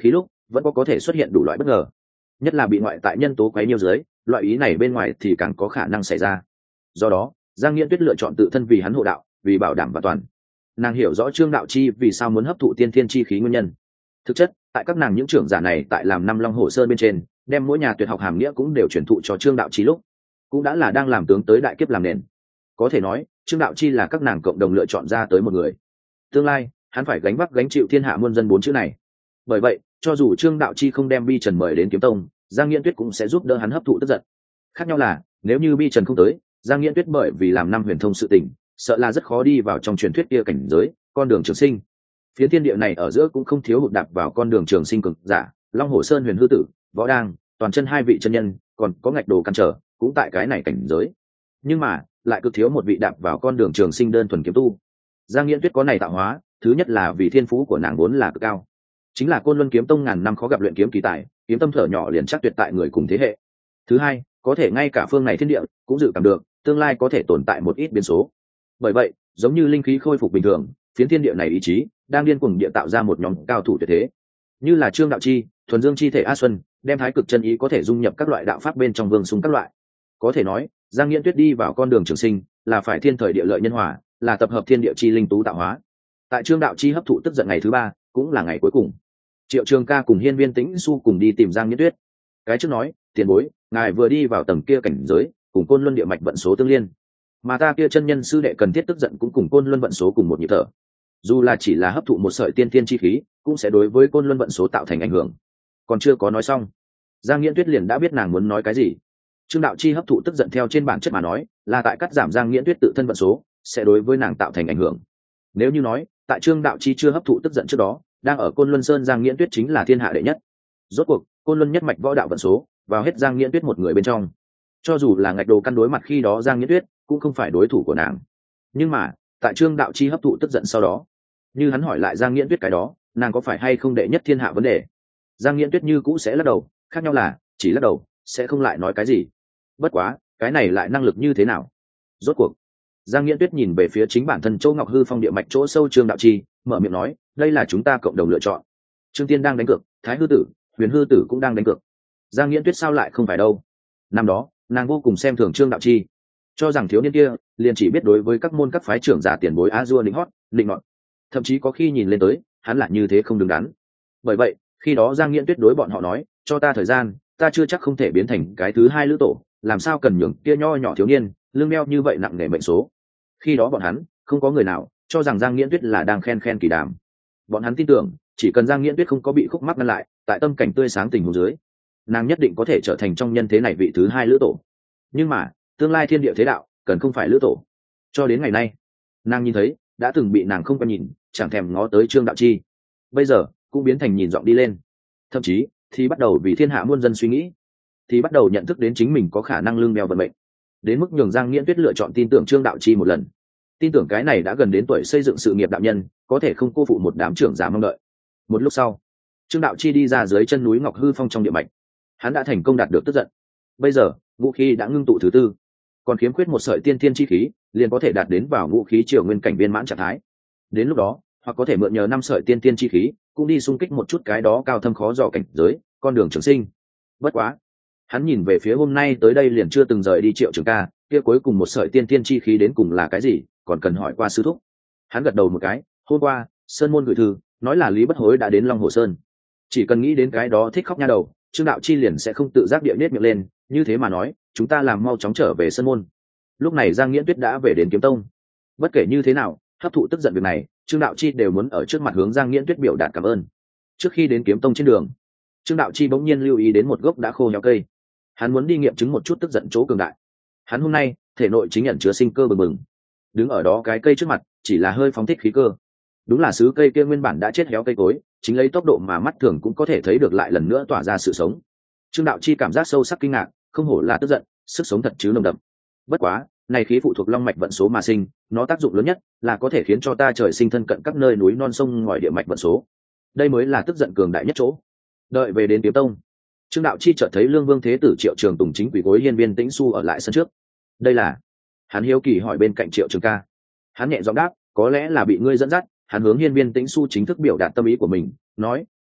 vẫn có thể xuất hiện đủ loại bất ngờ, nhất là bị ngoại tại nhân tố quấy nhiêu dưới, loại ý này bên ngoài thì càng có khả năng xảy ra. Do đó Giang Nghiễn Tuyết lựa chọn tự thân vì hắn hộ đạo, vì bảo đảm và toàn. Nàng hiểu rõ Trương Đạo Chi vì sao muốn hấp thụ tiên thiên chi khí nguyên nhân. Thực chất tại các nàng những trưởng giả này tại làm năm Long Hồ Sơn bên trên, đem mỗi nhà tuyệt học hàm nghĩa cũng đều truyền thụ cho Trương Đạo Chi, lúc cũng đã là đang làm tướng tới đại kiếp làm nền. Có thể nói Trương Đạo Chi là các nàng cộng đồng lựa chọn ra tới một người, tương lai hắn phải gánh vác gánh chịu thiên hạ muôn dân bốn chữ này. Bởi vậy cho dù Trương Đạo Chi không đem Bi Trần mời đến Kiếm Tông, Giang Nghiễn Tuyết cũng sẽ giúp đỡ hắn hấp thụ tức giận. Khác nhau là nếu như Bi Trần không tới, Giang Nghiễn Tuyết bởi vì làm năm huyền thông sự tình, sợ là rất khó đi vào trong truyền thuyết kia cảnh giới con đường trường sinh. Phía thiên địa này ở giữa cũng không thiếu hụt đạp vào con đường trường sinh cực giả, Long Hồ Sơn Huyền Hư Tử, Võ Đang, toàn chân hai vị chân nhân, còn có Ngạch Đồ căn trở cũng tại cái này cảnh giới. Nhưng mà lại cực thiếu một vị đạp vào con đường trường sinh đơn thuần kiếm tu. Giang Nghiễn Tuyết có này tạo hóa, thứ nhất là vì thiên phú của nàng vốn là cực cao, chính là Côn Luân Kiếm Tông ngàn năm khó gặp luyện kiếm kỳ tài, kiếm tâm thở nhỏ liền chắc tuyệt tại người cùng thế hệ. Thứ hai, có thể ngay cả phương này thiên địa cũng dự cảm được tương lai có thể tồn tại một ít biến số. Bởi vậy giống như linh khí khôi phục bình thường, phiến thiên địa này ý chí đang điên cuồng địa tạo ra một nhóm cao thủ tuyệt thế, như là Trương Đạo Chi, thuần dương chi thể A Xuân, đem thái cực chân ý có thể dung nhập các loại đạo pháp bên trong vương xung các loại. Có thể nói Giang Nghiễn Tuyết đi vào con đường trường sinh là phải thiên thời địa lợi nhân hòa, là tập hợp thiên địa chi linh tú tạo hóa. Tại Trương Đạo Chi hấp thụ tức giận ngày thứ 3, cũng là ngày cuối cùng, Triệu Trường Ca cùng Hiên Viên Tĩnh Xu cùng đi tìm Giang Nghiễn Tuyết. Cái trước nói, tiền bối, ngài vừa đi vào tầng kia cảnh giới, cùng Côn Luân địa mạch vận số tương liên, mà ta kia chân nhân sư đệ cần thiết tức giận cũng cùng Côn Luân vận số cùng một nhịp thở. Dù là chỉ là hấp thụ một sợi tiên tiên chi khí, cũng sẽ đối với Côn Luân vận số tạo thành ảnh hưởng. Còn chưa có nói xong, Giang Nghiễn Tuyết liền đã biết nàng muốn nói cái gì. Trương Đạo Chi hấp thụ tức giận theo trên bản chất mà nói, là tại cắt giảm Giang Nghiễn Tuyết tự thân vận số, sẽ đối với nàng tạo thành ảnh hưởng. Nếu như nói, tại Trương Đạo Chi chưa hấp thụ tức giận trước đó, đang ở Côn Luân Sơn Giang Nghiễn Tuyết chính là thiên hạ đệ nhất. Rốt cuộc, Côn Luân nhất mạch võ đạo vận số, vào hết Giang Nghiễn Tuyết một người bên trong. Cho dù là Ngạch Đồ căn đối mặt khi đó Giang Nghiễn Tuyết, cũng không phải đối thủ của nàng. Nhưng mà, tại Trương Đạo Chi hấp thụ tức giận sau đó, như hắn hỏi lại Giang Nghiễn Tuyết cái đó, nàng có phải hay không đệ nhất thiên hạ vấn đề, Giang Nghiễn Tuyết như cũ sẽ lắc đầu, khác nhau là chỉ lắc đầu, sẽ không lại nói cái gì. Bất quá, cái này lại năng lực như thế nào? Rốt cuộc, Giang Nghiễn Tuyết nhìn về phía chính bản thân Châu Ngọc Hư Phong địa mạch chỗ sâu Trương Đạo Chi, mở miệng nói, đây là chúng ta cộng đồng lựa chọn. Trương Tiên đang đánh cược, Thái Hư Tử, Huyền Hư Tử cũng đang đánh cược. Giang Nghiễn Tuyết sao lại không phải đâu? Năm đó, nàng vô cùng xem thường Trương Đạo Chi, cho rằng thiếu niên kia liền chỉ biết đối với các môn các phái trưởng giả tiền bối a dua định hót, định nọt, thậm chí có khi nhìn lên tới, hắn là như thế không đứng đắn. Bởi vậy, khi đó Giang Nghiễn Tuyết đối bọn họ nói, cho ta thời gian, ta chưa chắc không thể biến thành cái thứ hai lữ tổ, làm sao cần nhường kia nho nhỏ thiếu niên lương đeo như vậy nặng nề mệnh số. Khi đó bọn hắn không có người nào cho rằng Giang Nghiễn Tuyết là đang khen khen kỳ đàm. Bọn hắn tin tưởng chỉ cần Giang Nghiễn Tuyết không có bị khúc mắc ngăn lại, tại tâm cảnh tươi sáng tình huống dưới, nàng nhất định có thể trở thành trong nhân thế này vị thứ hai lữ tổ. Nhưng mà tương lai thiên địa thế đạo cần không phải lữ tổ. Cho đến ngày nay, nàng nhìn thấy đã từng bị nàng không quen nhìn, chẳng thèm ngó tới Trương Đạo Chi, bây giờ cũng biến thành nhìn giọng đi lên, thậm chí thì bắt đầu vì thiên hạ muôn dân suy nghĩ, thì bắt đầu nhận thức đến chính mình có khả năng lương đeo vận mệnh, đến mức nhường Giang Nghiễn Tuyết lựa chọn tin tưởng Trương Đạo Chi một lần, tin tưởng cái này đã gần đến tuổi xây dựng sự nghiệp đạo nhân có thể không cô phụ một đám trưởng giả mong đợi. Một lúc sau, Trương Đạo Chi đi ra dưới chân núi Ngọc Hư Phong trong địa mạch, hắn đã thành công đạt được tức giận. Bây giờ vũ khí đã ngưng tụ thứ tư, còn khiếm khuyết một sợi tiên thiên chi khí, liền có thể đạt đến vào ngũ khí triều nguyên cảnh viên mãn trạng thái. Đến lúc đó, hoặc có thể mượn nhờ 5 sợi tiên thiên chi khí, cũng đi xung kích một chút cái đó cao thâm khó dò cảnh giới, con đường trường sinh. Bất quá, hắn nhìn về phía hôm nay tới đây liền chưa từng rời đi Triệu Trường Ca, kia cuối cùng một sợi tiên thiên chi khí đến cùng là cái gì, còn cần hỏi qua sư thúc. Hắn gật đầu một cái, hôm qua Sơn môn gửi thư, nói là Lý Bất Hối đã đến Long Hồ Sơn. Chỉ cần nghĩ đến cái đó thích khóc nha đầu, Trương Đạo Chi liền sẽ không tự giác địa nết miệng lên, như thế mà nói, chúng ta làm mau chóng trở về Sơn môn. Lúc này Giang Nghiễn Tuyết đã về đến Kiếm Tông. Bất kể như thế nào, hấp thụ tức giận việc này, Trương Đạo Chi đều muốn ở trước mặt hướng Giang Nghiễn Tuyết biểu đạt cảm ơn. Trước khi đến Kiếm Tông trên đường, Trương Đạo Chi bỗng nhiên lưu ý đến một gốc đã khô héo cây. Hắn muốn đi nghiệm chứng một chút tức giận chỗ cường đại. Hắn hôm nay thể nội chính nhận chứa sinh cơ bừng bừng, đứng ở đó cái cây trước mặt chỉ là hơi phóng thích khí cơ. Đúng là xứ cây kia nguyên bản đã chết héo cây cối, chính lấy tốc độ mà mắt thường cũng có thể thấy được lại lần nữa tỏa ra sự sống. Trương Đạo Chi cảm giác sâu sắc kinh ngạc, không hổ là tức giận, sức sống thật chứ nồng đậm. Bất quá, này khí phụ thuộc long mạch vận số mà sinh, nó tác dụng lớn nhất là có thể khiến cho ta trời sinh thân cận các nơi núi non sông ngòi địa mạch vận số. Đây mới là tức giận cường đại nhất chỗ. Đợi về đến Kiếm Tông, Trương Đạo Chi chợt thấy Lương Vương Thế Tử Triệu Trường Tùng chính quỳ gối Hiên Viên Tĩnh Xu ở lại sân trước. Đây là? Hắn hiếu kỳ hỏi bên cạnh Triệu Trường Ca. Hắn nhẹ giọng đáp, có lẽ là bị ngươi dẫn dắt. Hắn hướng Hiên Viên Tĩnh Xu chính thức biểu đạt tâm ý của mình, nói,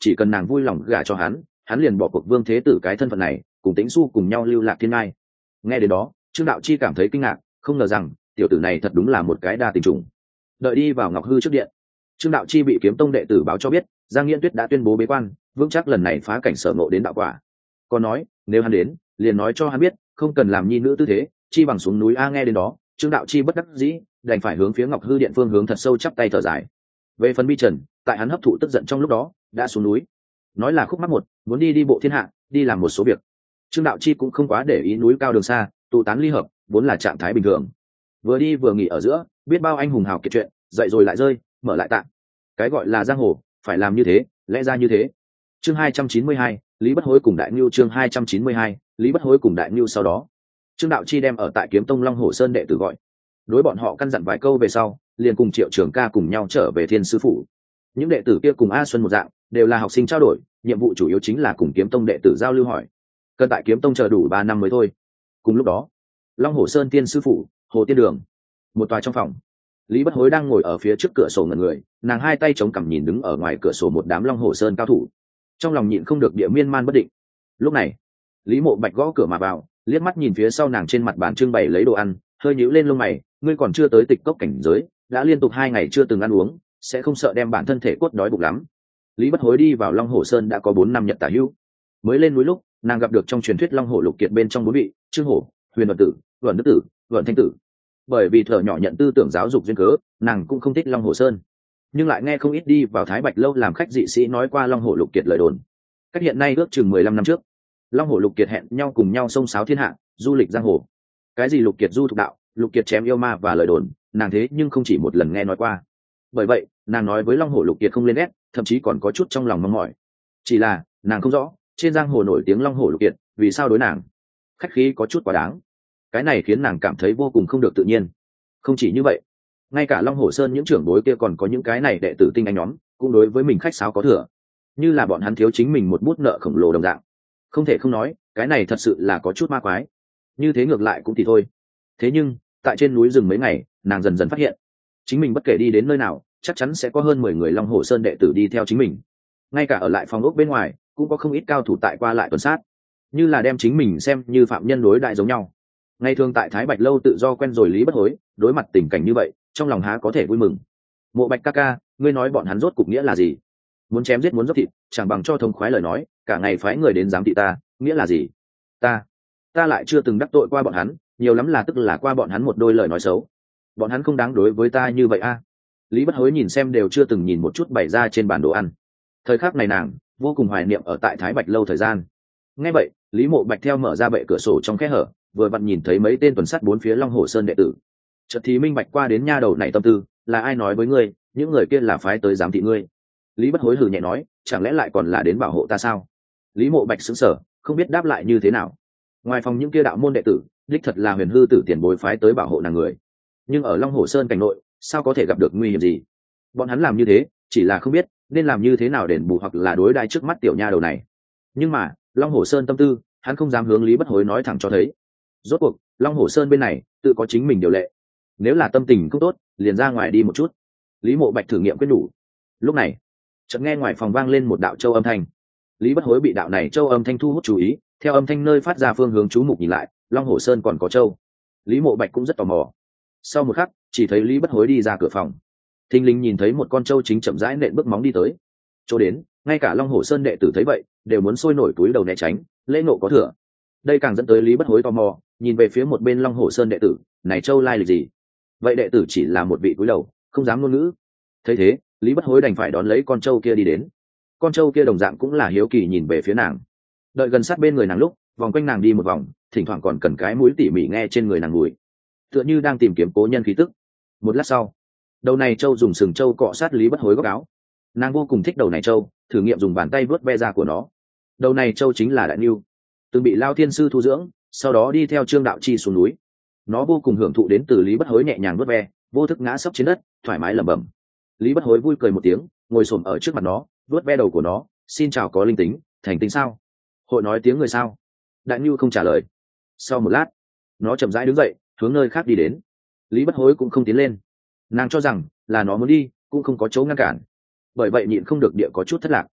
chỉ cần nàng vui lòng gả cho hắn liền bỏ cuộc vương thế tử cái thân phận này, cùng Tĩnh Xu cùng nhau lưu lạc thiên ngai. Nghe đến đó, Trương Đạo Chi cảm thấy kinh ngạc, không ngờ rằng tiểu tử này thật đúng là một cái đa tình trùng. Đợi đi vào Ngọc Hư trước điện, Trương Đạo Chi bị Kiếm Tông đệ tử báo cho biết, Giang Nghiễn Tuyết đã tuyên bố bế quan, vững chắc lần này phá cảnh sở ngộ đến đạo quả. Còn nói, nếu hắn đến, liền nói cho hắn biết, không cần làm nhi nữ tư thế, chi bằng xuống núi a. Nghe đến đó, Trương Đạo Chi bất đắc dĩ, đành phải hướng phía Ngọc Hư điện phương hướng thật sâu chắp tay thở dài. Về phần Bi Trần, tại hắn hấp thụ tức giận trong lúc đó, đã xuống núi. Nói là khúc mắc một, muốn đi bộ thiên hạ, đi làm một số việc. Trương Đạo Chi cũng không quá để ý núi cao đường xa, tụ tán ly hợp, vốn là trạng thái bình thường. Vừa đi vừa nghỉ ở giữa, biết bao anh hùng hào kiệt chuyện, dậy rồi lại rơi, mở lại tạng. Cái gọi là giang hồ, phải làm như thế, lẽ ra như thế. Chương 292, Lý Bất Hối cùng Đại Nưu. Chương 292, Lý Bất Hối cùng Đại Nưu. Sau đó, Trương Đạo Chi đem ở tại Kiếm Tông Long Hồ Sơn đệ tử gọi, đối bọn họ căn dặn vài câu về sau, liền cùng Triệu Trường Ca cùng nhau trở về Thiên Sư phủ. Những đệ tử kia cùng A Xuân một dạng, đều là học sinh trao đổi, nhiệm vụ chủ yếu chính là cùng Kiếm Tông đệ tử giao lưu hỏi. Cần tại Kiếm Tông chờ đủ 3 năm mới thôi. Cùng lúc đó, Long Hồ Sơn Thiên Sư phủ, Hồ Tiên Đường, một tòa trong phòng. Lý Bất Hối đang ngồi ở phía trước cửa sổ ngẩn người, nàng hai tay chống cằm nhìn đứng ở ngoài cửa sổ một đám Long Hồ Sơn cao thủ, trong lòng nhịn không được địa miên man bất định. Lúc này, Lý Mộ Bạch gõ cửa mà vào, liếc mắt nhìn phía sau nàng trên mặt bàn trưng bày lấy đồ ăn, hơi nhíu lên lông mày, ngươi còn chưa tới tịch cốc cảnh giới, đã liên tục 2 ngày chưa từng ăn uống, sẽ không sợ đem bản thân thể cốt đói bụng lắm. Lý Bất Hối đi vào Long Hồ Sơn đã có 4 năm nhật tả hữu. Mới lên núi lúc, nàng gặp được trong truyền thuyết Long Hổ Lục Kiệt bên trong 4 vị, Trương Hổ, Huyền Vận Tử, Vận Đức Tử, Vận Thanh Tử. Bởi vì thở nhỏ nhận tư tưởng giáo dục duyên cớ, nàng cũng không thích Long Hồ Sơn, nhưng lại nghe không ít đi vào Thái Bạch lâu làm khách dị sĩ nói qua Long Hổ Lục Kiệt lời đồn. Cách hiện nay ước chừng 15 năm trước, Long Hổ Lục Kiệt hẹn nhau cùng nhau xông xáo thiên hạ, du lịch giang hồ. Cái gì Lục Kiệt du thục đạo, Lục Kiệt chém yêu ma và lời đồn, nàng thế nhưng không chỉ một lần nghe nói qua. Bởi vậy, nàng nói với Long Hổ Lục Kiệt không lên ghét, thậm chí còn có chút trong lòng mong mỏi. Chỉ là, nàng không rõ, trên giang hồ nổi tiếng Long Hổ Lục Kiệt, vì sao đối nàng khách khí có chút quá đáng. Cái này khiến nàng cảm thấy vô cùng không được tự nhiên. Không chỉ như vậy, ngay cả Long Hổ Sơn những trưởng bối kia còn có những cái này đệ tử tinh anh nhóm, cũng đối với mình khách sáo có thừa, như là bọn hắn thiếu chính mình một bút nợ khổng lồ đồng dạng. Không thể không nói, cái này thật sự là có chút ma quái. Như thế ngược lại cũng thì thôi. Thế nhưng, tại trên núi rừng mấy ngày, nàng dần dần phát hiện, chính mình bất kể đi đến nơi nào, chắc chắn sẽ có hơn 10 người Long Hổ Sơn đệ tử đi theo chính mình. Ngay cả ở lại phòng ốc bên ngoài, cũng có không ít cao thủ tại qua lại tuần sát, như là đem chính mình xem như phạm nhân đối đại giống nhau. Ngày thường tại Thái Bạch lâu tự do quen rồi Lý Bất Hối, đối mặt tình cảnh như vậy, trong lòng há có thể vui mừng. Mộ Bạch ca ca, ngươi nói bọn hắn rốt cục nghĩa là gì? Muốn chém giết muốn dốc thịt, chẳng bằng cho thông khoái lời nói, cả ngày phái người đến giám thị ta, nghĩa là gì? Ta lại chưa từng đắc tội qua bọn hắn, nhiều lắm là tức là qua bọn hắn một đôi lời nói xấu. Bọn hắn không đáng đối với ta như vậy a. Lý Bất Hối nhìn xem đều chưa từng nhìn một chút bày ra trên bàn đồ ăn. Thời khắc này nàng vô cùng hoài niệm ở tại Thái Bạch lâu thời gian. Nghe vậy, Lý Mộ Bạch theo mở ra bệ cửa sổ trong kẽ hở, vừa vặn nhìn thấy mấy tên tuần sát 4 phía Long Hổ Sơn đệ tử. Chợt thì minh bạch qua đến nha đầu này tâm tư, là ai nói với ngươi, những người kia là phái tới giám thị ngươi. Lý Bất Hối hừ nhẹ nói, chẳng lẽ lại còn là đến bảo hộ ta sao? Lý Mộ Bạch sững sờ, không biết đáp lại như thế nào. Ngoài phòng những kia đạo môn đệ tử, đích thật là Huyền Hư tử tiền bối phái tới bảo hộ nàng người. Nhưng ở Long Hổ Sơn cảnh nội, sao có thể gặp được nguy hiểm gì? Bọn hắn làm như thế, chỉ là không biết nên làm như thế nào đền bù hoặc là đối đãi trước mắt tiểu nha đầu này. Nhưng mà, Long Hổ Sơn tâm tư, hắn không dám hướng Lý Bất Hối nói thẳng cho thấy. Rốt cuộc, Long Hổ Sơn bên này, tự có chính mình điều lệ. Nếu là tâm tình không tốt, liền ra ngoài đi một chút. Lý Mộ Bạch thử nghiệm quyết đủ. Lúc này, chợt nghe ngoài phòng vang lên một đạo châu âm thanh. Lý Bất Hối bị đạo này châu âm thanh thu hút chú ý, theo âm thanh nơi phát ra phương hướng chú mục nhìn lại, Long Hổ Sơn còn có châu. Lý Mộ Bạch cũng rất tò mò. Sau một khắc, chỉ thấy Lý Bất Hối đi ra cửa phòng. Thình lình nhìn thấy một con trâu chính chậm rãi nện bước móng đi tới. Chỗ đến, ngay cả Long Hổ Sơn đệ tử thấy vậy, đều muốn sôi nổi túi đầu né tránh, lễ ngộ có thừa. Đây càng dẫn tới Lý Bất Hối tò mò, nhìn về phía một bên Long Hổ Sơn đệ tử, này trâu lai lịch gì? Vậy đệ tử chỉ là một vị cúi đầu, không dám ngôn ngữ. Thấy thế, Lý Bất Hối đành phải đón lấy con trâu kia đi đến. Con trâu kia đồng dạng cũng là hiếu kỳ nhìn về phía nàng. Đợi gần sát bên người nàng lúc, vòng quanh nàng đi một vòng, thỉnh thoảng còn cần cái mũi tỉ mỉ nghe trên người nàng mùi, tựa như đang tìm kiếm cố nhân khí tức. Một lát sau, đầu này trâu dùng sừng trâu cọ sát Lý Bất Hối góc áo. Nàng vô cùng thích đầu này trâu, thử nghiệm dùng bàn tay vuốt ve da của nó. Đầu này trâu chính là Đại Nưu, từng bị Lao Thiên sư thu dưỡng, sau đó đi theo Trương Đạo Chi xuống núi. Nó vô cùng hưởng thụ đến từ Lý Bất Hối nhẹ nhàng vuốt ve, vô thức ngã sấp trên đất, thoải mái lẩm bẩm. Lý Bất Hối vui cười một tiếng, ngồi xổm ở trước mặt nó, vuốt ve đầu của nó, xin chào có linh tính, thành tính sao? Hội nói tiếng người sao? Đại Nưu không trả lời. Sau một lát, nó chậm rãi đứng dậy, hướng nơi khác đi đến. Lý Bất Hối cũng không tiến lên. Nàng cho rằng là nó muốn đi, cũng không có chỗ ngăn cản. Bởi vậy nhịn không được địa có chút thất lạc.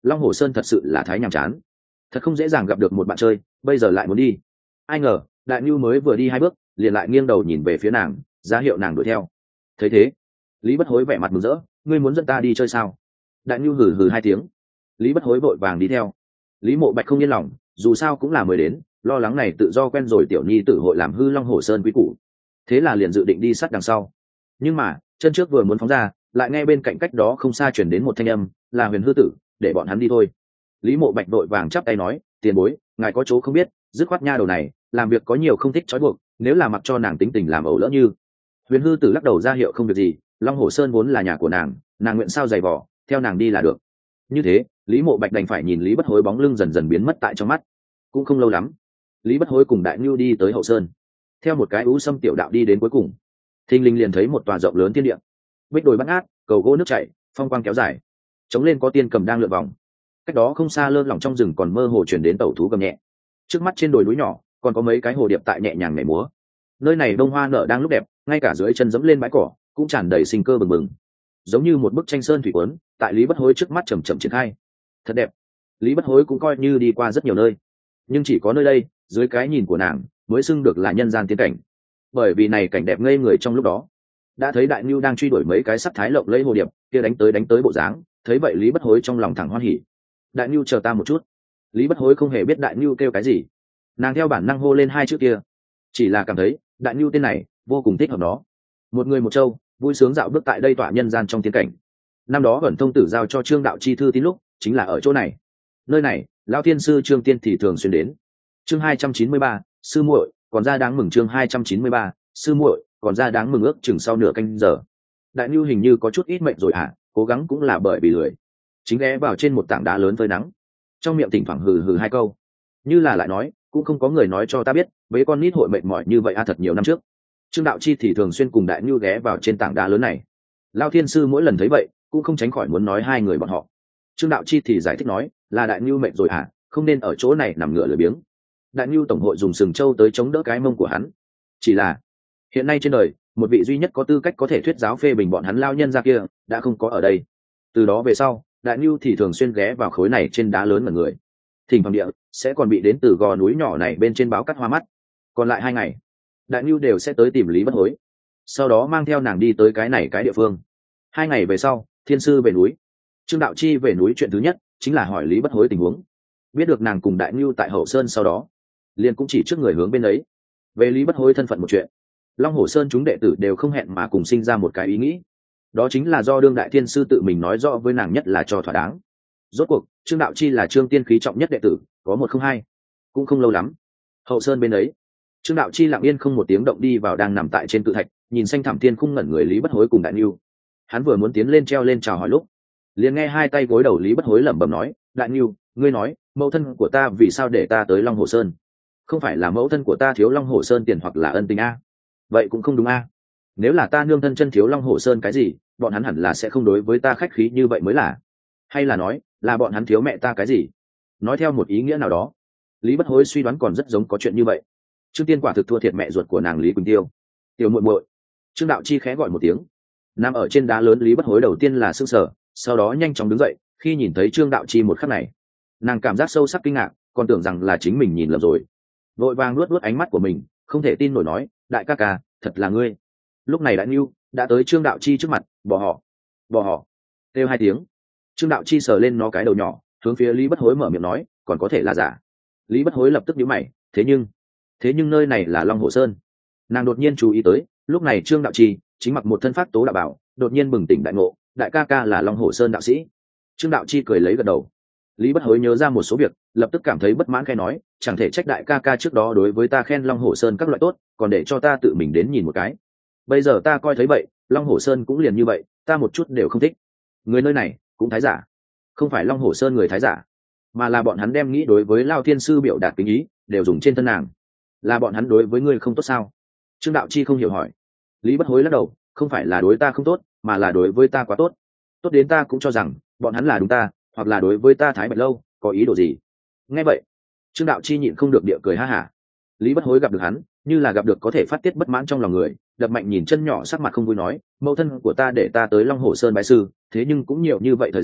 Long Hồ Sơn thật sự là thái nhàm chán, thật không dễ dàng gặp được một bạn chơi, bây giờ lại muốn đi. Ai ngờ Đại Nhu mới vừa đi 2 bước liền lại nghiêng đầu nhìn về phía nàng, ra hiệu nàng đuổi theo. Thấy thế, Lý Bất Hối vẻ mặt mừng rỡ, ngươi muốn dẫn ta đi chơi sao? Đại Nhu hừ hừ 2 tiếng. Lý Bất Hối vội vàng đi theo. Lý Mộ Bạch không yên lòng, dù sao cũng là mới đến, lo lắng này tự do quen rồi tiểu nhi tử hội làm hư Long Hồ Sơn quý củ, thế là liền dự định đi sát đằng sau. Nhưng mà chân trước vừa muốn phóng ra, lại nghe bên cạnh cách đó không xa chuyển đến một thanh âm, là Huyền Hư Tử, để bọn hắn đi thôi. Lý Mộ Bạch vội vàng chắp tay nói, tiền bối, ngài có chỗ không biết, dứt khoát nha đầu này làm việc có nhiều không thích trói buộc, nếu là mặc cho nàng tính tình làm ẩu lỡ như. Huyền Hư Tử lắc đầu ra hiệu không việc gì, Long Hồ Sơn vốn là nhà của nàng nguyện sao giày vò, theo nàng đi là được. Như thế Lý Mộ Bạch đành phải nhìn Lý Bất Hối bóng lưng dần dần biến mất tại trong mắt. Cũng không lâu lắm, Lý Bất Hối cùng Đại Nhu đi tới hậu sơn, theo một cái ú sâm tiểu đạo đi đến cuối cùng, thình lình liền thấy một tòa rộng lớn thiên địa, bích đồi bát ngát, cầu gỗ nước chảy, phong quang kéo dài, chống lên có tiên cầm đang lượn vòng. Cách đó không xa lơ lỏng trong rừng còn mơ hồ chuyển đến tẩu thú gầm nhẹ. Trước mắt trên đồi núi nhỏ còn có mấy cái hồ điệp tại nhẹ nhàng nhảy múa. Nơi này đông hoa nở đang lúc đẹp, ngay cả dưới chân dẫm lên bãi cỏ cũng tràn đầy sinh cơ bừng bừng, giống như một bức tranh sơn thủy cuốn tại Lý Bất Hối trước mắt chậm chậm triển khai. Thật đẹp. Lý Bất Hối cũng coi như đi qua rất nhiều nơi, nhưng chỉ có nơi đây dưới cái nhìn của nàng mới xưng được là nhân gian tiên cảnh, bởi vì này cảnh đẹp ngây người trong lúc đó. Đã thấy Đại Nhu đang truy đuổi mấy cái sắc thái lộng lẫy hồ điệp kia đánh tới bộ dáng, thấy vậy Lý Bất Hối trong lòng thẳng hoan hỉ. Đại Nhu chờ ta một chút. Lý Bất Hối không hề biết Đại Nhu kêu cái gì, nàng theo bản năng hô lên 2 chữ kia, chỉ là cảm thấy Đại Nhu tên này vô cùng thích hợp nó. Một người một châu vui sướng dạo bước tại đây tỏa nhân gian trong tiên cảnh. Năm đó Vẩn Thông Tử giao cho Trương Đạo Chi thư tín lúc chính là ở chỗ này. Nơi này Lão Thiên sư Trương Tiên thì thường xuyên đến. Chương 293, sư muội còn ra đáng mừng. Chương 293, sư muội còn ra đáng mừng. Ước chừng sau nửa canh giờ, Đại Nhu hình như có chút ít mệnh rồi hả, cố gắng cũng là bởi vì lười, chính ghé vào trên một tảng đá lớn phơi nắng, trong miệng thỉnh thoảng hừ hừ 2 câu, như là lại nói cũng không có người nói cho ta biết với con nít hội mệt mỏi như vậy thật nhiều năm trước. Trương Đạo Chi thì thường xuyên cùng Đại Nhu ghé vào trên tảng đá lớn này. Lão Thiên sư mỗi lần thấy vậy cũng không tránh khỏi muốn nói 2 người bọn họ. Trương Đạo Chi thì giải thích nói là Đại Nhu mệt rồi hả, không nên ở chỗ này nằm ngửa lười biếng. Đại Nhu tổng hội dùng sừng trâu tới chống đỡ cái mông của hắn. Chỉ là hiện nay trên đời một vị duy nhất có tư cách có thể thuyết giáo phê bình bọn hắn lao nhân ra kia đã không có ở đây. Từ đó về sau Đại Nhu thì thường xuyên ghé vào khối này trên đá lớn mà người, thỉnh thoảng địa sẽ còn bị đến từ gò núi nhỏ này bên trên báo cắt hoa mắt. Còn lại 2 ngày Đại Nhu đều sẽ tới tìm Lý Bất Hối, sau đó mang theo nàng đi tới cái này cái địa phương. 2 ngày về sau Thiên sư về núi. Trương Đạo Chi về núi chuyện thứ nhất chính là hỏi Lý Bất Hối tình huống. Biết được nàng cùng Đại Nhu tại hậu sơn sau đó, liền cũng chỉ trước người hướng bên ấy. Về Lý Bất Hối thân phận một chuyện, Long Hồ Sơn chúng đệ tử đều không hẹn mà cùng sinh ra một cái ý nghĩ, đó chính là do đương đại thiên sư tự mình nói rõ với nàng nhất là cho thỏa đáng. Rốt cuộc Trương Đạo Chi là Trương tiên khí trọng nhất đệ tử, có 1 không 2. Cũng không lâu lắm, hậu sơn bên ấy, Trương Đạo Chi lặng yên không một tiếng động đi vào đang nằm tại trên cự thạch, nhìn xanh thẳm thiên khung ngẩn người Lý Bất Hối cùng Đại Nhu. Hắn vừa muốn tiến lên treo lên chào hỏi lúc, liền nghe 2 tay gối đầu Lý Bất Hối lẩm bẩm nói, Đại Nhu, ngươi nói mẫu thân của ta vì sao để ta tới Long Hồ Sơn? Không phải là mẫu thân của ta thiếu Long Hồ Sơn tiền hoặc là ân tình a? Vậy cũng không đúng a. Nếu là ta nương thân chân thiếu Long Hồ Sơn cái gì, bọn hắn hẳn là sẽ không đối với ta khách khí như vậy mới là. Hay là nói là bọn hắn thiếu mẹ ta cái gì? Nói theo một ý nghĩa nào đó, Lý Bất Hối suy đoán còn rất giống có chuyện như vậy. Trương Tiên quả thực thua thiệt mẹ ruột của nàng Lý Quỳnh Tiêu. Tiểu muội muội. Trương Đạo Chi khẽ gọi một tiếng. Nằm ở trên đá lớn Lý Bất Hối đầu tiên là sững sờ, sau đó nhanh chóng đứng dậy. Khi nhìn thấy Trương Đạo Chi một khắc này, nàng cảm giác sâu sắc kinh ngạc, còn tưởng rằng là chính mình nhìn lầm rồi. Vội vàng nuốt ánh mắt của mình, không thể tin nổi nói, đại ca ca, thật là ngươi. Lúc này Đại Nhu đã tới Trương Đạo Chi trước mặt, bỏ họ kêu 2 tiếng. Trương Đạo Chi sờ lên nó cái đầu nhỏ, hướng phía Lý Bất Hối mở miệng nói, còn có thể là giả. Lý Bất Hối lập tức nhíu mày, thế nhưng nơi này là Long Hồ Sơn. Nàng đột nhiên chú ý tới, lúc này Trương Đạo Chi chính mặc một thân pháp tố đạo bảo, đột nhiên bừng tỉnh đại ngộ, đại ca ca là Long Hồ Sơn đạo sĩ. Trương Đạo Chi cười lấy gật đầu. Lý Bất Hối nhớ ra một số việc, lập tức cảm thấy bất mãn, khai nói, chẳng thể trách đại ca ca trước đó đối với ta khen Long Hồ Sơn các loại tốt, còn để cho ta tự mình đến nhìn một cái. Bây giờ ta coi thấy vậy, Long Hồ Sơn cũng liền như vậy, ta một chút đều không thích. Người nơi này cũng thái giả, không phải Long Hồ Sơn người thái giả, mà là bọn hắn đem nghĩ đối với Lao Thiên sư biểu đạt kính ý đều dùng trên thân nàng. Là bọn hắn đối với ngươi không tốt sao? Trương Đạo Chi không hiểu hỏi. Lý Bất Hối lắc đầu, không phải là đối ta không tốt, mà là đối với ta quá tốt, tốt đến ta cũng cho rằng bọn hắn là đúng ta, hoặc là đối với ta thái bạch lâu có ý đồ gì. Nghe vậy Trương Đạo Chi nhịn không được địa cười ha hả. Lý Bất Hối gặp được hắn như là gặp được có thể phát tiết bất mãn trong lòng người, đập mạnh nhìn chân nhỏ sắc mặt không vui nói, mẫu thân của ta để ta tới Long Hồ Sơn bái sư, thế nhưng cũng nhiều như vậy thời gian,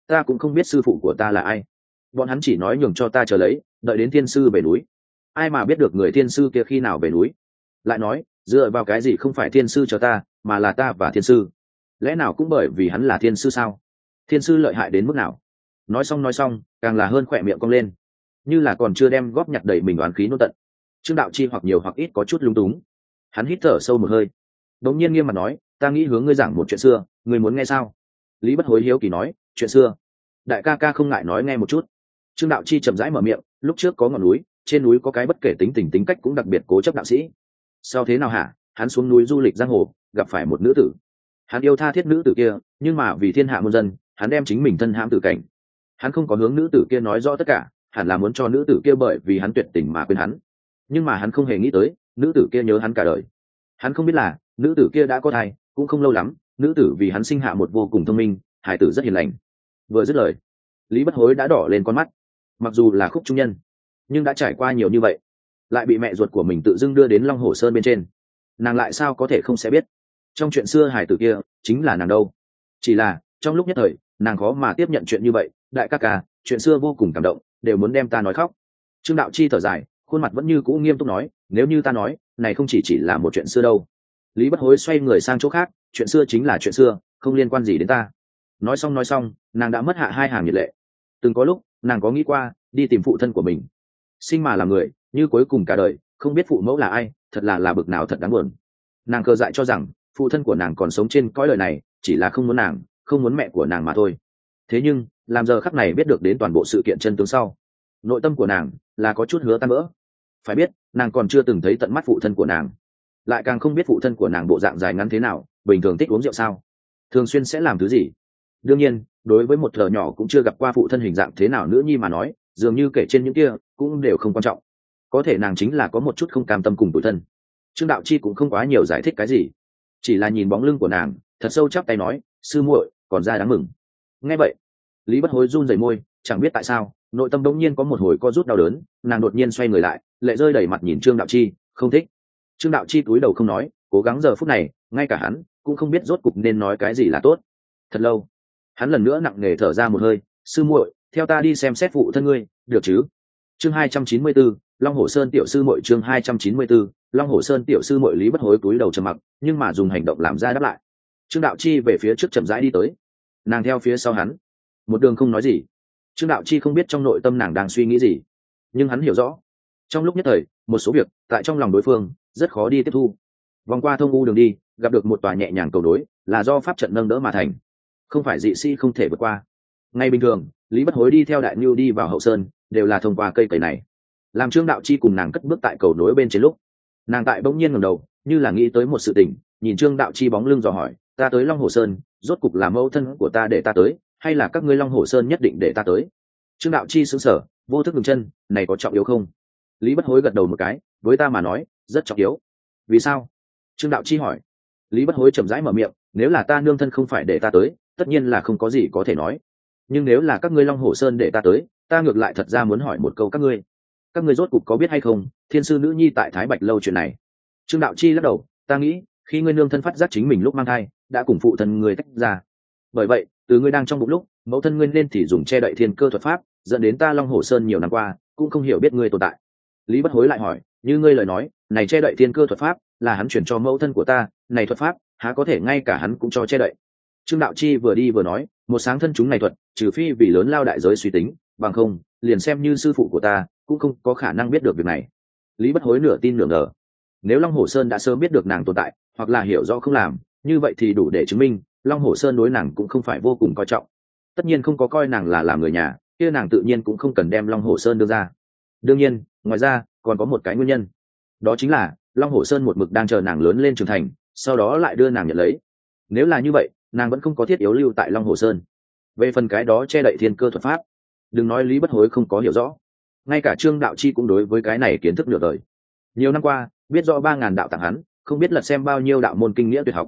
ta cũng không biết sư phụ của ta là ai. Bọn hắn chỉ nói nhường cho ta chờ lấy, đợi đến thiên sư về núi. Ai mà biết được người thiên sư kia khi nào về núi. Lại nói dựa vào cái gì không phải thiên sư cho ta, mà là ta và thiên sư? Lẽ nào cũng bởi vì hắn là thiên sư sao? Thiên sư lợi hại đến mức nào? Nói xong càng là hơn khỏe miệng cong lên, như là còn chưa đem góp nhặt đầy mình đoán khí nôn tận. Trương Đạo Chi hoặc nhiều hoặc ít có chút lung túng. Hắn hít thở sâu một hơi, đống nhiên nghiêm mặt nói, ta nghĩ hướng ngươi giảng một chuyện xưa, ngươi muốn nghe sao? Lý Bất Hối hiếu kỳ nói, chuyện xưa? Đại ca ca không ngại nói nghe một chút. Trương Đạo Chi chậm rãi mở miệng, lúc trước có ngọn núi, trên núi có cái bất kể tính cách cũng đặc biệt cố chấp đạo sĩ. Sau thế nào hả? Hắn xuống núi du lịch giang hồ, gặp phải một nữ tử. Hắn yêu tha thiết nữ tử kia, nhưng mà vì thiên hạ muôn dân, hắn đem chính mình thân hãm tử cảnh. Hắn không có hướng nữ tử kia nói rõ tất cả, hẳn là muốn cho nữ tử kia bởi vì hắn tuyệt tình mà quên hắn. Nhưng mà hắn không hề nghĩ tới, nữ tử kia nhớ hắn cả đời. Hắn không biết là nữ tử kia đã có thai, cũng không lâu lắm, nữ tử vì hắn sinh hạ một vô cùng thông minh, hài tử rất hiền lành. Vừa dứt lời, Lý Bất Hối đã đỏ lên con mắt. Mặc dù là khúc trung nhân, nhưng đã trải qua nhiều như vậy, lại bị mẹ ruột của mình tự dưng đưa đến Long Hồ Sơn bên trên, nàng lại sao có thể không sẽ biết trong chuyện xưa hài tử kia chính là nàng đâu. Chỉ là trong lúc nhất thời nàng khó mà tiếp nhận chuyện như vậy. Đại ca ca, chuyện xưa vô cùng cảm động, đều muốn đem ta nói khóc. Trương Đạo Chi thở dài, khuôn mặt vẫn như cũ nghiêm túc nói, nếu như ta nói này không chỉ là một chuyện xưa đâu. Lý Bất Hối xoay người sang chỗ khác, chuyện xưa chính là chuyện xưa, không liên quan gì đến ta. Nói xong nàng đã mất hạ hai hàng nhiệt lệ. Từng có lúc nàng có nghĩ qua đi tìm phụ thân của mình, sinh mà làm người, như cuối cùng cả đời không biết phụ mẫu là ai, thật là bực nào thật đáng buồn. Nàng cơ dại cho rằng phụ thân của nàng còn sống trên cõi đời này, chỉ là không muốn nàng, không muốn mẹ của nàng mà thôi. Thế nhưng làm giờ khắc này biết được đến toàn bộ sự kiện chân tướng sau, nội tâm của nàng là có chút hứa tan vỡ. Phải biết nàng còn chưa từng thấy tận mắt phụ thân của nàng, lại càng không biết phụ thân của nàng bộ dạng dài ngắn thế nào, bình thường thích uống rượu sao, thường xuyên sẽ làm thứ gì. Đương nhiên đối với một thợ nhỏ cũng chưa gặp qua phụ thân hình dạng thế nào nữ nhi mà nói, dường như kể trên những kia cũng đều không quan trọng. Có thể nàng chính là có một chút không cam tâm cùng tủi thân. Trương Đạo Chi cũng không quá nhiều giải thích cái gì, chỉ là nhìn bóng lưng của nàng thật sâu, chắp tay nói, sư muội còn ra đáng mừng. Nghe vậy Lý Bất Hối run rẩy môi, chẳng biết tại sao nội tâm đống nhiên có một hồi co rút đau đớn. Nàng đột nhiên xoay người lại, lệ rơi đầy mặt nhìn Trương Đạo Chi, không thích. Trương Đạo Chi cúi đầu không nói, cố gắng giờ phút này ngay cả hắn cũng không biết rốt cục nên nói cái gì là tốt. Thật lâu hắn lần nữa nặng nề thở ra một hơi, sư muội theo ta đi xem xét phụ thân ngươi, được chứ? Chương 294, Long Hổ Sơn tiểu sư muội. Chương 294, Long Hổ Sơn tiểu sư muội. Lý Bất Hối cúi đầu trầm mặc, nhưng mà dùng hành động làm ra đáp lại. Trương Đạo Chi về phía trước chậm rãi đi tới, nàng theo phía sau hắn, một đường không nói gì. Trương Đạo Chi không biết trong nội tâm nàng đang suy nghĩ gì, nhưng hắn hiểu rõ, trong lúc nhất thời một số việc tại trong lòng đối phương rất khó đi tiếp thu. Vòng qua thông u đường đi, gặp được một tòa nhẹ nhàng cầu đối, là do pháp trận nâng đỡ mà thành, không phải dị sĩ không thể vượt qua. Ngày bình thường Lý Bất Hối đi theo Đại Nưu đi vào hậu sơn đều là thông qua cây cầy này. Làm Trương Đạo Chi cùng nàng cất bước tại cầu nối bên trên lúc, nàng tại bỗng nhiên ngẩng đầu, như là nghĩ tới một sự tình, nhìn Trương Đạo Chi bóng lưng dò hỏi, ta tới Long Hồ Sơn rốt cục là mẫu thân của ta để ta tới, hay là các ngươi Long Hồ Sơn nhất định để ta tới? Trương Đạo Chi sững sờ, vô thức ngừng chân, này có trọng yếu không? Lý Bất Hối gật đầu một cái, với ta mà nói rất trọng yếu. Vì sao? Trương Đạo Chi hỏi. Lý Bất Hối chậm rãi mở miệng, nếu là ta nương thân không phải để ta tới, tất nhiên là không có gì có thể nói. Nhưng nếu là các ngươi Long Hồ Sơn để ta tới, ta ngược lại thật ra muốn hỏi một câu, các ngươi rốt cục có biết hay không thiên sư nữ nhi tại Thái Bạch lâu chuyện này? Trương Đạo Chi lắc đầu, ta nghĩ khi ngươi nương thân phát giác chính mình lúc mang thai đã cùng phụ thân ngươi tách ra, bởi vậy từ ngươi đang trong bụng lúc, mẫu thân ngươi nên thì dùng che đậy thiên cơ thuật pháp, dẫn đến ta Long Hồ Sơn nhiều năm qua cũng không hiểu biết ngươi tồn tại. Lý Bất Hối lại hỏi, như ngươi lời nói này che đậy thiên cơ thuật pháp là hắn chuyển cho mẫu thân của ta, này thuật pháp há có thể ngay cả hắn cũng cho che đậy? Trương Đạo Chi vừa đi vừa nói, một sáng thân chúng này thuật, trừ phi vì lớn lao đại giới suy tính, bằng không liền xem như sư phụ của ta cũng không có khả năng biết được việc này. Lý Bất Hối nửa tin nửa ngờ. Nếu Long Hồ Sơn đã sớm biết được nàng tồn tại, hoặc là hiểu rõ không làm, như vậy thì đủ để chứng minh Long Hồ Sơn đối nàng cũng không phải vô cùng coi trọng. Tất nhiên không có coi nàng là làm người nhà, kia nàng tự nhiên cũng không cần đem Long Hồ Sơn đưa ra. Đương nhiên ngoài ra còn có một cái nguyên nhân, đó chính là Long Hồ Sơn một mực đang chờ nàng lớn lên trưởng thành, sau đó lại đưa nàng nhận lấy. Nếu là như vậy, nàng vẫn không có thiết yếu lưu tại Long Hồ Sơn. Về phần cái đó che đậy thiên cơ thuật pháp, đừng nói Lý Bất Hối không có hiểu rõ, ngay cả Trương Đạo Chi cũng đối với cái này kiến thức nửa đời. Nhiều năm qua biết rõ 3000 đạo tặng hắn, không biết lật xem bao nhiêu đạo môn kinh nghĩa tuyệt học,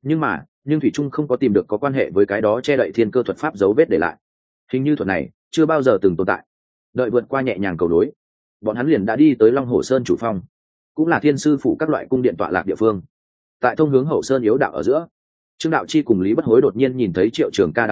nhưng thủy trung không có tìm được có quan hệ với cái đó che đậy thiên cơ thuật pháp dấu vết để lại. Hình như thuật này chưa bao giờ từng tồn tại. Đợi vượt qua nhẹ nhàng cầu đối, bọn hắn liền đã đi tới Long Hồ Sơn chủ phong, cũng là thiên sư phủ các loại cung điện tọa lạc địa phương. Tại thông hướng hậu sơn yếu đạo ở giữa, Trương Đạo Chi cùng Lý Bất Hối đột nhiên nhìn thấy Triệu Trường Ca đám người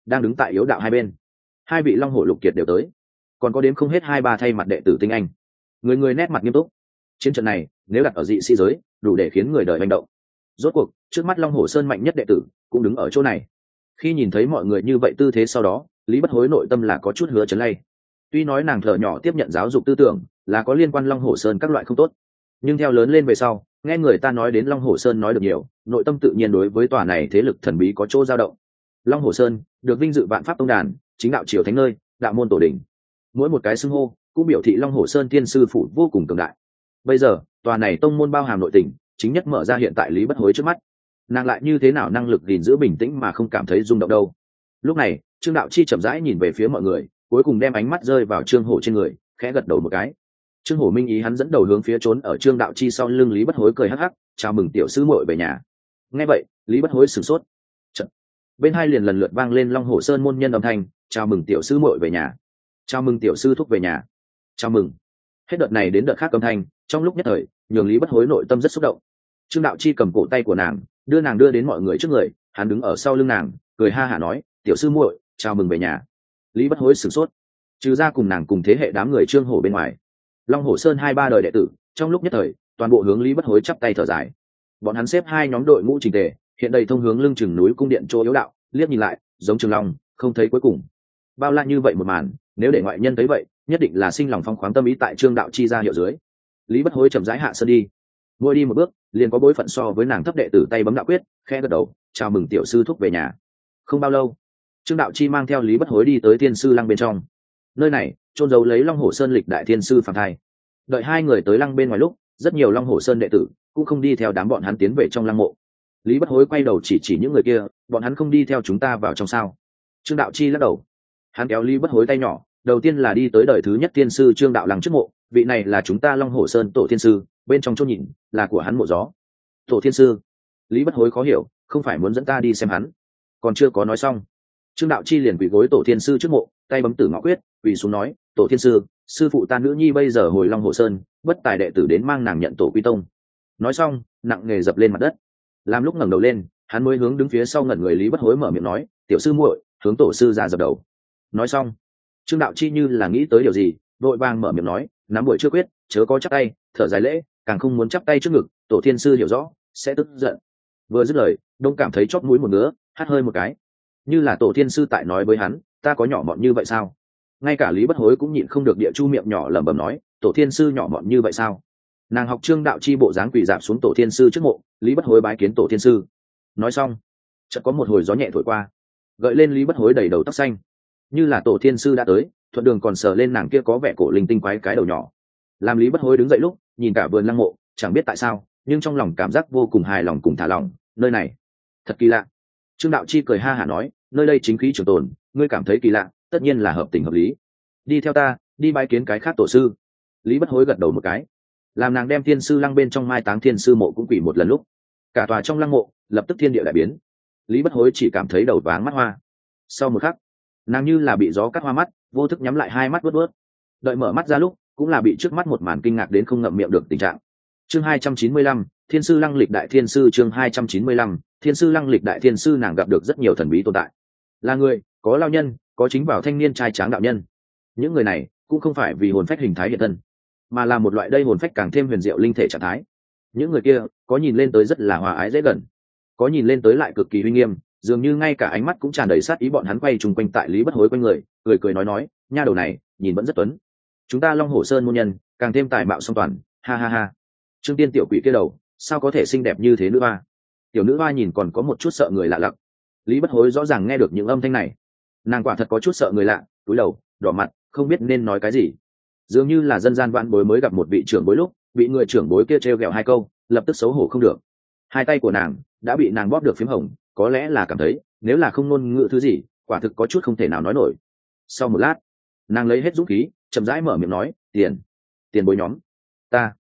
đang đứng tại yếu đạo hai bên. Hai vị long hổ lục kiệt đều tới, còn có đếm không hết 2-3 thay mặt đệ tử tinh anh, người người nét mặt nghiêm túc. Chiến trận này nếu đặt ở dị sĩ giới, đủ để khiến người đời hành động. Rốt cuộc trước mắt long hổ sơn mạnh nhất đệ tử cũng đứng ở chỗ này. Khi nhìn thấy mọi người như vậy tư thế sau đó, Lý Bất Hối nội tâm là có chút hứa chấn lay. Tuy nói nàng thở nhỏ tiếp nhận giáo dục tư tưởng là có liên quan long hổ sơn các loại không tốt, nhưng theo lớn lên về sau, nghe người ta nói đến long hổ sơn nói được nhiều, nội tâm tự nhiên đối với tòa này thế lực thần bí có chỗ dao động. Long hổ sơn được vinh dự vạn pháp tông đàn, chính đạo triều thánh nơi, đạo môn tổ đình, mỗi một cái xưng hô cũng biểu thị long hổ sơn tiên sư phụ vô cùng cường đại. Bây giờ tòa này tông môn bao hàm nội tình chính nhất mở ra hiện tại Lý Bất Hối trước mắt, nàng lại như thế nào năng lực gìn giữ bình tĩnh mà không cảm thấy rung động đâu. Lúc này Trương Đạo Chi chậm rãi nhìn về phía mọi người, cuối cùng đem ánh mắt rơi vào Trương Hổ trên người, khẽ gật đầu một cái. Trương Hổ minh ý hắn dẫn đầu hướng phía trốn ở Trương Đạo Chi sau lưng Lý Bất Hối cười hắc hắc, chào mừng tiểu sư muội về nhà. Nghe vậy Lý Bất Hối sửng sốt. Chật. Bên hai liền lần lượt vang lên Long Hổ Sơn môn nhân âm thanh, chào mừng tiểu sư muội về nhà, chào mừng tiểu sư thúc về nhà, chào mừng. Hết đợt này đến đợt khác âm thanh, trong lúc nhất thời nhường Lý Bất Hối nội tâm rất xúc động. Trương Đạo Chi cầm cổ tay của nàng đưa đến mọi người trước người, hắn đứng ở sau lưng nàng cười ha hả nói, tiểu sư muội chào mừng về nhà. Lý Bất Hối sửng sốt. Trừ ra cùng nàng cùng thế hệ đám người Trương Hổ bên ngoài, Long Hổ Sơn 2-3 đời đệ tử trong lúc nhất thời toàn bộ hướng Lý Bất Hối chắp tay thở dài. Bọn hắn xếp hai nhóm đội ngũ chỉnh tề, hiện đầy thông hướng lưng chừng núi cung điện chỗ yếu đạo, liếc nhìn lại giống Trường Long không thấy cuối cùng. Bao la như vậy một màn, nếu để ngoại nhân thấy vậy nhất định là sinh lòng phong khoáng tâm ý tại Trương Đạo Chi ra hiệu dưới. Lý Bất Hối chậm rãi hạ sơn đi, mỗi đi một bước liền có bối phận so với nàng thấp đệ tử tay bấm đạo quyết, khẽ gật đầu chào mừng tiểu sư thúc về nhà. Không bao lâu Trương Đạo Chi mang theo Lý Bất Hối đi tới Thiên Sư Lăng bên trong. Nơi này chôn giấu lấy Long Hổ Sơn lịch đại thiên sư Phạm Thai. Đợi hai người tới lăng bên ngoài lúc, rất nhiều Long Hổ Sơn đệ tử cũng không đi theo đám bọn hắn tiến về trong lăng mộ. Lý Bất Hối quay đầu chỉ những người kia, bọn hắn không đi theo chúng ta vào trong sao? Trương Đạo Chi lắc đầu. Hắn kéo Lý Bất Hối tay nhỏ, đầu tiên là đi tới đời thứ nhất thiên sư Trương Đạo Lăng trước mộ, vị này là chúng ta Long Hổ Sơn tổ thiên sư, bên trong chỗ nhìn là của hắn mộ gió. Tổ thiên sư? Lý Bất Hối khó hiểu, không phải muốn dẫn ta đi xem hắn? Còn chưa có nói xong, Trương Đạo Chi liền quỳ gối tổ thiên sư trước mộ, tay bấm tử ngọ quyết, quỳ xuống nói, tổ thiên sư, sư phụ ta nữ nhi bây giờ hồi Long Hổ Sơn, bất tài đệ tử đến mang nàng nhận tổ quy tông. Nói xong nặng nề dập lên mặt đất. Làm lúc ngẩng đầu lên, hắn mới hướng đứng phía sau ngẩn người Lý Bất Hối mở miệng nói, tiểu sư muội, hướng tổ sư ra dập đầu. Nói xong Trương Đạo Chi như là nghĩ tới điều gì, vội vàng mở miệng nói, nắm buổi chưa quyết, chớ có chắp tay, thở dài lễ, càng không muốn chắp tay trước ngực, tổ thiên sư hiểu rõ sẽ tức giận. Vừa dứt lời, đông cảm thấy chót mũi một ngứa, hắt hơi một cái, như là tổ thiên sư tại nói với hắn, ta có nhỏ mọn như vậy sao? Ngay cả Lý Bất Hối cũng nhịn không được địa chu miệng nhỏ lẩm bẩm nói, tổ thiên sư nhỏ mọn như vậy sao? Nàng học Trương Đạo Chi bộ dáng quỳ dạp xuống tổ thiên sư trước mộ, Lý Bất Hối bái kiến tổ thiên sư. Nói xong chợt có một hồi gió nhẹ thổi qua, gợi lên Lý Bất Hối đầy đầu tóc xanh, như là tổ thiên sư đã tới, thuận đường còn sờ lên nàng kia có vẻ cổ linh tinh quái cái đầu nhỏ. Làm Lý Bất Hối đứng dậy lúc nhìn cả vườn lăng mộ, chẳng biết tại sao nhưng trong lòng cảm giác vô cùng hài lòng cùng thả lỏng, nơi này thật kỳ lạ. Trương Đạo Chi cười ha hả nói, nơi đây chính khí trường tồn, ngươi cảm thấy kỳ lạ, tất nhiên là hợp tình hợp lý. Đi theo ta, đi bái kiến cái khác tổ sư. Lý Bất Hối gật đầu một cái. Làm nàng đem thiên sư lăng bên trong mai táng thiên sư mộ cũng quỷ một lần lúc, cả tòa trong lăng mộ lập tức thiên địa đại biến. Lý Bất Hối chỉ cảm thấy đầu váng mắt hoa. Sau một khắc, nàng như là bị gió cắt hoa mắt, vô thức nhắm lại hai mắt vớt vớt. Đợi mở mắt ra lúc, cũng là bị trước mắt một màn kinh ngạc đến không ngậm miệng được tình trạng. Chương 295, Thiên sư lăng lịch đại thiên sư. Chương 295, Thiên sư lăng lịch đại thiên sư. Nàng gặp được rất nhiều thần bí tồn tại, là người, có lao nhân, có chính bảo thanh niên trai tráng đạo nhân. Những người này cũng không phải vì hồn phách hình thái hiện thân, mà là một loại đây hồn phách càng thêm huyền diệu linh thể trạng thái. Những người kia có nhìn lên tới rất là hòa ái dễ gần, có nhìn lên tới lại cực kỳ uy nghiêm, dường như ngay cả ánh mắt cũng tràn đầy sát ý. Bọn hắn quay chung quanh tại Lý Bất Hối quanh người, cười cười nói, nha đầu này nhìn vẫn rất tuấn, chúng ta Long Hổ Sơn môn nhân càng thêm tài mạo song toàn, ha ha ha. Trương Tiên tiểu quỷ kia đầu sao có thể xinh đẹp như thế nữ hoa? Tiểu nữ hoa nhìn còn có một chút sợ người lạ lặc. Lý Bất Hối rõ ràng nghe được những âm thanh này, nàng quả thật có chút sợ người lạ, cúi đầu đỏ mặt không biết nên nói cái gì, dường như là dân gian vãn bối mới gặp một vị trưởng bối lúc bị người trưởng bối kia trêu ghẹo hai câu, lập tức xấu hổ không được. Hai tay của nàng đã bị nàng bóp được phím hồng, có lẽ là cảm thấy nếu là không ngôn ngữ thứ gì, quả thực có chút không thể nào nói nổi. Sau một lát, nàng lấy hết dũng khí, chậm rãi mở miệng nói, tiền bối nhóm, ta.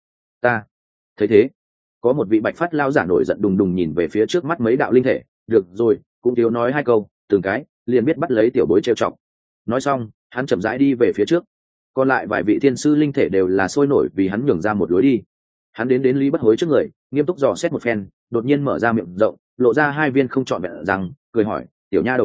Thấy thế, có một vị bạch phát lao giả nổi giận đùng đùng nhìn về phía trước mắt mấy đạo linh thể. Được rồi, cũng thiếu nói hai câu, từng cái liền biết bắt lấy tiểu bối trêu chọc. Nói xong hắn chậm rãi đi về phía trước, còn lại vài vị thiên sư linh thể đều là sôi nổi vì hắn nhường ra một lối đi. Hắn đến Lý Bất Hối trước người, nghiêm túc dò xét một phen, đột nhiên mở ra miệng rộng, lộ ra hai viên không trọn vẹn răng, cười hỏi, tiểu nha đầu à,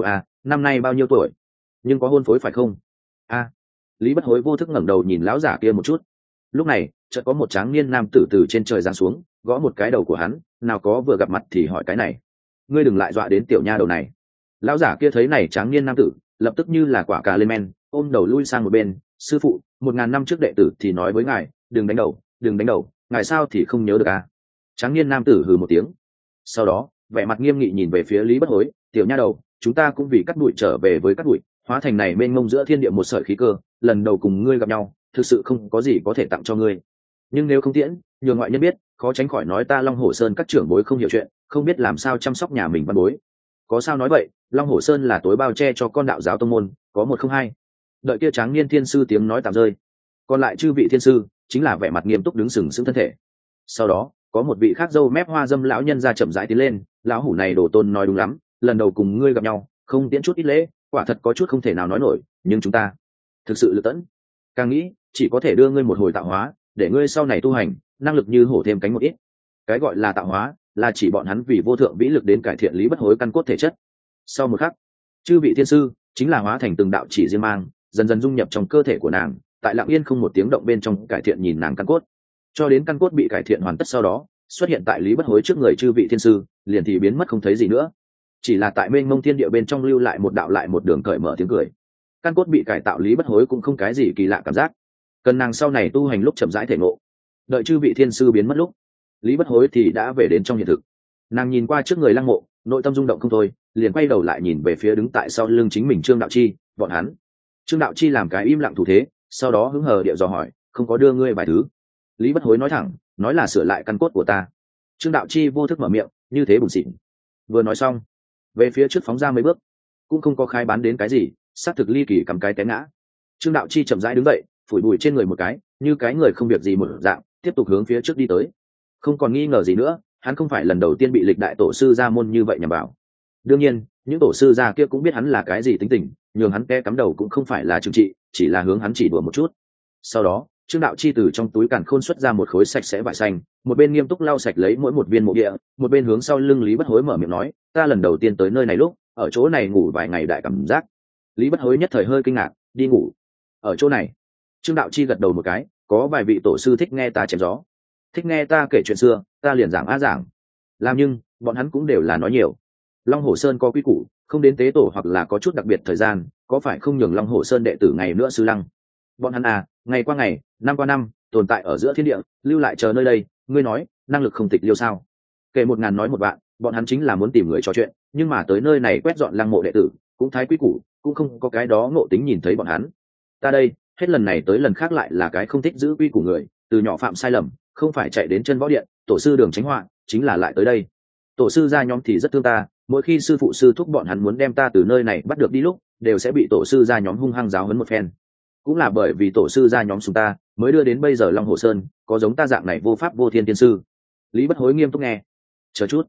năm nay bao nhiêu tuổi? Nhưng có hôn phối phải không? A. Lý Bất Hối vô thức ngẩng đầu nhìn lão giả kia một chút. Lúc này chợt có một tráng niên nam tử từ trên trời giáng xuống, gõ một cái đầu của hắn, nào có vừa gặp mặt thì hỏi cái này. Ngươi đừng lại dọa đến tiểu nha đầu này. Lão giả kia thấy này tráng niên nam tử, lập tức như là quả cà lên men, ôm đầu lui sang một bên. Sư phụ, 1000 năm trước đệ tử thì nói với ngài, đừng đánh đầu, đừng đánh đầu, ngài sao thì không nhớ được à? Tráng niên nam tử hừ một tiếng, sau đó vẻ mặt nghiêm nghị nhìn về phía Lý Bất Hối. Tiểu nha đầu, chúng ta cũng vì cắt bụi trở về với cắt bụi, hóa thành này mênh mông giữa thiên địa một sợi khí cơ, lần đầu cùng ngươi gặp nhau, thực sự không có gì có thể tặng cho ngươi. Nhưng nếu không tiễn, nhường ngoại nhân biết, khó tránh khỏi nói ta Long Hổ Sơn các trưởng bối không hiểu chuyện, không biết làm sao chăm sóc nhà mình văn bối. Có sao nói vậy, Long Hổ Sơn là tối bao che cho con đạo giáo tông môn, có một không hai. Đợi kia tráng niên thiên sư tiếng nói tạm rơi, còn lại chư vị thiên sư chính là vẻ mặt nghiêm túc đứng sừng sững thân thể. Sau đó có một vị khác râu mép hoa dâm lão nhân ra chậm rãi tiến lên. Lão hủ này đồ tôn nói đúng lắm, lần đầu cùng ngươi gặp nhau, không tiễn chút ít lễ, quả thật có chút không thể nào nói nổi, nhưng chúng ta thực sự lực tẫn, càng nghĩ chỉ có thể đưa ngươi một hồi tạo hóa, để ngươi sau này tu hành năng lực như hổ thêm cánh một ít. Cái gọi là tạo hóa là chỉ bọn hắn vì vô thượng vĩ lực đến cải thiện Lý Bất Hối căn cốt thể chất. Sau một khắc, chư vị thiên sư chính là hóa thành từng đạo chỉ riêng mang, dần dần dung nhập trong cơ thể của nàng, tại lặng yên không một tiếng động bên trong cải thiện nhìn nàng căn cốt, cho đến căn cốt bị cải thiện hoàn tất sau đó xuất hiện tại Lý Bất Hối trước người chư vị thiên sư, liền thì biến mất không thấy gì nữa, chỉ là tại mênh mông thiên địa bên trong lưu lại một đạo lại một đường cởi mở tiếng cười. Căn cốt bị cải tạo Lý Bất Hối cũng không cái gì kỳ lạ cảm giác, cần nàng sau này tu hành lúc chậm rãi thể ngộ. Đợi chư vị thiên sư biến mất lúc, Lý Bất Hối thì đã về đến trong hiện thực. Nàng nhìn qua trước người lăng mộ, nội tâm rung động không thôi, liền quay đầu lại nhìn về phía đứng tại sau lưng chính mình Trương Đạo Chi. Bọn hắn, Trương Đạo Chi làm cái im lặng thủ thế, sau đó hứng hờ điệu dò hỏi, không có đưa ngươi vài thứ? Lý Bất Hối nói thẳng, nói là sửa lại căn cốt của ta. Trương Đạo Chi vô thức mở miệng, như thế bùn xịn. Vừa nói xong, về phía trước phóng ra mấy bước, cũng không có khai bán đến cái gì, xác thực ly kỳ cầm cái té ngã. Trương Đạo Chi chậm rãi đứng dậy, phủi bụi trên người một cái, như cái người không việc gì một dạng, tiếp tục hướng phía trước đi tới. Không còn nghi ngờ gì nữa, hắn không phải lần đầu tiên bị lịch đại tổ sư gia môn như vậy nhằm vào. Đương nhiên, những tổ sư gia kia cũng biết hắn là cái gì tính tình, nhường hắn ke cắm đầu cũng không phải là trừng trị, chỉ là hướng hắn chỉ đùa một chút. Sau đó, Trương Đạo Chi từ trong túi càn khôn xuất ra một khối sạch sẽ vải xanh, một bên nghiêm túc lau sạch lấy mỗi một viên mộ địa, một bên hướng sau lưng Lý Bất Hối mở miệng nói, ta lần đầu tiên tới nơi này lúc, ở chỗ này ngủ vài ngày đại cảm giác. Lý Bất Hối nhất thời hơi kinh ngạc, đi ngủ ở chỗ này? Trương Đạo Chi gật đầu một cái, có vài vị tổ sư thích nghe ta chém gió, thích nghe ta kể chuyện xưa, ta liền giảng giảng. Làm nhưng bọn hắn cũng đều là nói nhiều. Long Hổ Sơn có quy củ, không đến tế tổ hoặc là có chút đặc biệt thời gian, có phải không nhường Long Hổ Sơn đệ tử ngày nữa sư lăng. Bọn hắn à, ngày qua ngày, năm qua năm, tồn tại ở giữa thiên địa, lưu lại chờ nơi đây, ngươi nói năng lực không tịch liêu sao? Kể 1000 nói một vạn, bọn hắn chính là muốn tìm người trò chuyện, nhưng mà tới nơi này quét dọn lăng mộ đệ tử, cũng thái quy củ, cũng không có cái đó ngộ tính nhìn thấy bọn hắn. Ta đây, hết lần này tới lần khác lại là cái không thích giữ quy củ người, từ nhỏ phạm sai lầm, không phải chạy đến chân võ điện, tổ sư đường tránh họa, chính là lại tới đây. Tổ sư gia nhóm thì rất thương ta, mỗi khi sư phụ sư thúc bọn hắn muốn đem ta từ nơi này bắt được đi lúc, đều sẽ bị tổ sư gia nhóm hung hăng giáo huấn một phen. Cũng là bởi vì tổ sư gia nhóm chúng ta mới đưa đến bây giờ Long Hồ Sơn có giống ta dạng này vô pháp vô thiên tiên sư. Lý Bất Hối nghiêm túc nghe. Chờ chút,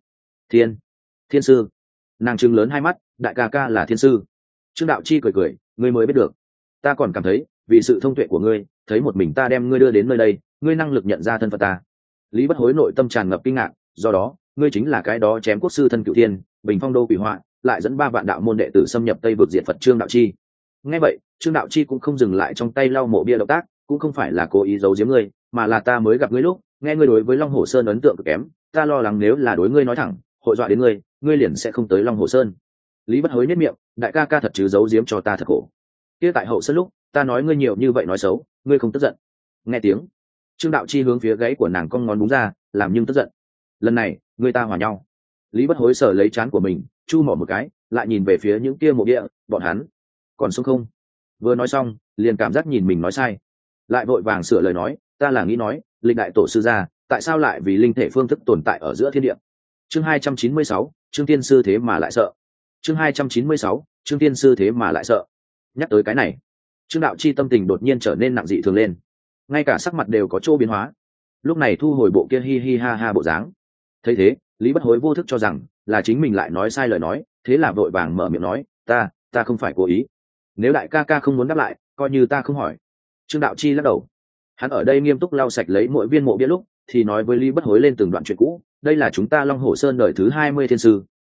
thiên sư? Nàng trừng lớn hai mắt, đại ca ca là thiên sư? Trương Đạo Chi cười cười, ngươi mới biết được. Ta còn cảm thấy vì sự thông tuệ của ngươi, thấy một mình ta đem ngươi đưa đến nơi đây, ngươi năng lực nhận ra thân phận ta. Lý Bất Hối nội tâm tràn ngập kinh ngạc, do đó ngươi chính là cái đó chém quốc sư thân cửu thiên, bình phong đô quỷ họa, lại dẫn 3 vạn đạo môn đệ tử xâm nhập Tây vực diệt Phật Trương Đạo Chi. Nghe vậy, Trương Đạo Chi cũng không dừng lại trong tay lau mộ bia động tác, cũng không phải là cố ý giấu giếm ngươi, mà là ta mới gặp ngươi lúc, nghe ngươi đối với Long Hồ Sơn ấn tượng cực kém, ta lo lắng nếu là đối ngươi nói thẳng, hội dọa đến ngươi, ngươi liền sẽ không tới Long Hồ Sơn. Lý Bất Hối nhếch miệng, đại ca ca thật chứ giấu giếm cho ta thật khổ. Kia tại hậu sơn lúc, ta nói ngươi nhiều như vậy nói xấu, ngươi không tức giận? Nghe tiếng, Trương Đạo Chi hướng phía gáy của nàng cong ngón đúng ra, làm nhưng tức giận. Lần này, ngươi ta hòa nhau. Lý Bất Hối sờ lấy trán của mình, chu mỏ một cái, lại nhìn về phía những kia mộ địa, bọn hắn còn sống không? Vừa nói xong, liền cảm giác nhìn mình nói sai, lại vội vàng sửa lời nói, ta là nghĩ nói, lịch đại tổ sư gia, tại sao lại vì linh thể phương thức tồn tại ở giữa thiên địa? Chương 296, Trương Tiên sư thế mà lại sợ. Chương 296, Trương Tiên sư thế mà lại sợ. Nhắc tới cái này, Trương Đạo Chi tâm tình đột nhiên trở nên nặng dị thường lên, ngay cả sắc mặt đều có chỗ biến hóa. Lúc này thu hồi bộ kia hi hi ha ha bộ dáng. Thấy thế, Lý Bất Hối vô thức cho rằng là chính mình lại nói sai lời nói, thế là vội vàng mở miệng nói, ta không phải cố ý. Nếu đại ca ca không muốn đáp lại, coi như ta không hỏi. Trương Đạo Chi lắc đầu. Hắn ở đây nghiêm túc lau sạch lấy mỗi viên mộ bia lúc, thì nói với Lý Bất Hối lên từng đoạn chuyện cũ. Đây là chúng ta Long Hổ Sơn đời thứ 20 thiên sư,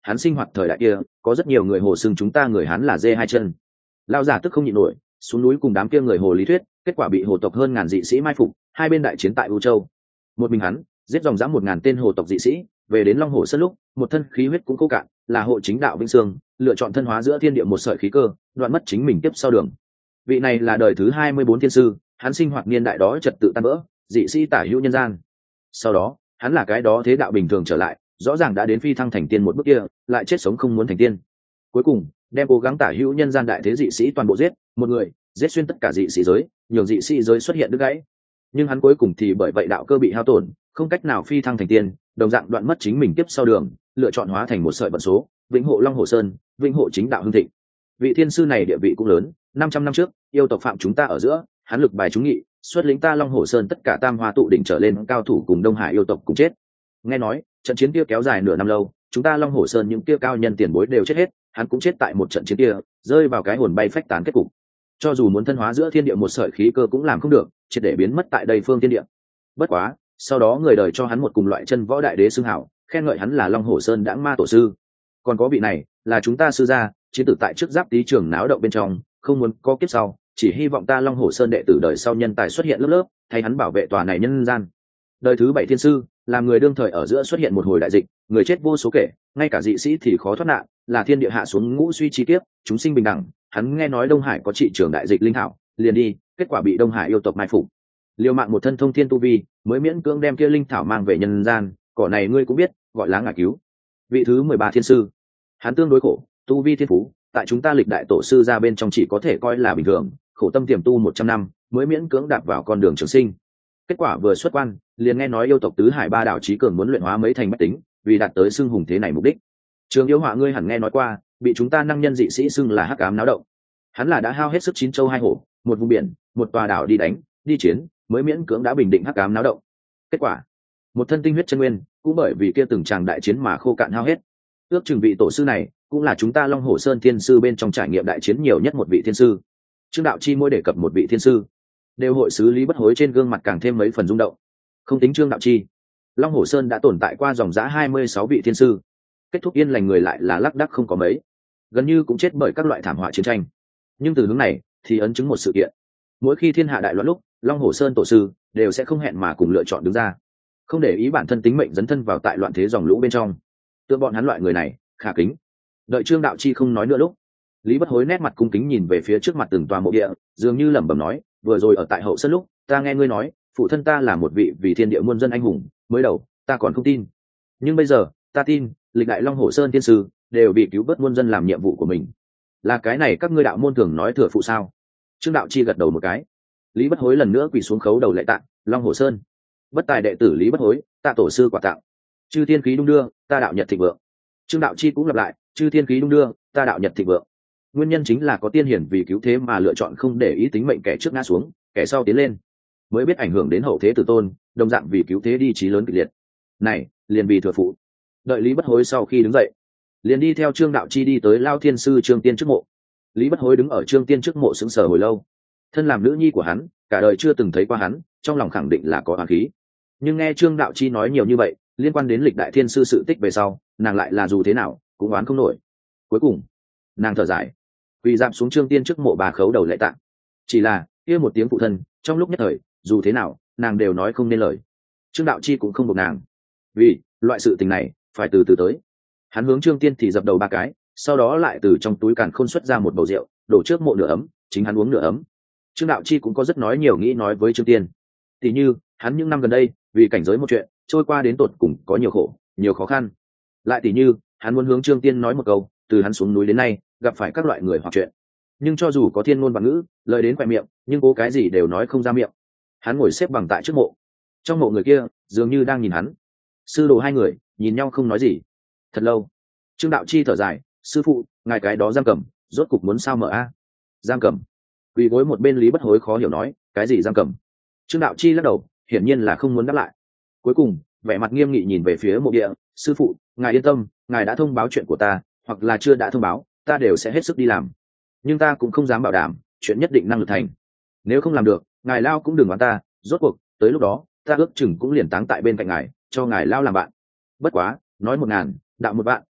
hắn sinh hoạt thời đại kia có rất nhiều người hồ xưng chúng ta người hắn là dê hai chân. Lao giả tức không nhịn nổi, xuống núi cùng đám kia người hồ lý thuyết, kết quả bị hồ tộc hơn ngàn dị sĩ mai phục, hai bên đại chiến tại U Châu. Một mình hắn giết dòng dã 1000 tên hồ tộc dị sĩ, về đến Long Hồ Sơn lúc một thân khí huyết cũng khô cạn, là hộ chính đạo vinh sương, lựa chọn thân hóa giữa thiên địa một sợi khí cơ, đoạn mất chính mình tiếp sau đường. Vị này là đời thứ 24 thiên sư, hắn sinh hoạt niên đại đó trật tự tan vỡ, dị sĩ tả hữu nhân gian. Sau đó hắn là cái đó thế đạo bình thường trở lại, rõ ràng đã đến phi thăng thành tiên một bước kia, lại chết sống không muốn thành tiên. Cuối cùng đem cố gắng tả hữu nhân gian đại thế dị sĩ toàn bộ giết, một người giết xuyên tất cả dị sĩ giới, nhường dị sĩ giới xuất hiện đứt gãy. Nhưng hắn cuối cùng thì bởi vậy đạo cơ bị hao tổn, không cách nào phi thăng thành tiên, đồng dạng đoạn mất chính mình tiếp sau đường, lựa chọn hóa thành một sợi vận số, vĩnh hộ Long Hồ Sơn, vĩnh hộ chính đạo hưng thịnh. Vị thiên sư này địa vị cũng lớn, 500 năm trước yêu tộc phạm chúng ta ở giữa, hắn lực bài chúng nghị, xuất lĩnh ta Long Hồ Sơn tất cả tam hoa tụ đỉnh trở lên cao thủ cùng Đông Hải yêu tộc cùng chết. Nghe nói trận chiến kia kéo dài nửa năm lâu, chúng ta Long Hồ Sơn những kia cao nhân tiền bối đều chết hết, hắn cũng chết tại một trận chiến kia, rơi vào cái hồn bay phách tán kết cục. Cho dù muốn thân hóa giữa thiên địa một sợi khí cơ cũng làm không được, triệt để biến mất tại đây phương thiên địa. Bất quá sau đó người đời cho hắn một cùng loại chân võ đại đế xưng hảo, khen ngợi hắn là Long Hồ Sơn đãng ma tổ sư. Còn có vị này là chúng ta sư gia, chiến tử tại trước giáp tý trường náo động bên trong, không muốn có kiếp sau, chỉ hy vọng ta Long Hồ Sơn đệ tử đời sau nhân tài xuất hiện lớp lớp, thay hắn bảo vệ tòa này nhân gian. Đời thứ 7 thiên sư làm người đương thời ở giữa xuất hiện một hồi đại dịch, người chết vô số kể, ngay cả dị sĩ thì khó thoát nạn, là thiên địa hạ xuống ngũ suy chi kiếp, chúng sinh bình đẳng. Hắn nghe nói Đông Hải có trị trường đại dịch linh thảo, liền đi, kết quả bị Đông Hải yêu tộc mai phục, liều mạng một thân thông thiên tu vi, mới miễn cưỡng đem kia linh thảo mang về nhân gian. Cỏ này ngươi cũng biết, gọi là ngải cứu. Vị thứ 13 thiên sư, hắn tương đối khổ, tu vi thiên phú tại chúng ta lịch đại tổ sư ra bên trong chỉ có thể coi là bình thường, khổ tâm tiềm tu 100 năm mới miễn cưỡng đạp vào con đường trường sinh. Kết quả vừa xuất quan liền nghe nói yêu tộc tứ hải ba đảo chí cường muốn luyện hóa mấy thành bách tính, vì đạt tới xưng hùng thế này mục đích. Trường yêu họa ngươi hẳn nghe nói qua, bị chúng ta năng nhân dị sĩ xưng là hắc ám náo động. Hắn là đã hao hết sức 9 châu 2 hổ, một vùng biển, một tòa đảo đi đánh đi chiến, mới miễn cưỡng đã bình định hắc ám náo động. Kết quả một thân tinh huyết chân nguyên cũng bởi vì kia từng tràng đại chiến mà khô cạn hao hết. Ước chừng vị tổ sư này cũng là chúng ta Long Hồ Sơn thiên sư bên trong trải nghiệm đại chiến nhiều nhất một vị thiên sư. Trương Đạo Chi mỗi đề cập một vị thiên sư, đều hội sứ Lý Bất Hối trên gương mặt càng thêm mấy phần rung động. Không tính Trương Đạo Chi, Long Hồ Sơn đã tồn tại qua dòng dã 26 vị thiên sư, kết thúc yên lành người lại là lác đác không có mấy, gần như cũng chết bởi các loại thảm họa chiến tranh. Nhưng từ hướng này thì ấn chứng một sự kiện: mỗi khi thiên hạ đại loạn lúc, Long Hồ Sơn tổ sư đều sẽ không hẹn mà cùng lựa chọn đứng ra, không để ý bản thân tính mệnh dấn thân vào tại loạn thế dòng lũ bên trong. Tượng bọn hắn loại người này khả kính. Đợi Trương Đạo Chi không nói nữa lúc, Lý Bất Hối nét mặt cung kính nhìn về phía trước mặt từng tòa mộ địa, dường như lẩm bẩm nói: vừa rồi ở tại hậu sơn lúc, ta nghe ngươi nói phụ thân ta là một vị vì thiên địa muôn dân anh hùng, mới đầu ta còn không tin, nhưng bây giờ ta tin. Lịch đại Long Hồ Sơn thiên sư đều bị cứu vớt muôn dân làm nhiệm vụ của mình, là cái này các ngươi đạo môn thường nói thừa phụ sao? Trương Đạo Chi gật đầu một cái. Lý Bất Hối lần nữa quỳ xuống khấu đầu lạy tạ: Long Hồ Sơn bất tài đệ tử Lý Bất Hối, tạ tổ sư quả tặng. Chư thiên khí đung đưa, ta đạo nhật thịnh vượng. Trương Đạo Chi cũng lặp lại: chư thiên khí đung đưa, ta đạo nhật thịnh vượng. Nguyên nhân chính là có tiên hiển vì cứu thế mà lựa chọn không để ý tính mệnh kẻ trước ngã xuống, kẻ sau tiến lên, mới biết ảnh hưởng đến hậu thế tử tôn, đồng dạng vì cứu thế đi chí lớn kịch liệt. Này liền vì thừa phụ. Đợi Lý Bất Hối sau khi đứng dậy, liền đi theo Trương Đạo Chi đi tới Lao Thiên sư Trương Tiên trước mộ. Lý Bất Hối đứng ở Trương Tiên trước mộ sững sờ hồi lâu. Thân làm nữ nhi của hắn, cả đời chưa từng thấy qua hắn, trong lòng khẳng định là có oán khí. Nhưng nghe Trương Đạo Chi nói nhiều như vậy liên quan đến lịch đại thiên sư sự tích về sau, nàng lại là dù thế nào cũng oán không nổi. Cuối cùng nàng thở dài, quỳ dạp xuống Trương Tiên trước mộ bà khấu đầu lạy tạ. Chỉ là kia một tiếng phụ thân, trong lúc nhất thời dù thế nào nàng đều nói không nên lời. Trương Đạo Chi cũng không buộc nàng, vì loại sự tình này phải từ từ tới. Hắn hướng Trương Tiên thì dập đầu 3 cái, sau đó lại từ trong túi càn khôn xuất ra một bầu rượu, đổ trước mộ nửa ấm, chính hắn uống nửa ấm. Trương Đạo Chi cũng có rất nói nhiều nghĩ nói với Trương Tiên. Tỷ như hắn những năm gần đây vì cảnh giới một chuyện trôi qua đến tột cùng có nhiều khổ nhiều khó khăn. Lại tỷ như hắn muốn hướng Trương Tiên nói một câu, từ hắn xuống núi đến nay gặp phải các loại người hoặc chuyện, nhưng cho dù có thiên ngôn bằng ngữ lời đến khoe miệng, nhưng cố cái gì đều nói không ra miệng. Hắn ngồi xếp bằng tại trước mộ, trong mộ người kia dường như đang nhìn hắn. Sư đồ hai người nhìn nhau không nói gì thật lâu. Trương Đạo Chi thở dài: sư phụ, ngài cái đó giam cầm rốt cục muốn sao mở a? Giam cầm? Quỳ gối một bên Lý Bất Hối khó hiểu nói: cái gì giam cầm? Trương Đạo Chi lắc đầu, hiển nhiên là không muốn đáp lại. Cuối cùng vẻ mặt nghiêm nghị nhìn về phía mộ địa: sư phụ, ngài yên tâm, ngài đã thông báo chuyện của ta, hoặc là chưa đã thông báo, ta đều sẽ hết sức đi làm. Nhưng ta cũng không dám bảo đảm chuyện nhất định năng lực thành. Nếu không làm được, ngài lao cũng đừng oán ta, rốt cuộc tới lúc đó ta ước chừng cũng liền táng tại bên cạnh ngài, cho ngài lao làm bạn. Bất quá nói 1000, đạo 1 vạn,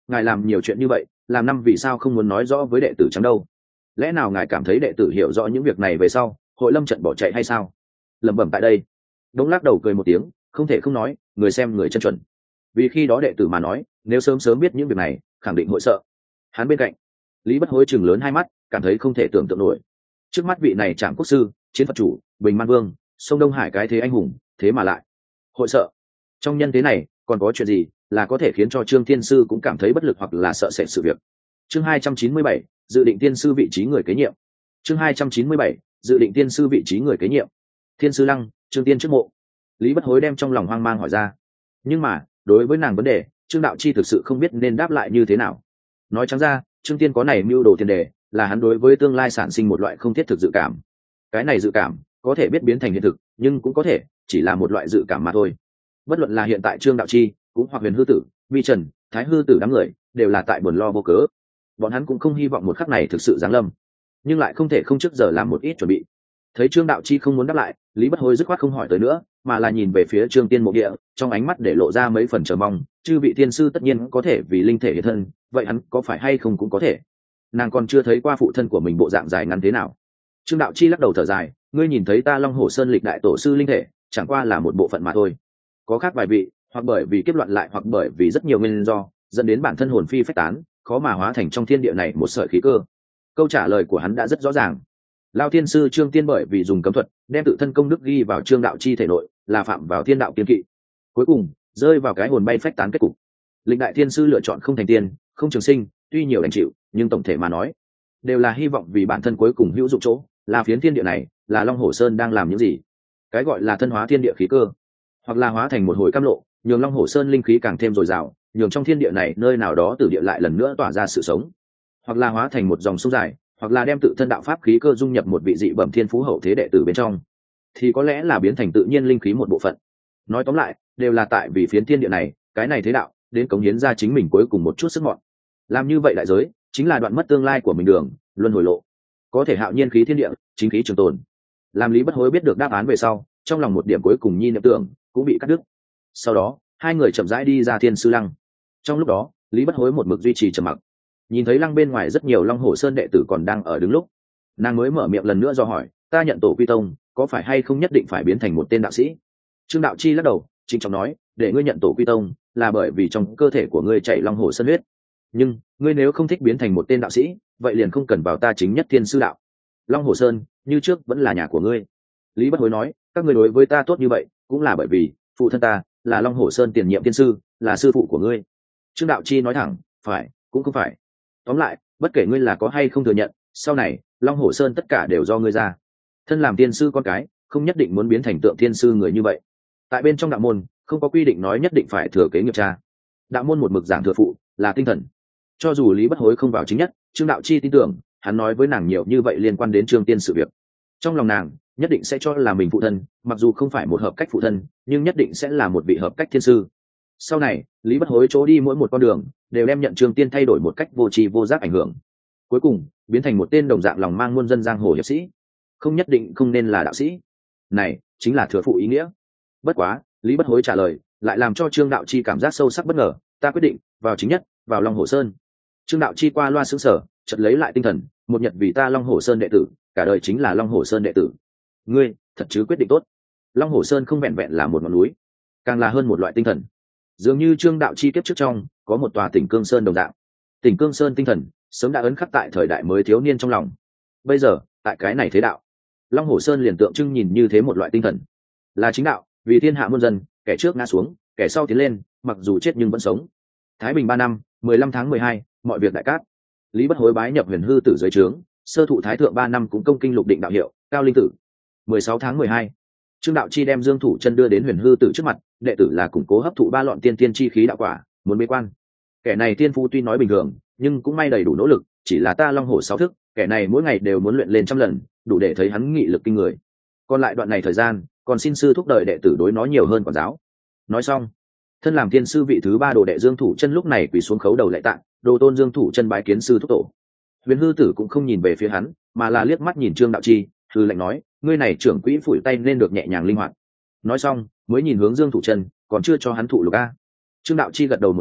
ngài làm nhiều chuyện như vậy, làm năm vì sao không muốn nói rõ với đệ tử trắng đâu? Lẽ nào ngài cảm thấy đệ tử hiểu rõ những việc này về sau hội lâm trận bỏ chạy hay sao? Lẩm bẩm tại đây, Đống lắc đầu cười một tiếng, không thể không nói, người xem người chân chuẩn. Vì khi đó đệ tử mà nói, nếu sớm sớm biết những việc này, khẳng định hội sợ. Hắn bên cạnh, Lý Bất Hối chừng lớn hai mắt, cảm thấy không thể tưởng tượng nổi. Trước mắt vị này Trảm Quốc sư, Chiến Phật chủ, Bình Man Vương, sông Đông Hải cái thế anh hùng, thế mà lại hội sợ. Trong nhân thế này, còn có chuyện gì là có thể khiến cho Trương Thiên Sư cũng cảm thấy bất lực hoặc là sợ sệt sự việc? Chương 297, dự định tiên sư vị trí người kế nhiệm. Chương 297, dự định tiên sư vị trí người kế nhiệm. Thiên sư lăng, Trương Tiên trước mộ. Lý Bất Hối đem trong lòng hoang mang hỏi ra. Nhưng mà, đối với nàng vấn đề, Trương Đạo Chi thực sự không biết nên đáp lại như thế nào. Nói trắng ra, Trương Tiên có này mưu đồ tiền đề, là hắn đối với tương lai sản sinh một loại không thiết thực dự cảm. Cái này dự cảm có thể biết biến thành hiện thực, nhưng cũng có thể chỉ là một loại dự cảm mà thôi. Bất luận là hiện tại Trương Đạo Chi, cũng hoặc Huyền Hư Tử, Vi Trần, Thái Hư Tử đám người, đều là tại buồn lo vô cớ. Bọn hắn cũng không hy vọng một khắc này thực sự giáng lâm, nhưng lại không thể không trước giờ làm một ít chuẩn bị. Thấy Trương Đạo Chi không muốn đáp lại, Lý Bất Hối dứt khoát không hỏi tới nữa, mà là nhìn về phía Trương Tiên mộ địa, trong ánh mắt để lộ ra mấy phần chờ mong. Chư vị tiên sư tất nhiên có thể vì linh thể hiện thân, vậy hắn có phải hay không cũng có thể. Nàng còn chưa thấy qua phụ thân của mình bộ dạng dài ngắn thế nào. Trương Đạo Chi lắc đầu thở dài, ngươi nhìn thấy ta Long Hổ Sơn lịch đại tổ sư linh thể, chẳng qua là một bộ phận mà thôi. Có khác vài vị, hoặc bởi vì kiếp loạn lại, hoặc bởi vì rất nhiều nguyên do, dẫn đến bản thân hồn phi phách tán, khó mà hóa thành trong thiên địa này một sợi khí cơ. Câu trả lời của hắn đã rất rõ ràng. Lao thiên sư Trương Tiên bởi vì dùng cấm thuật đem tự thân công đức ghi vào Trương Đạo Chi thể nội, là phạm vào thiên đạo kiên kỵ, cuối cùng rơi vào cái hồn bay phách tán kết cục. Lịch đại thiên sư lựa chọn không thành tiên, không trường sinh, tuy nhiều đành chịu, nhưng tổng thể mà nói đều là hy vọng vì bản thân cuối cùng hữu dụng chỗ, là phiến thiên địa này, là Long Hổ Sơn đang làm những gì. Cái gọi là thân hóa thiên địa khí cơ, hoặc là hóa thành một hồi cam lộ, nhường Long Hổ Sơn linh khí càng thêm dồi dào, nhường trong thiên địa này nơi nào đó tử địa lại lần nữa tỏa ra sự sống, hoặc là hóa thành một dòng sông dài, hoặc là đem tự thân đạo pháp khí cơ dung nhập một vị dị bẩm thiên phú hậu thế đệ tử bên trong, thì có lẽ là biến thành tự nhiên linh khí một bộ phận. Nói tóm lại, đều là tại vì phiến thiên địa này, cái này thế đạo, đến cống hiến ra chính mình cuối cùng một chút sức mọn. Làm như vậy đại giới, chính là đoạn mất tương lai của mình đường, luân hồi lộ. Có thể hạo nhiên khí thiên địa, chính khí trường tồn. Làm Lý Bất Hối biết được đáp án về sau, trong lòng một điểm cuối cùng nhi niệm tưởng cũng bị cắt đứt. Sau đó, hai người chậm rãi đi ra Thiên Sư Lăng. Trong lúc đó, Lý Bất Hối một mực duy trì trầm mặc. Nhìn thấy lăng bên ngoài rất nhiều Long Hổ Sơn đệ tử còn đang ở đứng lúc, nàng mới mở miệng lần nữa do hỏi, ta nhận tổ quy tông, có phải hay không nhất định phải biến thành một tên đạo sĩ? Trương Đạo Chi lắc đầu, trịnh trọng nói, để ngươi nhận tổ quy tông là bởi vì trong cơ thể của ngươi chảy Long Hổ Sơn huyết, nhưng ngươi nếu không thích biến thành một tên đạo sĩ, vậy liền không cần vào ta chính nhất Thiên Sư đạo. Long Hổ Sơn như trước vẫn là nhà của ngươi. Lý Bất Hối nói, các ngươi đối với ta tốt như vậy cũng là bởi vì phụ thân ta là Long Hổ Sơn tiền nhiệm tiên sư, là sư phụ của ngươi. Trương Đạo Chi nói thẳng, phải cũng không phải. Tóm lại, bất kể ngươi là có hay không thừa nhận, sau này Long Hổ Sơn tất cả đều do ngươi ra. Thân làm tiên sư con cái, không nhất định muốn biến thành tượng tiên sư người như vậy. Tại bên trong đạo môn, không có quy định nói nhất định phải thừa kế nghiệp cha. Đạo môn một mực giảng thừa phụ là tinh thần. Cho dù Lý Bất Hối không vào chính nhất, Trương Đạo Chi tin tưởng hắn nói với nàng nhiều như vậy liên quan đến Trương Tiên sự việc, trong lòng nàng nhất định sẽ cho là mình phụ thân, mặc dù không phải một hợp cách phụ thân, nhưng nhất định sẽ là một vị hợp cách thiên sư. Sau này, Lý Bất Hối chỗ đi mỗi một con đường đều đem nhận Trương Tiên thay đổi một cách vô tri vô giác ảnh hưởng, cuối cùng biến thành một tên đồng dạng lòng mang muôn dân giang hồ hiệp sĩ. Không nhất định không nên là đạo sĩ, này chính là thừa phụ ý nghĩa. Bất quá, Lý Bất Hối trả lời lại làm cho Trương Đạo Chi cảm giác sâu sắc bất ngờ, ta quyết định vào chính nhất, vào Long Hổ Sơn. Trương Đạo Chi qua loa sững sờ, chợt lấy lại tinh thần, một nhật vì ta Long Hổ Sơn đệ tử, cả đời chính là Long Hổ Sơn đệ tử. Ngươi thật chứ quyết định tốt. Long Hổ Sơn không vẹn vẹn là một ngọn núi, càng là hơn một loại tinh thần. Dường như Trương Đạo Chi kiếp trước trong có một tòa Tỉnh Cương Sơn đồng dạng. Tỉnh Cương Sơn tinh thần sớm đã ấn khắc tại thời đại mới thiếu niên trong lòng. Bây giờ, tại cái này thế đạo, Long Hổ Sơn liền tượng trưng nhìn như thế một loại tinh thần, là chính đạo, vì thiên hạ muôn dân, kẻ trước ngã xuống, kẻ sau tiến lên, mặc dù chết nhưng vẫn sống. Thái Bình 3 năm, 15 tháng 12, mọi việc đại cát. Lý Bất Hối bái nhập Huyền Hư Tử dưới trướng, sơ thụ Thái Thượng 3 năm cũng công kinh lục định đạo hiệu, cao linh tử. 16 tháng 12, Trương Đạo Chi đem Dương Thủ Chân đưa đến Huyền Hư Tử trước mặt, đệ tử là củng cố hấp thụ 3 lọn tiên tiên chi khí đạo quả, muốn bế quan. Kẻ này tiên phu tuy nói bình thường, nhưng cũng may đầy đủ nỗ lực, chỉ là ta Long Hổ 6 thức, kẻ này mỗi ngày đều muốn luyện lên trăm lần, đủ để thấy hắn nghị lực kinh người. Còn lại đoạn này thời gian, còn xin sư thúc đợi đệ tử đối nó nhiều hơn quản giáo. Nói xong, thân làm thiên sư vị thứ 3 đồ đệ Dương Thủ Chân lúc này quỳ xuống khấu đầu lạy tạ, đồ tôn Dương Thủ Chân bái kiến sư thúc tổ. Huyền Hư Tử cũng không nhìn về phía hắn, mà là liếc mắt nhìn Trương Đạo Chi, hư lệnh nói, ngươi này trưởng quỹ phủi tay nên được nhẹ nhàng linh hoạt. Nói xong, mới nhìn hướng Dương Thủ Chân, còn chưa cho hắn thụ lục a. Trương Đạo Chi gật đầu một cái,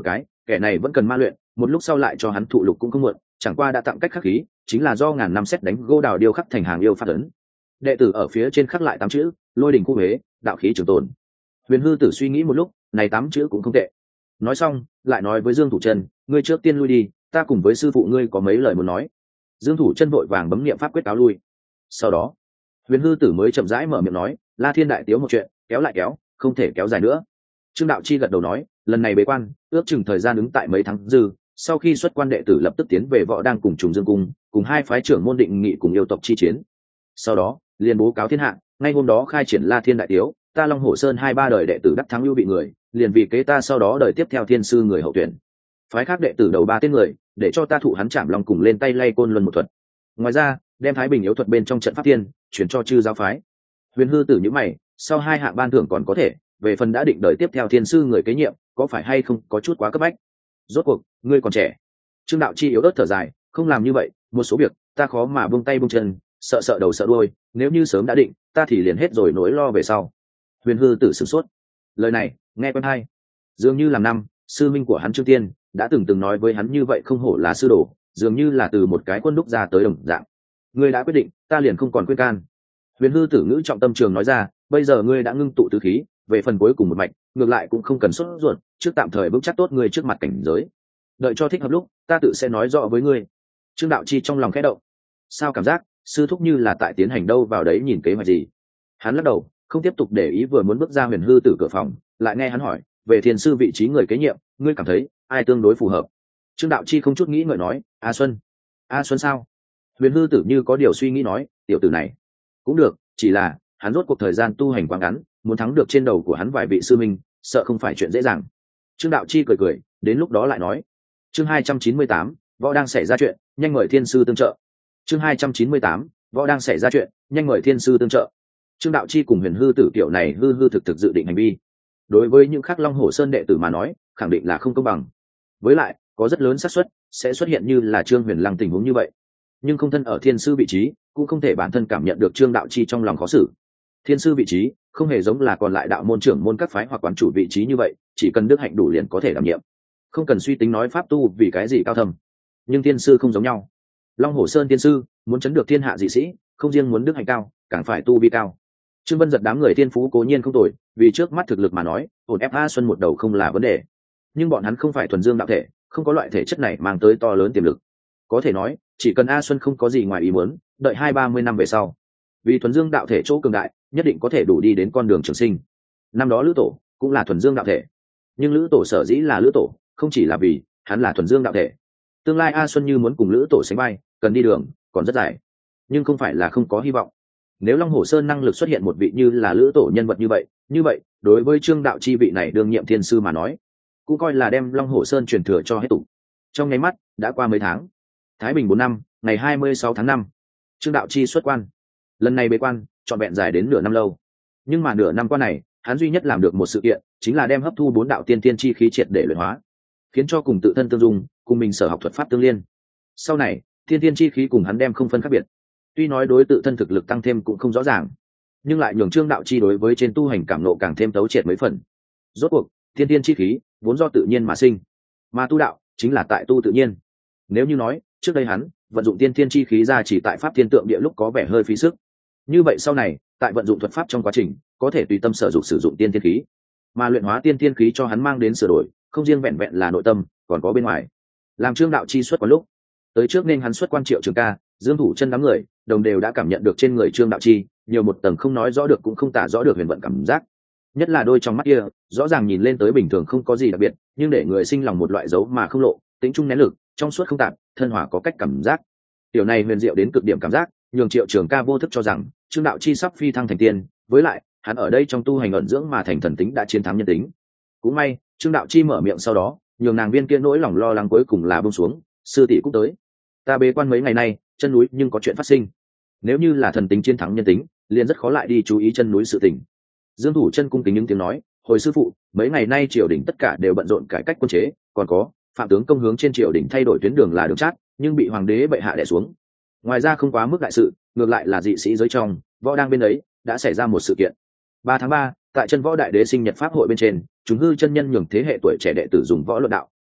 kẻ này vẫn cần ma luyện, một lúc sau lại cho hắn thụ lục cũng không muộn, chẳng qua đã tặng cách khắc khí, chính là do ngàn năm xét đánh gỗ đào điêu khắc thành hàng yêu phát ấn. Đệ tử ở phía trên khắc lại 8 chữ: Lôi đình khu huế, đạo khí trường tồn. Huyền Hư Tử suy nghĩ một lúc, này 8 chữ cũng không tệ. Nói xong, lại nói với Dương Thủ Chân, ngươi trước tiên lui đi, ta cùng với sư phụ ngươi có mấy lời muốn nói. Dương Thủ Chân vội vàng bấm niệm pháp quyết cáo lui. Sau đó, Huyền Hư Tử mới chậm rãi mở miệng nói, La Thiên đại tiếu một chuyện, kéo lại kéo, không thể kéo dài nữa. Trương Đạo Chi gật đầu nói, lần này bế quan, ước chừng thời gian ứng tại mấy tháng dư, sau khi xuất quan đệ tử lập tức tiến về Võ Đang cùng Trùng Dương cung, cùng hai phái trưởng môn định nghị cùng yêu tộc chi chiến. Sau đó, liền bố cáo thiên hạ, ngay hôm đó khai triển La Thiên đại tiếu, ta Long Hổ Sơn 2-3 đời đệ tử đắc thắng ưu bị người, liền vì kế ta sau đó đời tiếp theo thiên sư người hậu tuyển. Phái khác đệ tử đầu 3 tên người, để cho ta thụ hắn chạm long cùng lên tay lay côn luân một thuật. Ngoài ra, đem Thái Bình yếu thuật bên trong trận pháp tiên, chuyển cho chư giáo phái. Huyền Hư Tử nhíu mày, sau 2 hạng ban thưởng còn có thể, về phần đã định đời tiếp theo thiên sư người kế nhiệm, có phải hay không có chút quá cấp bách? Rốt cuộc, ngươi còn trẻ. Trương Đạo Chi yếu ớt thở dài, không làm như vậy, một số việc ta khó mà buông tay buông chân, sợ đầu sợ đuôi, nếu như sớm đã định, ta thì liền hết rồi nỗi lo về sau. Huyền Hư Tử sửng sốt, lời này nghe quen hay, dường như làm năm sư minh của hắn Trương Tiên đã từng nói với hắn như vậy, không hổ là sư đồ, dường như là từ một cái quân đúc ra tới đồng dạng. Ngươi đã quyết định, ta liền không còn khuyên can. Huyền Hư Tử ngữ trọng tâm trường nói ra, bây giờ ngươi đã ngưng tụ tứ khí, về phần cuối cùng một mạch, ngược lại cũng không cần sốt ruột, trước tạm thời vững chắc tốt ngươi trước mặt cảnh giới, đợi cho thích hợp lúc, ta tự sẽ nói rõ với ngươi. Trương Đạo Chi trong lòng khẽ động, sao cảm giác sư thúc như là tại tiến hành đâu vào đấy nhìn kế hoạch gì? Hắn lắc đầu, không tiếp tục để ý, vừa muốn bước ra Huyền Hư Tử cửa phòng, lại nghe hắn hỏi, về thiên sư vị trí người kế nhiệm, ngươi cảm thấy ai tương đối phù hợp? Trương Đạo Chi không chút nghĩ ngợi nói, A Xuân. A Xuân sao? Huyền Hư Tử như có điều suy nghĩ nói, tiểu tử này cũng được, chỉ là hắn rốt cuộc thời gian tu hành quá ngắn, muốn thắng được trên đầu của hắn vài vị sư minh, sợ không phải chuyện dễ dàng. Trương Đạo Chi cười cười, đến lúc đó lại nói. Chương 298, võ đang xảy ra chuyện, nhanh mời thiên sư tương trợ. Chương 298, võ đang xảy ra chuyện, nhanh mời thiên sư tương trợ. Trương Đạo Chi cùng Huyền Hư Tử kiểu này hư thực dự định hành vi, đối với những khắc Long Hổ Sơn đệ tử mà nói, khẳng định là không công bằng. Với lại, có rất lớn xác suất sẽ xuất hiện như là Trương Huyền Lăng tình huống như vậy. Nhưng không thân ở thiên sư vị trí, cũng không thể bản thân cảm nhận được Trương Đạo Chi trong lòng khó xử. Thiên sư vị trí không hề giống là còn lại đạo môn trưởng môn các phái hoặc quán chủ vị trí như vậy, chỉ cần đức hạnh đủ liền có thể đảm nhiệm, không cần suy tính nói pháp tu vì cái gì cao thâm. Nhưng thiên sư không giống nhau. Long Hổ Sơn thiên sư muốn chấn được thiên hạ dị sĩ, không riêng muốn đức hạnh cao, càng phải tu vi cao. Trương Vân giật đám người thiên phú cố nhiên không tồi, vì trước mắt thực lực mà nói, ổn ép A Xuân một đầu không là vấn đề. Nhưng bọn hắn không phải thuần dương đạo thể, không có loại thể chất này mang tới to lớn tiềm lực. Có thể nói, chỉ cần A Xuân không có gì ngoài ý muốn, đợi 20-30 năm về sau, vì thuần dương đạo thể chỗ cường đại, nhất định có thể đủ đi đến con đường trường sinh. Năm đó Lữ Tổ cũng là thuần dương đạo thể, nhưng Lữ Tổ sở dĩ là Lữ Tổ, không chỉ là vì hắn là thuần dương đạo thể. Tương lai A Xuân như muốn cùng Lữ Tổ sánh vai, cần đi đường còn rất dài, nhưng không phải là không có hy vọng. Nếu Long Hổ Sơn năng lực xuất hiện một vị như là Lữ Tổ nhân vật như vậy, đối với Trương Đạo Chi vị này đương nhiệm thiên sư mà nói, cũng coi là đem Long Hổ Sơn truyền thừa cho hết tục. Trong nháy mắt đã qua mấy tháng. Thái Bình 4 năm, ngày 26 tháng 5, Trương Đạo Chi xuất quan. Lần này bế quan trọn vẹn dài đến nửa năm lâu, nhưng mà nửa năm qua này, hắn duy nhất làm được một sự kiện, chính là đem hấp thu 4 đạo tiên tiên chi khí triệt để luyện hóa, khiến cho cùng tự thân tương dung, cùng mình sở học thuật pháp tương liên. Sau này, tiên tiên chi khí cùng hắn đem không phân khác biệt. Tuy nói đối tự thân thực lực tăng thêm cũng không rõ ràng, nhưng lại nhường Trương Đạo Chi đối với trên tu hành cảm nộ càng thêm tấu triệt mấy phần. Rốt cuộc, tiên tiên chi khí vốn do tự nhiên mà sinh, mà tu đạo chính là tại tu tự nhiên. Nếu như nói trước đây hắn vận dụng tiên tiên chi khí ra chỉ tại pháp thiên tượng địa lúc có vẻ hơi phí sức, như vậy sau này tại vận dụng thuật pháp trong quá trình có thể tùy tâm sở dụng sử dụng tiên tiên khí, mà luyện hóa tiên tiên khí cho hắn mang đến sửa đổi, không riêng vẹn vẹn là nội tâm, còn có bên ngoài. Làm Trương Đạo Chi xuất quan lúc tới trước nên hắn xuất quan Triệu Trường Ca, Dương Thủ Chân đám người đồng đều đã cảm nhận được trên người Trương Đạo Chi nhiều một tầng không nói rõ được cũng không tả rõ được huyền vận cảm giác. Nhất là đôi trong mắt kia, rõ ràng nhìn lên tới bình thường không có gì đặc biệt, nhưng để người sinh lòng một loại dấu mà không lộ, tính trung nén lực, trong suốt không tạp, thân hòa có cách cảm giác. Điều này huyền diệu đến cực điểm cảm giác, nhường Triệu Trường Ca vô thức cho rằng Trương Đạo Chi sắp phi thăng thành tiên, với lại hắn ở đây trong tu hành ẩn dưỡng mà thành thần tính đã chiến thắng nhân tính. Cũng may Trương Đạo Chi mở miệng sau đó, nhường nàng viên kia nỗi lòng lo lắng cuối cùng là buông xuống. Sư tỷ cũng tới, ta bế quan mấy ngày nay chân núi nhưng có chuyện phát sinh, nếu như là thần tính chiến thắng nhân tính, liền rất khó lại đi chú ý chân núi sự tình. Dương Thủ Chân cung kính những tiếng nói, hồi sư phụ, mấy ngày nay triều đình tất cả đều bận rộn cải cách quân chế, còn có phạm tướng công hướng trên triều đình thay đổi tuyến đường là đường chát, nhưng bị hoàng đế bệ hạ đè xuống. Ngoài ra không quá mức đại sự, ngược lại là dị sĩ giới trong võ đang bên ấy đã xảy ra một sự kiện. 3 tháng 3, tại chân võ đại đế sinh nhật pháp hội bên trên, chúng hư chân nhân nhường thế hệ tuổi trẻ đệ tử dùng võ luận đạo,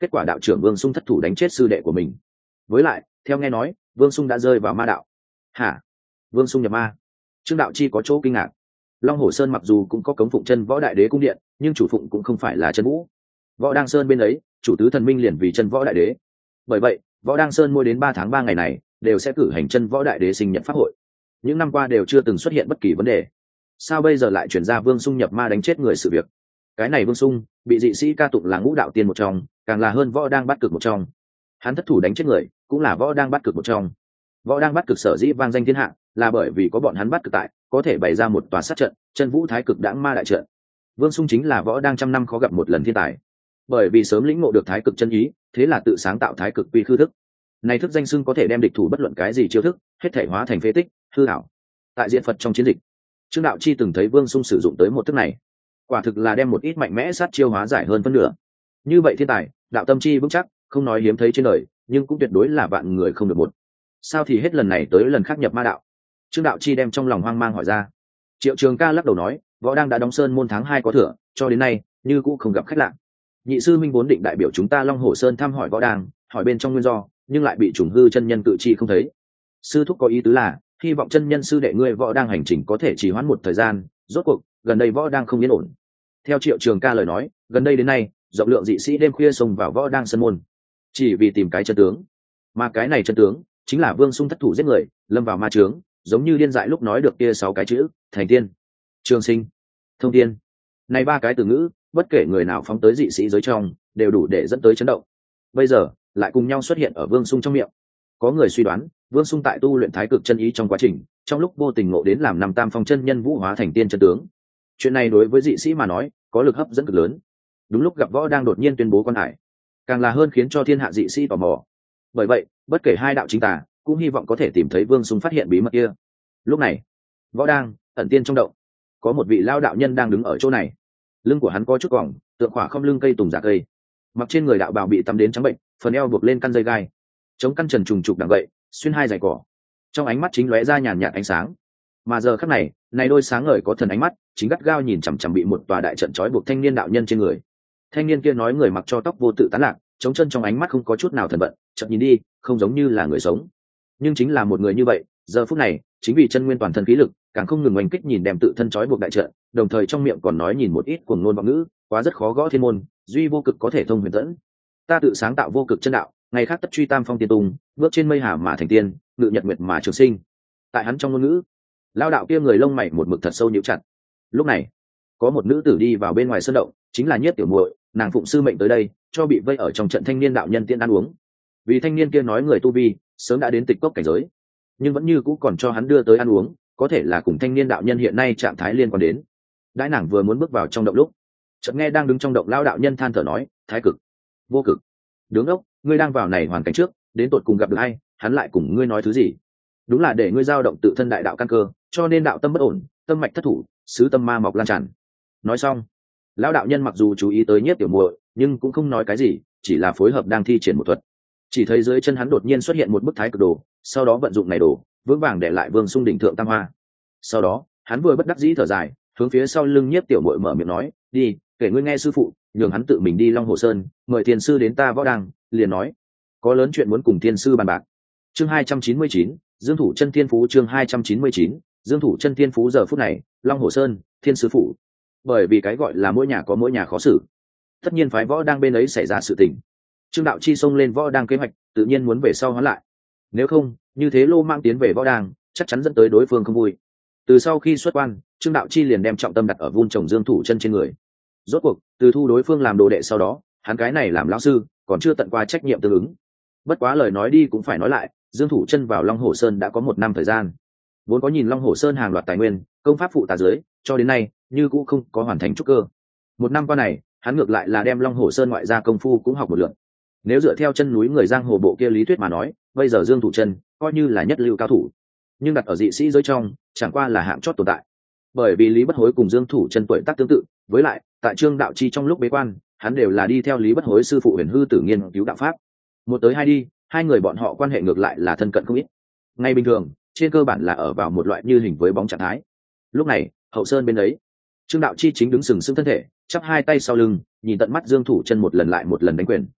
kết quả đạo trưởng Vương Sung thất thủ đánh chết sư đệ của mình. Với lại theo nghe nói Vương Sung đã rơi vào ma đạo. Hả? Vương Sung nhập ma? Trương Đạo Chi có chỗ kinh ngạc. Long Hổ Sơn mặc dù cũng có cống phụng chân võ đại đế cung điện, nhưng chủ phụng cũng không phải là chân vũ. Võ Đăng Sơn bên ấy chủ tứ thần minh liền vì chân võ đại đế. Bởi vậy Võ Đăng Sơn mỗi đến 3 tháng 3 ngày này đều sẽ cử hành chân võ đại đế sinh nhật pháp hội. Những năm qua đều chưa từng xuất hiện bất kỳ vấn đề. Sao bây giờ lại chuyển ra Vương Sung nhập ma đánh chết người sự việc? Cái này Vương Sung bị dị sĩ ca tụng là ngũ đạo tiên một trong, càng là hơn võ đang bắt cực một trong. Hắn thất thủ đánh chết người cũng là võ đang bắt cực một trong. Võ đang bắt cực sở dĩ vang danh thiên hạ là bởi vì có bọn hắn bắt cực tại, có thể bày ra một tòa sát trận, chân vũ thái cực đãng ma đại trận. Vương Sung chính là võ đang trăm năm khó gặp một lần thiên tài. Bởi vì sớm lĩnh ngộ được thái cực chân ý, thế là tự sáng tạo thái cực quy khư thức. Này thức danh xưng có thể đem địch thủ bất luận cái gì chiêu thức, hết thể hóa thành phế tích, hư ảo. Tại diện Phật trong chiến dịch, Trương Đạo Chi từng thấy Vương Sung sử dụng tới một thức này, quả thực là đem một ít mạnh mẽ sát chiêu hóa giải hơn phân nửa. Như vậy thiên tài, đạo tâm chi vững chắc, không nói hiếm thấy trên đời, nhưng cũng tuyệt đối là vạn người không được một. Sao thì hết lần này tới lần khác nhập ma đạo? Trương Đạo Chi đem trong lòng hoang mang hỏi ra. Triệu Trường Ca lắc đầu nói, võ đang đã đóng sơn môn tháng 2 có thừa, cho đến nay như cũng không gặp khách lạ. Nhị sư minh vốn định đại biểu chúng ta Long Hổ Sơn thăm hỏi võ đang, hỏi bên trong nguyên do, nhưng lại bị trùng hư chân nhân cự chi không thấy. Sư thúc có ý tứ là hy vọng chân nhân sư đệ ngươi võ đang hành trình có thể trì hoãn một thời gian, rốt cuộc gần đây võ đang không yên ổn. Theo Triệu Trường Ca lời nói, gần đây đến nay rộng lượng dị sĩ đêm khuya xông vào võ đang sân môn, chỉ vì tìm cái chân tướng, mà cái này chân tướng chính là Vương Sung thất thủ giết người, lâm vào ma chướng, giống như điên dại lúc nói được kia 6 cái chữ: thành tiên, trường sinh, thông tiên. Này 3 cái từ ngữ, bất kể người nào phóng tới dị sĩ giới trong, đều đủ để dẫn tới chấn động. Bây giờ lại cùng nhau xuất hiện ở Vương Sung trong miệng. Có người suy đoán, Vương Sung tại tu luyện thái cực chân ý trong quá trình, trong lúc vô tình ngộ đến làm năm tam phong chân nhân vũ hóa thành tiên chân tướng. Chuyện này đối với dị sĩ mà nói, có lực hấp dẫn cực lớn. Đúng lúc gặp võ đang đột nhiên tuyên bố quan hải, càng là hơn khiến cho thiên hạ dị sĩ tò mò. Bởi vậy, bất kể hai đạo chính tà, cũng hy vọng có thể tìm thấy Vương Sung phát hiện bí mật kia. Lúc này, võ đang ẩn tiên trong động, có một vị lao đạo nhân đang đứng ở chỗ này. Lưng của hắn có chút còng, tượng khỏa không lưng cây tùng giả cây, mặc trên người đạo bào bị tắm đến trắng bệnh, phần eo buộc lên căn dây gai, chống căn trần trùng trục đằng vậy, xuyên hai giày cỏ, trong ánh mắt chính lóe ra nhàn nhạt ánh sáng. Mà giờ khắc này, này đôi sáng ngời có thần ánh mắt chính gắt gao nhìn chằm chằm bị một tòa đại trận trói buộc thanh niên đạo nhân trên người. Thanh niên kia nói người mặc cho tóc vô tự tán lạc, chống chân trong ánh mắt không có chút nào thần vận, chợt nhìn đi, không giống như là người sống. Nhưng chính là một người như vậy, giờ phút này, chính vì chân nguyên toàn thân khí lực, càng không ngừng oanh kích nhìn đem tự thân trói buộc đại trận, đồng thời trong miệng còn nói nhìn một ít cuồng ngôn vọng ngữ, quá rất khó gõ thiên môn, duy vô cực có thể thông huyền tẫn. Ta tự sáng tạo vô cực chân đạo, ngày khác tất truy tam phong tiên tung, bước trên mây hà mà thành tiên, ngự nhật nguyệt mà trường sinh. Tại hắn trong ngôn ngữ, lao đạo kia người lông mày một mực thật sâu nhíu chặt. Lúc này, có một nữ tử đi vào bên ngoài sơn động, chính là Nhiếp Tiểu Muội, nàng phụng sư mệnh tới đây, cho bị vây ở trong trận thanh niên đạo nhân tiện ăn uống. Vì thanh niên kia nói người tu vi sớm đã đến tịch cốc cảnh giới, nhưng vẫn như cũ còn cho hắn đưa tới ăn uống, có thể là cùng thanh niên đạo nhân hiện nay trạng thái liên quan đến. Đãi nàng vừa muốn bước vào trong động lúc, chợt nghe đang đứng trong động lao đạo nhân than thở nói, thái cực, vô cực. Đứng ốc, ngươi đang vào này hoàn cảnh trước, đến tột cùng gặp được ai, hắn lại cùng ngươi nói thứ gì? Đúng là để ngươi dao động tự thân đại đạo căn cơ, cho nên đạo tâm bất ổn, tâm mạch thất thủ, xứ tâm ma mọc lan tràn. Nói xong, lão đạo nhân mặc dù chú ý tới Nhiếp Tiểu Muội, nhưng cũng không nói cái gì, chỉ là phối hợp đang thi triển một thuật. Chỉ thấy dưới chân hắn đột nhiên xuất hiện một bức thái cực đồ, sau đó vận dụng này đồ, vững vàng để lại Vương Sung đỉnh thượng tam hoa. Sau đó, hắn vừa bất đắc dĩ thở dài, hướng phía sau lưng Nhiếp Tiểu Muội mở miệng nói, đi, kể ngươi nghe sư phụ, nhường hắn tự mình đi Long Hồ Sơn, mời thiên sư đến ta võ đăng, liền nói, có lớn chuyện muốn cùng thiên sư bàn bạc. Chương 299, Dương Thủ Chân Thiên Phú. Chương 299, Dương Thủ Chân Thiên Phú. Giờ phút này, Long Hồ Sơn, thiên sư phụ. Bởi vì cái gọi là mỗi nhà có mỗi nhà khó xử, tất nhiên phái võ đang bên ấy xảy ra sự tình, Trương Đạo Chi xông lên võ đang kế hoạch, tự nhiên muốn về sau hóa lại. Nếu không, như thế lô mang tiến về võ đang, chắc chắn dẫn tới đối phương không vui. Từ sau khi xuất quan, Trương Đạo Chi liền đem trọng tâm đặt ở vun trồng Dương Thủ Chân trên người. Rốt cuộc, từ thu đối phương làm đồ đệ sau đó, hắn cái này làm lão sư, còn chưa tận qua trách nhiệm tương ứng. Bất quá lời nói đi cũng phải nói lại, Dương Thủ Chân vào Long Hồ Sơn đã có 1 năm thời gian. Vốn có nhìn Long Hồ Sơn hàng loạt tài nguyên, công pháp phụ tá dưới, cho đến nay, như cũng không có hoàn thành trúc cơ. 1 năm qua này, hắn ngược lại là đem Long Hồ Sơn ngoại gia công phu cũng học một lượt. Nếu dựa theo chân núi người giang hồ bộ kia lý thuyết mà nói, bây giờ Dương Thủ Chân coi như là nhất lưu cao thủ, nhưng đặt ở dị sĩ giới trong, chẳng qua là hạng chót tồn tại. Bởi vì Lý Bất Hối cùng Dương Thủ Chân tuổi tác tương tự, với lại, tại Trương Đạo Chi trong lúc bế quan, hắn đều là đi theo Lý Bất Hối sư phụ Huyền Hư Tử nghiên cứu đạo pháp. Một tới hai đi, hai người bọn họ quan hệ ngược lại là thân cận không ít. Ngay bình thường, trên cơ bản là ở vào một loại như hình với bóng trạng thái. Lúc này, hậu sơn bên ấy, Trương Đạo Chi chính đứng sừng sững thân thể, chắp hai tay sau lưng, nhìn tận mắt Dương Thủ Chân một lần lại một lần đánh quyền.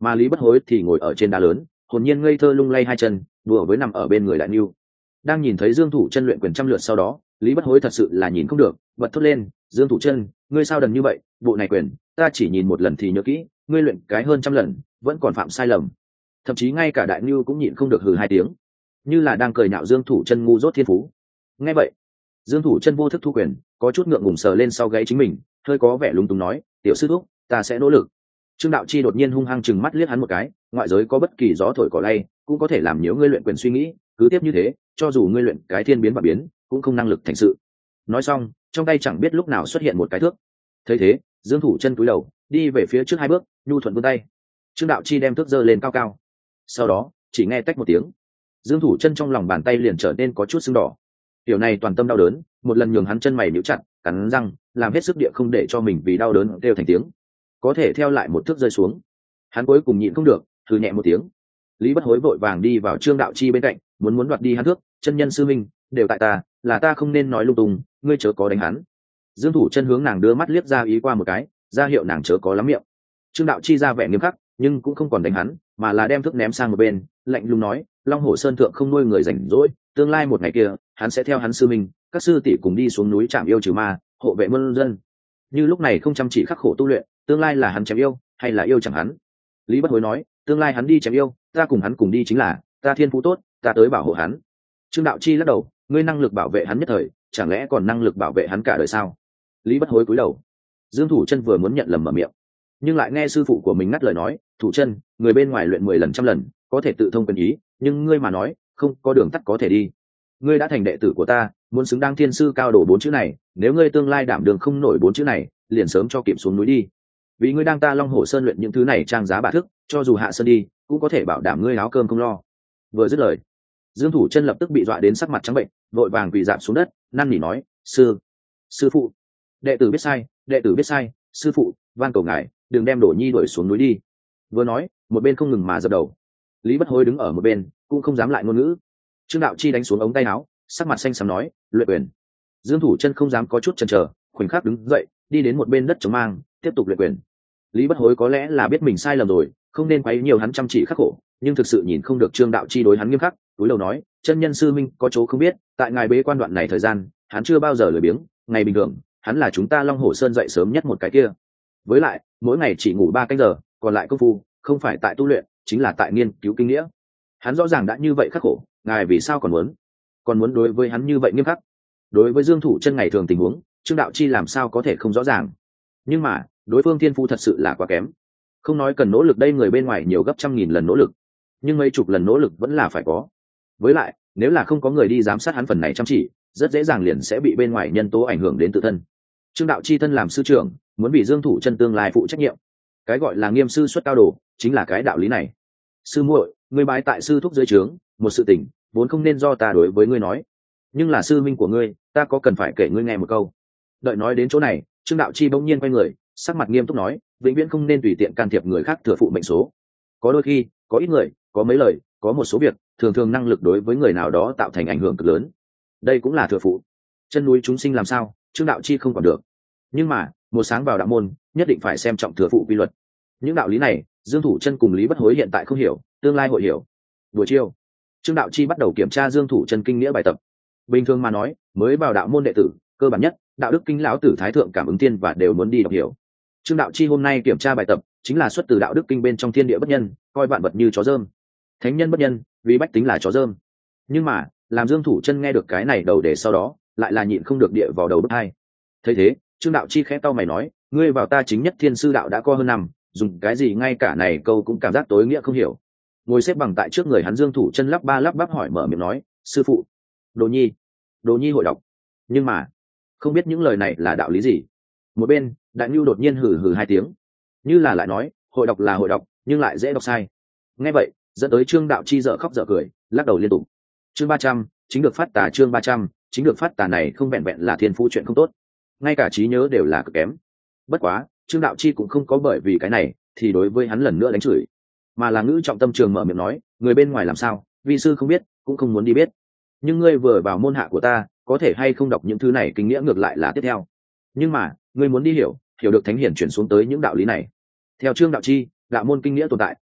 mà Lý Bất Hối thì ngồi ở trên đá lớn, hồn nhiên ngây thơ lung lay hai chân, đùa với nằm ở bên người Đại Nưu. Đang nhìn thấy Dương Thủ Chân luyện quyền trăm lượt sau đó, Lý Bất Hối thật sự là nhìn không được, bật thốt lên: Dương Thủ Chân, ngươi sao đần như vậy, bộ này quyền ta chỉ nhìn một lần thì nhớ kỹ, ngươi luyện cái hơn trăm lần vẫn còn phạm sai lầm. Thậm chí ngay cả Đại Nưu cũng nhịn không được hừ hai tiếng, như là đang cười nhạo Dương Thủ Chân ngu dốt thiên phú. Nghe vậy, Dương Thủ Chân vô thức thu quyền, có chút ngượng ngùng sờ lên sau gáy chính mình, hơi có vẻ lúng túng nói: tiểu sư thúc, ta sẽ nỗ lực. Trương Đạo Chi đột nhiên hung hăng chừng mắt liếc hắn một cái: ngoại giới có bất kỳ gió thổi cỏ lay cũng có thể làm nhiễu ngươi luyện quyền suy nghĩ, cứ tiếp như thế, cho dù ngươi luyện cái thiên biến và biến cũng không năng lực thành sự. Nói xong, trong tay chẳng biết lúc nào xuất hiện một cái thước. Thấy thế, Dương Thủ Chân cúi đầu, đi về phía trước hai bước, nhu thuận vươn tay. Trương Đạo Chi đem thước giơ lên cao cao. Sau đó, chỉ nghe tách một tiếng, Dương Thủ Chân trong lòng bàn tay liền trở nên có chút sưng đỏ. Điều này toàn tâm đau đớn, một lần nhường hắn chân mày nhíu chặt, cắn răng, làm hết sức địa không để cho mình vì đau đớn kêu thành tiếng. Có thể theo lại một thước rơi xuống, hắn cuối cùng nhịn không được, thử nhẹ một tiếng. Lý Bất Hối vội vàng đi vào Trương Đạo Chi bên cạnh, muốn đoạt đi hắn thước: chân nhân sư minh, đều tại ta, là ta không nên nói lung tung, ngươi chớ có đánh hắn. Dương Thủ Chân hướng nàng đưa mắt liếc ra ý qua một cái, ra hiệu nàng chớ có lắm miệng. Trương Đạo Chi ra vẻ nghiêm khắc, nhưng cũng không còn đánh hắn, mà là đem thước ném sang một bên, lạnh lùng nói: Long Hổ Sơn thượng không nuôi người rảnh rỗi, tương lai một ngày kia, hắn sẽ theo hắn sư minh, các sư tỷ cùng đi xuống núi trảm yêu trừ ma, hộ vệ muôn dân. Như lúc này không chăm chỉ khắc khổ tu luyện, tương lai là hắn chém yêu, hay là yêu chẳng hắn? Lý Bất Hối nói: tương lai hắn đi chém yêu, ta cùng hắn cùng đi chính là, ta thiên phú tốt, ta tới bảo hộ hắn. Trương Đạo Chi lắc đầu: ngươi năng lực bảo vệ hắn nhất thời, chẳng lẽ còn năng lực bảo vệ hắn cả đời sao? Lý Bất Hối cúi đầu. Dương Thủ Chân vừa muốn nhận lầm mở miệng, nhưng lại nghe sư phụ của mình ngắt lời nói: Thủ Chân, người bên ngoài luyện 10 lần trăm lần, có thể tự thông quyền ý, nhưng ngươi mà nói, không có đường tắt có thể đi. Ngươi đã thành đệ tử của ta, muốn xứng đáng thiên sư cao đồ 4 chữ này, nếu ngươi tương lai đảm đường không nổi 4 chữ này, liền sớm cho kịp xuống núi đi. Vì ngươi đang ta Long Hổ Sơn luyện những thứ này trang giá bạ thức, cho dù hạ sơn đi, cũng có thể bảo đảm ngươi áo cơm không lo. Vừa dứt lời, Dương Thủ Chân lập tức bị dọa đến sắc mặt trắng bệnh, vội vàng quỳ rạp xuống đất, năn nỉ nói: sư phụ, đệ tử biết sai, đệ tử biết sai, sư phụ, van cầu ngài, đừng đem Đổ Nhi đuổi xuống núi đi. Vừa nói, một bên không ngừng mà dập đầu. Lý Bất Hối đứng ở một bên, cũng không dám lại ngôn ngữ. Trương Đạo Chi đánh xuống ống tay áo, sắc mặt xanh xám nói: luyện quyền. Dương Thủ Chân không dám có chút chần chờ, khoảnh khắc đứng dậy, đi đến một bên đất trống mang, tiếp tục luyện quyền. Lý Bất Hối có lẽ là biết mình sai lầm rồi, không nên quấy nhiều hắn chăm chỉ khắc khổ, nhưng thực sự nhìn không được Trương Đạo Chi đối hắn nghiêm khắc, túi lầu nói: chân nhân sư minh có chỗ không biết, tại ngài bế quan đoạn này thời gian, hắn chưa bao giờ lười biếng, ngày bình thường, hắn là chúng ta Long Hổ Sơn dậy sớm nhất một cái kia. Với lại, mỗi ngày chỉ ngủ 3 canh giờ, còn lại công phu, không phải tại tu luyện, chính là tại nghiên cứu kinh nghĩa. Hắn rõ ràng đã như vậy khắc khổ, ngài vì sao còn muốn đối với hắn như vậy nghiêm khắc? Đối với Dương Thủ Chân ngày thường tình huống, Trương Đạo Chi làm sao có thể không rõ ràng? Nhưng mà, đối phương thiên phú thật sự là quá kém. Không nói cần nỗ lực đây, người bên ngoài nhiều gấp trăm nghìn lần nỗ lực, nhưng mấy chục lần nỗ lực vẫn là phải có. Với lại, nếu là không có người đi giám sát hắn phần này chăm chỉ, rất dễ dàng liền sẽ bị bên ngoài nhân tố ảnh hưởng đến tự thân. Trương Đạo Chi thân làm sư trưởng, muốn bị Dương Thủ Chân tương lai phụ trách nhiệm. Cái gọi là nghiêm sư xuất cao đồ, chính là cái đạo lý này. Sư muội, ngươi bái tại sư thúc dưới trướng, một sự tình vốn không nên do ta đối với ngươi nói, nhưng là sư minh của ngươi, ta có cần phải kể ngươi nghe một câu. Đợi nói đến chỗ này, Trương Đạo Chi bỗng nhiên quay người, sắc mặt nghiêm túc nói: vĩnh viễn không nên tùy tiện can thiệp người khác thừa phụ mệnh số. Có đôi khi, có ít người, có mấy lời, có một số việc, thường năng lực đối với người nào đó tạo thành ảnh hưởng cực lớn. Đây cũng là thừa phụ. Chân núi chúng sinh làm sao, Trương Đạo Chi không quản được. Nhưng mà, một sáng vào đạo môn, nhất định phải xem trọng thừa phụ quy luật. Những đạo lý này, Dương Thủ Chân cùng Lý Bất Hối hiện tại không hiểu, tương lai hội hiểu. Buổi chiều, Trương Đạo Chi bắt đầu kiểm tra Dương Thủ Chân kinh nghĩa bài tập. Bình thường mà nói, mới vào đạo môn đệ tử, cơ bản nhất, đạo đức kinh lão tử thái thượng cảm ứng thiên và đều muốn đi đọc hiểu. Trương Đạo Chi hôm nay kiểm tra bài tập, chính là xuất từ đạo đức kinh bên trong thiên địa bất nhân, coi vạn vật như chó dơm. Thánh nhân bất nhân, vì bách tính là chó dơm. Nhưng mà, làm Dương Thủ Chân nghe được cái này đầu để sau đó, lại là nhịn không được địa vào đầu bứt hai. Thấy thế, Trương Đạo Chi khẽ cau mày nói: ngươi vào ta chính nhất thiên sư đạo đã có hơn năm, dùng cái gì ngay cả này câu cũng cảm giác tối nghĩa không hiểu. Ngồi xếp bằng tại trước người hắn, Dương Thủ Chân lắp bắp hỏi mở miệng nói: sư phụ, Đồ Nhi hội đọc. Nhưng mà, không biết những lời này là đạo lý gì. Một bên, Đại Nưu đột nhiên hừ hai tiếng, như là lại nói, hội đọc là hội đọc, nhưng lại dễ đọc sai. Nghe vậy, dẫn tới Trương Đạo Chi dở khóc dở cười, lắc đầu liên tục. Chương 300, chính được phát tà. Chương 300, chính được phát tà này không vẹn vẹn là thiên phú chuyện không tốt, ngay cả trí nhớ đều là cực kém. Bất quá, Trương Đạo Chi cũng không có bởi vì cái này thì đối với hắn lần nữa đánh chửi, mà là ngữ trọng tâm trường mở miệng nói: người bên ngoài làm sao, vi sư không biết, cũng không muốn đi biết. Nhưng ngươi vừa vào môn hạ của ta, có thể hay không đọc những thứ này kinh nghĩa ngược lại là tiếp theo. Nhưng mà, ngươi muốn đi hiểu được thánh hiển chuyển xuống tới những đạo lý này. Theo Trương Đạo Chi, đạo môn kinh nghĩa tồn tại,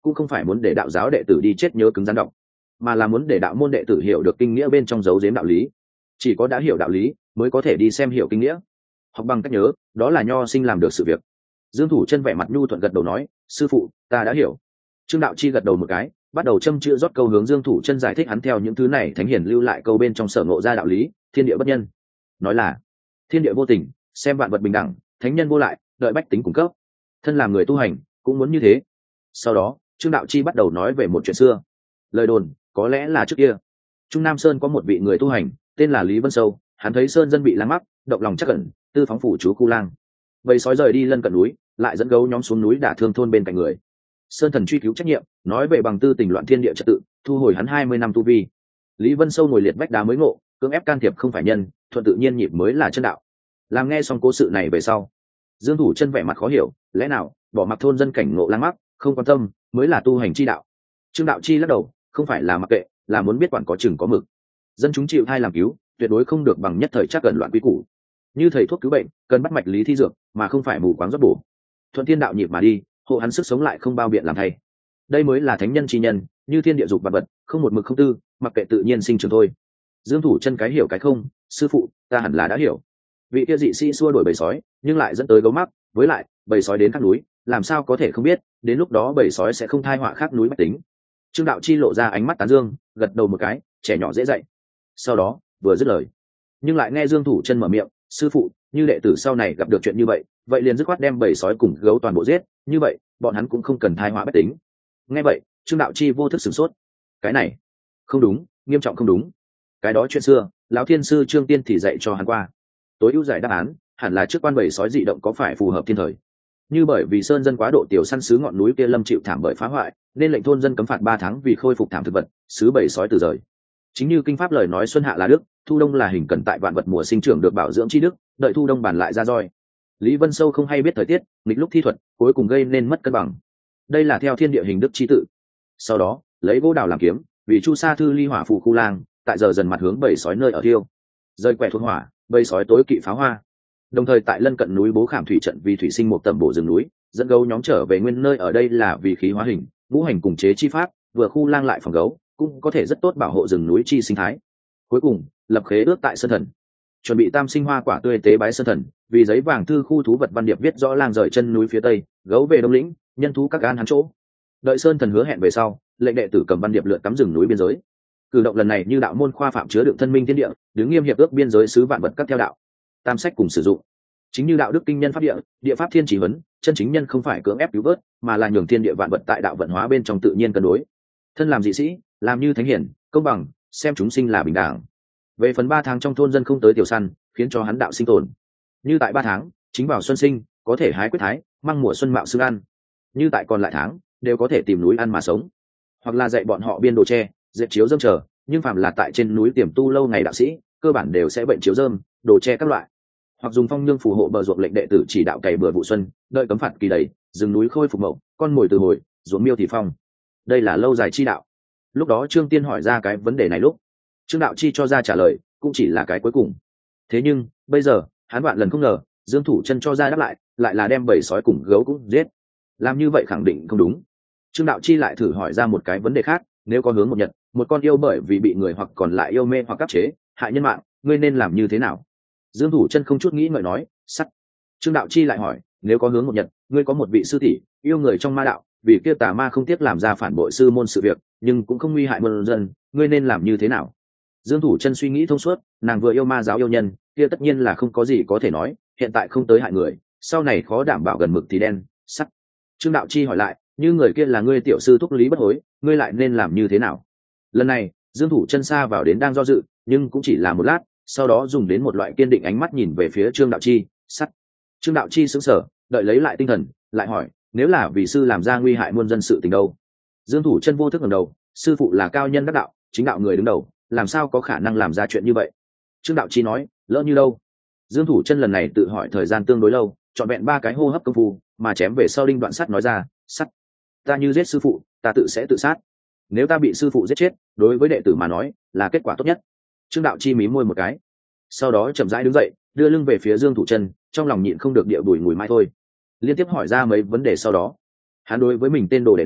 cũng không phải muốn để đạo giáo đệ tử đi chết nhớ cứng rắn đọc, mà là muốn để đạo môn đệ tử hiểu được kinh nghĩa bên trong dấu giếm đạo lý. Chỉ có đã hiểu đạo lý mới có thể đi xem hiểu kinh nghĩa. Học bằng cách nhớ, đó là nho sinh làm được sự việc. Dương Thủ Chân vẻ mặt nhu thuận gật đầu nói, sư phụ, ta đã hiểu. Trương Đạo Chi gật đầu một cái, bắt đầu châm chữa rót câu hướng Dương Thủ Chân giải thích hắn theo những thứ này thánh hiền lưu lại câu bên trong sở ngộ ra đạo lý. Thiên địa bất nhân, nói là thiên địa vô tình, xem vạn vật bình đẳng, thánh nhân vô lại, đợi bách tính cung cấp. Thân làm người tu hành cũng muốn như thế. Sau đó Trương Đạo Chi bắt đầu nói về một chuyện xưa. Lời đồn có lẽ là trước kia Trung Nam Sơn có một vị người tu hành tên là Lý Vân Sâu, hắn thấy sơn dân bị lang mắc, động lòng chắc cẩn, tư phóng phủ chú Cu Lang. Bầy sói rời đi lân cận núi, lại dẫn gấu nhóm xuống núi đả thương thôn bên cạnh người. Sơn thần truy cứu trách nhiệm, nói về bằng tư tình loạn thiên địa trật tự, thu hồi hắn 20 năm tu vi. Lý Vân Sâu ngồi liệt vách đá mới ngộ, cưỡng ép can thiệp không phải nhân, thuận tự nhiên nhịp mới là chân đạo. Làm nghe xong cố sự này về sau, Dương Thủ Chân vẻ mặt khó hiểu, lẽ nào bỏ mặc thôn dân cảnh ngộ lang mắc, không quan tâm mới là tu hành chi đạo? Trương Đạo Chi lắc đầu, không phải là mặc kệ, là muốn biết quản có chừng có mực. Dân chúng chịu thai làm cứu, tuyệt đối không được bằng nhất thời chắc gần loạn quy củ. Như thầy thuốc cứu bệnh, cần bắt mạch lý thi dược, mà không phải mù quáng rót bổ. Thuận thiên đạo nhịp mà đi, hộ hắn sức sống lại không bao biện làm thay. Đây mới là thánh nhân chi nhân, như thiên địa dục vật vật, không một mực không tư, mặc kệ tự nhiên sinh trưởng thôi. Dương Thủ Chân cái hiểu cái không, sư phụ, ta hẳn là đã hiểu. Vị kia dị sĩ xua đuổi bầy sói, nhưng lại dẫn tới gấu mắc, với lại bầy sói đến các núi, làm sao có thể không biết, đến lúc đó bầy sói sẽ không thai họa khác núi bách tính. Trương Đạo Chi lộ ra ánh mắt tán dương, gật đầu một cái, trẻ nhỏ dễ dạy. Sau đó vừa dứt lời, nhưng lại nghe Dương Thủ Chân mở miệng, sư phụ, như đệ tử sau này gặp được chuyện như vậy, vậy liền dứt khoát đem bầy sói cùng gấu toàn bộ giết, như vậy bọn hắn cũng không cần thai họa bách tính. Nghe vậy Trương Đạo Chi vô thức sửng sốt, cái này không đúng, nghiêm trọng không đúng. Cái đó chuyện xưa lão thiên sư Trương Tiên thì dạy cho hắn qua, tối ưu giải đáp án hẳn là trước quan bầy sói dị động có phải phù hợp thiên thời. Như bởi vì sơn dân quá độ tiểu săn xứ ngọn núi kia lâm chịu thảm bởi phá hoại, nên lệnh thôn dân cấm phạt 3 tháng vì khôi phục thảm thực vật, xứ bầy sói từ rời. Chính như kinh pháp lời nói xuân hạ là đức, thu đông là hình cần tại vạn vật mùa sinh trưởng được bảo dưỡng chi đức, đợi thu đông bản lại ra roi. Lý Vân Sâu không hay biết thời tiết, nghịch lúc thi thuật, cuối cùng gây nên mất cân bằng. Đây là theo thiên địa hình đức chi tự. Sau đó lấy gỗ đào làm kiếm, vì chu sa thư ly hỏa phù khu lang, tại giờ dần mặt hướng bầy sói nơi ở thiêu, rơi quẹt thuộc hỏa, bầy sói tối kỵ pháo hoa. Đồng thời tại lân cận núi Bố Khảm thủy trận vì thủy sinh một tầm bổ rừng núi, dẫn gấu nhóm trở về nguyên nơi ở đây là vì khí hóa hình, ngũ hành cùng chế chi pháp, vừa khu lang lại phòng gấu, cũng có thể rất tốt bảo hộ rừng núi chi sinh thái. Cuối cùng lập khế ước tại sơn thần, chuẩn bị tam sinh hoa quả tươi tế bái sơn thần, vì giấy vàng thư khu thú vật văn điệp viết rõ lang rời chân núi phía tây, gấu về đông lĩnh, nhân thú các gan hắn chỗ. Đợi sơn thần hứa hẹn về sau, lệnh đệ tử cầm văn điệp lượn cắm rừng núi biên giới. Cử động lần này như đạo môn khoa phạm chứa đựng thân minh thiên địa, đứng nghiêm hiệp ước biên giới xứ vạn vật các theo đạo. Tam sách cùng sử dụng. Chính như đạo đức kinh nhân pháp địa, địa pháp thiên chỉ huấn, chân chính nhân không phải cưỡng ép cứu vớt, mà là nhường thiên địa vạn vật tại đạo vận hóa bên trong tự nhiên cân đối. Thân làm dị sĩ, làm như thánh hiển, công bằng, xem chúng sinh là bình đẳng. Về phần 3 tháng trong thôn dân không tới tiểu săn, khiến cho hắn đạo sinh tồn. Như tại 3 tháng, chính vào xuân sinh, có thể hái quyết thái, măng mùa xuân mạo xương ăn. Như tại còn lại tháng, đều có thể tìm núi ăn mà sống. Hoặc là dạy bọn họ biên đồ tre, dệt chiếu dơm chờ, nhưng phàm là tại trên núi tiềm tu lâu ngày đạo sĩ, cơ bản đều sẽ bệnh chiếu dơm, đồ tre các loại. Hoặc dùng phong nhương phù hộ bờ ruộng lệnh đệ tử chỉ đạo cày bừa vụ xuân, đợi cấm phạt kỳ đầy, rừng núi khôi phục mậu, con mồi từ hồi, ruộng miêu thì phong. Đây là lâu dài chi đạo. Lúc đó Trương Tiên hỏi ra cái vấn đề này lúc Trương Đạo Chi cho ra trả lời cũng chỉ là cái cuối cùng. Thế nhưng bây giờ hắn vạn lần không ngờ Dương Thủ Chân cho ra đáp lại là đem bầy sói cùng gấu cũng giết. Làm như vậy khẳng định không đúng. Trương Đạo Chi lại thử hỏi ra một cái vấn đề khác, nếu có hướng một nhật, một con yêu bởi vì bị người hoặc còn lại yêu mê hoặc áp chế hại nhân mạng, ngươi nên làm như thế nào? Dương Thủ Chân không chút nghĩ ngợi nói, sắt. Trương Đạo Chi lại hỏi, nếu có hướng một nhật, ngươi có một vị sư tỷ yêu người trong ma đạo, vì kia tà ma không tiếc làm ra phản bội sư môn sự việc, nhưng cũng không nguy hại muôn dân, ngươi nên làm như thế nào? Dương Thủ Chân suy nghĩ thông suốt, nàng vừa yêu ma giáo yêu nhân, kia tất nhiên là không có gì có thể nói, hiện tại không tới hại người, sau này khó đảm bảo gần mực thì đen, sắt. Trương Đạo Chi hỏi lại, như người kia là ngươi tiểu sư thúc Lý Bất Hối, ngươi lại nên làm như thế nào? Lần này Dương Thủ Chân xa vào đến đang do dự, nhưng cũng chỉ là một lát, sau đó dùng đến một loại kiên định ánh mắt nhìn về phía Trương Đạo Chi, sắt. Trương Đạo Chi sững sờ, đợi lấy lại tinh thần, lại hỏi, nếu là vì sư làm ra nguy hại muôn dân sự tình đâu? Dương Thủ Chân vô thức ngẩng đầu, sư phụ là cao nhân đắc đạo, chính đạo người đứng đầu, làm sao có khả năng làm ra chuyện như vậy? Trương Đạo Chi nói, lỡ như đâu? Dương Thủ Chân lần này tự hỏi thời gian tương đối lâu, chọn vẹn 3 cái hô hấp công phu, mà chém về sau đinh đoạn sắt nói ra, sắt. Ta như giết sư phụ, ta tự sẽ tự sát. Nếu ta bị sư phụ giết chết, đối với đệ tử mà nói, là kết quả tốt nhất. Trương Đạo Chi mím môi một cái, sau đó chậm rãi đứng dậy, đưa lưng về phía Dương Thủ Chân, trong lòng nhịn không được địa bùi ngùi mai thôi. Liên tiếp hỏi ra mấy vấn đề sau đó, hắn đối với mình tên đồ đệ này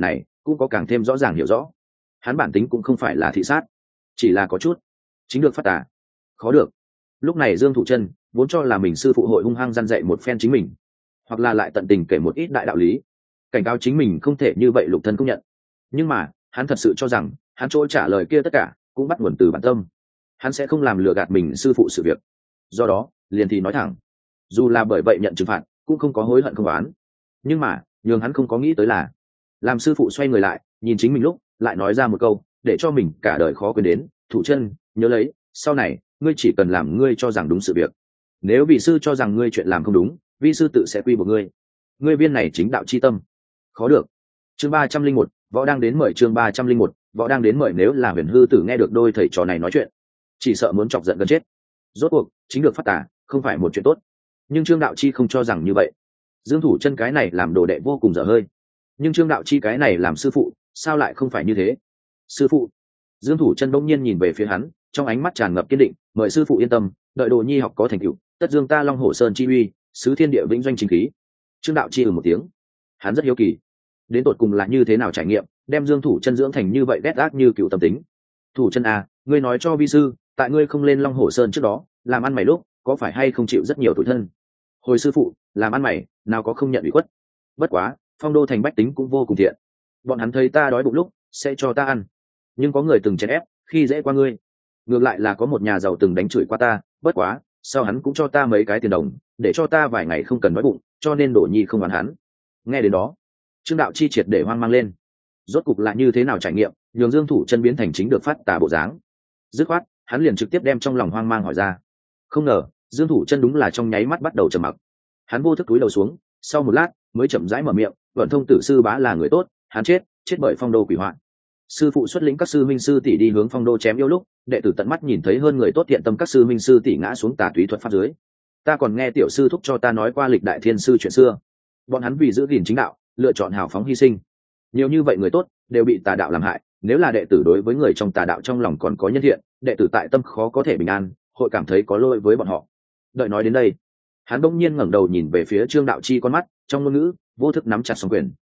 cũng có càng thêm rõ ràng hiểu rõ. Hắn bản tính cũng không phải là thị sát, chỉ là có chút chính được phát tả khó được. Lúc này Dương Thủ Chân vốn cho là mình sư phụ hội hung hăng răn dạy một phen chính mình, hoặc là lại tận tình kể một ít đại đạo lý, cảnh cáo chính mình không thể như vậy lục thân công nhận. Nhưng mà hắn thật sự cho rằng hắn chỗ trả lời kia tất cả cũng bắt nguồn từ bản tâm, hắn sẽ không làm lừa gạt mình sư phụ sự việc. Do đó liền thì nói thẳng, dù là bởi vậy nhận trừng phạt cũng không có hối hận không oán. Nhưng mà nhường hắn không có nghĩ tới là, làm sư phụ xoay người lại nhìn chính mình lúc lại nói ra một câu để cho mình cả đời khó quên đến: Thủ Chân, nhớ lấy, sau này ngươi chỉ cần làm ngươi cho rằng đúng sự việc. Nếu vị sư cho rằng ngươi chuyện làm không đúng, vi sư tự sẽ quy buộc ngươi. Ngươi viên này chính đạo chi tâm khó được. Chương 301, võ đang đến mời. Chương 301, võ đang đến mời. Nếu là Huyền Hư Tử nghe được đôi thầy trò này nói chuyện, chỉ sợ muốn chọc giận gần chết. Rốt cuộc chính được phát tả không phải một chuyện tốt, nhưng Trương Đạo Chi không cho rằng như vậy. Dương Thủ Chân cái này làm đồ đệ vô cùng dở hơi, nhưng Trương Đạo Chi cái này làm sư phụ sao lại không phải như thế? Sư phụ. Dương Thủ Chân bỗng nhiên nhìn về phía hắn, trong ánh mắt tràn ngập kiên định: mời sư phụ yên tâm, đợi đồ nhi học có thành tựu, tất dương ta Long Hổ Sơn chi uy, sứ thiên địa vĩnh doanh chính khí. Trương Đạo Chi một tiếng, hắn rất hiếu kỳ, đến tột cùng là như thế nào trải nghiệm đem Dương Thủ Chân dưỡng thành như vậy ghét ác như cựu tâm tính. Thủ Chân à, ngươi nói cho vi sư, tại ngươi không lên Long Hổ Sơn trước đó làm ăn mày lúc có phải hay không chịu rất nhiều tủi thân? Hồi sư phụ, làm ăn mày nào có không nhận ủy khuất. Bất quá Phong Đô thành bách tính cũng vô cùng thiện, bọn hắn thấy ta đói bụng lúc sẽ cho ta ăn, nhưng có người từng chèn ép khi dễ qua ngươi. Ngược lại là có một nhà giàu từng đánh chửi qua ta, bất quá sau hắn cũng cho ta mấy cái tiền đồng để cho ta vài ngày không cần đói bụng, cho nên Đỗ nhi không oán hắn. Nghe đến đó, Trương Đạo Chi triệt để hoang mang lên. Rốt cục là như thế nào trải nghiệm nhường Dương Thủ Chân biến thành chính được phát tà bộ dáng? Dứt khoát hắn liền trực tiếp đem trong lòng hoang mang hỏi ra. Không ngờ Dương Thủ Chân đúng là trong nháy mắt bắt đầu trầm mặc. Hắn vô thức cúi đầu xuống, sau một lát mới chậm rãi mở miệng: Vận Thông tử sư bá là người tốt, hắn chết bởi Phong Đô quỷ hoạn. Sư phụ xuất lĩnh các sư minh sư tỷ đi hướng Phong Đô chém yêu lúc, đệ tử tận mắt nhìn thấy hơn người tốt thiện tâm các sư minh sư tỷ ngã xuống tà túy thuật pháp dưới. Ta còn nghe tiểu sư thúc cho ta nói qua lịch đại thiên sư chuyện xưa, bọn hắn vì giữ gìn chính đạo lựa chọn hào phóng hy sinh, nhiều như vậy người tốt đều bị tà đạo làm hại. Nếu là đệ tử đối với người trong tà đạo trong lòng còn có nhân thiện, đệ tử tại tâm khó có thể bình an, hội cảm thấy có lỗi với bọn họ. Đợi nói đến đây, hắn bỗng nhiên ngẩng đầu nhìn về phía Trương Đạo Chi, con mắt trong ngôn ngữ vô thức nắm chặt song quyền.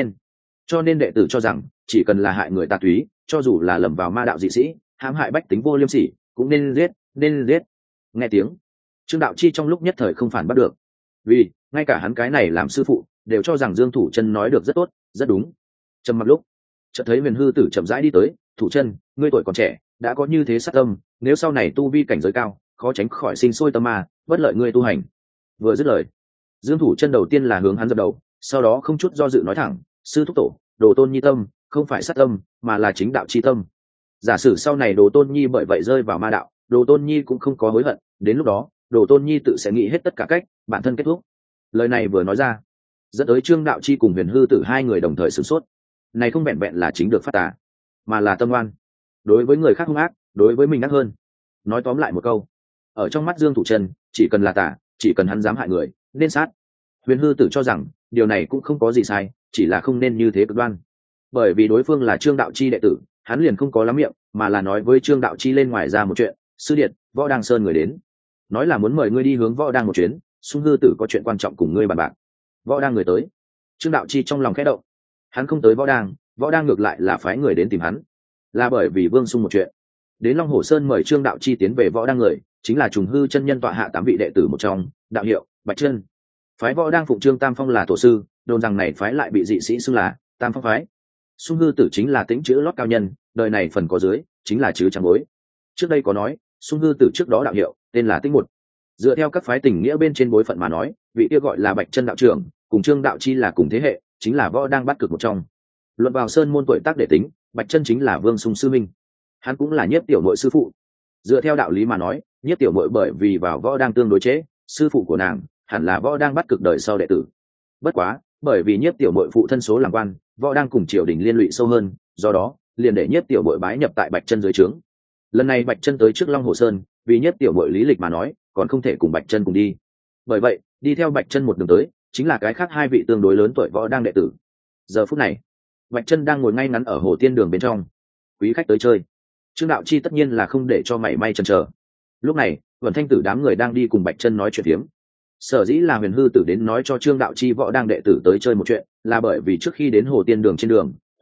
Cho nên đệ tử cho rằng chỉ cần là hại người tà túy, cho dù là lầm vào ma đạo dị sĩ, hãm hại bách tính vô liêm sỉ, cũng nên giết. Nghe tiếng, Trương Đạo Chi trong lúc nhất thời không phản bắt được, vì ngay cả hắn cái này làm sư phụ đều cho rằng Dương Thủ Chân nói được rất tốt, rất đúng. Trầm mặc lúc, chợt thấy Huyền Hư Tử chậm rãi đi tới: Thủ Chân, ngươi tuổi còn trẻ, đã có như thế sát tâm, nếu sau này tu vi cảnh giới cao, khó tránh khỏi sinh sôi tâm ma, bất lợi ngươi tu hành. Vừa dứt lời, Dương Thủ Chân đầu tiên là hướng hắn dập đầu, sau đó không chút do dự nói thẳng: sư thúc tổ, Đồ Tôn nhi tâm không phải sát tâm, mà là chính đạo chi tâm. Giả sử sau này Đồ Tôn nhi bởi vậy rơi vào ma đạo, Đồ Tôn nhi cũng không có hối hận, đến lúc đó Đồ Tôn nhi tự sẽ nghĩ hết tất cả cách bản thân kết thúc. Lời này vừa nói ra, dẫn tới Trương Đạo Chi cùng Huyền Hư Tử hai người đồng thời sửng sốt. Này không vẹn vẹn là chính được phát tà, mà là tâm oan, đối với người khác hung ác, đối với mình ác hơn. Nói tóm lại một câu, ở trong mắt Dương Thủ Chân, chỉ cần là tà, chỉ cần hắn dám hại người, nên sát. Huyền Hư Tử cho rằng điều này cũng không có gì sai, chỉ là không nên như thế cực đoan. Bởi vì đối phương là Trương Đạo Chi đệ tử, hắn liền không có lắm miệng, mà là nói với Trương Đạo Chi lên ngoài ra một chuyện: sư điện, Võ Đăng Sơn người đến, nói là muốn mời ngươi đi hướng Võ Đăng một chuyến, Sung Hư Tử có chuyện quan trọng cùng ngươi bàn bạc. Võ Đăng người tới. Trương Đạo Chi trong lòng khẽ động. Hắn không tới Võ Đăng ngược lại là phái người đến tìm hắn, là bởi vì Vương Sung một chuyện. Đến Long Hổ Sơn mời Trương Đạo Chi tiến về Võ Đăng người, chính là Trùng Hư chân nhân tọa hạ 8 vị đệ tử một trong, đạo hiệu Bạch Chân. Phái Võ Đăng phụng Trương Tam Phong là tổ sư, đồn rằng này phái lại bị dị sĩ xưng là Tam Phong phái. Sung Hư Tử chính là tính chữ lót cao nhân, đời này phần có dưới chính là chữ trắng bối. Trước đây có nói Sung Hư Tử trước đó đạo hiệu tên là Tinh Một. Dựa theo các phái tình nghĩa bên trên bối phận mà nói, vị kia gọi là Bạch Chân đạo trưởng, cùng Trương Đạo Chi là cùng thế hệ, chính là Võ Đang bắt cực một trong. Luận vào sơn môn tuổi tác để tính, Bạch Chân chính là Vương Sung sư minh, hắn cũng là Nhiếp tiểu muội sư phụ. Dựa theo đạo lý mà nói, Nhiếp tiểu muội bởi vì vào Võ Đang tương đối chế, sư phụ của nàng hẳn là Võ Đang bắt cực đời sau đệ tử. Bất quá, bởi vì Nhiếp tiểu muội phụ thân số làm quan, Võ Đang cùng triều đình liên lụy sâu hơn, do đó liền để Nhiếp tiểu muội bái nhập tại Bạch Chân dưới trướng. Lần này Bạch Chân tới trước Long Hồ Sơn, vì Nhiếp tiểu muội lý lịch mà nói, còn không thể cùng Bạch Chân cùng đi. Bởi vậy, đi theo Bạch Chân một đường tới, chính là cái khác hai vị tương đối lớn tuổi Võ Đang đệ tử. Giờ phút này, Bạch Chân đang ngồi ngay ngắn ở hồ tiên đường bên trong. Quý khách tới chơi, Trương Đạo Chi tất nhiên là không để cho mảy may chần chờ. Lúc này, Vân Thanh Tử đám người đang đi cùng Bạch Chân nói chuyện phiếm. Sở dĩ là Huyền Hư Tử đến nói cho Trương Đạo Chi Võ Đang đệ tử tới chơi một chuyện, là bởi vì trước khi đến hồ tiên đường trên đường,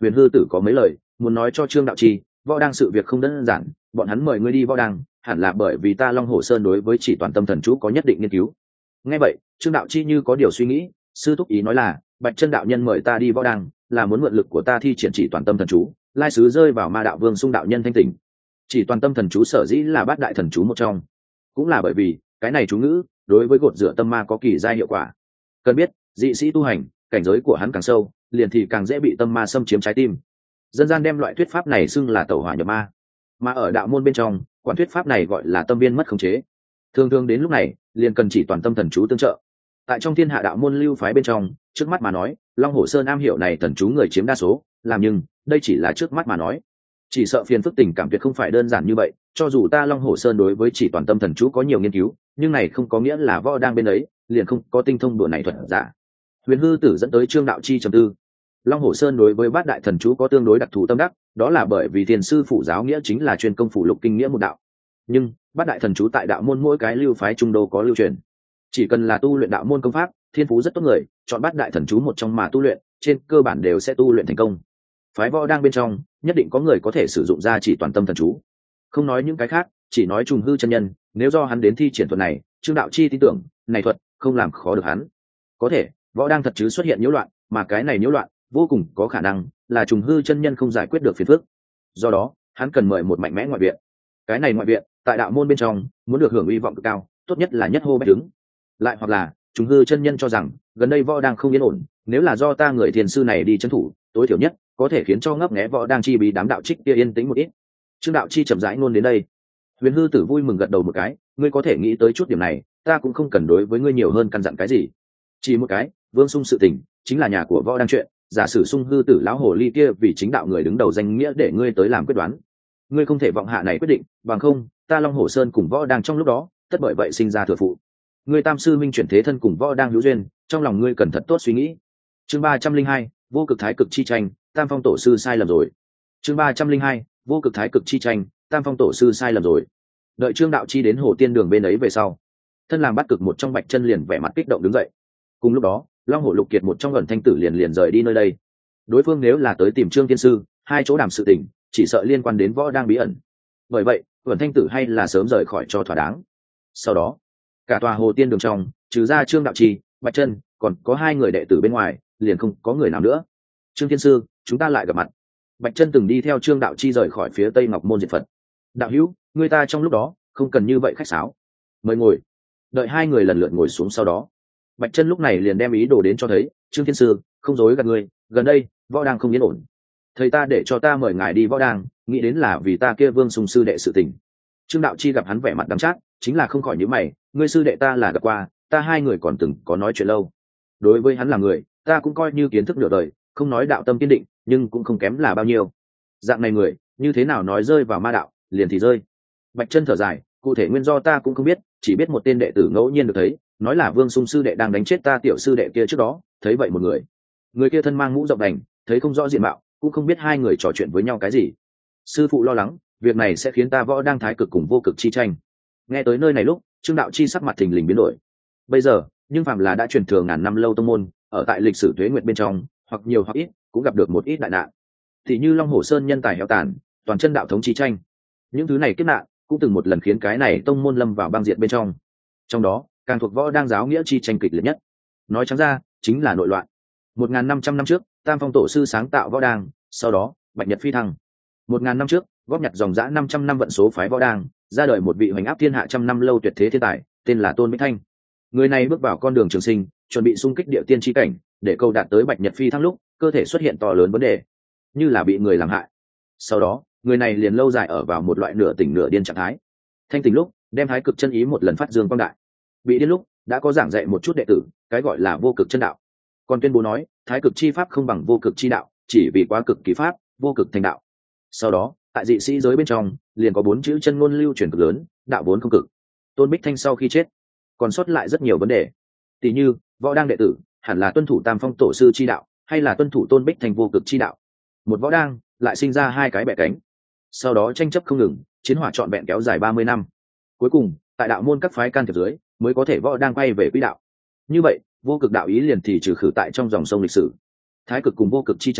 Huyền Hư Tử có mấy lời muốn nói cho Trương Đạo Chi. Võ đang sự việc không đơn giản, bọn hắn mời ngươi đi võ đang hẳn là bởi vì ta Long Hổ Sơn đối với chỉ toàn tâm thần chú có nhất định nghiên cứu. Nghe vậy Trương Đạo Chi như có điều suy nghĩ, sư thúc ý nói là Bạch Chân đạo nhân mời ta đi võ đang là muốn mượn lực của ta thi triển chỉ toàn tâm thần chú, lai sứ rơi vào ma đạo vương Xung đạo nhân thanh tỉnh. Chỉ toàn tâm thần chú sở dĩ là bát đại thần chú một trong, cũng là bởi vì cái này chú ngữ đối với gột rửa tâm ma có kỳ gia hiệu quả. Cần biết dị sĩ tu hành cảnh giới của hắn càng sâu liền thì càng dễ bị tâm ma xâm chiếm trái tim. Dân gian đem loại thuyết pháp này xưng là tẩu hỏa nhập ma, mà ở đạo môn bên trong quản thuyết pháp này gọi là tâm viên mất khống chế. Thường thường đến lúc này liền cần chỉ toàn tâm thần chú tương trợ. Tại trong thiên hạ đạo môn lưu phái bên trong, trước mắt mà nói Long Hổ Sơn am hiểu này thần chú người chiếm đa số, làm nhưng đây chỉ là trước mắt mà nói, chỉ sợ phiền phức tình cảm tuyệt không phải đơn giản như vậy. Cho dù ta Long Hổ Sơn đối với chỉ toàn tâm thần chú có nhiều nghiên cứu, nhưng này không có nghĩa là võ đang bên ấy liền không có tinh thông đùa này thuật giả. Huyền Hư Tử dẫn tới Trương Đạo Chi trầm tư. Long Hổ Sơn đối với bát đại thần chú có tương đối đặc thù tâm đắc, đó là bởi vì tiền sư phụ giáo nghĩa chính là chuyên công phủ lục kinh nghĩa một đạo. Nhưng bát đại thần chú tại đạo môn mỗi cái lưu phái trung đô có lưu truyền, chỉ cần là tu luyện đạo môn công pháp thiên phú rất tốt người, chọn bát đại thần chú một trong mà tu luyện, trên cơ bản đều sẽ tu luyện thành công. Phái võ đang bên trong nhất định có người có thể sử dụng ra chỉ toàn tâm thần chú. Không nói những cái khác, chỉ nói Trùng Hư chân nhân, nếu do hắn đến thi triển thuật này, Trương Đạo Chi tin tưởng này thuật không làm khó được hắn. Có thể võ đang thật chứ xuất hiện nhiễu loạn, mà cái này nhiễu loạn vô cùng có khả năng là Trùng Hư chân nhân không giải quyết được phiền phức. Do đó hắn cần mời một mạnh mẽ ngoại viện. Cái này ngoại viện tại đạo môn bên trong muốn được hưởng uy vọng cực cao, tốt nhất là nhất hô bách đứng. Lại hoặc là Trùng Hư chân nhân cho rằng gần đây võ đang không yên ổn, nếu là do ta người thiền sư này đi trấn thủ, tối thiểu nhất có thể khiến cho ngấp nghé võ đang chi bí đám đạo trích kia yên tĩnh một ít. Trương Đạo Chi chậm rãi luôn đến đây. Huyền Hư Tử vui mừng gật đầu một cái, ngươi có thể nghĩ tới chút điểm này, ta cũng không cần đối với ngươi nhiều hơn căn dặn cái gì. Chỉ một cái, Vương Xung sự tình chính là nhà của võ đang chuyện, giả sử Xung Hư Tử lão hồ ly kia vì chính đạo người đứng đầu danh nghĩa để ngươi tới làm quyết đoán, ngươi không thể vọng hạ này quyết định, bằng không ta Long Hổ Sơn cùng võ đang trong lúc đó tất bởi vậy sinh ra thừa phụ. Ngươi tam sư minh chuyển thế thân cùng võ đang hữu duyên, trong lòng ngươi cần thật tốt suy nghĩ. Chương 302, vô cực thái cực chi tranh, tam phong tổ sư sai lầm rồi. Chương 302, vô cực thái cực chi tranh, tam phong tổ sư sai lầm rồi. Đợi Trương Đạo Chi đến hồ tiên đường bên ấy về sau, thân làm bắt cực một trong Bạch Chân liền vẻ mặt kích động đứng dậy. Cùng lúc đó Long Hổ Lục Kiệt một trong ẩn thanh tử liền rời đi nơi đây. Đối phương nếu là tới tìm Trương tiên sư, hai chỗ đàm sự tình chỉ sợ liên quan đến võ đang bí ẩn, bởi vậy ẩn thanh tử hay là sớm rời khỏi cho thỏa đáng. Sau đó cả tòa hồ tiên đường trong trừ ra Trương Đạo Chi, Bạch Chân, còn có hai người đệ tử bên ngoài liền không có người nào nữa. Trương tiên sư, chúng ta lại gặp mặt. Bạch Chân từng đi theo Trương Đạo Chi rời khỏi phía Tây Ngọc Môn diệt Phật. Đạo hữu, người ta trong lúc đó không cần như vậy khách sáo, mời ngồi. Đợi hai người lần lượt ngồi xuống sau đó, Bạch Chân lúc này liền đem ý đồ đến cho thấy. Trương thiên sư, không dối gạt người, gần đây võ đang không yên ổn, thầy ta để cho ta mời ngài đi võ đang, nghĩ đến là vì ta kia Vương Xung sư đệ sự tình. Trương Đạo Chi gặp hắn vẻ mặt đắng chát, chính là không khỏi nhíu mày, ngươi sư đệ ta là gặp qua, ta hai người còn từng có nói chuyện lâu. Đối với hắn là người, ta cũng coi như kiến thức nửa đời, không nói đạo tâm kiên định, nhưng cũng không kém là bao nhiêu. Dạng này người, như thế nào nói rơi vào ma đạo, liền thì rơi. Bạch Chân thở dài, cụ thể nguyên do ta cũng không biết, chỉ biết một tên đệ tử ngẫu nhiên được thấy, nói là Vương Xung sư đệ đang đánh chết ta tiểu sư đệ kia trước đó, thấy vậy một người kia thân mang mũ rộng đành, thấy không rõ diện mạo, cũng không biết hai người trò chuyện với nhau cái gì. Sư phụ lo lắng việc này sẽ khiến ta võ đang thái cực cùng vô cực chi tranh. Nghe tới nơi này lúc Trương Đạo Chi sắc mặt thình lình biến đổi. Bây giờ nhưng phàm là đã truyền thừa ngàn năm lâu tông môn, ở tại lịch sử tuế nguyệt bên trong hoặc nhiều hoặc ít cũng gặp được một ít đại nạn, thì như Long Hổ Sơn nhân tài heo tàn, toàn chân đạo thống chi tranh, những thứ này kiếp nạn cũng từng một lần khiến cái này tông môn lâm vào băng diệt bên trong. Trong đó càng thuộc võ đang giáo nghĩa chi tranh kịch liệt nhất, nói trắng ra chính là nội loạn. 1.500 năm trước tam phong tổ sư sáng tạo võ đang, sau đó bạch nhật phi thăng. 1.000 năm trước góp nhặt dòng dã 500 năm vận số phái võ đang, ra đời một vị hoành áp thiên hạ trăm năm lâu tuyệt thế thiên tài, tên là Tôn Bích Thanh. Người này bước vào con đường trường sinh, chuẩn bị xung kích địa tiên chi cảnh, để câu đạt tới bạch nhật phi thăng lúc cơ thể xuất hiện to lớn vấn đề, như là bị người làm hại. Sau đó người này liền lâu dài ở vào một loại nửa tỉnh nửa điên trạng thái. Thanh tỉnh lúc đem thái cực chân ý một lần phát dương quang đại, bị điên lúc đã có giảng dạy một chút đệ tử cái gọi là vô cực chân đạo, còn tuyên bố nói thái cực chi pháp không bằng vô cực chi đạo, chỉ vì quá cực kỳ pháp vô cực thành đạo. Sau đó tại dị sĩ giới bên trong liền có 4 chữ chân ngôn lưu truyền cực lớn, đạo vốn không cực. Tôn Bích Thanh sau khi chết còn sót lại rất nhiều vấn đề, tỷ như võ đang đệ tử hẳn là tuân thủ tam phong tổ sư chi đạo hay là tuân thủ Tôn Bích Thanh vô cực chi đạo. Một võ đang lại sinh ra hai cái bẻ cánh, sau đó tranh chấp không ngừng, chiến hỏa trọn vẹn kéo dài 30 năm. Cuối cùng tại đạo môn các phái can thiệp dưới mới có thể võ đang quay về quỹ đạo. Như vậy vô cực đạo ý liền thì trừ khử tại trong dòng sông lịch sử. Thái cực cùng vô cực chi tranh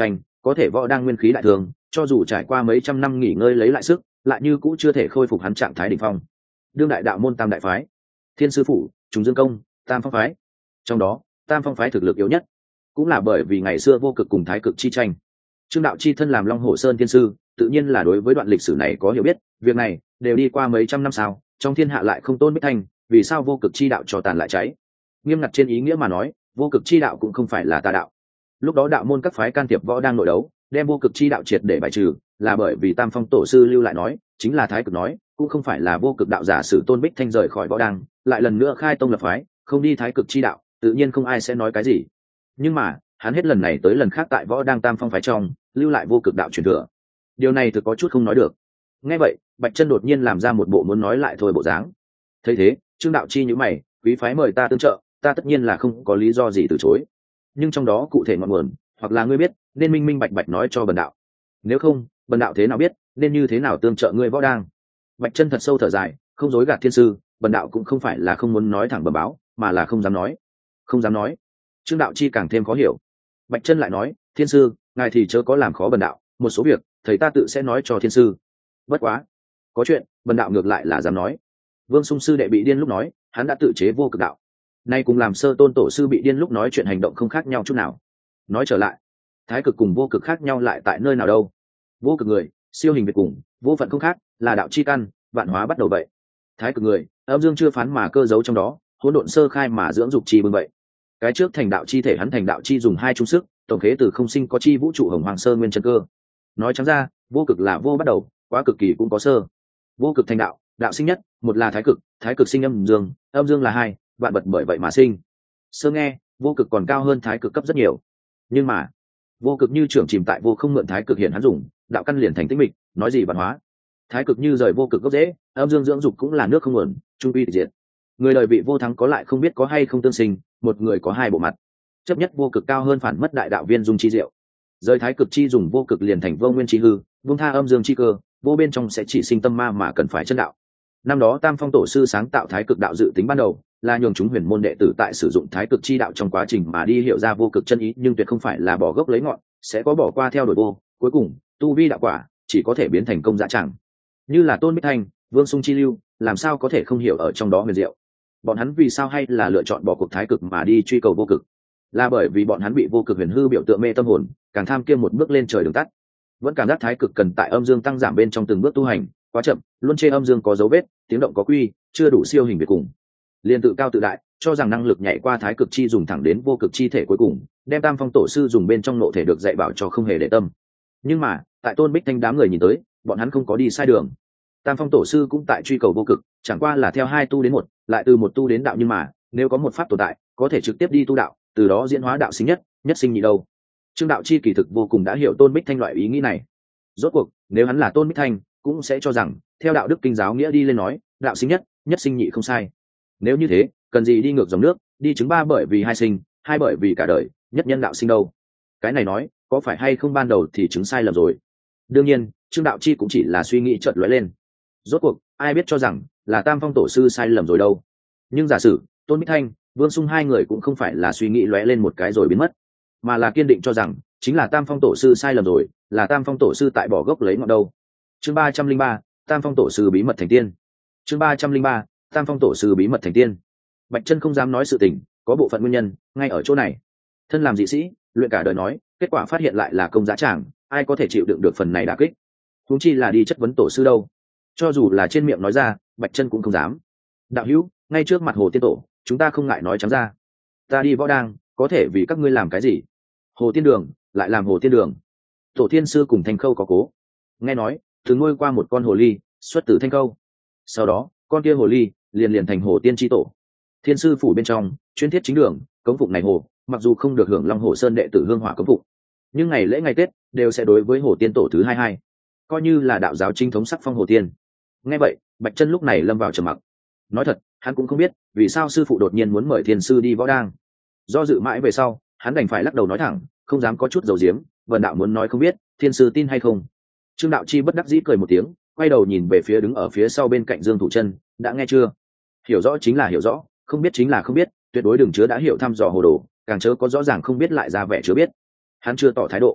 có thể võ đang nguyên khí đại thường, cho dù trải qua mấy trăm năm nghỉ ngơi lấy lại sức, lại như cũ chưa thể khôi phục hắn trạng thái đỉnh phong. Đương đại đạo môn tam đại phái, Thiên Sư Phủ, Trùng Dương Công, Tam Phong phái. Trong đó, Tam Phong phái thực lực yếu nhất, cũng là bởi vì ngày xưa vô cực cùng thái cực chi tranh. Trương Đạo Chi thân làm Long Hổ Sơn Thiên Sư, tự nhiên là đối với đoạn lịch sử này có hiểu biết, việc này đều đi qua mấy trăm năm sao, trong thiên hạ lại không tôn Bích Thanh, vì sao vô cực chi đạo cho tàn lại cháy? Nghiêm ngặt trên ý nghĩa mà nói, vô cực chi đạo cũng không phải là tà đạo. Lúc đó đạo môn các phái can thiệp võ đang nội đấu, đem vô cực chi đạo triệt để bài trừ, là bởi vì Tam Phong tổ sư lưu lại nói, chính là thái cực nói, cũng không phải là vô cực đạo giả sử tôn Bích Thanh rời khỏi võ đang, lại lần nữa khai tông lập phái, không đi thái cực chi đạo, tự nhiên không ai sẽ nói cái gì. Nhưng mà, hắn hết lần này tới lần khác tại võ đang Tam Phong phái trong, lưu lại vô cực đạo truyền thừa. Điều này thực có chút không nói được. Nghe vậy, Bạch Chân đột nhiên làm ra một bộ muốn nói lại thôi bộ dáng. Thấy thế, Trương Đạo Chi nhíu mày, quý phái mời ta tương trợ, ta tất nhiên là không có lý do gì từ chối. Nhưng trong đó cụ thể ngọn nguồn, hoặc là ngươi biết, nên minh minh bạch bạch nói cho bần đạo. Nếu không, bần đạo thế nào biết, nên như thế nào tương trợ ngươi võ đang. Bạch Chân thật sâu thở dài, không dối gạt thiên sư, bần đạo cũng không phải là không muốn nói thẳng bẩm báo, mà là không dám nói. Không dám nói. Trương Đạo Chi càng thêm khó hiểu. Bạch Chân lại nói, thiên sư, ngài thì chớ có làm khó bần đạo, một số việc thầy ta tự sẽ nói cho thiên sư. Bất quá, có chuyện bần đạo ngược lại là dám nói. Vương Sung sư đệ bị điên lúc nói, hắn đã tự chế vô cực đạo, nay cùng làm Sơ Tôn tổ sư bị điên lúc nói chuyện hành động không khác nhau chút nào. Nói trở lại, thái cực cùng vô cực khác nhau lại tại nơi nào đâu? Vô cực người, siêu hình biệt cùng, vô phận không khác, là đạo chi căn, vạn hóa bắt đầu vậy. Thái cực người, âm dương chưa phán mà cơ giấu trong đó, hỗn độn sơ khai mà dưỡng dục chi bưng vậy. Cái trước thành đạo chi thể, hắn thành đạo chi dùng hai trung sức, tổng khế từ không sinh có chi vũ trụ hồng hoàng sơ nguyên chân cơ. Nói trắng ra, vô cực là vô bắt đầu, quá cực kỳ cũng có sơ. Vô cực thành đạo, đạo sinh nhất, một là thái cực sinh âm dương là hai, vạn vật bởi vậy mà sinh. Sơ nghe, vô cực còn cao hơn thái cực cấp rất nhiều. Nhưng mà, vô cực như trưởng chìm tại vô không mượn thái cực hiện hắn dùng, đạo căn liền thành tĩnh mịch, nói gì văn hóa. Thái cực như rời vô cực gốc rễ, âm dương dưỡng dục cũng là nước không nguồn, trung uy diệt. Người đời vị vô thắng có lại không biết có hay không tương sinh, một người có hai bộ mặt. Chấp nhất vô cực cao hơn phản mất đại đạo viên dung chi diệu. Rời thái cực chi dùng vô cực liền thành vô nguyên chi hư, buông tha âm dương chi cơ, vô bên trong sẽ chỉ sinh tâm ma mà cần phải chân đạo. Năm đó Tam Phong tổ sư sáng tạo thái cực đạo dự tính ban đầu là nhường chúng huyền môn đệ tử tại sử dụng thái cực chi đạo trong quá trình mà đi hiểu ra vô cực chân ý, nhưng tuyệt không phải là bỏ gốc lấy ngọn, sẽ có bỏ qua theo đuổi vô, cuối cùng tu vi đạo quả chỉ có thể biến thành công dã tràng. Như là Tôn Bích Thanh, Vương Sung chi lưu, làm sao có thể không hiểu ở trong đó huyền diệu. Bọn hắn vì sao hay là lựa chọn bỏ cuộc thái cực mà đi truy cầu vô cực, là bởi vì bọn hắn bị vô cực huyền hư biểu tượng mê tâm hồn, càng tham kiêm một bước lên trời đường tắt. Vẫn cảm giác thái cực cần tại âm dương tăng giảm bên trong từng bước tu hành quá chậm, luôn chê âm dương có dấu vết, tiếng động có quy, chưa đủ siêu hình biệt cùng, liền tự cao tự đại, cho rằng năng lực nhảy qua thái cực chi dùng thẳng đến vô cực chi thể cuối cùng, đem Tam Phong tổ sư dùng bên trong nội thể được dạy bảo cho không hề để tâm. Nhưng mà tại Tôn Bích Thanh đám người nhìn tới, bọn hắn không có đi sai đường. Tam Phong tổ sư cũng tại truy cầu vô cực, chẳng qua là theo hai tu đến một, lại từ một tu đến đạo, nhưng mà nếu có một pháp tồn tại có thể trực tiếp đi tu đạo, từ đó diễn hóa đạo sinh nhất, nhất sinh nhị đâu. Trương Đạo Chi kỳ thực vô cùng đã hiểu Tôn Bích Thanh loại ý nghĩ này. Rốt cuộc nếu hắn là Tôn Bích Thanh, cũng sẽ cho rằng theo đạo đức kinh giáo nghĩa đi lên nói, đạo sinh nhất, nhất sinh nhị không sai. Nếu như thế, cần gì đi ngược dòng nước, đi chứng ba bởi vì hai sinh, hai bởi vì cả đời, nhất nhân đạo sinh đâu. Cái này nói có phải hay không ban đầu thì chứng sai lầm rồi. Đương nhiên Trương Đạo Chi cũng chỉ là suy nghĩ chợt lóe lên. Rốt cuộc ai biết cho rằng là Tam Phong tổ sư sai lầm rồi đâu. Nhưng giả sử Tôn Bích Thanh, Vương Sung hai người cũng không phải là suy nghĩ lóe lên một cái rồi biến mất, mà là kiên định cho rằng chính là Tam Phong tổ sư sai lầm rồi, là Tam Phong tổ sư tại bỏ gốc lấy ngọn đâu. Chương 303, Tam Phong tổ sư bí mật thành tiên. Chương 303, Tam Phong tổ sư bí mật thành tiên. Bạch Chân không dám nói sự tình, có bộ phận nguyên nhân ngay ở chỗ này. Thân làm dị sĩ, luyện cả đời nói, kết quả phát hiện lại là công giá tràng, ai có thể chịu đựng được phần này đả kích? Huống chi là đi chất vấn tổ sư đâu. Cho dù là trên miệng nói ra, Bạch Chân cũng không dám. Đạo hữu, ngay trước mặt Hồ Tiên tổ, chúng ta không ngại nói trắng ra. Ta đi võ đang, có thể vì các ngươi làm cái gì? Hồ Tiên đường, lại làm Hồ Tiên đường. Tổ Thiên sư cùng Thanh Khâu có cố. Nghe nói, từng nuôi qua một con hồ ly, xuất từ Thanh Khâu. Sau đó, con kia hồ ly liền thành Hồ Tiên chi tổ. Thiên sư phủ bên trong, chuyên thiết chính đường, cống phụng này hồ, mặc dù không được hưởng Long Hồ Sơn đệ tử hương hỏa cống phụng, nhưng ngày lễ ngày Tết đều sẽ đối với Hồ Tiên tổ thứ 22, coi như là đạo giáo chính thống sắc phong Hồ Tiên. Nghe vậy, Bạch Chân lúc này lâm vào trầm mặc. Nói thật, hắn cũng không biết vì sao sư phụ đột nhiên muốn mời Thiên sư đi võ đang. Do dự mãi về sau, hắn đành phải lắc đầu nói thẳng, không dám có chút dầu diếm, vần đạo muốn nói không biết, Thiên sư tin hay không. Trương Đạo Chi bất đắc dĩ cười một tiếng, quay đầu nhìn về phía đứng ở phía sau bên cạnh Dương Thủ Chân, đã nghe chưa? Hiểu rõ chính là hiểu rõ, không biết chính là không biết, tuyệt đối đừng chứa đã hiểu thăm dò hồ đồ, càng chớ có rõ ràng không biết lại ra vẻ chưa biết. Hắn chưa tỏ thái độ.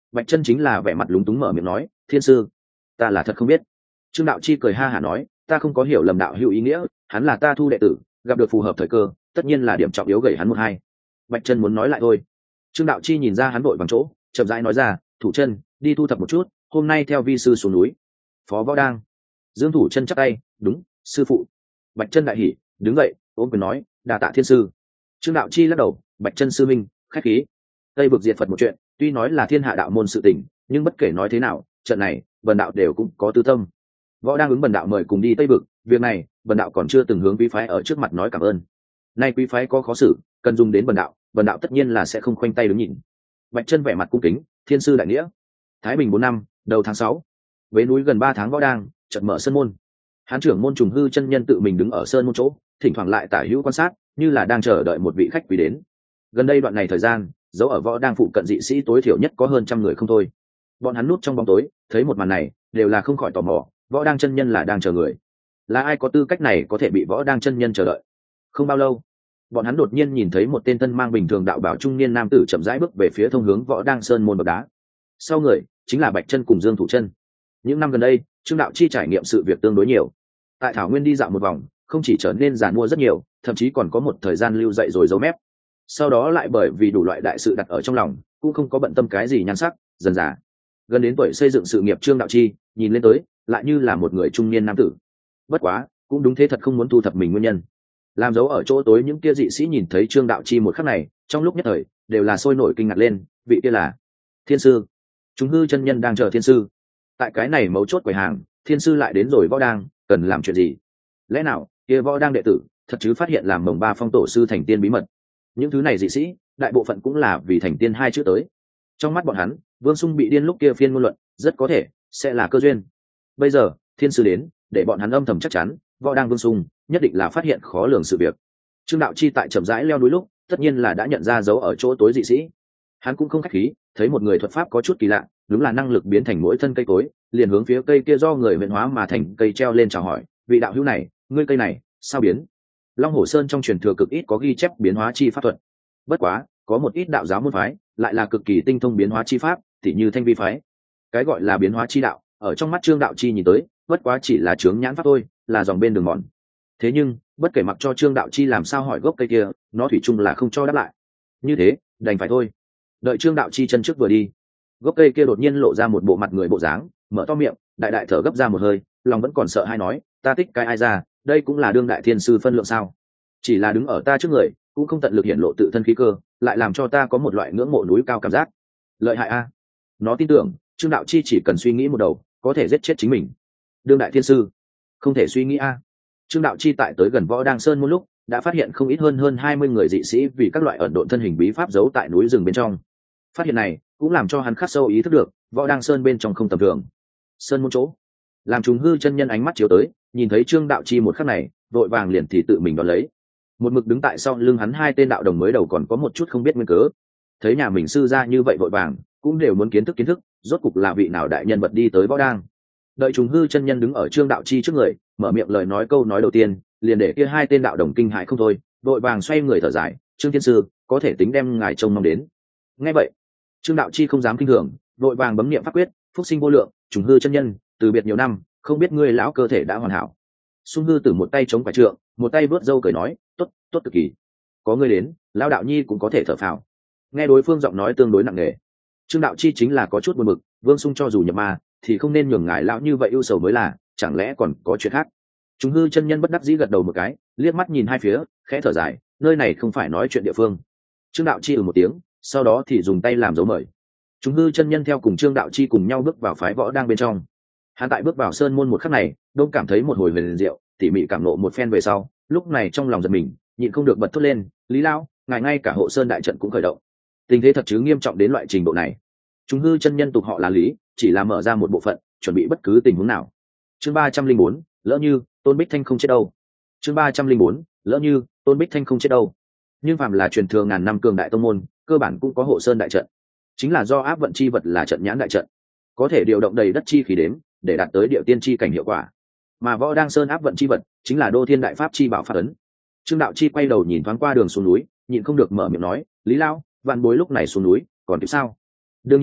Bạch Chân chính là vẻ mặt lúng túng mở miệng nói, thiên sư, ta là thật không biết. Trương Đạo Chi cười ha hả nói, ta không có hiểu lầm đạo hữu ý nghĩa, hắn là ta thu đệ tử, gặp được phù hợp thời cơ, tất nhiên là điểm trọng yếu gầy hắn một hai. Bạch Chân muốn nói lại thôi. Trương Đạo Chi nhìn ra hắn vội bằng chỗ, chậm rãi nói ra, Thủ Chân, đi thu thập một chút, hôm nay theo vi sư xuống núi. Phó Võ Đang. Dương Thủ Chân chắp tay, đúng, sư phụ. Bạch Chân đại hỉ, đứng dậy, ôm quyền nói, đa tạ thiên sư. Trương Đạo Chi lắc đầu, Bạch Chân sư minh, khách khí. Tây vực diệt Phật một chuyện, tuy nói là thiên hạ đạo môn sự tình, nhưng bất kể nói thế nào, trận này, Bần đạo đều cũng có tư tâm. Võ đang ứng Bần đạo mời cùng đi Tây vực, việc này, Bần đạo còn chưa từng hướng quý phái ở trước mặt nói cảm ơn. Nay quý phái có khó xử, cần dùng đến Bần đạo tất nhiên là sẽ không khoanh tay đứng nhìn. Bạch Chân vẻ mặt cung kính, thiên sư đại nghĩa. Thái Bình 4 năm, đầu tháng 6, với núi gần 3 tháng Võ đang, chợt mở sơn môn. Hán trưởng môn Trùng Hư chân nhân tự mình đứng ở sơn môn chỗ, thỉnh thoảng lại tả hữu quan sát, như là đang chờ đợi một vị khách quý đến. Gần đây đoạn này thời gian, dấu ở Võ đang phụ cận dị sĩ tối thiểu nhất có hơn 100 người không thôi. Bọn hắn núp trong bóng tối, thấy một màn này, đều là không khỏi tò mò, Võ đang chân nhân là đang chờ người. Là ai có tư cách này có thể bị Võ đang chân nhân chờ đợi? Không bao lâu, bọn hắn đột nhiên nhìn thấy một tên thân mang bình thường đạo bảo trung niên nam tử chậm rãi bước về phía thông hướng Võ đang sơn môn bậc đá. Sau người chính là Bạch Chân cùng Dương Thủ Chân. Những năm gần đây, Trương Đạo Chi trải nghiệm sự việc tương đối nhiều. Tại thảo nguyên đi dạo một vòng, không chỉ trở nên giàn mua rất nhiều, thậm chí còn có một thời gian lưu dậy rồi giấu mép. Sau đó lại bởi vì đủ loại đại sự đặt ở trong lòng, cũng không có bận tâm cái gì nhan sắc, dần dà gần đến tuổi xây dựng sự nghiệp. Trương Đạo Chi nhìn lên tới lại như là một người trung niên nam tử. Bất quá cũng đúng thế thật không muốn thu thập mình nguyên nhân. Làm dấu ở chỗ tối những kia dị sĩ nhìn thấy Trương Đạo Chi một khắc này, trong lúc nhất thời đều là sôi nổi kinh ngạc lên, vị kia là thiên sư. Chúng Hư chân nhân đang chờ thiên sư. Tại cái này mấu chốt quầy hàng, thiên sư lại đến rồi. Võ đang cần làm chuyện gì? Lẽ nào kia Võ đang đệ tử thật chứ phát hiện làm mồng ba phong tổ sư thành tiên bí mật? Những thứ này dị sĩ đại bộ phận cũng là vì thành tiên hai chữ tới. Trong mắt bọn hắn, Vương Sung bị điên lúc kia phiên ngôn luận rất có thể sẽ là cơ duyên. Bây giờ thiên sư đến, để bọn hắn âm thầm chắc chắn Võ đang Vương Sung nhất định là phát hiện khó lường sự việc. Trương Đạo Chi tại chậm rãi leo núi lúc, tất nhiên là đã nhận ra dấu ở chỗ tối dị sĩ. Hắn cũng không khách khí, thấy một người thuật pháp có chút kỳ lạ, đúng là năng lực biến thành mỗi thân cây cối, liền hướng phía cây kia do người huyện hóa mà thành cây treo lên chào hỏi, vị đạo hữu này, ngươi cây này sao biến? Long Hổ Sơn trong truyền thừa cực ít có ghi chép biến hóa chi pháp thuật. Bất quá, có một ít đạo giáo môn phái lại là cực kỳ tinh thông biến hóa chi pháp, tỉ như Thanh Vi phái. Cái gọi là biến hóa chi đạo, ở trong mắt Trương Đạo Chi nhìn tới, bất quá chỉ là chướng nhãn pháp thôi, là dòng bên đường mòn. Thế nhưng, bất kể mặc cho Trương Đạo Chi làm sao hỏi gốc cây kia, nó thủy chung là không cho đáp lại. Như thế, đành phải thôi. Đợi Trương Đạo Chi chân trước vừa đi, gốc cây kia đột nhiên lộ ra một bộ mặt người bộ dáng, mở to miệng, đại đại thở gấp ra một hơi, lòng vẫn còn sợ hay nói, ta thích cái ai ra, đây cũng là đương đại thiên sư phân lượng sao? Chỉ là đứng ở ta trước người, cũng không tận lực hiện lộ tự thân khí cơ, lại làm cho ta có một loại ngưỡng mộ núi cao cảm giác. Lợi hại a! Nó tin tưởng Trương Đạo Chi chỉ cần suy nghĩ một đầu, có thể giết chết chính mình. Đương đại thiên sư, không thể suy nghĩ a! Trương Đạo Chi tại tới gần Võ Đang Sơn một lúc, đã phát hiện không ít hơn 20 người dị sĩ vì các loại ẩn độn thân hình bí pháp giấu tại núi rừng bên trong. Phát hiện này cũng làm cho hắn khắc sâu ý thức được Võ Đang Sơn bên trong không tầm thường. Sơn môn chỗ, làm Trùng Hư chân nhân ánh mắt chiếu tới, nhìn thấy Trương Đạo Chi một khắc này, vội vàng liền thì tự mình đón lấy. Một mực đứng tại sau lưng hắn hai tên đạo đồng mới đầu còn có một chút không biết nguyên cớ, thấy nhà mình sư ra như vậy vội vàng, cũng đều muốn kiến thức, rốt cục là vị nào đại nhân vật đi tới Võ Đang. Đợi Trùng Hư chân nhân đứng ở Trương Đạo Chi trước người, mở miệng lời nói câu nói đầu tiên, liền để kia hai tên đạo đồng kinh hãi không thôi, vội vàng xoay người thở dài, Trương thiên sư, có thể tính đem ngài trông mong đến. Nghe vậy, Trương Đạo Chi không dám kinh thường, vội vàng bấm niệm pháp quyết, phúc sinh vô lượng, Trùng Hư chân nhân, từ biệt nhiều năm, không biết ngươi lão cơ thể đã hoàn hảo. Xung Hư Tử một tay chống quả trượng, một tay vớt râu cười nói, tốt, tốt cực kỳ. Có ngươi đến, lão đạo nhi cũng có thể thở phào. Nghe đối phương giọng nói tương đối nặng nề, Trương Đạo Chi chính là có chút buồn bực, Vương Sung cho dù nhập ma, thì không nên nhường ngài lão như vậy ưu sầu mới là, chẳng lẽ còn có chuyện khác? Trùng Hư chân nhân bất đắc dĩ gật đầu một cái, liếc mắt nhìn hai phía, khẽ thở dài, nơi này không phải nói chuyện địa phương. Trương Đạo Chi một tiếng, sau đó thì dùng tay làm dấu mời. Trùng Hư chân nhân theo cùng Trương Đạo Chi cùng nhau bước vào phái Võ Đang bên trong. Hắn tại bước vào sơn môn một khắc này, đông cảm thấy một hồi huyền diệu, tỉ mỉ cảm nộ một phen về sau, lúc này trong lòng giật mình, nhịn không được bật thốt lên, Lý Lao, ngài ngay cả hộ sơn đại trận cũng khởi động. Tình thế thật chứ nghiêm trọng đến loại trình độ này. Trùng Hư chân nhân tục họ là Lý, chỉ là mở ra một bộ phận, chuẩn bị bất cứ tình huống nào. Chương 304, lỡ như Tôn Bích Thanh không chết đâu. Chương 304, lỡ như Tôn Bích Thanh không chết đâu. Nhưng phàm là truyền thừa ngàn năm cường đại tông môn, cơ bản cũng có hộ sơn đại trận, chính là do áp vận chi vật là trận nhãn đại trận, có thể điều động đầy đất chi khí đếm để đạt tới địa tiên chi cảnh hiệu quả. Mà Võ Đang Sơn áp vận chi vật chính là Đô Thiên Đại Pháp chi bảo pháp ấn. Trương Đạo Chi quay đầu nhìn thoáng qua đường xuống núi, nhịn không được mở miệng nói, Lý Lao, vạn bối lúc này xuống núi còn kịp sao? Đương nhiên,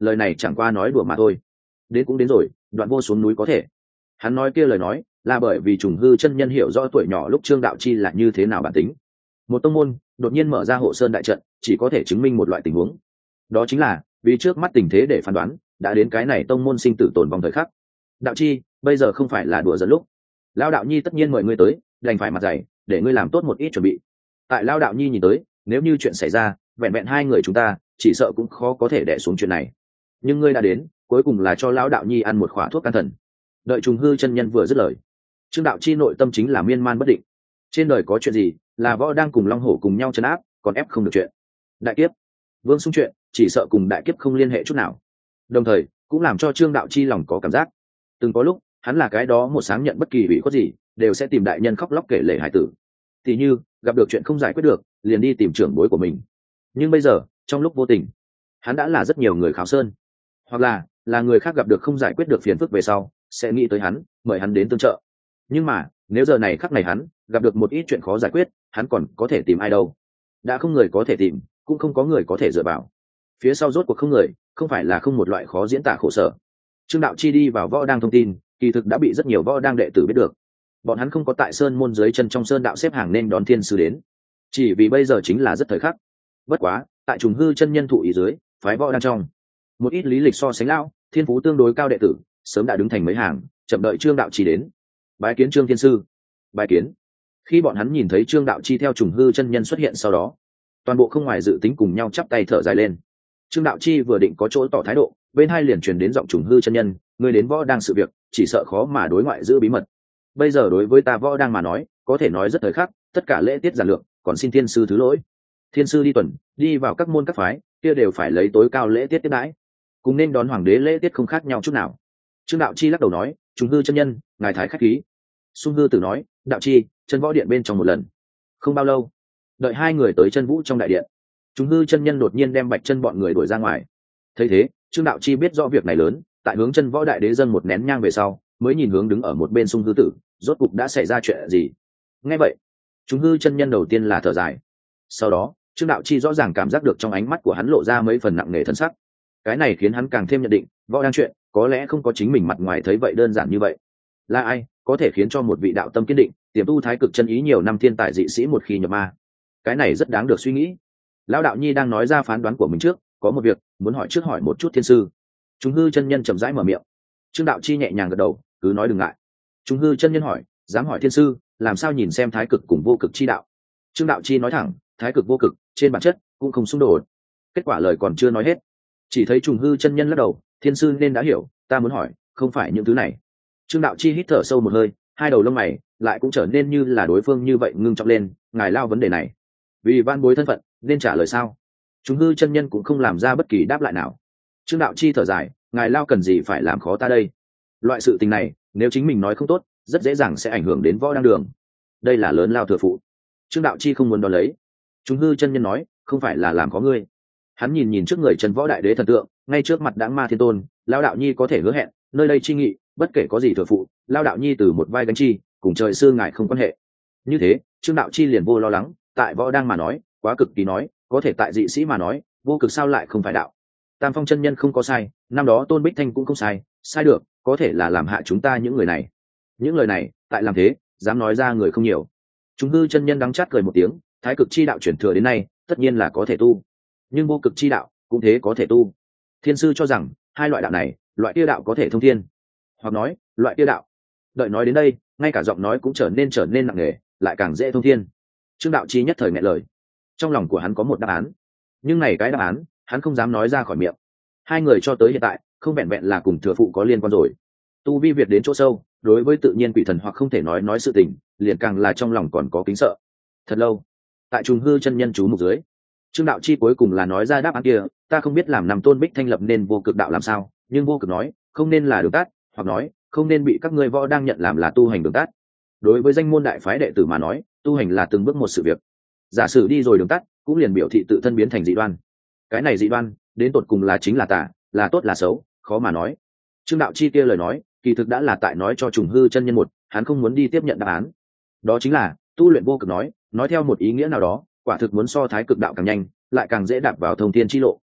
lời này chẳng qua nói đùa mà thôi. Đến cũng đến rồi, đoạn vô xuống núi có thể. Hắn nói kia lời nói là bởi vì Trùng Hư chân nhân hiểu rõ tuổi nhỏ lúc Trương Đạo Chi là như thế nào bản tính. Một tông môn đột nhiên mở ra hộ sơn đại trận, chỉ có thể chứng minh một loại tình huống, đó chính là vì trước mắt tình thế để phán đoán đã đến cái này tông môn sinh tử tồn vong thời khắc. Đạo Chi, bây giờ không phải là đùa giỡn lúc. Lão đạo nhi tất nhiên mời ngươi tới, đành phải mặt dày để ngươi làm tốt một ít chuẩn bị. Tại Lão đạo nhi nhìn tới, nếu như chuyện xảy ra, vẹn vẹn hai người chúng ta chỉ sợ cũng khó có thể đè xuống chuyện này. Nhưng ngươi đã đến, cuối cùng là cho Lão đạo nhi ăn một khỏa thuốc can thần. Đợi Trùng Hư chân nhân vừa dứt lời, Trương Đạo Chi nội tâm chính là miên man bất định. Trên đời có chuyện gì là võ đang cùng long hổ cùng nhau trấn áp, còn ép không được chuyện. Đại kiếp, Vương Xung chuyện chỉ sợ cùng đại kiếp không liên hệ chút nào. Đồng thời cũng làm cho Trương Đạo Chi lòng có cảm giác, từng có lúc hắn là cái đó một sáng nhận bất kỳ ủy khuất gì đều sẽ tìm đại nhân khóc lóc kể lể hải tử. Thì như gặp được chuyện không giải quyết được liền đi tìm trưởng bối của mình. Nhưng bây giờ trong lúc vô tình, hắn đã là rất nhiều người khảo sơn, hoặc là người khác gặp được không giải quyết được phiền phức về sau sẽ nghĩ tới hắn, mời hắn đến tương trợ. Nhưng mà nếu giờ này khắc này hắn gặp được một ít chuyện khó giải quyết, hắn còn có thể tìm ai đâu? Đã không người có thể tìm, cũng không có người có thể dựa vào. Phía sau rốt cuộc không người, không phải là không một loại khó diễn tả khổ sở. Trương Đạo Chi đi vào võ đang thông tin, kỳ thực đã bị rất nhiều võ đang đệ tử biết được. Bọn hắn không có tại sơn môn dưới chân trong sơn đạo xếp hàng nên đón thiên sư đến, chỉ vì bây giờ chính là rất thời khắc. Bất quá tại Trùng Hư chân nhân thụ ý dưới, phái võ đang trong một ít lý lịch so sánh lão, thiên phú tương đối cao đệ tử sớm đã đứng thành mấy hàng, chậm đợi Trương Đạo Chi đến. Bái kiến Trương thiên sư. Bái kiến. Khi bọn hắn nhìn thấy Trương Đạo Chi theo Trùng Hư chân nhân xuất hiện sau đó, toàn bộ không ngoài dự tính cùng nhau chắp tay thở dài lên. Trương Đạo Chi vừa định có chỗ tỏ thái độ, bên hai liền truyền đến giọng Trùng Hư chân nhân, người đến võ đang sự việc chỉ sợ khó mà đối ngoại giữ bí mật. Bây giờ đối với ta võ đang mà nói, có thể nói rất thời khắc, tất cả lễ tiết giản lược, còn xin thiên sư thứ lỗi. Thiên sư đi tuần, đi vào các môn các phái, kia đều phải lấy tối cao lễ tiết tiếp đãi, cùng nên đón hoàng đế lễ tiết không khác nhau chút nào. Trương Đạo Chi lắc đầu nói, Trùng Hư chân nhân, ngài thái khách khí. Xung Hư tử nói, Đạo Chi, chân võ điện bên trong một lần. Không bao lâu, đợi hai người tới chân vũ trong đại điện, Trùng Hư chân nhân đột nhiên đem Bạch Chân bọn người đuổi ra ngoài. Thấy thế, Trương Đạo Chi biết rõ việc này lớn, tại hướng chân võ đại đế dâng một nén nhang về sau, mới nhìn hướng đứng ở một bên Xung Hư tử, rốt cục đã xảy ra chuyện gì. Nghe vậy, Trùng Hư chân nhân đầu tiên là thở dài, sau đó Trương Đạo Chi rõ ràng cảm giác được trong ánh mắt của hắn lộ ra mấy phần nặng nề thân sắc. Cái này khiến hắn càng thêm nhận định, võ đang chuyện có lẽ không có chính mình mặt ngoài thấy vậy đơn giản như vậy. Là ai có thể khiến cho một vị đạo tâm kiên định, tiềm tu thái cực chân ý nhiều năm thiên tài dị sĩ một khi nhập ma? Cái này rất đáng được suy nghĩ. Lão đạo nhi đang nói ra phán đoán của mình trước, có một việc muốn hỏi trước hỏi một chút thiên sư. Trùng Hư chân nhân chậm rãi mở miệng. Trương Đạo Chi nhẹ nhàng gật đầu, cứ nói đừng ngại. Trùng Hư chân nhân hỏi, dám hỏi thiên sư, làm sao nhìn xem thái cực cùng vô cực chi đạo? Trương Đạo Chi nói thẳng, thái cực vô cực trên bản chất cũng không xung đột. Kết quả lời còn chưa nói hết, chỉ thấy Trùng Hư chân nhân lắc đầu, thiên sư nên đã hiểu, ta muốn hỏi không phải những thứ này. Trương Đạo Chi hít thở sâu một hơi, hai đầu lông mày lại cũng trở nên như là đối phương như vậy ngưng trọng lên, ngài lao vấn đề này vì van bối thân phận nên trả lời sao? Trùng Hư chân nhân cũng không làm ra bất kỳ đáp lại nào. Trương Đạo Chi thở dài, ngài lao cần gì phải làm khó ta đây? Loại sự tình này nếu chính mình nói không tốt, rất dễ dàng sẽ ảnh hưởng đến võ đang đường. Đây là lớn lao thừa phụ. Trương Đạo Chi không muốn đón lấy. Trùng Hư chân nhân nói, không phải là làm khó ngươi. Hắn nhìn trước người Trần Võ đại đế thần tượng, ngay trước mặt Đãng Ma Thiên Tôn, lao đạo nhi có thể hứa hẹn, nơi đây chi nghị, bất kể có gì thừa phụ, lao đạo nhi từ một vai gánh chi, cùng trời sư ngài không quan hệ. Như thế, Trương Đạo Chi liền vô lo lắng, tại võ đang mà nói, quá cực kỳ nói, có thể tại dị sĩ mà nói, vô cực sao lại không phải đạo? Tam Phong chân nhân không có sai, năm đó Tôn Bích Thanh cũng không sai, sai được, có thể là làm hạ chúng ta những người này. Những lời này, tại làm thế, dám nói ra người không nhiều. Trùng Hư chân nhân đắng chát cười một tiếng, thái cực chi đạo chuyển thừa đến nay, tất nhiên là có thể tu, nhưng vô cực chi đạo cũng thế có thể tu. Thiên sư cho rằng hai loại đạo này, loại kia đạo có thể thông thiên, hoặc nói loại kia đạo. Đợi nói đến đây, ngay cả giọng nói cũng trở nên nặng nề, lại càng dễ thông thiên. Trương Đạo Chi nhất thời nghẹn lời. Trong lòng của hắn có một đáp án, nhưng này cái đáp án hắn không dám nói ra khỏi miệng. Hai người cho tới hiện tại không vẹn vẹn là cùng thừa phụ có liên quan rồi, tu vi việt đến chỗ sâu, đối với tự nhiên quỷ thần hoặc không thể nói sự tình, liền càng là trong lòng còn có kính sợ. Thật lâu, tại Trùng Hư chân nhân chú mục dưới, Trương Đạo Chi cuối cùng là nói ra đáp án kia, ta không biết làm nằm Tôn Bích Thanh lập nên vô cực đạo làm sao, nhưng vô cực nói không nên là đường tắt, hoặc nói không nên bị các ngươi võ đang nhận làm là tu hành đường tắt. Đối với danh môn đại phái đệ tử mà nói, tu hành là từng bước một sự việc. Giả sử đi rồi đường tắt, cũng liền biểu thị tự thân biến thành dị đoan. Cái này dị đoan, đến tột cùng là chính là tà, là tốt là xấu, khó mà nói. Trương Đạo Chi kia lời nói, kỳ thực đã là tại nói cho Trùng Hư chân nhân một, hắn không muốn đi tiếp nhận đáp án. Đó chính là tu luyện vô cực nói theo một ý nghĩa nào đó, quả thực muốn so thái cực đạo càng nhanh, lại càng dễ đạp vào thông thiên chi lộ.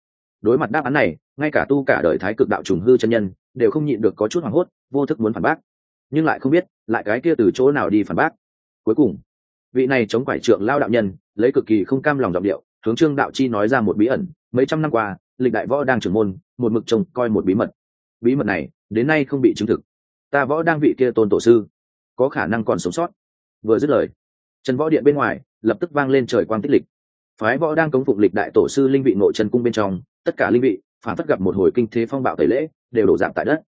Đối mặt đáp án này, ngay cả tu cả đời thái cực đạo trùng hư chân nhân đều không nhịn được có chút hoảng hốt, vô thức muốn phản bác, nhưng lại không biết lại cái kia từ chỗ nào đi phản bác. Cuối cùng, vị này chống quải trượng lao đạo nhân lấy cực kỳ không cam lòng giọng điệu hướng Trương Đạo Chi nói ra một bí ẩn, mấy trăm năm qua lịch đại võ đang trưởng môn một mực trông coi một bí mật. Bí mật này đến nay không bị chứng thực, ta võ đang vị kia tôn tổ sư có khả năng còn sống sót. Vừa dứt lời, chân võ điện bên ngoài lập tức vang lên trời quang tích lịch. Phái võ đang cống phụng lịch đại tổ sư linh vị nội chân cung bên trong, tất cả linh vị phản phất gặp một hồi kinh thế phong bạo tẩy lễ, đều đổ rạp tại đất.